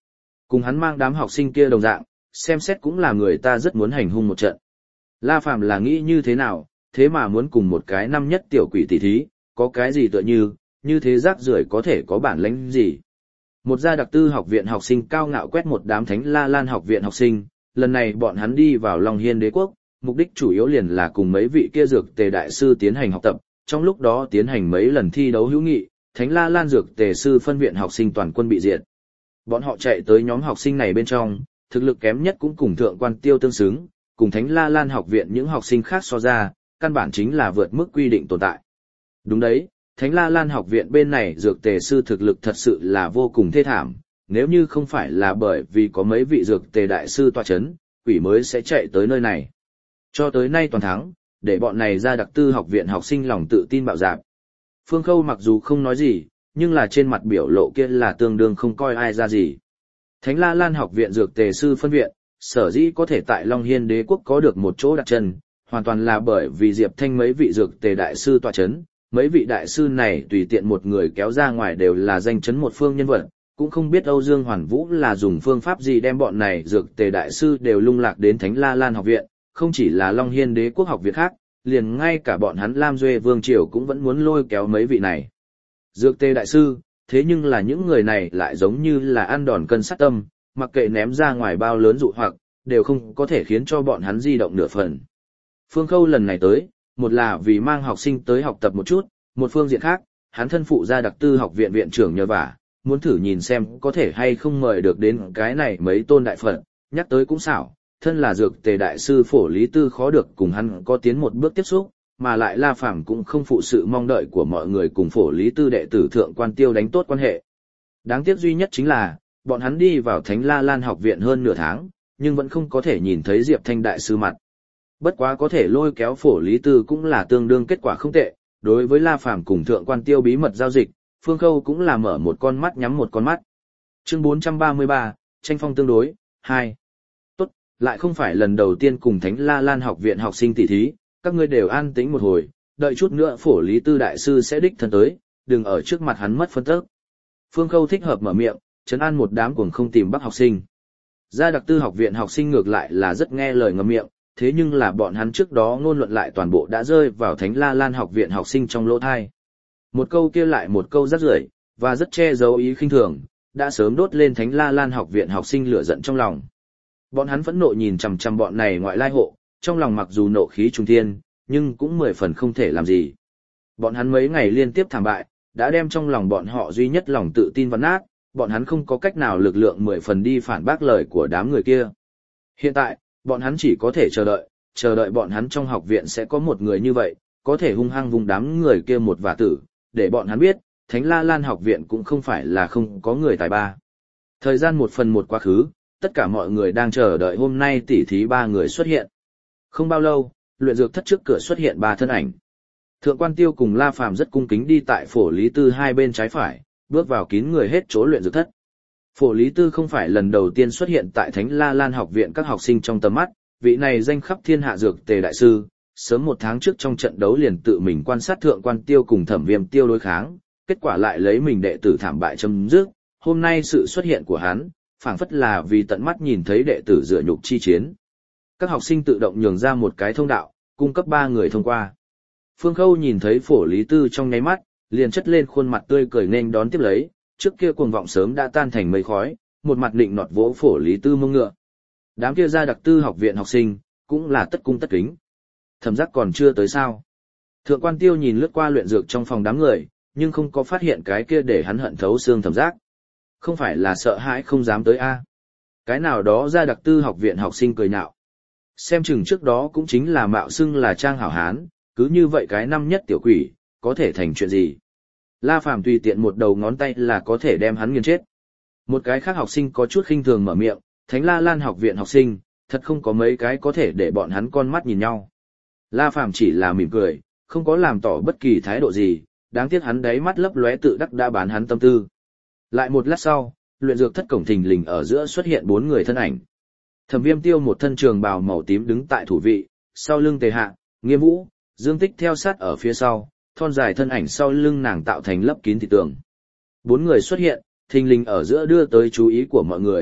Cùng hắn mang đám học sinh kia đồng dạng, xem xét cũng là người ta rất muốn hành hung một trận. La Phàm là nghĩ như thế nào, thế mà muốn cùng một cái năm nhất tiểu quỷ tỷ thí, có cái gì tựa như, như thế rác rưởi có thể có bản lĩnh gì. Một gia đặc tư học viện học sinh cao ngạo quét một đám Thánh La Lan học viện học sinh, lần này bọn hắn đi vào Long Hiên đế quốc, mục đích chủ yếu liền là cùng mấy vị kia dược tề đại sư tiến hành học tập, trong lúc đó tiến hành mấy lần thi đấu hữu nghị, Thánh La Lan dược tề sư phân viện học sinh toàn quân bị diệt. Bọn họ chạy tới nhóm học sinh này bên trong, thực lực kém nhất cũng cùng thượng quan tiêu tương xứng, cùng Thánh La Lan học viện những học sinh khác so ra, căn bản chính là vượt mức quy định tồn tại. Đúng đấy, Thánh La Lan học viện bên này dược tề sư thực lực thật sự là vô cùng thê thảm, nếu như không phải là bởi vì có mấy vị dược tề đại sư tọa chấn, quỷ mới sẽ chạy tới nơi này. Cho tới nay toàn thắng, để bọn này ra đặc tư học viện học sinh lòng tự tin bạo dạn. Phương Khâu mặc dù không nói gì, nhưng là trên mặt biểu lộ kia là tương đương không coi ai ra gì. Thánh La Lan học viện dược tề sư phân viện, sở dĩ có thể tại Long Hiên đế quốc có được một chỗ đặt chân, hoàn toàn là bởi vì Diệp Thanh mấy vị dược tề đại sư tọa chấn, mấy vị đại sư này tùy tiện một người kéo ra ngoài đều là danh chấn một phương nhân vật, cũng không biết Âu Dương Hoàn Vũ là dùng phương pháp gì đem bọn này dược tề đại sư đều lung lạc đến Thánh La Lan học viện, không chỉ là Long Hiên đế quốc học viện khác, liền ngay cả bọn hắn Lam Duê Vương Triều cũng vẫn muốn lôi kéo mấy vị này. Dược tề đại sư, thế nhưng là những người này lại giống như là ăn đòn cân sát tâm, mặc kệ ném ra ngoài bao lớn dụ hoặc, đều không có thể khiến cho bọn hắn di động nửa phần. Phương Khâu lần này tới, một là vì mang học sinh tới học tập một chút, một phương diện khác, hắn thân phụ ra đặc tư học viện viện trưởng nhờ vả, muốn thử nhìn xem có thể hay không mời được đến cái này mấy tôn đại phật, nhắc tới cũng xảo, thân là dược tề đại sư Phổ Lý Tư khó được cùng hắn có tiến một bước tiếp xúc, mà lại La Phàm cũng không phụ sự mong đợi của mọi người cùng Phổ Lý Tư đệ tử thượng quan tiêu đánh tốt quan hệ. Đáng tiếc duy nhất chính là, bọn hắn đi vào Thánh La Lan học viện hơn nửa tháng, nhưng vẫn không có thể nhìn thấy Diệp Thanh đại sư mặt. Bất quá có thể lôi kéo Phổ Lý Tư cũng là tương đương kết quả không tệ, đối với La Phàm cùng thượng quan tiêu bí mật giao dịch, Phương Khâu cũng là mở một con mắt nhắm một con mắt. Chương bốn trăm ba mươi ba, tranh phong tương đối, hai. Tốt, lại không phải lần đầu tiên cùng Thánh La Lan học viện học sinh tỷ thí, các ngươi đều an tĩnh một hồi, đợi chút nữa Phổ Lý Tư đại sư sẽ đích thân tới, đừng ở trước mặt hắn mất phân tức. Phương Khâu thích hợp mở miệng, trấn an một đám cuồng không tìm bắt học sinh. Gia đặc tư học viện học sinh ngược lại là rất nghe lời ngậm miệng, thế nhưng là bọn hắn trước đó ngôn luận lại toàn bộ đã rơi vào Thánh La Lan học viện học sinh trong lỗ thai. Một câu kia lại một câu rắc rưởi, và rất che giấu ý khinh thường, đã sớm đốt lên Thánh La Lan học viện học sinh lửa giận trong lòng. Bọn hắn phẫn nộ nhìn chằm chằm bọn này ngoại lai hộ, trong lòng mặc dù nộ khí trung thiên, nhưng cũng mười phần không thể làm gì. Bọn hắn mấy ngày liên tiếp thảm bại, đã đem trong lòng bọn họ duy nhất lòng tự tin vắn nát, bọn hắn không có cách nào lực lượng mười phần đi phản bác lời của đám người kia. Hiện tại, bọn hắn chỉ có thể chờ đợi, chờ đợi bọn hắn trong học viện sẽ có một người như vậy, có thể hung hăng vùng đám người kia một vả tử, để bọn hắn biết, Thánh La Lan học viện cũng không phải là không có người tài ba. Thời gian một phần một quá khứ, tất cả mọi người đang chờ đợi hôm nay tỉ thí ba người xuất hiện. Không bao lâu, luyện dược thất trước cửa xuất hiện ba thân ảnh. Thượng quan Tiêu cùng La Phàm rất cung kính đi tại Phổ Lý Tư hai bên trái phải, bước vào kín người hết chỗ luyện dược thất. Phổ Lý Tư không phải lần đầu tiên xuất hiện tại Thánh La Lan học viện các học sinh trong tầm mắt, vị này danh khắp thiên hạ dược tề đại sư, sớm một tháng trước trong trận đấu liền tự mình quan sát Thượng quan Tiêu cùng Thẩm Viêm Tiêu đối kháng, kết quả lại lấy mình đệ tử thảm bại chấm dứt. Hôm nay sự xuất hiện của hắn, phảng phất là vì tận mắt nhìn thấy đệ tử dựa nhục chi chiến. Các học sinh tự động nhường ra một cái thông đạo, cung cấp ba người thông qua. Phương Khâu nhìn thấy Phổ Lý Tư trong nháy mắt, liền chất lên khuôn mặt tươi cười nên đón tiếp lấy, trước kia cuồng vọng sớm đã tan thành mây khói, một mặt định nọt vỗ Phổ Lý Tư mông ngựa. Đám kia ra đặc tư học viện học sinh, cũng là tất cung tất kính. Thẩm Giác còn chưa tới sao? Thượng quan Tiêu nhìn lướt qua luyện dược trong phòng đám người, nhưng không có phát hiện cái kia để hắn hận thấu xương Thẩm Giác. Không phải là sợ hãi không dám tới a? Cái nào đó ra đặc tư học viện học sinh cười nhạo. Xem chừng trước đó cũng chính là mạo xưng là trang hảo hán, cứ như vậy cái năm nhất tiểu quỷ, có thể thành chuyện gì? La Phàm tùy tiện một đầu ngón tay là có thể đem hắn nghiền chết. Một cái khác học sinh có chút khinh thường mở miệng, Thánh La Lan học viện học sinh, thật không có mấy cái có thể để bọn hắn con mắt nhìn nhau. La Phàm chỉ là mỉm cười, không có làm tỏ bất kỳ thái độ gì, đáng tiếc hắn đáy mắt lấp lóe tự đắc đã bán hắn tâm tư. Lại một lát sau, luyện dược thất cổng thình lình ở giữa xuất hiện bốn người thân ảnh. Thẩm Viêm Tiêu một thân trường bào màu tím đứng tại thủ vị, sau lưng Tề Hạ, Nghiêm Vũ, Dương Tích theo sát ở phía sau, thon dài thân ảnh sau lưng nàng tạo thành lấp kín thị tường. Bốn người xuất hiện, thình lình ở giữa đưa tới chú ý của mọi người,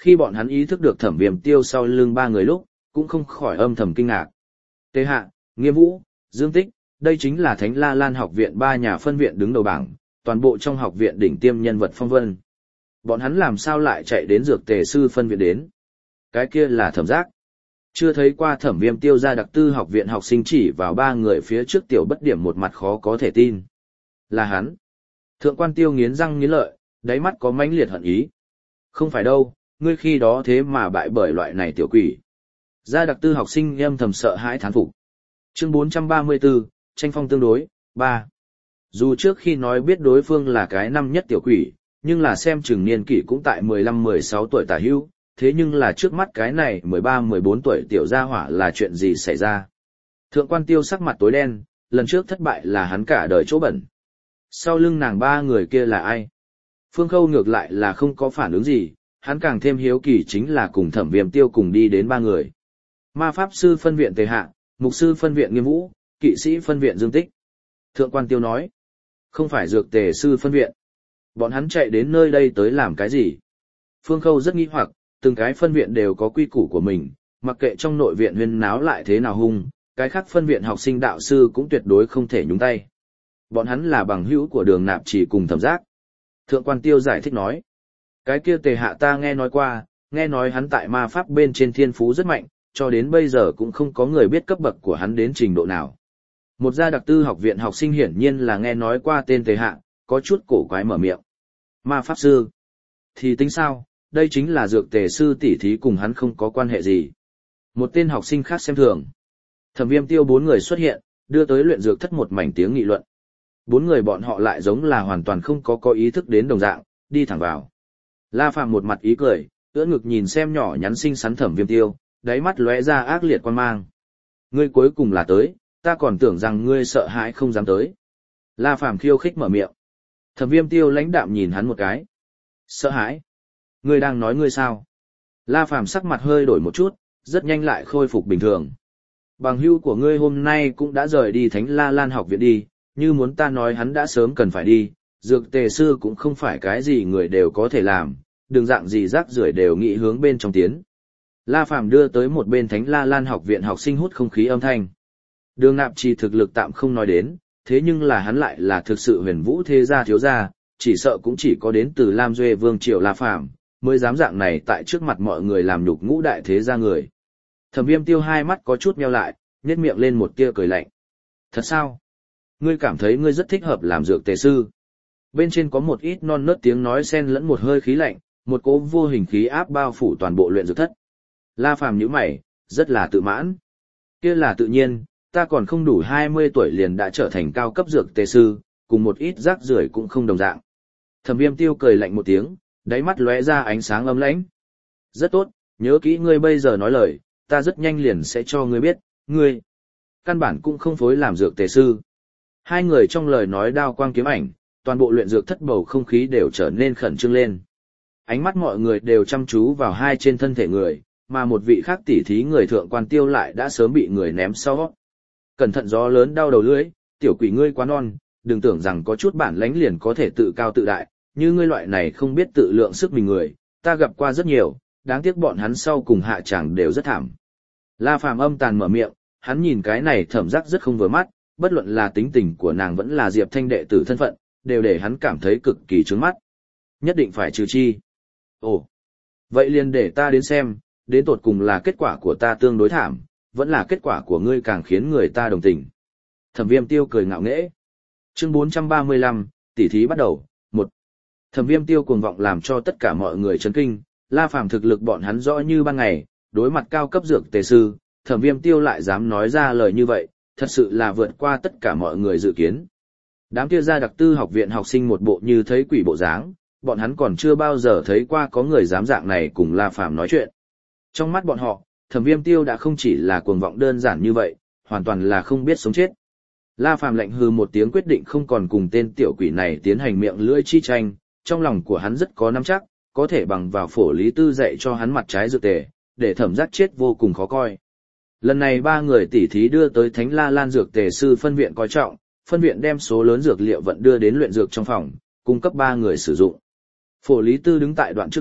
Khi bọn hắn ý thức được Thẩm Viêm Tiêu sau lưng ba người lúc, cũng không khỏi âm thầm kinh ngạc. Tề Hạ, Nghiêm Vũ, Dương Tích, đây chính là Thánh La Lan học viện ba nhà phân viện đứng đầu bảng, toàn bộ trong học viện đỉnh tiêm nhân vật phong vân. Bọn hắn làm sao lại chạy đến Dược Tề sư phân viện đến? Cái kia là Thẩm Giác. Chưa thấy qua Thẩm Viêm Tiêu ra đặc tư học viện học sinh chỉ vào ba người phía trước tiểu bất điểm một mặt khó có thể tin. Là hắn. Thượng quan Tiêu nghiến răng nghiến lợi, đáy mắt có mãnh liệt hận ý. Không phải đâu, ngươi khi đó thế mà bại bởi loại này tiểu quỷ. Gia đặc tư học sinh âm thầm sợ hãi thán phục. Chương bốn trăm ba mươi tư, tranh phong tương đối, ba. Dù trước khi nói biết đối phương là cái năm nhất tiểu quỷ, nhưng là xem chừng niên kỷ cũng tại mười lăm mười sáu tuổi tả hữu, thế nhưng là trước mắt cái này mười ba mười bốn tuổi tiểu gia hỏa là chuyện gì xảy ra. Thượng quan Tiêu sắc mặt tối đen, lần trước thất bại là hắn cả đời chỗ bẩn. Sau lưng nàng ba người kia là ai? Phương Khâu ngược lại là không có phản ứng gì, hắn càng thêm hiếu kỳ chính là cùng Thẩm Viêm Tiêu cùng đi đến ba người. Ma Pháp Sư phân viện Tề Hạ, Mục Sư phân viện Nghiêm Vũ, Kỵ Sĩ phân viện Dương Tích. Thượng quan Tiêu nói, không phải Dược Tề Sư phân viện. Bọn hắn chạy đến nơi đây tới làm cái gì? Phương Khâu rất nghi hoặc, từng cái phân viện đều có quy củ của mình, mặc kệ trong nội viện huyên náo lại thế nào hung, cái khác phân viện học sinh đạo sư cũng tuyệt đối không thể nhúng tay. Bọn hắn là bằng hữu của Đường Nạp Chỉ cùng Thẩm Giác. Thượng quan Tiêu giải thích nói, cái kia Tề Hạ ta nghe nói qua, nghe nói hắn tại ma pháp bên trên thiên phú rất mạnh, cho đến bây giờ cũng không có người biết cấp bậc của hắn đến trình độ nào. Một gia đặc tư học viện học sinh hiển nhiên là nghe nói qua tên Tề Hạ, có chút cổ quái mở miệng. Ma Pháp Sư. Thì tính sao, đây chính là Dược Tề Sư tỷ thí cùng hắn không có quan hệ gì. Một tên học sinh khác xem thường. Thẩm Viêm Tiêu bốn người xuất hiện, đưa tới luyện dược thất một mảnh tiếng nghị luận. Bốn người bọn họ lại giống là hoàn toàn không có có ý thức đến đồng dạng, đi thẳng vào. La Phàm một mặt ý cười, ưỡn ngực nhìn xem nhỏ nhắn xinh xắn Thẩm Viêm Tiêu, đáy mắt lóe ra ác liệt quan mang. Ngươi cuối cùng là tới, ta còn tưởng rằng ngươi sợ hãi không dám tới. La Phàm khiêu khích mở miệng. Thẩm Viêm Tiêu lãnh đạm nhìn hắn một cái. Sợ hãi? Ngươi đang nói ngươi sao? La Phàm sắc mặt hơi đổi một chút, rất nhanh lại khôi phục bình thường. Bằng hữu của ngươi hôm nay cũng đã rời đi Thánh La Lan học viện đi, như muốn ta nói hắn đã sớm cần phải đi, Dược Tề Sư cũng không phải cái gì người đều có thể làm, đừng dạng gì rác rưởi đều nghĩ hướng bên trong tiến. La Phàm đưa tới một bên Thánh La Lan học viện học sinh hút không khí âm thanh. Đường Nạp Chỉ thực lực tạm không nói đến, thế nhưng là hắn lại là thực sự huyền vũ thế gia thiếu gia, chỉ sợ cũng chỉ có đến từ Lam Duê Vương Triều La Phàm mới dám dạng này tại trước mặt mọi người làm nhục ngũ đại thế gia người. Thẩm Viêm Tiêu hai mắt có chút nheo lại, nhếch miệng lên một tia cười lạnh. Thật sao? Ngươi cảm thấy ngươi rất thích hợp làm Dược Tề Sư. Bên trên có một ít non nớt tiếng nói xen lẫn một hơi khí lạnh, một cỗ vô hình khí áp bao phủ toàn bộ luyện dược thất. La Phàm nhíu mày, rất là tự mãn. Kia là tự nhiên, ta còn không đủ hai mươi tuổi liền đã trở thành cao cấp Dược Tề Sư, cùng một ít rác rưởi cũng không đồng dạng. Thẩm Viêm Tiêu cười lạnh một tiếng, đáy mắt lóe ra ánh sáng ấm lãnh. Rất tốt, nhớ kỹ ngươi bây giờ nói lời, ta rất nhanh liền sẽ cho ngươi biết, ngươi căn bản cũng không phối làm Dược Tề Sư. Hai người trong lời nói đao quang kiếm ảnh, toàn bộ luyện dược thất bầu không khí đều trở nên khẩn trương lên. Ánh mắt mọi người đều chăm chú vào hai trên thân thể người, mà một vị khác tỉ thí người Thượng quan Tiêu lại đã sớm bị người ném sau. Cẩn thận gió lớn đau đầu lưỡi, tiểu quỷ ngươi quá non, đừng tưởng rằng có chút bản lãnh liền có thể tự cao tự đại, như ngươi loại này không biết tự lượng sức mình người, ta gặp qua rất nhiều, đáng tiếc bọn hắn sau cùng hạ tràng đều rất thảm. La Phàm âm tàn mở miệng, hắn nhìn cái này Thẩm Giác rất không vừa mắt, bất luận là tính tình của nàng vẫn là Diệp Thanh đệ tử thân phận, đều để hắn cảm thấy cực kỳ trướng mắt. Nhất định phải trừ chi. Ồ, vậy liền để ta đến xem, đến tột cùng là kết quả của ta tương đối thảm, vẫn là kết quả của ngươi càng khiến người ta đồng tình. Thẩm Viêm Tiêu cười ngạo nghễ. Chương bốn trăm ba mươi lăm, tỉ thí bắt đầu. Một. Thẩm Viêm Tiêu cuồng vọng làm cho tất cả mọi người chấn kinh, La Phàm thực lực bọn hắn rõ như ban ngày, đối mặt cao cấp Dược Tề Sư, Thẩm Viêm Tiêu lại dám nói ra lời như vậy, thật sự là vượt qua tất cả mọi người dự kiến. Đám kia gia đặc tư học viện học sinh một bộ như thấy quỷ bộ dáng, bọn hắn còn chưa bao giờ thấy qua có người dám dạng này cùng La Phàm nói chuyện. Trong mắt bọn họ, Thẩm Viêm Tiêu đã không chỉ là cuồng vọng đơn giản như vậy, hoàn toàn là không biết sống chết. La Phàm lạnh hừ một tiếng quyết định không còn cùng tên tiểu quỷ này tiến hành miệng lưỡi chi tranh, trong lòng của hắn rất có nắm chắc, có thể bằng vào phổ lý tư dạy cho hắn mặt trái dược tề, để Thẩm Giác chết vô cùng khó coi. Lần này ba người tỉ thí đưa tới Thánh La Lan Dược Tề Sư phân viện coi trọng, phân viện đem số lớn dược liệu vận đưa đến luyện dược trong phòng, cung cấp ba người sử dụng. Phổ lý tư đứng tại đoạn trước nhất,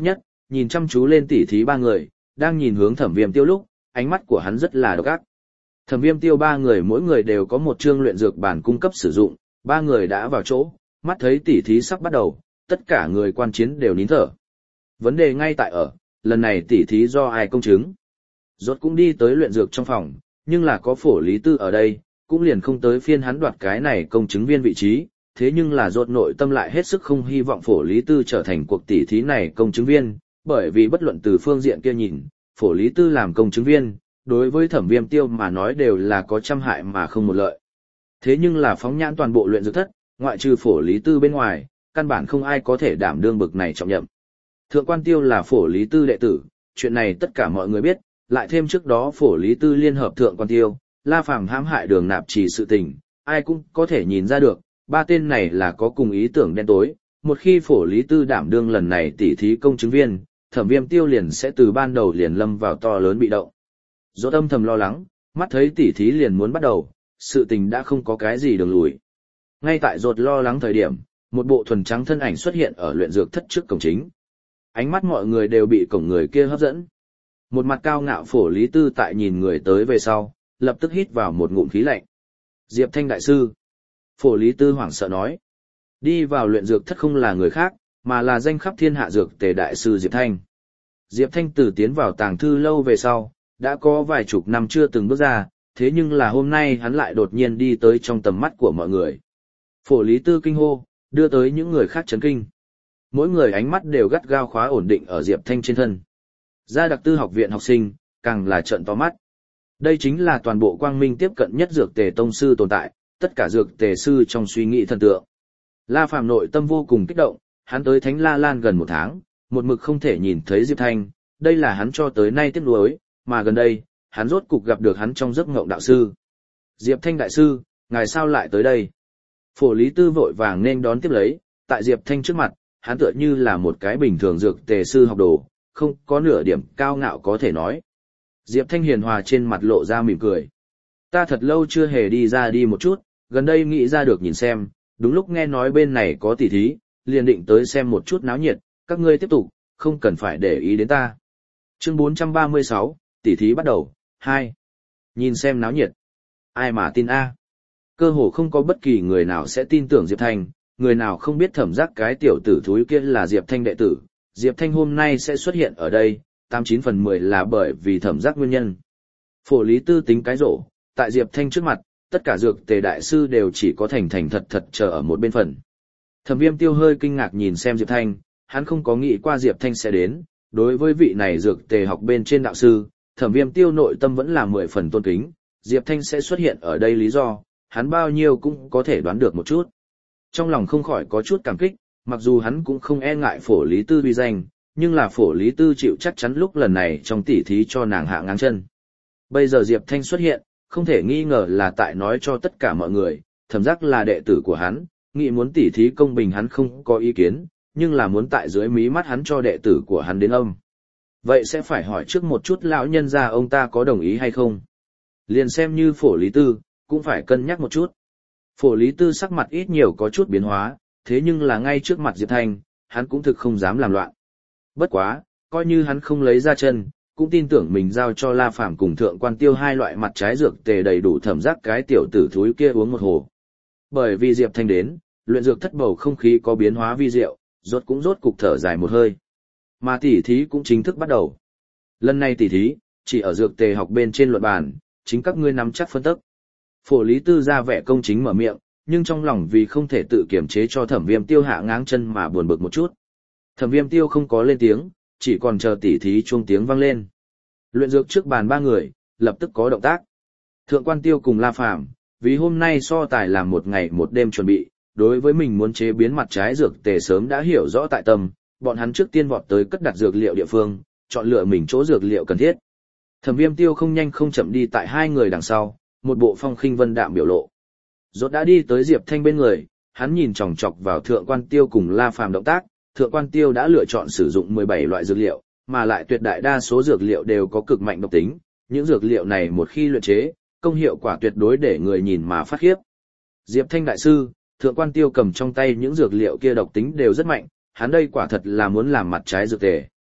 nhìn chăm chú lên tỉ thí ba người, đang nhìn hướng Thẩm Viêm Tiêu lúc, ánh mắt của hắn rất là độc ác. Thẩm Viêm Tiêu ba người mỗi người đều có một chương luyện dược bản cung cấp sử dụng, ba người đã vào chỗ, mắt thấy tỉ thí sắp bắt đầu, tất cả người quan chiến đều nín thở. Vấn đề ngay tại ở, lần này tỉ thí do ai công chứng? Rốt cũng đi tới luyện dược trong phòng, nhưng là có Phổ Lý Tư ở đây, cũng liền không tới phiên hắn đoạt cái này công chứng viên vị trí, thế nhưng là Rốt nội tâm lại hết sức không hy vọng Phổ Lý Tư trở thành cuộc tỉ thí này công chứng viên, bởi vì bất luận từ phương diện kia nhìn, Phổ Lý Tư làm công chứng viên, đối với Thẩm Viêm Tiêu mà nói đều là có trăm hại mà không một lợi. Thế nhưng là phóng nhãn toàn bộ luyện dược thất, ngoại trừ Phổ Lý Tư bên ngoài, căn bản không ai có thể đảm đương bực này trọng nhiệm. Thượng Quan Tiêu là Phổ Lý Tư đệ tử, chuyện này tất cả mọi người biết, lại thêm trước đó Phổ Lý Tư liên hợp Thượng Quan Tiêu, La Phàm hãm hại Đường Nạp Trì sự tình, ai cũng có thể nhìn ra được, ba tên này là có cùng ý tưởng đen tối, một khi Phổ Lý Tư đảm đương lần này tỉ thí công chứng viên, Thẩm Viêm Tiêu liền sẽ từ ban đầu liền lâm vào to lớn bị động. Rốt âm thầm lo lắng, mắt thấy tỉ thí liền muốn bắt đầu, sự tình đã không có cái gì đường lùi. Ngay tại Rốt lo lắng thời điểm, một bộ thuần trắng thân ảnh xuất hiện ở luyện dược thất trước cổng chính. Ánh mắt mọi người đều bị cổng người kia hấp dẫn. Một mặt cao ngạo Phổ Lý Tư tại nhìn người tới về sau, lập tức hít vào một ngụm khí lạnh. Diệp Thanh đại sư. Phổ Lý Tư hoảng sợ nói. Đi vào luyện dược thất không là người khác, mà là danh khắp thiên hạ dược tề đại sư Diệp Thanh. Diệp Thanh từ tiến vào tàng thư lâu về sau, đã có vài chục năm chưa từng bước ra, thế nhưng là hôm nay hắn lại đột nhiên đi tới trong tầm mắt của mọi người. Phổ Lý Tư kinh hô, đưa tới những người khác chấn kinh. Mỗi người ánh mắt đều gắt gao khóa ổn định ở Diệp Thanh trên thân. Gia đặc tư học viện học sinh, càng là trợn to mắt. Đây chính là toàn bộ quang minh tiếp cận nhất dược tề tông sư tồn tại, tất cả dược tề sư trong suy nghĩ thần tượng. La Phàm nội tâm vô cùng kích động, hắn tới Thánh La Lan gần một tháng, một mực không thể nhìn thấy Diệp Thanh, đây là hắn cho tới nay tiếc nuối, mà gần đây, hắn rốt cục gặp được hắn trong giấc ngộng đạo sư. Diệp Thanh đại sư, ngài sao lại tới đây? Phổ Lý Tư vội vàng nên đón tiếp lấy, tại Diệp Thanh trước mặt, hắn tựa như là một cái bình thường dược tề sư học đồ, không có nửa điểm cao ngạo có thể nói. Diệp Thanh hiền hòa trên mặt lộ ra mỉm cười. Ta thật lâu chưa hề đi ra đi một chút, gần đây nghĩ ra được nhìn xem, đúng lúc nghe nói bên này có tỉ thí, liền định tới xem một chút náo nhiệt, các ngươi tiếp tục, không cần phải để ý đến ta. Chương bốn trăm ba mươi sáu, tỉ thí bắt đầu, hai. Nhìn xem náo nhiệt. Ai mà tin a? Cơ hồ không có bất kỳ người nào sẽ tin tưởng Diệp Thanh, người nào không biết thẩm giác cái tiểu tử thúi kia là Diệp Thanh đệ tử, Diệp Thanh hôm nay sẽ xuất hiện ở đây, tám chín phần mười là bởi vì thẩm giác nguyên nhân. Phổ Lý Tư tính cái rổ, tại Diệp Thanh trước mặt, tất cả dược tề đại sư đều chỉ có thành thành thật thật chờ ở một bên phần. Thẩm Viêm Tiêu hơi kinh ngạc nhìn xem Diệp Thanh, hắn không có nghĩ qua Diệp Thanh sẽ đến, đối với vị này dược tề học bên trên đạo sư, Thẩm Viêm Tiêu nội tâm vẫn là mười phần tôn kính, Diệp Thanh sẽ xuất hiện ở đây lý do, hắn bao nhiêu cũng có thể đoán được một chút. Trong lòng không khỏi có chút cảm kích, mặc dù hắn cũng không e ngại Phổ Lý Tư uy danh, nhưng là Phổ Lý Tư chịu chắc chắn lúc lần này trong tỉ thí cho nàng hạ ngang chân. Bây giờ Diệp Thanh xuất hiện, không thể nghi ngờ là tại nói cho tất cả mọi người, thẩm giác là đệ tử của hắn, nghĩ muốn tỉ thí công bình hắn không có ý kiến, nhưng là muốn tại dưới mí mắt hắn cho đệ tử của hắn đến âm. Vậy sẽ phải hỏi trước một chút lão nhân gia ông ta có đồng ý hay không. Liền xem như Phổ Lý Tư, cũng phải cân nhắc một chút. Phổ Lý Tư sắc mặt ít nhiều có chút biến hóa, thế nhưng là ngay trước mặt Diệp Thanh, hắn cũng thực không dám làm loạn. Bất quá, coi như hắn không lấy ra chân, cũng tin tưởng mình giao cho La Phàm cùng Thượng Quan Tiêu hai loại mặt trái dược tề đầy đủ thẩm giác cái tiểu tử thúi kia uống một hồ. Bởi vì Diệp Thanh đến, luyện dược thất bầu không khí có biến hóa vi diệu, rốt cũng rốt cục thở dài một hơi. Mà tỉ thí cũng chính thức bắt đầu. Lần này tỉ thí, chỉ ở dược tề học bên trên luận bàn, chính các ngươi nắm chắc phân tích. Phổ Lý Tư ra vẻ công chính mở miệng, nhưng trong lòng vì không thể tự kiểm chế cho Thẩm Viêm Tiêu hạ ngáng chân mà buồn bực một chút. Thẩm Viêm Tiêu không có lên tiếng, chỉ còn chờ tỉ thí chuông tiếng vang lên. Luyện dược trước bàn ba người, lập tức có động tác. Thượng Quan Tiêu cùng La Phàm, vì hôm nay so tài làm một ngày một đêm chuẩn bị, đối với mình muốn chế biến mặt trái dược tề sớm đã hiểu rõ tại tâm, bọn hắn trước tiên vọt tới cất đặt dược liệu địa phương, chọn lựa mình chỗ dược liệu cần thiết. Thẩm Viêm Tiêu không nhanh không chậm đi tại hai người đằng sau, một bộ phong khinh vân đạm biểu lộ. Rốt đã đi tới Diệp Thanh bên người, hắn nhìn chòng chọc vào Thượng Quan Tiêu cùng La Phàm động tác, Thượng Quan Tiêu đã lựa chọn sử dụng mười bảy loại dược liệu, mà lại tuyệt đại đa số dược liệu đều có cực mạnh độc tính, những dược liệu này một khi luyện chế, công hiệu quả tuyệt đối để người nhìn mà phát khiếp. Diệp Thanh đại sư, Thượng Quan Tiêu cầm trong tay những dược liệu kia độc tính đều rất mạnh, hắn đây quả thật là muốn làm mặt trái dược tề.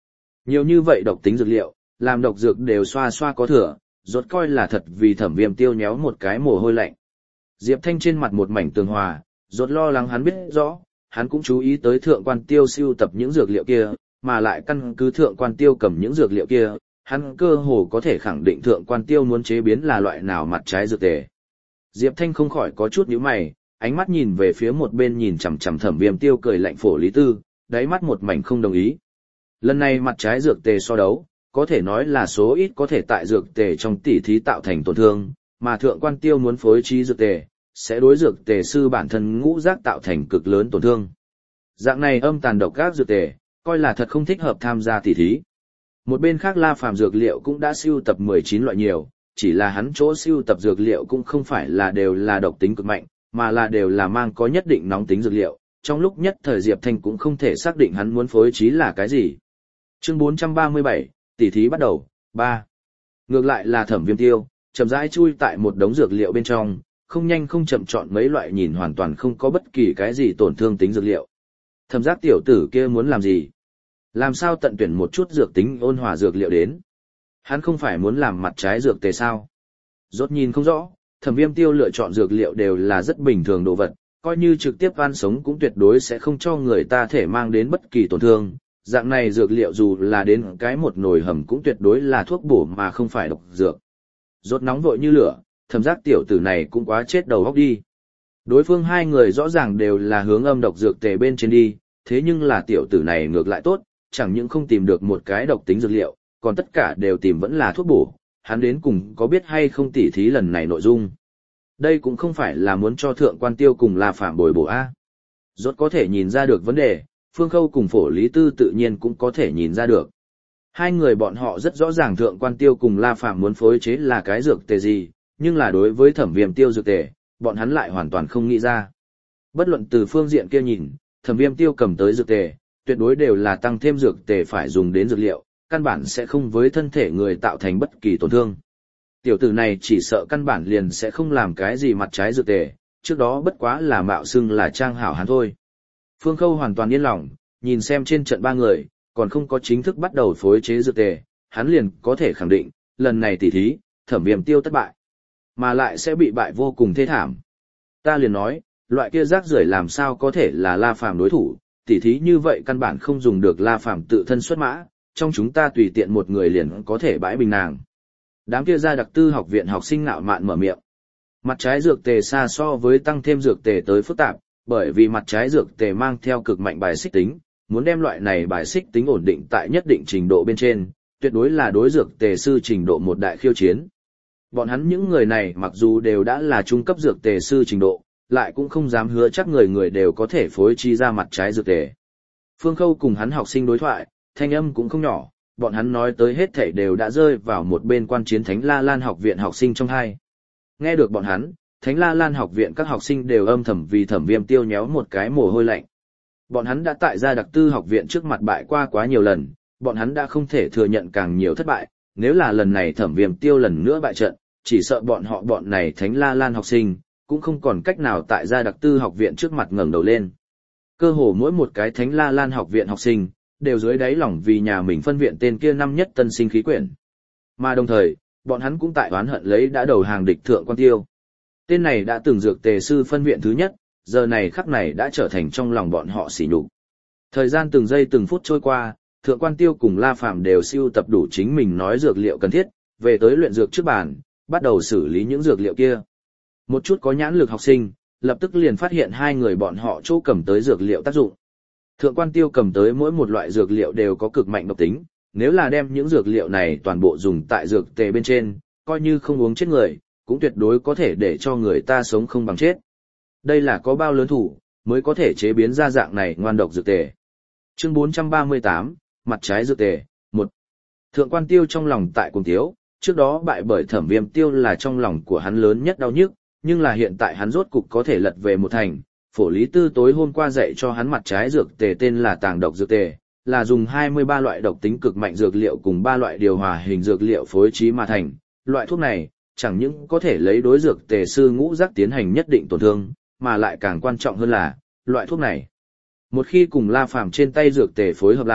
Nhiều như vậy độc tính dược liệu, làm độc dược đều xoa xoa có thừa, rốt coi là thật vì Thẩm Viêm Tiêu nhéo một cái mồ hôi lạnh. Diệp Thanh trên mặt một mảnh tường hòa, rốt lo lắng hắn biết rõ, hắn cũng chú ý tới Thượng Quan Tiêu sưu tập những dược liệu kia, mà lại căn cứ Thượng Quan Tiêu cầm những dược liệu kia, hắn cơ hồ có thể khẳng định Thượng Quan Tiêu muốn chế biến là loại nào mặt trái dược tề. Diệp Thanh không khỏi có chút nhíu mày, ánh mắt nhìn về phía một bên nhìn chằm chằm Thẩm Viêm Tiêu cười lạnh Phổ Lý Tư, đáy mắt một mảnh không đồng ý. Lần này mặt trái dược tề so đấu, có thể nói là số ít có thể tại dược tề trong tỉ thí tạo thành tổn thương, mà Thượng Quan Tiêu muốn phối trí dược tề, sẽ đối dược tề sư bản thân ngũ giác tạo thành cực lớn tổn thương. Dạng này âm tàn độc các dược tề, coi là thật không thích hợp tham gia tỉ thí. Một bên khác La Phàm dược liệu cũng đã sưu tập mười chín loại nhiều, chỉ là hắn chỗ sưu tập dược liệu cũng không phải là đều là độc tính cực mạnh, mà là đều là mang có nhất định nóng tính dược liệu. Trong lúc nhất thời Diệp Thanh cũng không thể xác định hắn muốn phối trí là cái gì. Chương bốn trăm ba mươi bảy, tỉ thí bắt đầu, ba. Ngược lại là Thẩm Viêm Tiêu, chậm rãi chui tại một đống dược liệu bên trong, không nhanh không chậm chọn mấy loại nhìn hoàn toàn không có bất kỳ cái gì tổn thương tính dược liệu. Thẩm Giác tiểu tử kia muốn làm gì? Làm sao tận tuyển một chút dược tính ôn hòa dược liệu đến? Hắn không phải muốn làm mặt trái dược tề sao? Rốt nhìn không rõ, Thẩm Viêm Tiêu lựa chọn dược liệu đều là rất bình thường đồ vật, coi như trực tiếp ăn sống cũng tuyệt đối sẽ không cho người ta thể mang đến bất kỳ tổn thương. Dạng này dược liệu dù là đến cái một nồi hầm cũng tuyệt đối là thuốc bổ mà không phải độc dược. Rốt nóng vội như lửa, Thẩm Giác tiểu tử này cũng quá chết đầu óc đi. Đối phương hai người rõ ràng đều là hướng âm độc dược tề bên trên đi, thế nhưng là tiểu tử này ngược lại tốt, chẳng những không tìm được một cái độc tính dược liệu, còn tất cả đều tìm vẫn là thuốc bổ, hắn đến cùng có biết hay không tỉ thí lần này nội dung. Đây cũng không phải là muốn cho Thượng Quan Tiêu cùng La Phàm bồi bổ a. Rốt có thể nhìn ra được vấn đề, Phương Khâu cùng Phổ Lý Tư tự nhiên cũng có thể nhìn ra được. Hai người bọn họ rất rõ ràng Thượng Quan Tiêu cùng La Phàm muốn phối chế là cái dược tề gì, nhưng là đối với Thẩm Viêm Tiêu dược tề, bọn hắn lại hoàn toàn không nghĩ ra. Bất luận từ phương diện kia nhìn, Thẩm Viêm Tiêu cầm tới dược tề, tuyệt đối đều là tăng thêm dược tề phải dùng đến dược liệu, căn bản sẽ không với thân thể người tạo thành bất kỳ tổn thương. Tiểu tử này chỉ sợ căn bản liền sẽ không làm cái gì mặt trái dược tề, trước đó bất quá là mạo xưng là trang hảo hắn thôi. Phương Khâu hoàn toàn yên lòng, nhìn xem trên trận ba người, còn không có chính thức bắt đầu phối chế dược tề, hắn liền có thể khẳng định, lần này tỉ thí, Thẩm Viêm Tiêu thất bại, mà lại sẽ bị bại vô cùng thê thảm. Ta liền nói, loại kia rác rưởi làm sao có thể là La Phàm đối thủ, tỉ thí như vậy căn bản không dùng được La Phàm tự thân xuất mã, trong chúng ta tùy tiện một người liền có thể bãi bình nàng. Đám kia ra đặc tư học viện học sinh ngạo mạn mở miệng. Mặt trái dược tề xa so với tăng thêm dược tề tới phức tạp, bởi vì mặt trái dược tề mang theo cực mạnh bài xích tính, muốn đem loại này bài xích tính ổn định tại nhất định trình độ bên trên, tuyệt đối là đối dược tề sư trình độ một đại khiêu chiến. Bọn hắn những người này mặc dù đều đã là trung cấp dược tề sư trình độ, lại cũng không dám hứa chắc người người đều có thể phối chi ra mặt trái dược tề. Phương Khâu cùng hắn học sinh đối thoại, thanh âm cũng không nhỏ, bọn hắn nói tới hết thảy đều đã rơi vào một bên quan chiến Thánh La Lan học viện học sinh trong hai. Nghe được bọn hắn, Thánh La Lan học viện các học sinh đều âm thầm vì Thẩm Viêm Tiêu nhéo một cái mồ hôi lạnh. Bọn hắn đã tại gia đặc tư học viện trước mặt bại qua quá nhiều lần, bọn hắn đã không thể thừa nhận càng nhiều thất bại, nếu là lần này Thẩm Viêm Tiêu lần nữa bại trận, chỉ sợ bọn họ bọn này Thánh La Lan học sinh cũng không còn cách nào tại gia đặc tư học viện trước mặt ngẩng đầu lên. Cơ hồ mỗi một cái Thánh La Lan học viện học sinh đều dưới đáy lòng vì nhà mình phân viện tên kia năm nhất tân sinh khí quyển. Mà đồng thời, bọn hắn cũng tại oán hận lấy đã đầu hàng địch Thượng Quan Tiêu. Tên này đã từng dược tề sư phân viện thứ nhất, giờ này khắc này đã trở thành trong lòng bọn họ sỉ nhục. Thời gian từng giây từng phút trôi qua, Thượng Quan Tiêu cùng La Phàm đều sưu tập đủ chính mình nói dược liệu cần thiết, về tới luyện dược trước bàn, bắt đầu xử lý những dược liệu kia. Một chút có nhãn lực học sinh, lập tức liền phát hiện hai người bọn họ chỗ cầm tới dược liệu tác dụng. Thượng Quan Tiêu cầm tới mỗi một loại dược liệu đều có cực mạnh độc tính, nếu là đem những dược liệu này toàn bộ dùng tại dược tề bên trên, coi như không uống chết người, cũng tuyệt đối có thể để cho người ta sống không bằng chết. Đây là có bao lớn thủ, mới có thể chế biến ra dạng này ngoan độc dược tề. Chương bốn trăm ba mươi tám, mặt trái dược tề, một. Thượng Quan Tiêu trong lòng tại cuồng tiếu, trước đó bại bởi Thẩm Viêm Tiêu là trong lòng của hắn lớn nhất đau nhức, nhưng là hiện tại hắn rốt cục có thể lật về một thành. Phổ Lý Tư tối hôm qua dạy cho hắn mặt trái dược tề tên là tàng độc dược tề, là dùng hai mươi ba loại độc tính cực mạnh dược liệu cùng ba loại điều hòa hình dược liệu phối trí mà thành. Loại thuốc này, chẳng những có thể lấy đối dược tề sư ngũ giác tiến hành nhất định tổn thương, mà lại càng quan trọng hơn là, loại thuốc này, một khi cùng La Phàm trên tay dược tề phối hợp lại,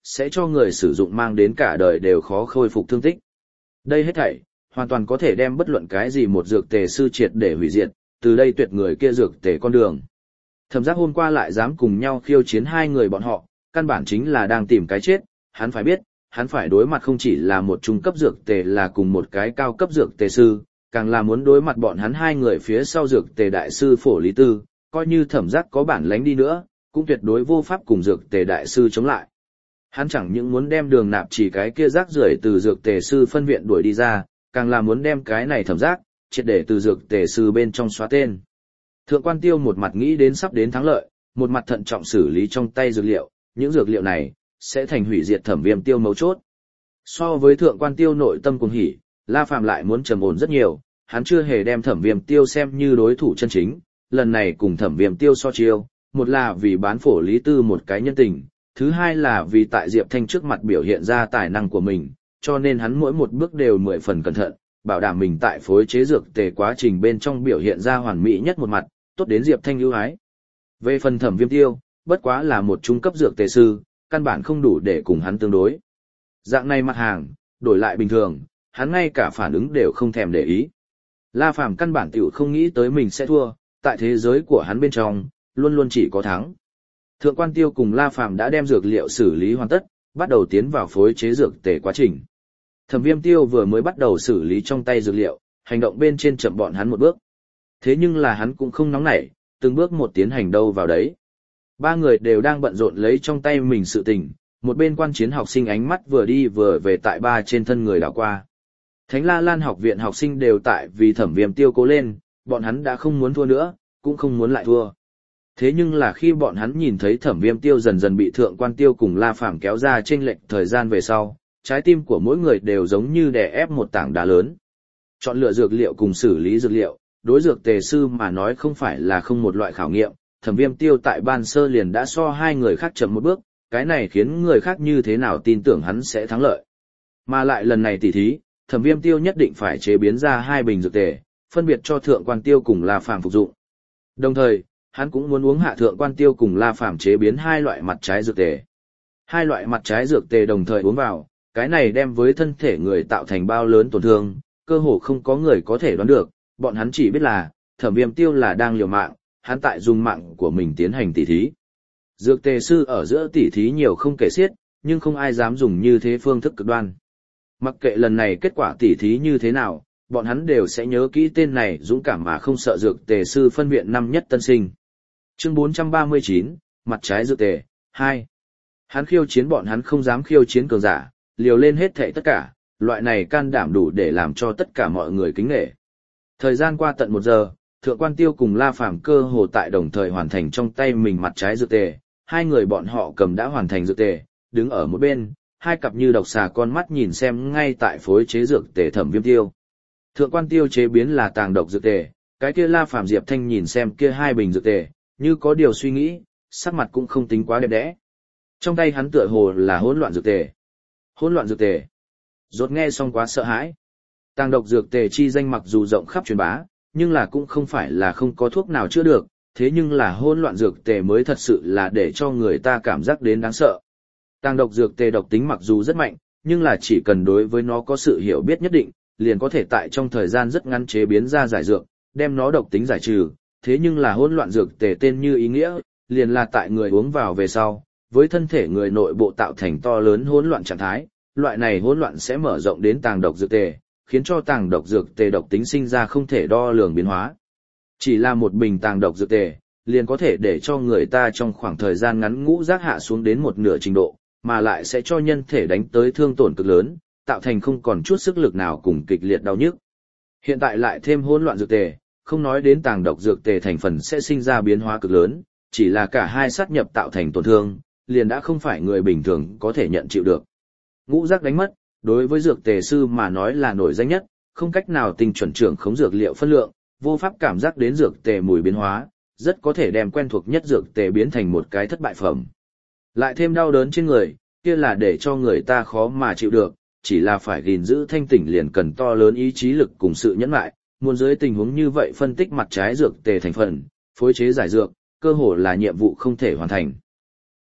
sẽ cho người sử dụng mang đến cả đời đều khó khôi phục thương tích. Đây hết thảy, hoàn toàn có thể đem bất luận cái gì một dược tề sư triệt để hủy diệt, từ đây tuyệt người kia dược tề con đường. Thẩm Giác hôm qua lại dám cùng nhau khiêu chiến hai người bọn họ, căn bản chính là đang tìm cái chết, hắn phải biết, hắn phải đối mặt không chỉ là một trung cấp dược tề là cùng một cái cao cấp dược tề sư, càng là muốn đối mặt bọn hắn hai người phía sau dược tề đại sư Phổ Lý Tư, coi như Thẩm Giác có bản lĩnh đi nữa, cũng tuyệt đối vô pháp cùng dược tề đại sư chống lại. Hắn chẳng những muốn đem Đường Nạp Chỉ cái kia rác rưởi từ dược tề sư phân viện đuổi đi ra, càng là muốn đem cái này Thẩm Giác triệt để từ dược tề sư bên trong xóa tên. Thượng Quan Tiêu một mặt nghĩ đến sắp đến thắng lợi, một mặt thận trọng xử lý trong tay dược liệu, những dược liệu này sẽ thành hủy diệt Thẩm Viêm Tiêu mấu chốt. So với Thượng Quan Tiêu nội tâm cuồng hỉ, La Phàm lại muốn trầm ổn rất nhiều, hắn chưa hề đem Thẩm Viêm Tiêu xem như đối thủ chân chính, lần này cùng Thẩm Viêm Tiêu so chiêu, một là vì bán Phổ Lý Tư một cái nhân tình, thứ hai là vì tại Diệp Thanh trước mặt biểu hiện ra tài năng của mình, cho nên hắn mỗi một bước đều mười phần cẩn thận, bảo đảm mình tại phối chế dược tề quá trình bên trong biểu hiện ra hoàn mỹ nhất một mặt, tốt đến Diệp Thanh ưu ái. Về phần Thẩm Viêm Tiêu, bất quá là một trung cấp dược tề sư, căn bản không đủ để cùng hắn tương đối. Dạng này mặt hàng, đổi lại bình thường, hắn ngay cả phản ứng đều không thèm để ý. La Phàm căn bản tiểu không nghĩ tới mình sẽ thua, tại thế giới của hắn bên trong, luôn luôn chỉ có thắng. Thượng Quan Tiêu cùng La Phàm đã đem dược liệu xử lý hoàn tất, bắt đầu tiến vào phối chế dược tề quá trình. Thẩm Viêm Tiêu vừa mới bắt đầu xử lý trong tay dược liệu, hành động bên trên chậm bọn hắn một bước. Thế nhưng là hắn cũng không nóng nảy, từng bước một tiến hành đâu vào đấy. Ba người đều đang bận rộn lấy trong tay mình sự tình, một bên quan chiến học sinh ánh mắt vừa đi vừa về tại ba trên thân người đảo qua. Thánh La Lan học viện học sinh đều tại vì Thẩm Viêm Tiêu cố lên, bọn hắn đã không muốn thua nữa, cũng không muốn lại thua. Thế nhưng là khi bọn hắn nhìn thấy Thẩm Viêm Tiêu dần dần bị Thượng Quan Tiêu cùng La Phàm kéo ra chênh lệch thời gian về sau, trái tim của mỗi người đều giống như đè ép một tảng đá lớn. Chọn lựa dược liệu cùng xử lý dược liệu, đối dược tề sư mà nói không phải là không một loại khảo nghiệm, Thẩm Viêm Tiêu tại ban sơ liền đã so hai người khác chậm một bước, cái này khiến người khác như thế nào tin tưởng hắn sẽ thắng lợi. Mà lại lần này tỉ thí, Thẩm Viêm Tiêu nhất định phải chế biến ra hai bình dược tề, phân biệt cho Thượng Quan Tiêu cùng La Phàm phục dụng. Đồng thời, hắn cũng muốn uống hạ Thượng Quan Tiêu cùng La Phàm chế biến hai loại mặt trái dược tề. Hai loại mặt trái dược tề đồng thời uống vào, cái này đem với thân thể người tạo thành bao lớn tổn thương, cơ hồ không có người có thể đoán được, bọn hắn chỉ biết là, Thẩm Viêm Tiêu là đang liều mạng, hắn tại dùng mạng của mình tiến hành tỉ thí. Dược tề sư ở giữa tỉ thí nhiều không kể xiết, nhưng không ai dám dùng như thế phương thức cực đoan. Mặc kệ lần này kết quả tỉ thí như thế nào, bọn hắn đều sẽ nhớ kỹ tên này dũng cảm mà không sợ dược tề sư phân viện năm nhất tân sinh. Chương bốn trăm ba mươi chín, mặt trái dược tề, hai. Hắn khiêu chiến bọn hắn không dám khiêu chiến cường giả, liều lên hết thảy tất cả, loại này can đảm đủ để làm cho tất cả mọi người kính nể. Thời gian qua tận một giờ, Thượng Quan Tiêu cùng La Phàm cơ hồ tại đồng thời hoàn thành trong tay mình mặt trái dược tề, hai người bọn họ cầm đã hoàn thành dược tề, đứng ở một bên, hai cặp như độc xà con mắt nhìn xem ngay tại phối chế dược tề Thẩm Viêm Tiêu. Thượng Quan Tiêu chế biến là tàng độc dược tề, cái kia La Phàm Diệp Thanh nhìn xem kia hai bình dược tề, như có điều suy nghĩ, sắc mặt cũng không tính quá đẹp đẽ. Trong tay hắn tựa hồ là hỗn loạn dược tề. Hỗn loạn dược tề. Rốt nghe xong quá sợ hãi. Tàng độc dược tề chi danh mặc dù rộng khắp truyền bá, nhưng là cũng không phải là không có thuốc nào chữa được, thế nhưng là hỗn loạn dược tề mới thật sự là để cho người ta cảm giác đến đáng sợ. Tàng độc dược tề độc tính mặc dù rất mạnh, nhưng là chỉ cần đối với nó có sự hiểu biết nhất định, liền có thể tại trong thời gian rất ngắn chế biến ra giải dược, đem nó độc tính giải trừ. Thế nhưng là hỗn loạn dược tề tên như ý nghĩa, liền là tại người uống vào về sau, với thân thể người nội bộ tạo thành to lớn hỗn loạn trạng thái, loại này hỗn loạn sẽ mở rộng đến tàng độc dược tề, khiến cho tàng độc dược tề độc tính sinh ra không thể đo lường biến hóa. Chỉ là một bình tàng độc dược tề, liền có thể để cho người ta trong khoảng thời gian ngắn ngũ giác hạ xuống đến một nửa trình độ, mà lại sẽ cho nhân thể đánh tới thương tổn cực lớn, tạo thành không còn chút sức lực nào cùng kịch liệt đau nhức. Hiện tại lại thêm hỗn loạn dược tề, không nói đến tàng độc dược tề thành phần sẽ sinh ra biến hóa cực lớn, chỉ là cả hai sát nhập tạo thành tổn thương, liền đã không phải người bình thường có thể nhận chịu được. Ngũ giác đánh mất, đối với dược tề sư mà nói là nổi danh nhất, không cách nào tinh chuẩn trưởng khống dược liệu phân lượng, vô pháp cảm giác đến dược tề mùi biến hóa, rất có thể đem quen thuộc nhất dược tề biến thành một cái thất bại phẩm. Lại thêm đau đớn trên người, kia là để cho người ta khó mà chịu được, chỉ là phải gìn giữ thanh tỉnh liền cần to lớn ý chí lực cùng sự nhẫn nại, muốn dưới tình huống như vậy phân tích mặt trái dược tề thành phần, phối chế giải dược, cơ hồ là nhiệm vụ không thể hoàn thành.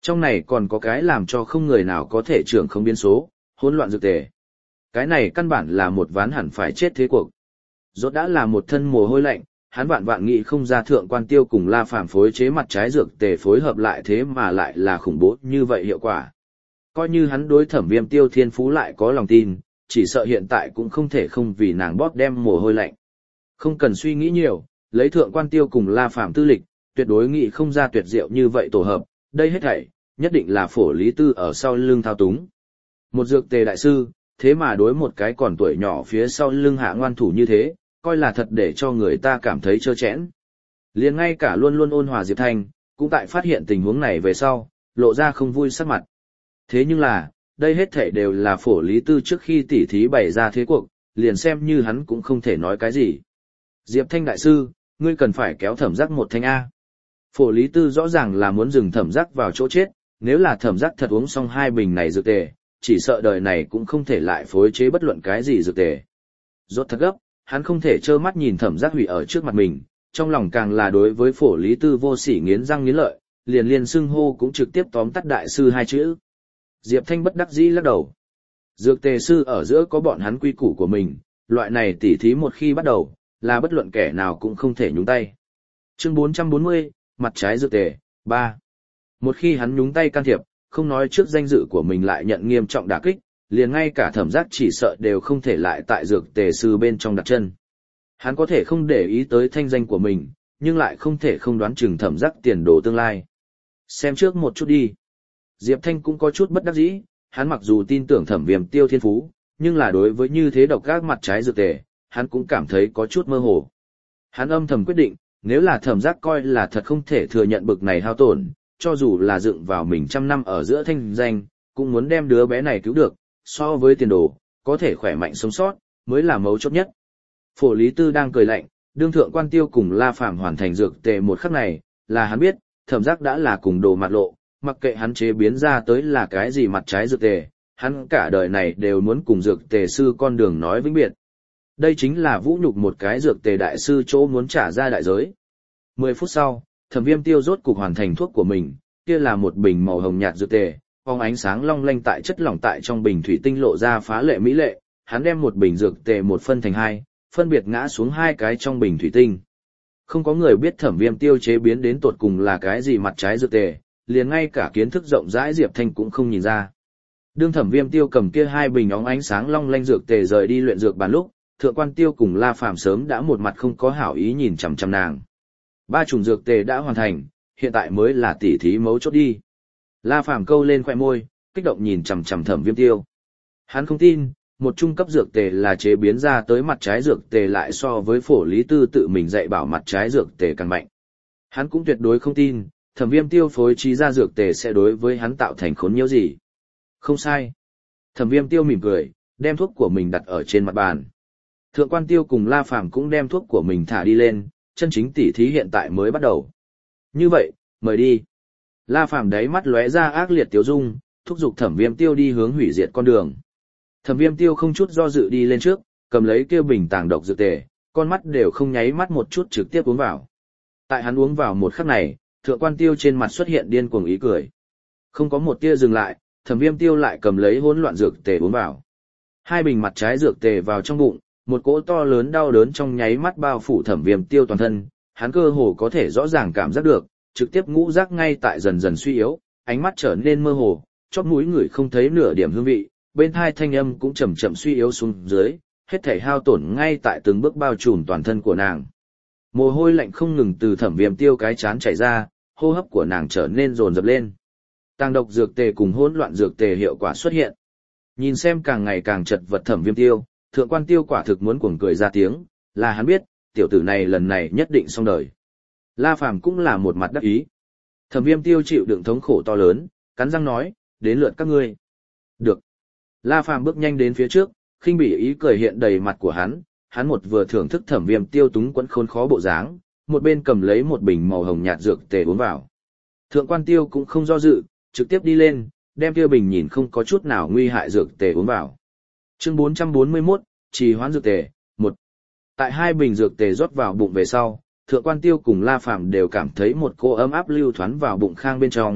Trong này còn có cái làm cho không người nào có thể trưởng không biến số, hỗn loạn dược tề. Cái này căn bản là một ván hẳn phải chết thế cuộc. Rốt đã là một thân mồ hôi lạnh, hắn vạn vạn nghĩ không ra Thượng Quan Tiêu cùng La Phàm phối chế mặt trái dược tề phối hợp lại thế mà lại là khủng bố như vậy hiệu quả. Coi như hắn đối Thẩm Viêm Tiêu thiên phú lại có lòng tin, chỉ sợ hiện tại cũng không thể không vì nàng bóp đem mồ hôi lạnh. Không cần suy nghĩ nhiều, lấy Thượng Quan Tiêu cùng La Phàm tư lịch, tuyệt đối nghĩ không ra tuyệt diệu như vậy tổ hợp, đây hết thảy, nhất định là Phổ Lý Tư ở sau lưng thao túng. Một dược tề đại sư, thế mà đối một cái còn tuổi nhỏ phía sau lưng hạ ngoan thủ như thế, coi là thật để cho người ta cảm thấy trơ trẽn. Liền ngay cả luôn luôn ôn hòa Diệp Thanh, cũng tại phát hiện tình huống này về sau, lộ ra không vui sắc mặt. Thế nhưng là, đây hết thảy đều là Phổ Lý Tư trước khi tỉ thí bày ra thế cuộc, liền xem như hắn cũng không thể nói cái gì. Diệp Thanh đại sư, ngươi cần phải kéo Thẩm Giác một thanh A. Phổ Lý Tư rõ ràng là muốn dừng Thẩm Giác vào chỗ chết, nếu là Thẩm Giác thật uống xong hai bình này dược tề, chỉ sợ đời này cũng không thể lại phối chế bất luận cái gì dược tề. Rốt thật gấp, hắn không thể trơ mắt nhìn Thẩm Giác hủy ở trước mặt mình, trong lòng càng là đối với Phổ Lý Tư vô sỉ nghiến răng nghiến lợi, liền liền xưng hô cũng trực tiếp tóm tắt đại sư hai chữ. Diệp Thanh bất đắc dĩ lắc đầu. Dược tề sư ở giữa có bọn hắn quy củ của mình, loại này tỉ thí một khi bắt đầu, là bất luận kẻ nào cũng không thể nhúng tay. Chương bốn trăm bốn mươi, mặt trái dược tề, ba. Một khi hắn nhúng tay can thiệp, không nói trước danh dự của mình lại nhận nghiêm trọng đả kích, liền ngay cả Thẩm Giác chỉ sợ đều không thể lại tại dược tề sư bên trong đặt chân. Hắn có thể không để ý tới thanh danh của mình, nhưng lại không thể không đoán chừng Thẩm Giác tiền đồ tương lai. Xem trước một chút đi. Diệp Thanh cũng có chút bất đắc dĩ, hắn mặc dù tin tưởng Thẩm Viêm Tiêu thiên phú, nhưng là đối với như thế độc các mặt trái dược tề, hắn cũng cảm thấy có chút mơ hồ. Hắn âm thầm quyết định, nếu là Thẩm Giác coi là thật không thể thừa nhận bực này hao tổn, cho dù là dựng vào mình trăm năm ở giữa thanh danh, cũng muốn đem đứa bé này cứu được, so với tiền đồ, có thể khỏe mạnh sống sót, mới là mấu chốt nhất. Phổ Lý Tư đang cười lạnh, đương Thượng Quan Tiêu cùng La Phàm hoàn thành dược tề một khắc này, là hắn biết, Thẩm Giác đã là cùng đồ mặt lộ, mặc kệ hắn chế biến ra tới là cái gì mặt trái dược tề, hắn cả đời này đều muốn cùng dược tề sư con đường nói vĩnh biệt. Đây chính là vũ nhục một cái dược tề đại sư chỗ muốn trả ra đại giới. Mười phút sau, Thẩm Viêm Tiêu rốt cục hoàn thành thuốc của mình, kia là một bình màu hồng nhạt dược tề, phóng ánh sáng long lanh tại chất lỏng tại trong bình thủy tinh lộ ra phá lệ mỹ lệ, hắn đem một bình dược tề một phân thành hai, phân biệt ngã xuống hai cái trong bình thủy tinh. Không có người biết Thẩm Viêm Tiêu chế biến đến tột cùng là cái gì mặt trái dược tề, liền ngay cả kiến thức rộng rãi Diệp Thanh cũng không nhìn ra. Đương Thẩm Viêm Tiêu cầm kia hai bình óng ánh sáng long lanh dược tề rời đi luyện dược bàn lúc, Thượng Quan Tiêu cùng La Phàm sớm đã một mặt không có hảo ý nhìn chằm chằm nàng. Ba chủng dược tề đã hoàn thành, hiện tại mới là tỉ thí mấu chốt đi. La Phàm câu lên khóe môi, kích động nhìn chằm chằm Thẩm Viêm Tiêu. Hắn không tin, một trung cấp dược tề là chế biến ra tới mặt trái dược tề lại so với Phổ Lý Tư tự mình dạy bảo mặt trái dược tề càng mạnh. Hắn cũng tuyệt đối không tin, Thẩm Viêm Tiêu phối trí ra dược tề sẽ đối với hắn tạo thành khốn nhiễu gì. Không sai. Thẩm Viêm Tiêu mỉm cười, đem thuốc của mình đặt ở trên mặt bàn. Thượng Quan Tiêu cùng La Phàm cũng đem thuốc của mình thả đi lên, chân chính tỉ thí hiện tại mới bắt đầu. Như vậy, mời đi. La Phàm đáy mắt lóe ra ác liệt tiêu dung, thúc giục Thẩm Viêm Tiêu đi hướng hủy diệt con đường. Thẩm Viêm Tiêu không chút do dự đi lên trước, cầm lấy kia bình tàng độc dược tề, con mắt đều không nháy mắt một chút trực tiếp uống vào. Tại hắn uống vào một khắc này, Thượng Quan Tiêu trên mặt xuất hiện điên cuồng ý cười. Không có một tia dừng lại, Thẩm Viêm Tiêu lại cầm lấy hỗn loạn dược tề uống vào. Hai bình mặt trái dược tề vào trong bụng, một cỗ to lớn đau đớn trong nháy mắt bao phủ Thẩm Viêm Tiêu toàn thân, hắn cơ hồ có thể rõ ràng cảm giác được, trực tiếp ngũ giác ngay tại dần dần suy yếu, ánh mắt trở nên mơ hồ, chóp mũi người không thấy nửa điểm hương vị, bên tai thanh âm cũng chậm chậm suy yếu xuống dưới, hết thảy hao tổn ngay tại từng bước bao trùm toàn thân của nàng. Mồ hôi lạnh không ngừng từ Thẩm Viêm Tiêu cái chán chảy ra, hô hấp của nàng trở nên dồn dập lên. Tàng độc dược tề cùng hỗn loạn dược tề hiệu quả xuất hiện. Nhìn xem càng ngày càng chật vật Thẩm Viêm Tiêu, Thượng Quan Tiêu quả thực muốn cuồng cười ra tiếng, là hắn biết, tiểu tử này lần này nhất định xong đời. La Phàm cũng là một mặt đắc ý. Thẩm Viêm Tiêu chịu đựng thống khổ to lớn, cắn răng nói, đến lượt các ngươi. Được. La Phàm bước nhanh đến phía trước, khinh bỉ ý cười hiện đầy mặt của hắn, hắn một vừa thưởng thức Thẩm Viêm Tiêu túng quẫn khốn khó bộ dáng, một bên cầm lấy một bình màu hồng nhạt dược tề uống vào. Thượng Quan Tiêu cũng không do dự, trực tiếp đi lên, đem tiêu bình nhìn không có chút nào nguy hại dược tề uống vào. Chương bốn trăm bốn mươi mốt, trì hoãn dược tề, một. Tại hai bình dược tề rót vào bụng về sau, Thượng Quan Tiêu cùng La Phàm đều cảm thấy một cô ấm áp lưu thoáng vào bụng khang bên trong,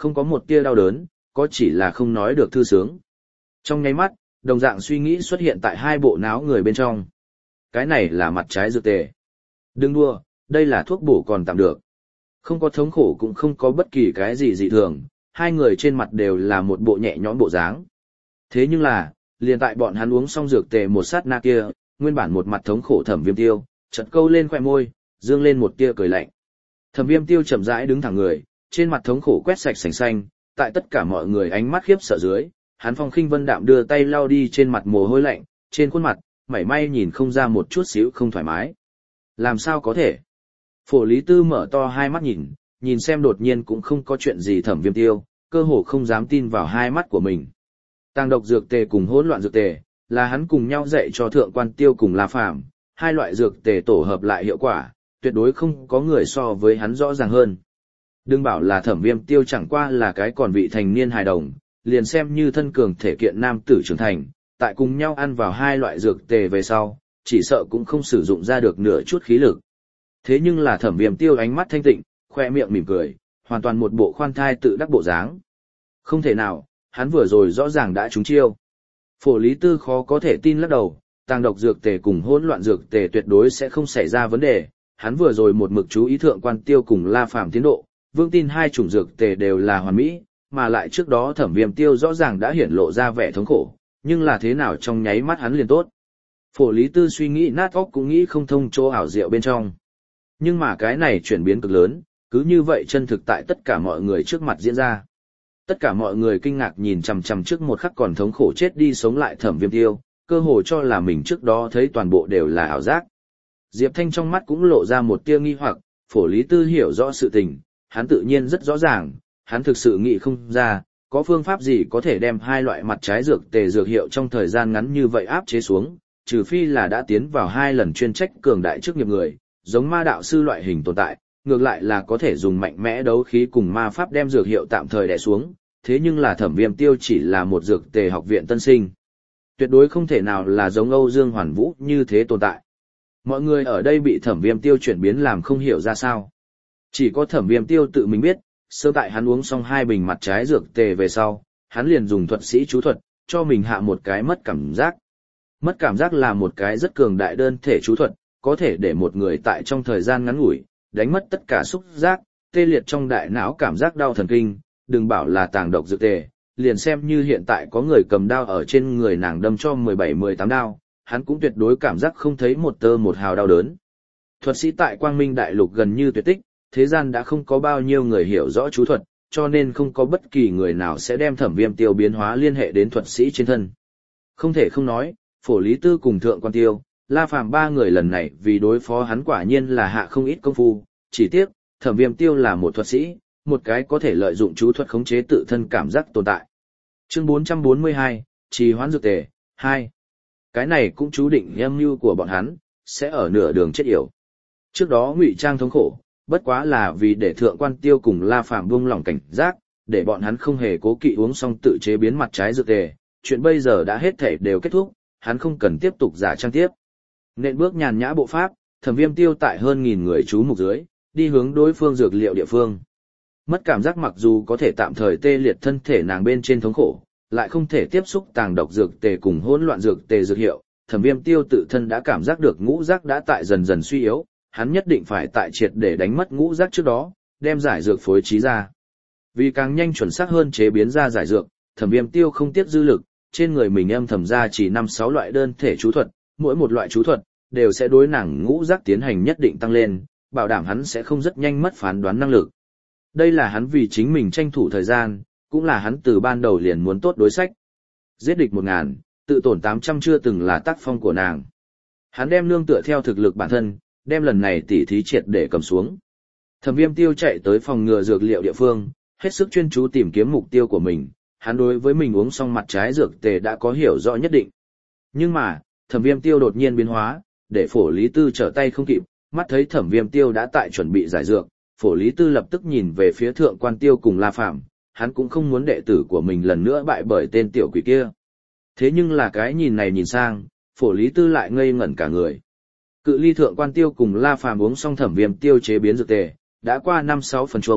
không có một tia đau đớn, có chỉ là không nói được thư sướng. Trong nháy mắt, đồng dạng suy nghĩ xuất hiện tại hai bộ não người bên trong. Cái này là mặt trái dược tề. Đừng đua, đây là thuốc bổ còn tạm được. Không có thống khổ cũng không có bất kỳ cái gì dị thường, hai người trên mặt đều là một bộ nhẹ nhõm bộ dáng. Thế nhưng là, liền tại bọn hắn uống xong dược tề một sát na kia, nguyên bản một mặt thống khổ Thẩm Viêm Tiêu, chợt câu lên khóe môi, dương lên một tia cười lạnh. Thẩm Viêm Tiêu chậm rãi đứng thẳng người, trên mặt thống khổ quét sạch sành xanh, tại tất cả mọi người ánh mắt khiếp sợ dưới, hắn phong khinh vân đạm đưa tay lau đi trên mặt mồ hôi lạnh, trên khuôn mặt, mảy may nhìn không ra một chút xíu không thoải mái. Làm sao có thể? Phổ Lý Tư mở to hai mắt nhìn, nhìn xem đột nhiên cũng không có chuyện gì Thẩm Viêm Tiêu, cơ hồ không dám tin vào hai mắt của mình. Tàng độc dược tề cùng hỗn loạn dược tề, là hắn cùng nhau dạy cho Thượng Quan Tiêu cùng La Phàm, hai loại dược tề tổ hợp lại hiệu quả, tuyệt đối không có người so với hắn rõ ràng hơn. Đừng bảo là Thẩm Viêm Tiêu chẳng qua là cái còn vị thành niên hài đồng, liền xem như thân cường thể kiện nam tử trưởng thành, tại cùng nhau ăn vào hai loại dược tề về sau, chỉ sợ cũng không sử dụng ra được nửa chút khí lực. Thế nhưng là Thẩm Viêm Tiêu ánh mắt thanh tịnh, khoe miệng mỉm cười, hoàn toàn một bộ khoan thai tự đắc bộ dáng. Không thể nào, hắn vừa rồi rõ ràng đã trúng chiêu. Phổ Lý Tư khó có thể tin lắc đầu, tàng độc dược tề cùng hỗn loạn dược tề tuyệt đối sẽ không xảy ra vấn đề. Hắn vừa rồi một mực chú ý Thượng Quan Tiêu cùng La Phàm tiến độ, vương tin hai chủng dược tề đều là hoàn mỹ, mà lại trước đó Thẩm Viêm Tiêu rõ ràng đã hiển lộ ra vẻ thống khổ, nhưng là thế nào trong nháy mắt hắn liền tốt. Phổ Lý Tư suy nghĩ nát óc cũng nghĩ không thông chỗ ảo diệu bên trong. Nhưng mà cái này chuyển biến cực lớn, cứ như vậy chân thực tại tất cả mọi người trước mặt diễn ra. Tất cả mọi người kinh ngạc nhìn chằm chằm trước một khắc còn thống khổ chết đi sống lại Thẩm Viêm Tiêu, cơ hồ cho là mình trước đó thấy toàn bộ đều là ảo giác. Diệp Thanh trong mắt cũng lộ ra một tia nghi hoặc, Phổ Lý Tư hiểu rõ sự tình, hắn tự nhiên rất rõ ràng, hắn thực sự nghĩ không ra, có phương pháp gì có thể đem hai loại mặt trái dược tề dược hiệu trong thời gian ngắn như vậy áp chế xuống, trừ phi là đã tiến vào hai lần chuyên trách cường đại chức nghiệp người, giống ma đạo sư loại hình tồn tại, ngược lại là có thể dùng mạnh mẽ đấu khí cùng ma pháp đem dược hiệu tạm thời đè xuống, thế nhưng là Thẩm Viêm Tiêu chỉ là một dược tề học viện tân sinh. Tuyệt đối không thể nào là giống Âu Dương Hoàn Vũ như thế tồn tại. Mọi người ở đây bị Thẩm Viêm Tiêu chuyển biến làm không hiểu ra sao. Chỉ có Thẩm Viêm Tiêu tự mình biết, sớm tại hắn uống xong hai bình mặt trái dược tề về sau, hắn liền dùng thuật sĩ chú thuật, cho mình hạ một cái mất cảm giác. Mất cảm giác là một cái rất cường đại đơn thể chú thuật, có thể để một người tại trong thời gian ngắn ngủi, đánh mất tất cả xúc giác, tê liệt trong đại não cảm giác đau thần kinh, đừng bảo là tàng độc dược tề, liền xem như hiện tại có người cầm đao ở trên người nàng đâm cho mười bảy mười tám đao, hắn cũng tuyệt đối cảm giác không thấy một tơ một hào đau đớn. Thuật sĩ tại Quang Minh Đại Lục gần như tuyệt tích, thế gian đã không có bao nhiêu người hiểu rõ chú thuật, cho nên không có bất kỳ người nào sẽ đem Thẩm Viêm Tiêu biến hóa liên hệ đến thuật sĩ trên thân. Không thể không nói, Phổ Lý Tư cùng Thượng Quan Tiêu, La Phàm ba người lần này vì đối phó hắn quả nhiên là hạ không ít công phu, chỉ tiếc, Thẩm Viêm Tiêu là một thuật sĩ, một cái có thể lợi dụng chú thuật khống chế tự thân cảm giác tồn tại. Chương bốn trăm bốn mươi hai, Trì hoãn dược tề, hai. Cái này cũng chú định âm mưu của bọn hắn, sẽ ở nửa đường chết yểu. Trước đó ngụy trang thống khổ, bất quá là vì để Thượng Quan Tiêu cùng La Phàm buông lỏng cảnh giác, để bọn hắn không hề cố kỵ uống xong tự chế biến mặt trái dược tề, chuyện bây giờ đã hết thể đều kết thúc, hắn không cần tiếp tục giả trang tiếp. Nện bước nhàn nhã bộ pháp, Thẩm Viêm Tiêu tại hơn nghìn người chú mục dưới, đi hướng đối phương dược liệu địa phương. Mất cảm giác mặc dù có thể tạm thời tê liệt thân thể nàng bên trên thống khổ, lại không thể tiếp xúc tàng độc dược tề cùng hỗn loạn dược tề dược hiệu, Thẩm Viêm Tiêu tự thân đã cảm giác được ngũ giác đã tại dần dần suy yếu, hắn nhất định phải tại triệt để đánh mất ngũ giác trước đó, đem giải dược phối trí ra. Vì càng nhanh chuẩn xác hơn chế biến ra giải dược, Thẩm Viêm Tiêu không tiếc dư lực, trên người mình âm thầm ra chỉ năm sáu loại đơn thể chú thuật, mỗi một loại chú thuật đều sẽ đối nàng ngũ giác tiến hành nhất định tăng lên, bảo đảm hắn sẽ không rất nhanh mất phán đoán năng lực. Đây là hắn vì chính mình tranh thủ thời gian, cũng là hắn từ ban đầu liền muốn tốt đối sách. Giết địch một ngàn, tự tổn tám trăm chưa từng là tác phong của nàng. Hắn đem nương tựa theo thực lực bản thân, đem lần này tỉ thí triệt để cầm xuống. Thẩm Viêm Tiêu chạy tới phòng ngừa dược liệu địa phương, hết sức chuyên chú tìm kiếm mục tiêu của mình, hắn đối với mình uống xong mặt trái dược tề đã có hiểu rõ nhất định. Nhưng mà, Thẩm Viêm Tiêu đột nhiên biến hóa, để Phổ Lý Tư trở tay không kịp, mắt thấy Thẩm Viêm Tiêu đã tại chuẩn bị giải dược, Phổ Lý Tư lập tức nhìn về phía Thượng Quan Tiêu cùng La Phàm, hắn cũng không muốn đệ tử của mình lần nữa bại bởi tên tiểu quỷ kia. Thế nhưng là cái nhìn này nhìn sang, Phổ Lý Tư lại ngây ngẩn cả người. Cự ly Thượng Quan Tiêu cùng La Phàm uống xong Thẩm Viêm Tiêu chế biến dược tề, đã qua năm sáu phần chung,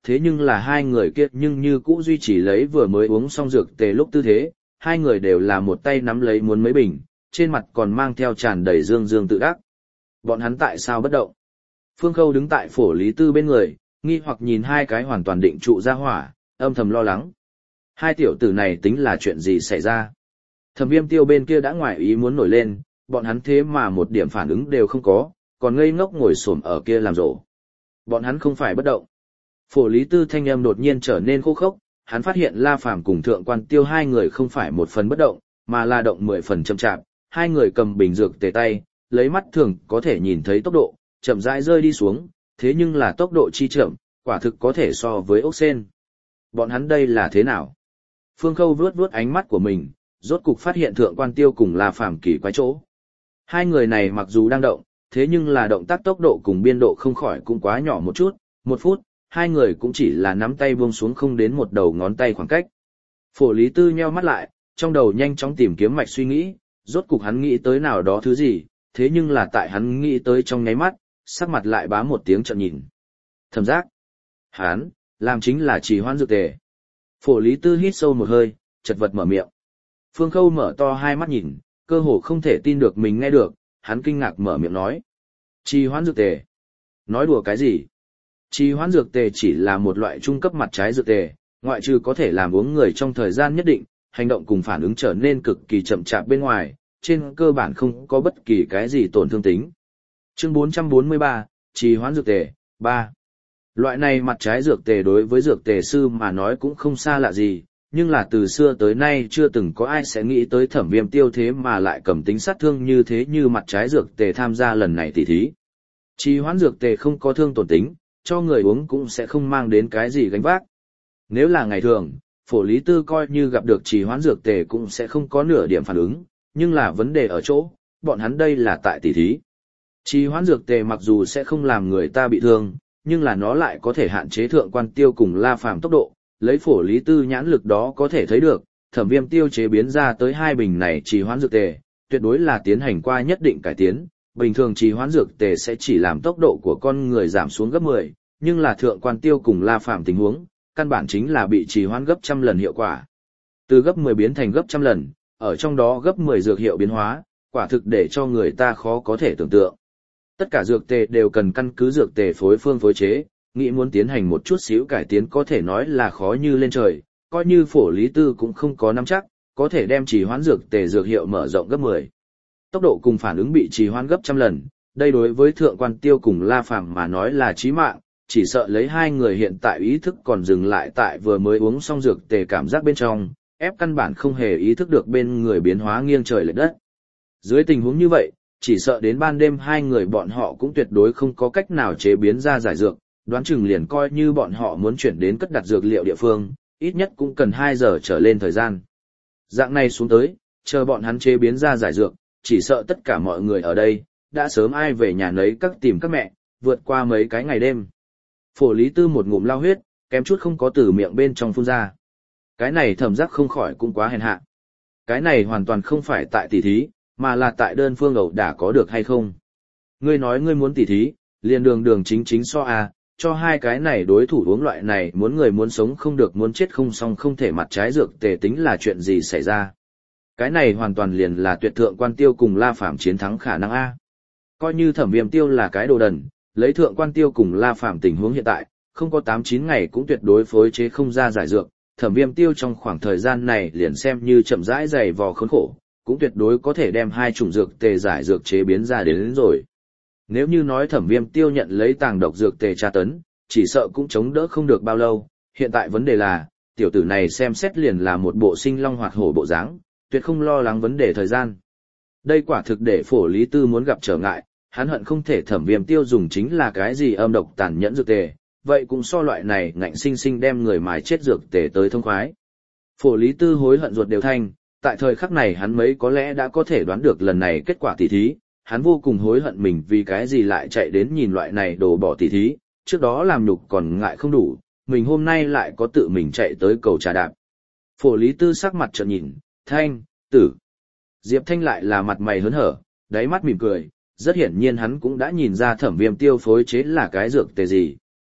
thế nhưng là hai người kia nhưng như cũ duy trì lấy vừa mới uống xong dược tề lúc tư thế, hai người đều là một tay nắm lấy muốn mấy bình, trên mặt còn mang theo tràn đầy dương dương tự đắc. Bọn hắn tại sao bất động? Phương Khâu đứng tại Phổ Lý Tư bên người, nghi hoặc nhìn hai cái hoàn toàn định trụ ra hỏa, âm thầm lo lắng. Hai tiểu tử này tính là chuyện gì xảy ra? Thẩm Viêm Tiêu bên kia đã ngoài ý muốn nổi lên, bọn hắn thế mà một điểm phản ứng đều không có, còn ngây ngốc ngồi xổm ở kia làm rổ. Bọn hắn không phải bất động. Phổ Lý Tư thanh âm đột nhiên trở nên khô khốc, hắn phát hiện La Phàm cùng Thượng Quan Tiêu hai người không phải một phần bất động, mà là động mười phần chậm chạp, hai người cầm bình dược tề tay, lấy mắt thường có thể nhìn thấy tốc độ, chậm rãi rơi đi xuống, thế nhưng là tốc độ chi chậm, quả thực có thể so với ốc sên. Bọn hắn đây là thế nào? Phương Khâu vuốt vuốt ánh mắt của mình, rốt cục phát hiện Thượng Quan Tiêu cùng La Phàm kỳ quái chỗ. Hai người này mặc dù đang động, thế nhưng là động tác tốc độ cùng biên độ không khỏi cũng quá nhỏ một chút, một phút, hai người cũng chỉ là nắm tay buông xuống không đến một đầu ngón tay khoảng cách. Phổ Lý Tư nheo mắt lại, trong đầu nhanh chóng tìm kiếm mạch suy nghĩ, rốt cục hắn nghĩ tới nào đó thứ gì, thế nhưng là tại hắn nghĩ tới trong nháy mắt, sắc mặt lại bá một tiếng trợn nhìn. Thẩm giác. Hắn, làm chính là trì hoãn dược tề. Phổ Lý Tư hít sâu một hơi, chật vật mở miệng. Phương Khâu mở to hai mắt nhìn, cơ hồ không thể tin được mình nghe được, hắn kinh ngạc mở miệng nói. Trì hoãn dược tề. Nói đùa cái gì? Trì hoãn dược tề chỉ là một loại trung cấp mặt trái dược tề, ngoại trừ có thể làm uống người trong thời gian nhất định, hành động cùng phản ứng trở nên cực kỳ chậm chạp bên ngoài, trên cơ bản không có bất kỳ cái gì tổn thương tính. Chương bốn trăm bốn mươi ba, trì hoãn dược tề, ba. Loại này mặt trái dược tề đối với dược tề sư mà nói cũng không xa lạ gì, nhưng là từ xưa tới nay chưa từng có ai sẽ nghĩ tới Thẩm Viêm Tiêu thế mà lại cầm tính sát thương như thế như mặt trái dược tề tham gia lần này tỉ thí. Trì hoãn dược tề không có thương tổn tính, cho người uống cũng sẽ không mang đến cái gì gánh vác. Nếu là ngày thường, Phổ Lý Tư coi như gặp được trì hoãn dược tề cũng sẽ không có nửa điểm phản ứng, nhưng là vấn đề ở chỗ, bọn hắn đây là tại tỉ thí. Trì hoãn dược tề mặc dù sẽ không làm người ta bị thương, nhưng là nó lại có thể hạn chế Thượng Quan Tiêu cùng La Phàm tốc độ, lấy Phổ Lý Tư nhãn lực đó có thể thấy được, Thẩm Viêm Tiêu chế biến ra tới hai bình này trì hoãn dược tề, tuyệt đối là tiến hành qua nhất định cải tiến. Bình thường trì hoãn dược tề sẽ chỉ làm tốc độ của con người giảm xuống gấp mười, nhưng là Thượng Quan Tiêu cùng La Phàm tình huống, căn bản chính là bị trì hoãn gấp trăm lần hiệu quả. Từ gấp mười biến thành gấp trăm lần, ở trong đó gấp mười dược hiệu biến hóa, quả thực để cho người ta khó có thể tưởng tượng. Tất cả dược tề đều cần căn cứ dược tề phối phương phối chế, nghĩ muốn tiến hành một chút xíu cải tiến có thể nói là khó như lên trời, coi như Phổ Lý Tư cũng không có nắm chắc, có thể đem trì hoãn dược tề dược hiệu mở rộng gấp mười. Tốc độ cùng phản ứng bị trì hoãn gấp trăm lần, đây đối với Thượng Quan Tiêu cùng La Phàm mà nói là chí mạng, chỉ sợ lấy hai người hiện tại ý thức còn dừng lại tại vừa mới uống xong dược tề cảm giác bên trong, ép căn bản không hề ý thức được bên người biến hóa nghiêng trời lệch đất. Dưới tình huống như vậy, chỉ sợ đến ban đêm hai người bọn họ cũng tuyệt đối không có cách nào chế biến ra giải dược, đoán chừng liền coi như bọn họ muốn chuyển đến cất đặt dược liệu địa phương, ít nhất cũng cần hai giờ trở lên thời gian. Dạng này xuống tới, chờ bọn hắn chế biến ra giải dược, chỉ sợ tất cả mọi người ở đây, đã sớm ai về nhà nấy các tìm các mẹ, vượt qua mấy cái ngày đêm. Phổ Lý Tư một ngụm lao huyết, kém chút không có từ miệng bên trong phun ra. Cái này Thẩm giác không khỏi cũng quá hèn hạ. Cái này hoàn toàn không phải tại tỉ thí, mà là tại đơn phương ẩu đả có được hay không. Ngươi nói ngươi muốn tỉ thí, liền đường đường chính chính so à, cho hai cái này đối thủ uống loại này muốn người muốn sống không được muốn chết không xong không thể mặt trái dược tề tính là chuyện gì xảy ra. Cái này hoàn toàn liền là tuyệt Thượng Quan Tiêu cùng La Phàm chiến thắng khả năng A. Coi như Thẩm Viêm Tiêu là cái đồ đần, lấy Thượng Quan Tiêu cùng La Phàm tình huống hiện tại, không có tám chín ngày cũng tuyệt đối phối chế không ra giải dược, Thẩm Viêm Tiêu trong khoảng thời gian này liền xem như chậm rãi dày vò khốn khổ, cũng tuyệt đối có thể đem hai chủng dược tề giải dược chế biến ra đến, đến rồi. Nếu như nói Thẩm Viêm Tiêu nhận lấy tàng độc dược tề tra tấn, chỉ sợ cũng chống đỡ không được bao lâu, hiện tại vấn đề là, tiểu tử này xem xét liền là một bộ sinh long hoạt hổ bộ dáng, tuyệt không lo lắng vấn đề thời gian. Đây quả thực để Phổ Lý Tư muốn gặp trở ngại, hắn hận không thể Thẩm Viêm Tiêu dùng chính là cái gì âm độc tàn nhẫn dược tề, vậy cũng so loại này ngạnh sinh sinh đem người mài chết dược tề tới thông khoái. Phổ Lý Tư hối hận ruột đều thanh, tại thời khắc này hắn mấy có lẽ đã có thể đoán được lần này kết quả tỉ thí, hắn vô cùng hối hận mình vì cái gì lại chạy đến nhìn loại này đồ bỏ tỉ thí, trước đó làm nhục còn ngại không đủ, mình hôm nay lại có tự mình chạy tới cầu trà đạp. Phổ Lý Tư sắc mặt trợn nhìn, Thanh, Tử. Diệp Thanh lại là mặt mày hớn hở, đáy mắt mỉm cười, rất hiển nhiên hắn cũng đã nhìn ra Thẩm Viêm Tiêu phối chế là cái dược tề gì.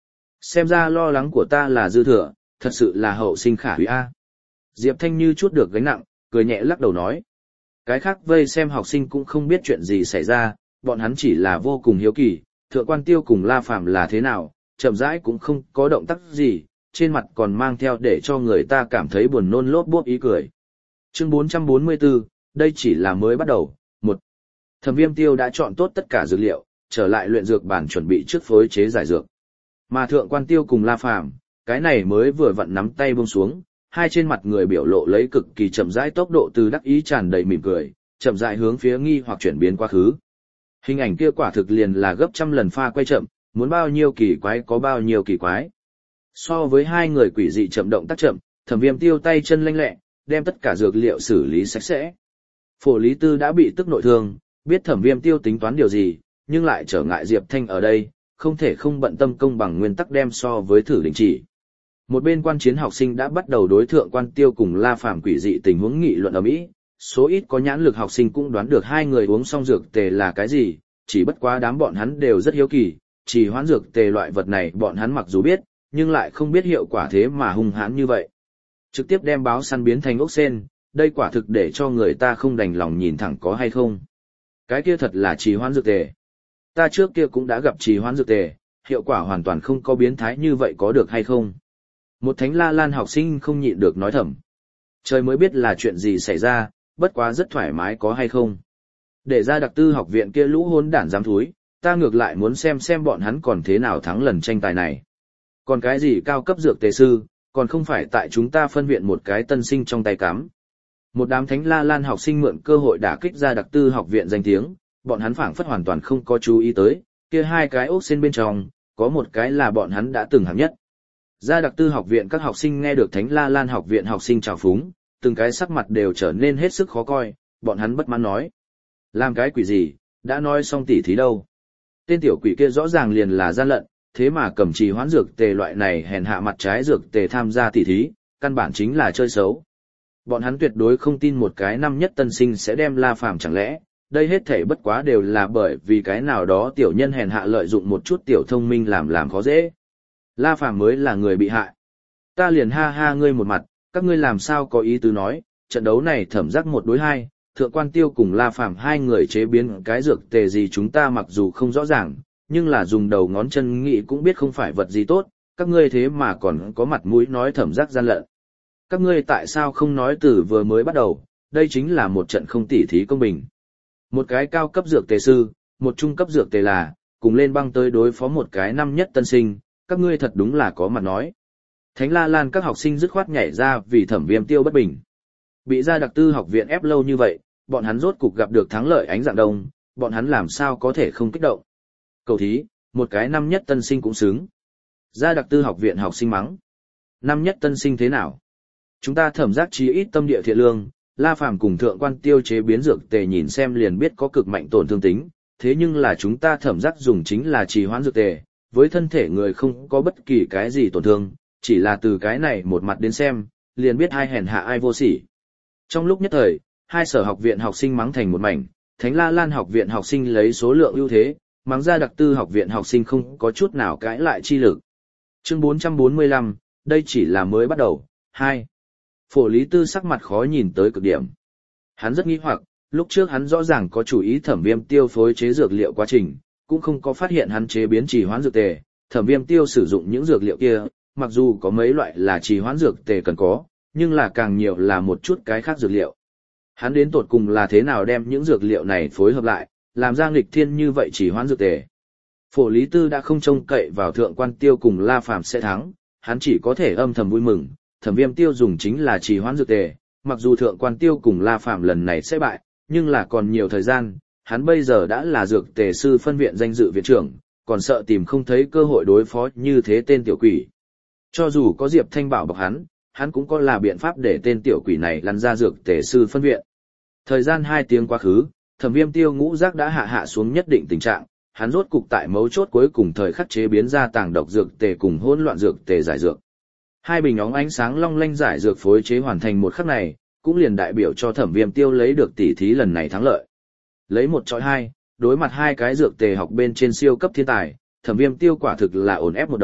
Xem ra lo lắng của ta là dư thừa, thật sự là hậu sinh khả hủy a. Diệp Thanh như chút được gánh nặng, cười nhẹ lắc đầu nói. Cái khác vây xem học sinh cũng không biết chuyện gì xảy ra, bọn hắn chỉ là vô cùng hiếu kỳ, Thượng Quan Tiêu cùng La Phàm là thế nào, chậm rãi cũng không có động tác gì, trên mặt còn mang theo để cho người ta cảm thấy buồn nôn lốp bốp ý cười. Chương bốn trăm bốn mươi tư, đây chỉ là mới bắt đầu. Một, Thẩm Viêm Tiêu đã chọn tốt tất cả dược liệu, trở lại luyện dược bản chuẩn bị trước phối chế giải dược. Mà Thượng Quan Tiêu cùng La Phàm, cái này mới vừa vặn nắm tay buông xuống, hai trên mặt người biểu lộ lấy cực kỳ chậm rãi tốc độ từ đắc ý tràn đầy mỉm cười, chậm rãi hướng phía nghi hoặc chuyển biến quá khứ. Hình ảnh kia quả thực liền là gấp trăm lần pha quay chậm, muốn bao nhiêu kỳ quái có bao nhiêu kỳ quái. So với hai người quỷ dị chậm động tác chậm, Thẩm Viêm Tiêu tay chân lanh lẹ, đem tất cả dược liệu xử lý sạch sẽ. Phổ Lý Tư đã bị tức nội thương, biết Thẩm Viêm Tiêu tính toán điều gì, nhưng lại trở ngại Diệp Thanh ở đây, không thể không bận tâm công bằng nguyên tắc đem so với thử đình chỉ. Một bên quan chiến học sinh đã bắt đầu đối Thượng Quan Tiêu cùng La Phàm quỷ dị tình huống nghị luận ầm ĩ, số ít có nhãn lực học sinh cũng đoán được hai người uống xong dược tề là cái gì, chỉ bất quá đám bọn hắn đều rất hiếu kỳ, chỉ hoãn dược tề loại vật này bọn hắn mặc dù biết, nhưng lại không biết hiệu quả thế mà hung hãn như vậy. Trực tiếp đem báo săn biến thành ốc sên, đây quả thực để cho người ta không đành lòng nhìn thẳng có hay không. Cái kia thật là trì hoãn dược tề. Ta trước kia cũng đã gặp trì hoãn dược tề, hiệu quả hoàn toàn không có biến thái như vậy có được hay không. Một Thánh La Lan học sinh không nhịn được nói thầm. Trời mới biết là chuyện gì xảy ra, bất quá rất thoải mái có hay không. Để ra đặc tư học viện kia lũ hôn đản dám thúi, ta ngược lại muốn xem xem bọn hắn còn thế nào thắng lần tranh tài này. Còn cái gì cao cấp dược tề sư, còn không phải tại chúng ta phân viện một cái tân sinh trong tay cắm. Một đám Thánh La Lan học sinh mượn cơ hội đả kích ra đặc tư học viện danh tiếng, bọn hắn phảng phất hoàn toàn không có chú ý tới, kia hai cái ốc sen bên trong, có một cái là bọn hắn đã từng hạng nhất. Ra đặc tư học viện các học sinh nghe được Thánh La Lan học viện học sinh chào phúng, từng cái sắc mặt đều trở nên hết sức khó coi, bọn hắn bất mãn nói. Làm cái quỷ gì, đã nói xong tỉ thí đâu. Tên tiểu quỷ kia rõ ràng liền là gian lận, thế mà cầm trì hoãn dược tề loại này hèn hạ mặt trái dược tề tham gia tỉ thí, căn bản chính là chơi xấu. Bọn hắn tuyệt đối không tin một cái năm nhất tân sinh sẽ đem La Phàm chẳng lẽ, đây hết thảy bất quá đều là bởi vì cái nào đó tiểu nhân hèn hạ lợi dụng một chút tiểu thông minh làm làm khó dễ. La Phàm mới là người bị hại. Ta liền ha ha ngươi một mặt, các ngươi làm sao có ý tứ nói, trận đấu này thẩm giác một đối hai, Thượng Quan Tiêu cùng La Phàm hai người chế biến cái dược tề gì chúng ta mặc dù không rõ ràng, nhưng là dùng đầu ngón chân nghĩ cũng biết không phải vật gì tốt, các ngươi thế mà còn có mặt mũi nói thẩm giác gian lận. Các ngươi tại sao không nói từ vừa mới bắt đầu, đây chính là một trận không tỉ thí công bình. Một cái cao cấp dược tề sư, một trung cấp dược tề là, cùng lên băng tới đối phó một cái năm nhất tân sinh, các ngươi thật đúng là có mặt nói. Thánh La Lan các học sinh dứt khoát nhảy ra vì Thẩm Viêm Tiêu bất bình. Bị ra đặc tư học viện ép lâu như vậy, bọn hắn rốt cục gặp được thắng lợi ánh dạng đông, bọn hắn làm sao có thể không kích động. Cầu thí, một cái năm nhất tân sinh cũng xứng. Ra đặc tư học viện học sinh mắng. Năm nhất tân sinh thế nào? Chúng ta thẩm giác chí ít tâm địa thiện lương, La Phàm cùng Thượng Quan Tiêu chế biến dược tề nhìn xem liền biết có cực mạnh tổn thương tính, thế nhưng là chúng ta thẩm giác dùng chính là trì hoãn dược tề, với thân thể người không có bất kỳ cái gì tổn thương, chỉ là từ cái này một mặt đến xem, liền biết ai hèn hạ ai vô sỉ. Trong lúc nhất thời, hai sở học viện học sinh mắng thành một mảnh, Thánh La Lan học viện học sinh lấy số lượng ưu thế, mắng ra đặc tư học viện học sinh không có chút nào cãi lại chi lực. Chương bốn trăm bốn mươi lăm, đây chỉ là mới bắt đầu. Hai. Phổ Lý Tư sắc mặt khó nhìn tới cực điểm. Hắn rất nghi hoặc, lúc trước hắn rõ ràng có chủ ý Thẩm Viêm Tiêu phối chế dược liệu quá trình, cũng không có phát hiện hắn chế biến trì hoãn dược tề, Thẩm Viêm Tiêu sử dụng những dược liệu kia, mặc dù có mấy loại là trì hoãn dược tề cần có, nhưng là càng nhiều là một chút cái khác dược liệu. Hắn đến tột cùng là thế nào đem những dược liệu này phối hợp lại, làm ra nghịch thiên như vậy trì hoãn dược tề. Phổ Lý Tư đã không trông cậy vào Thượng Quan Tiêu cùng La Phàm sẽ thắng, hắn chỉ có thể âm thầm vui mừng, Thẩm Viêm Tiêu dùng chính là trì hoãn dược tề, mặc dù Thượng Quan Tiêu cùng La Phàm lần này sẽ bại, nhưng là còn nhiều thời gian, hắn bây giờ đã là dược tề sư phân viện danh dự viện trưởng, còn sợ tìm không thấy cơ hội đối phó như thế tên tiểu quỷ. Cho dù có Diệp Thanh bảo bọc hắn, hắn cũng có là biện pháp để tên tiểu quỷ này lăn ra dược tề sư phân viện. Thời gian hai tiếng quá khứ, Thẩm Viêm Tiêu ngũ giác đã hạ hạ xuống nhất định tình trạng, hắn rốt cục tại mấu chốt cuối cùng thời khắc chế biến ra tàng độc dược tề cùng hỗn loạn dược tề giải dược. Hai bình óng ánh sáng long lanh giải dược phối chế hoàn thành một khắc này, cũng liền đại biểu cho Thẩm Viêm Tiêu lấy được tỷ thí lần này thắng lợi. Lấy một chọi hai, đối mặt hai cái dược tề học bên trên siêu cấp thiên tài, Thẩm Viêm Tiêu quả thực là ổn ép một đầu,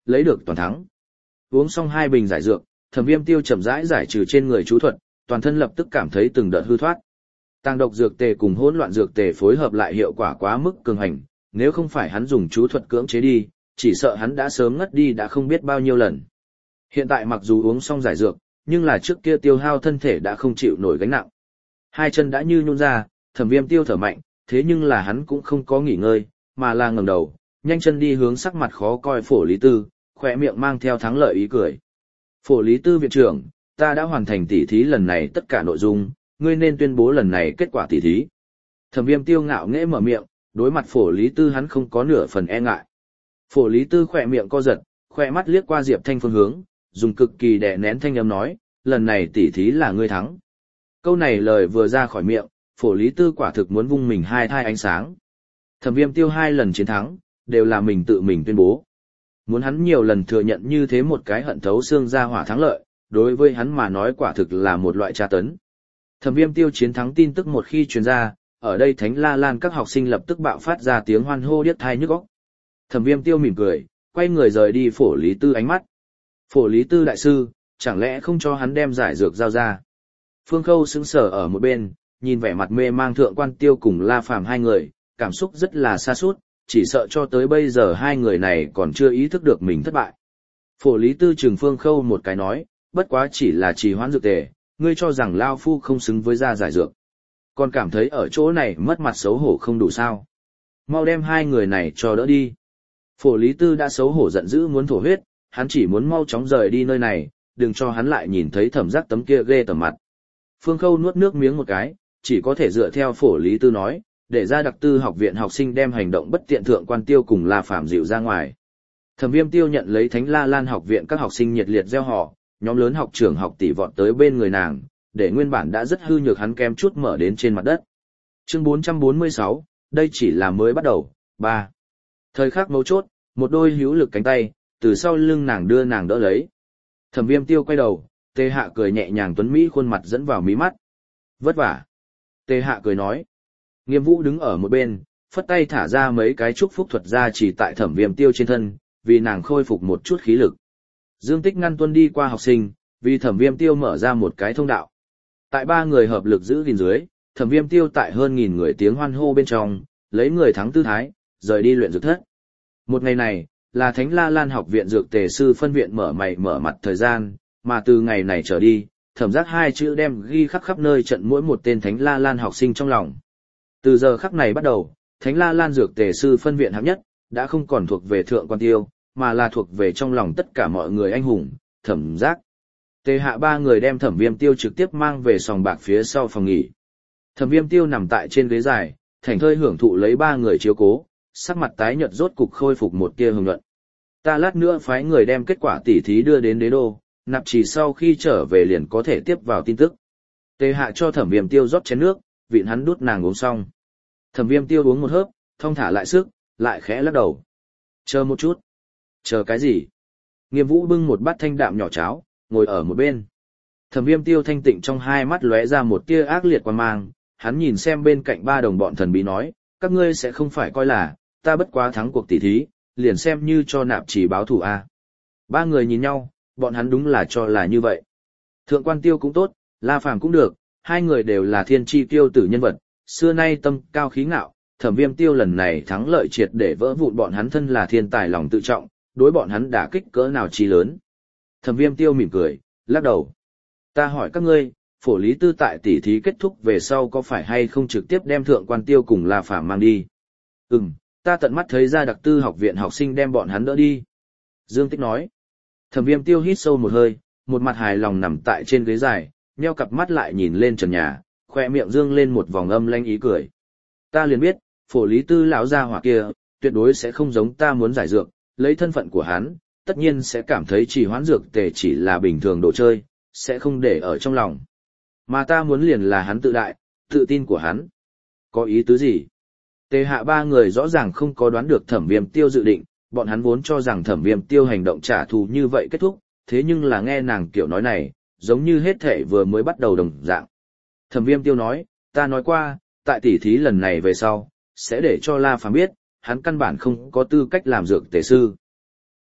lấy được toàn thắng. Uống xong hai bình giải dược, Thẩm Viêm Tiêu chậm rãi giải trừ trên người chú thuật, toàn thân lập tức cảm thấy từng đợt hư thoát. Tàng độc dược tề cùng hỗn loạn dược tề phối hợp lại hiệu quả quá mức cường hành, nếu không phải hắn dùng chú thuật cưỡng chế đi, chỉ sợ hắn đã sớm ngất đi đã không biết bao nhiêu lần. Hiện tại mặc dù uống xong giải dược, nhưng là trước kia tiêu hao thân thể đã không chịu nổi gánh nặng. Hai chân đã như nhũn ra, Thẩm Viêm Tiêu thở mạnh, thế nhưng là hắn cũng không có nghỉ ngơi, mà là ngẩng đầu, nhanh chân đi hướng sắc mặt khó coi Phổ Lý Tư, khỏe miệng mang theo thắng lợi ý cười. Phổ Lý Tư viện trưởng, ta đã hoàn thành tỉ thí lần này tất cả nội dung, ngươi nên tuyên bố lần này kết quả tỉ thí. Thẩm Viêm Tiêu ngạo nghễ mở miệng, đối mặt Phổ Lý Tư hắn không có nửa phần e ngại. Phổ Lý Tư khỏe miệng co giật, khỏe mắt liếc qua Diệp Thanh phương hướng, dùng cực kỳ đè nén thanh âm nói, lần này tỉ thí là ngươi thắng. Câu này lời vừa ra khỏi miệng, Phổ Lý Tư quả thực muốn vung mình hai thai ánh sáng. Thẩm Viêm Tiêu hai lần chiến thắng, đều là mình tự mình tuyên bố. Muốn hắn nhiều lần thừa nhận như thế một cái hận thấu xương ra hỏa thắng lợi, đối với hắn mà nói quả thực là một loại tra tấn. Thẩm Viêm Tiêu chiến thắng tin tức một khi truyền ra, ở đây Thánh La Lan các học sinh lập tức bạo phát ra tiếng hoan hô điếc tai nhức óc. Thẩm Viêm Tiêu mỉm cười, quay người rời đi Phổ Lý Tư ánh mắt. Phổ Lý Tư đại sư, chẳng lẽ không cho hắn đem giải dược giao ra? Phương Khâu sững sờ ở một bên, nhìn vẻ mặt mê mang Thượng Quan Tiêu cùng La Phàm hai người, cảm xúc rất là xa sút, chỉ sợ cho tới bây giờ hai người này còn chưa ý thức được mình thất bại. Phổ Lý Tư trừng Phương Khâu một cái nói, bất quá chỉ là trì hoãn dược tề, ngươi cho rằng Lao Phu không xứng với ra giải dược. Còn cảm thấy ở chỗ này mất mặt xấu hổ không đủ sao. Mau đem hai người này cho đỡ đi. Phổ Lý Tư đã xấu hổ giận dữ muốn thổ huyết, hắn chỉ muốn mau chóng rời đi nơi này, đừng cho hắn lại nhìn thấy Thẩm Giác tấm kia ghê tởm mặt. Phương Khâu nuốt nước miếng một cái, chỉ có thể dựa theo Phổ Lý Tư nói, để ra đặc tư học viện học sinh đem hành động bất tiện Thượng Quan Tiêu cùng La Phàm dịu ra ngoài. Thẩm Viêm Tiêu nhận lấy Thánh La Lan học viện các học sinh nhiệt liệt reo hò, nhóm lớn học trưởng học tỷ vọt tới bên người nàng, để nguyên bản đã rất hư nhược hắn kém chút mở đến trên mặt đất. Chương bốn trăm bốn mươi sáu, đây chỉ là mới bắt đầu. ba. Thời khắc mấu chốt, một đôi hữu lực cánh tay từ sau lưng nàng đưa nàng đỡ lấy. Thẩm Viêm Tiêu quay đầu, Tề Hạ cười nhẹ nhàng tuấn mỹ khuôn mặt dẫn vào mí mắt. Vất vả. Tề Hạ cười nói. Nghiêm Vũ đứng ở một bên, phất tay thả ra mấy cái chúc phúc thuật ra chỉ tại Thẩm Viêm Tiêu trên thân, vì nàng khôi phục một chút khí lực. Dương Tích ngăn tuân đi qua học sinh, vì Thẩm Viêm Tiêu mở ra một cái thông đạo. Tại ba người hợp lực giữ gìn dưới, Thẩm Viêm Tiêu tại hơn nghìn người tiếng hoan hô bên trong, lấy người thắng tư thái, rời đi luyện dược thất. Một ngày này, là Thánh La Lan học viện dược tề sư phân viện mở mày mở mặt thời gian, mà từ ngày này trở đi, Thẩm Giác hai chữ đem ghi khắc khắp nơi trận mỗi một tên Thánh La Lan học sinh trong lòng. Từ giờ khắc này bắt đầu, Thánh La Lan dược tề sư phân viện hạng nhất, đã không còn thuộc về Thượng Quan Tiêu, mà là thuộc về trong lòng tất cả mọi người anh hùng, Thẩm Giác. Tề Hạ ba người đem Thẩm Viêm Tiêu trực tiếp mang về sòng bạc phía sau phòng nghỉ. Thẩm Viêm Tiêu nằm tại trên ghế dài, thảnh thơi hưởng thụ lấy ba người chiếu cố, sắc mặt tái nhợt rốt cục khôi phục một tia hưng luận. Ta lát nữa phái người đem kết quả tỉ thí đưa đến đế đô, nạp chỉ sau khi trở về liền có thể tiếp vào tin tức. Tề Hạ cho Thẩm Viêm Tiêu rót chén nước, vịn hắn đút nàng uống xong. Thẩm Viêm Tiêu uống một hớp, thong thả lại sức, lại khẽ lắc đầu. Chờ một chút. Chờ cái gì? Nghiêm Vũ bưng một bát thanh đạm nhỏ cháo, ngồi ở một bên. Thẩm Viêm Tiêu thanh tịnh trong hai mắt lóe ra một tia ác liệt quan mang, hắn nhìn xem bên cạnh ba đồng bọn thần bí nói, các ngươi sẽ không phải coi là, ta bất quá thắng cuộc tỷ thí, liền xem như cho nạp chỉ báo thù a. Ba người nhìn nhau, bọn hắn đúng là cho là như vậy. Thượng Quan Tiêu cũng tốt, La Phàm cũng được, hai người đều là thiên chi tiêu tử nhân vật, xưa nay tâm cao khí ngạo, Thẩm Viêm Tiêu lần này thắng lợi triệt để vỡ vụn bọn hắn thân là thiên tài lòng tự trọng, đối bọn hắn đả kích cỡ nào chi lớn. Thẩm Viêm Tiêu mỉm cười, lắc đầu. Ta hỏi các ngươi, Phổ Lý Tư tại tỷ thí kết thúc về sau có phải hay không trực tiếp đem Thượng Quan Tiêu cùng La Phàm mang đi? Ừm, ta tận mắt thấy ra đặc tư học viện học sinh đem bọn hắn đỡ đi. Dương Tích nói. Thẩm Viêm Tiêu hít sâu một hơi, một mặt hài lòng nằm tại trên ghế dài, nheo cặp mắt lại nhìn lên trần nhà, khoe miệng dương lên một vòng âm lanh ý cười. Ta liền biết, Phổ Lý Tư lão gia hỏa kia, tuyệt đối sẽ không giống ta muốn giải dược, lấy thân phận của hắn, tất nhiên sẽ cảm thấy chỉ hoãn dược tề chỉ là bình thường đồ chơi, sẽ không để ở trong lòng. Mà ta muốn liền là hắn tự đại, tự tin của hắn. Có ý tứ gì? Tề Hạ ba người rõ ràng không có đoán được Thẩm Viêm Tiêu dự định, bọn hắn vốn cho rằng Thẩm Viêm Tiêu hành động trả thù như vậy kết thúc, thế nhưng là nghe nàng kiểu nói này, giống như hết thể vừa mới bắt đầu đồng dạng. Thẩm Viêm Tiêu nói, ta nói qua, tại tỷ thí lần này về sau, sẽ để cho La Phàm biết, hắn căn bản không có tư cách làm dược tề sư.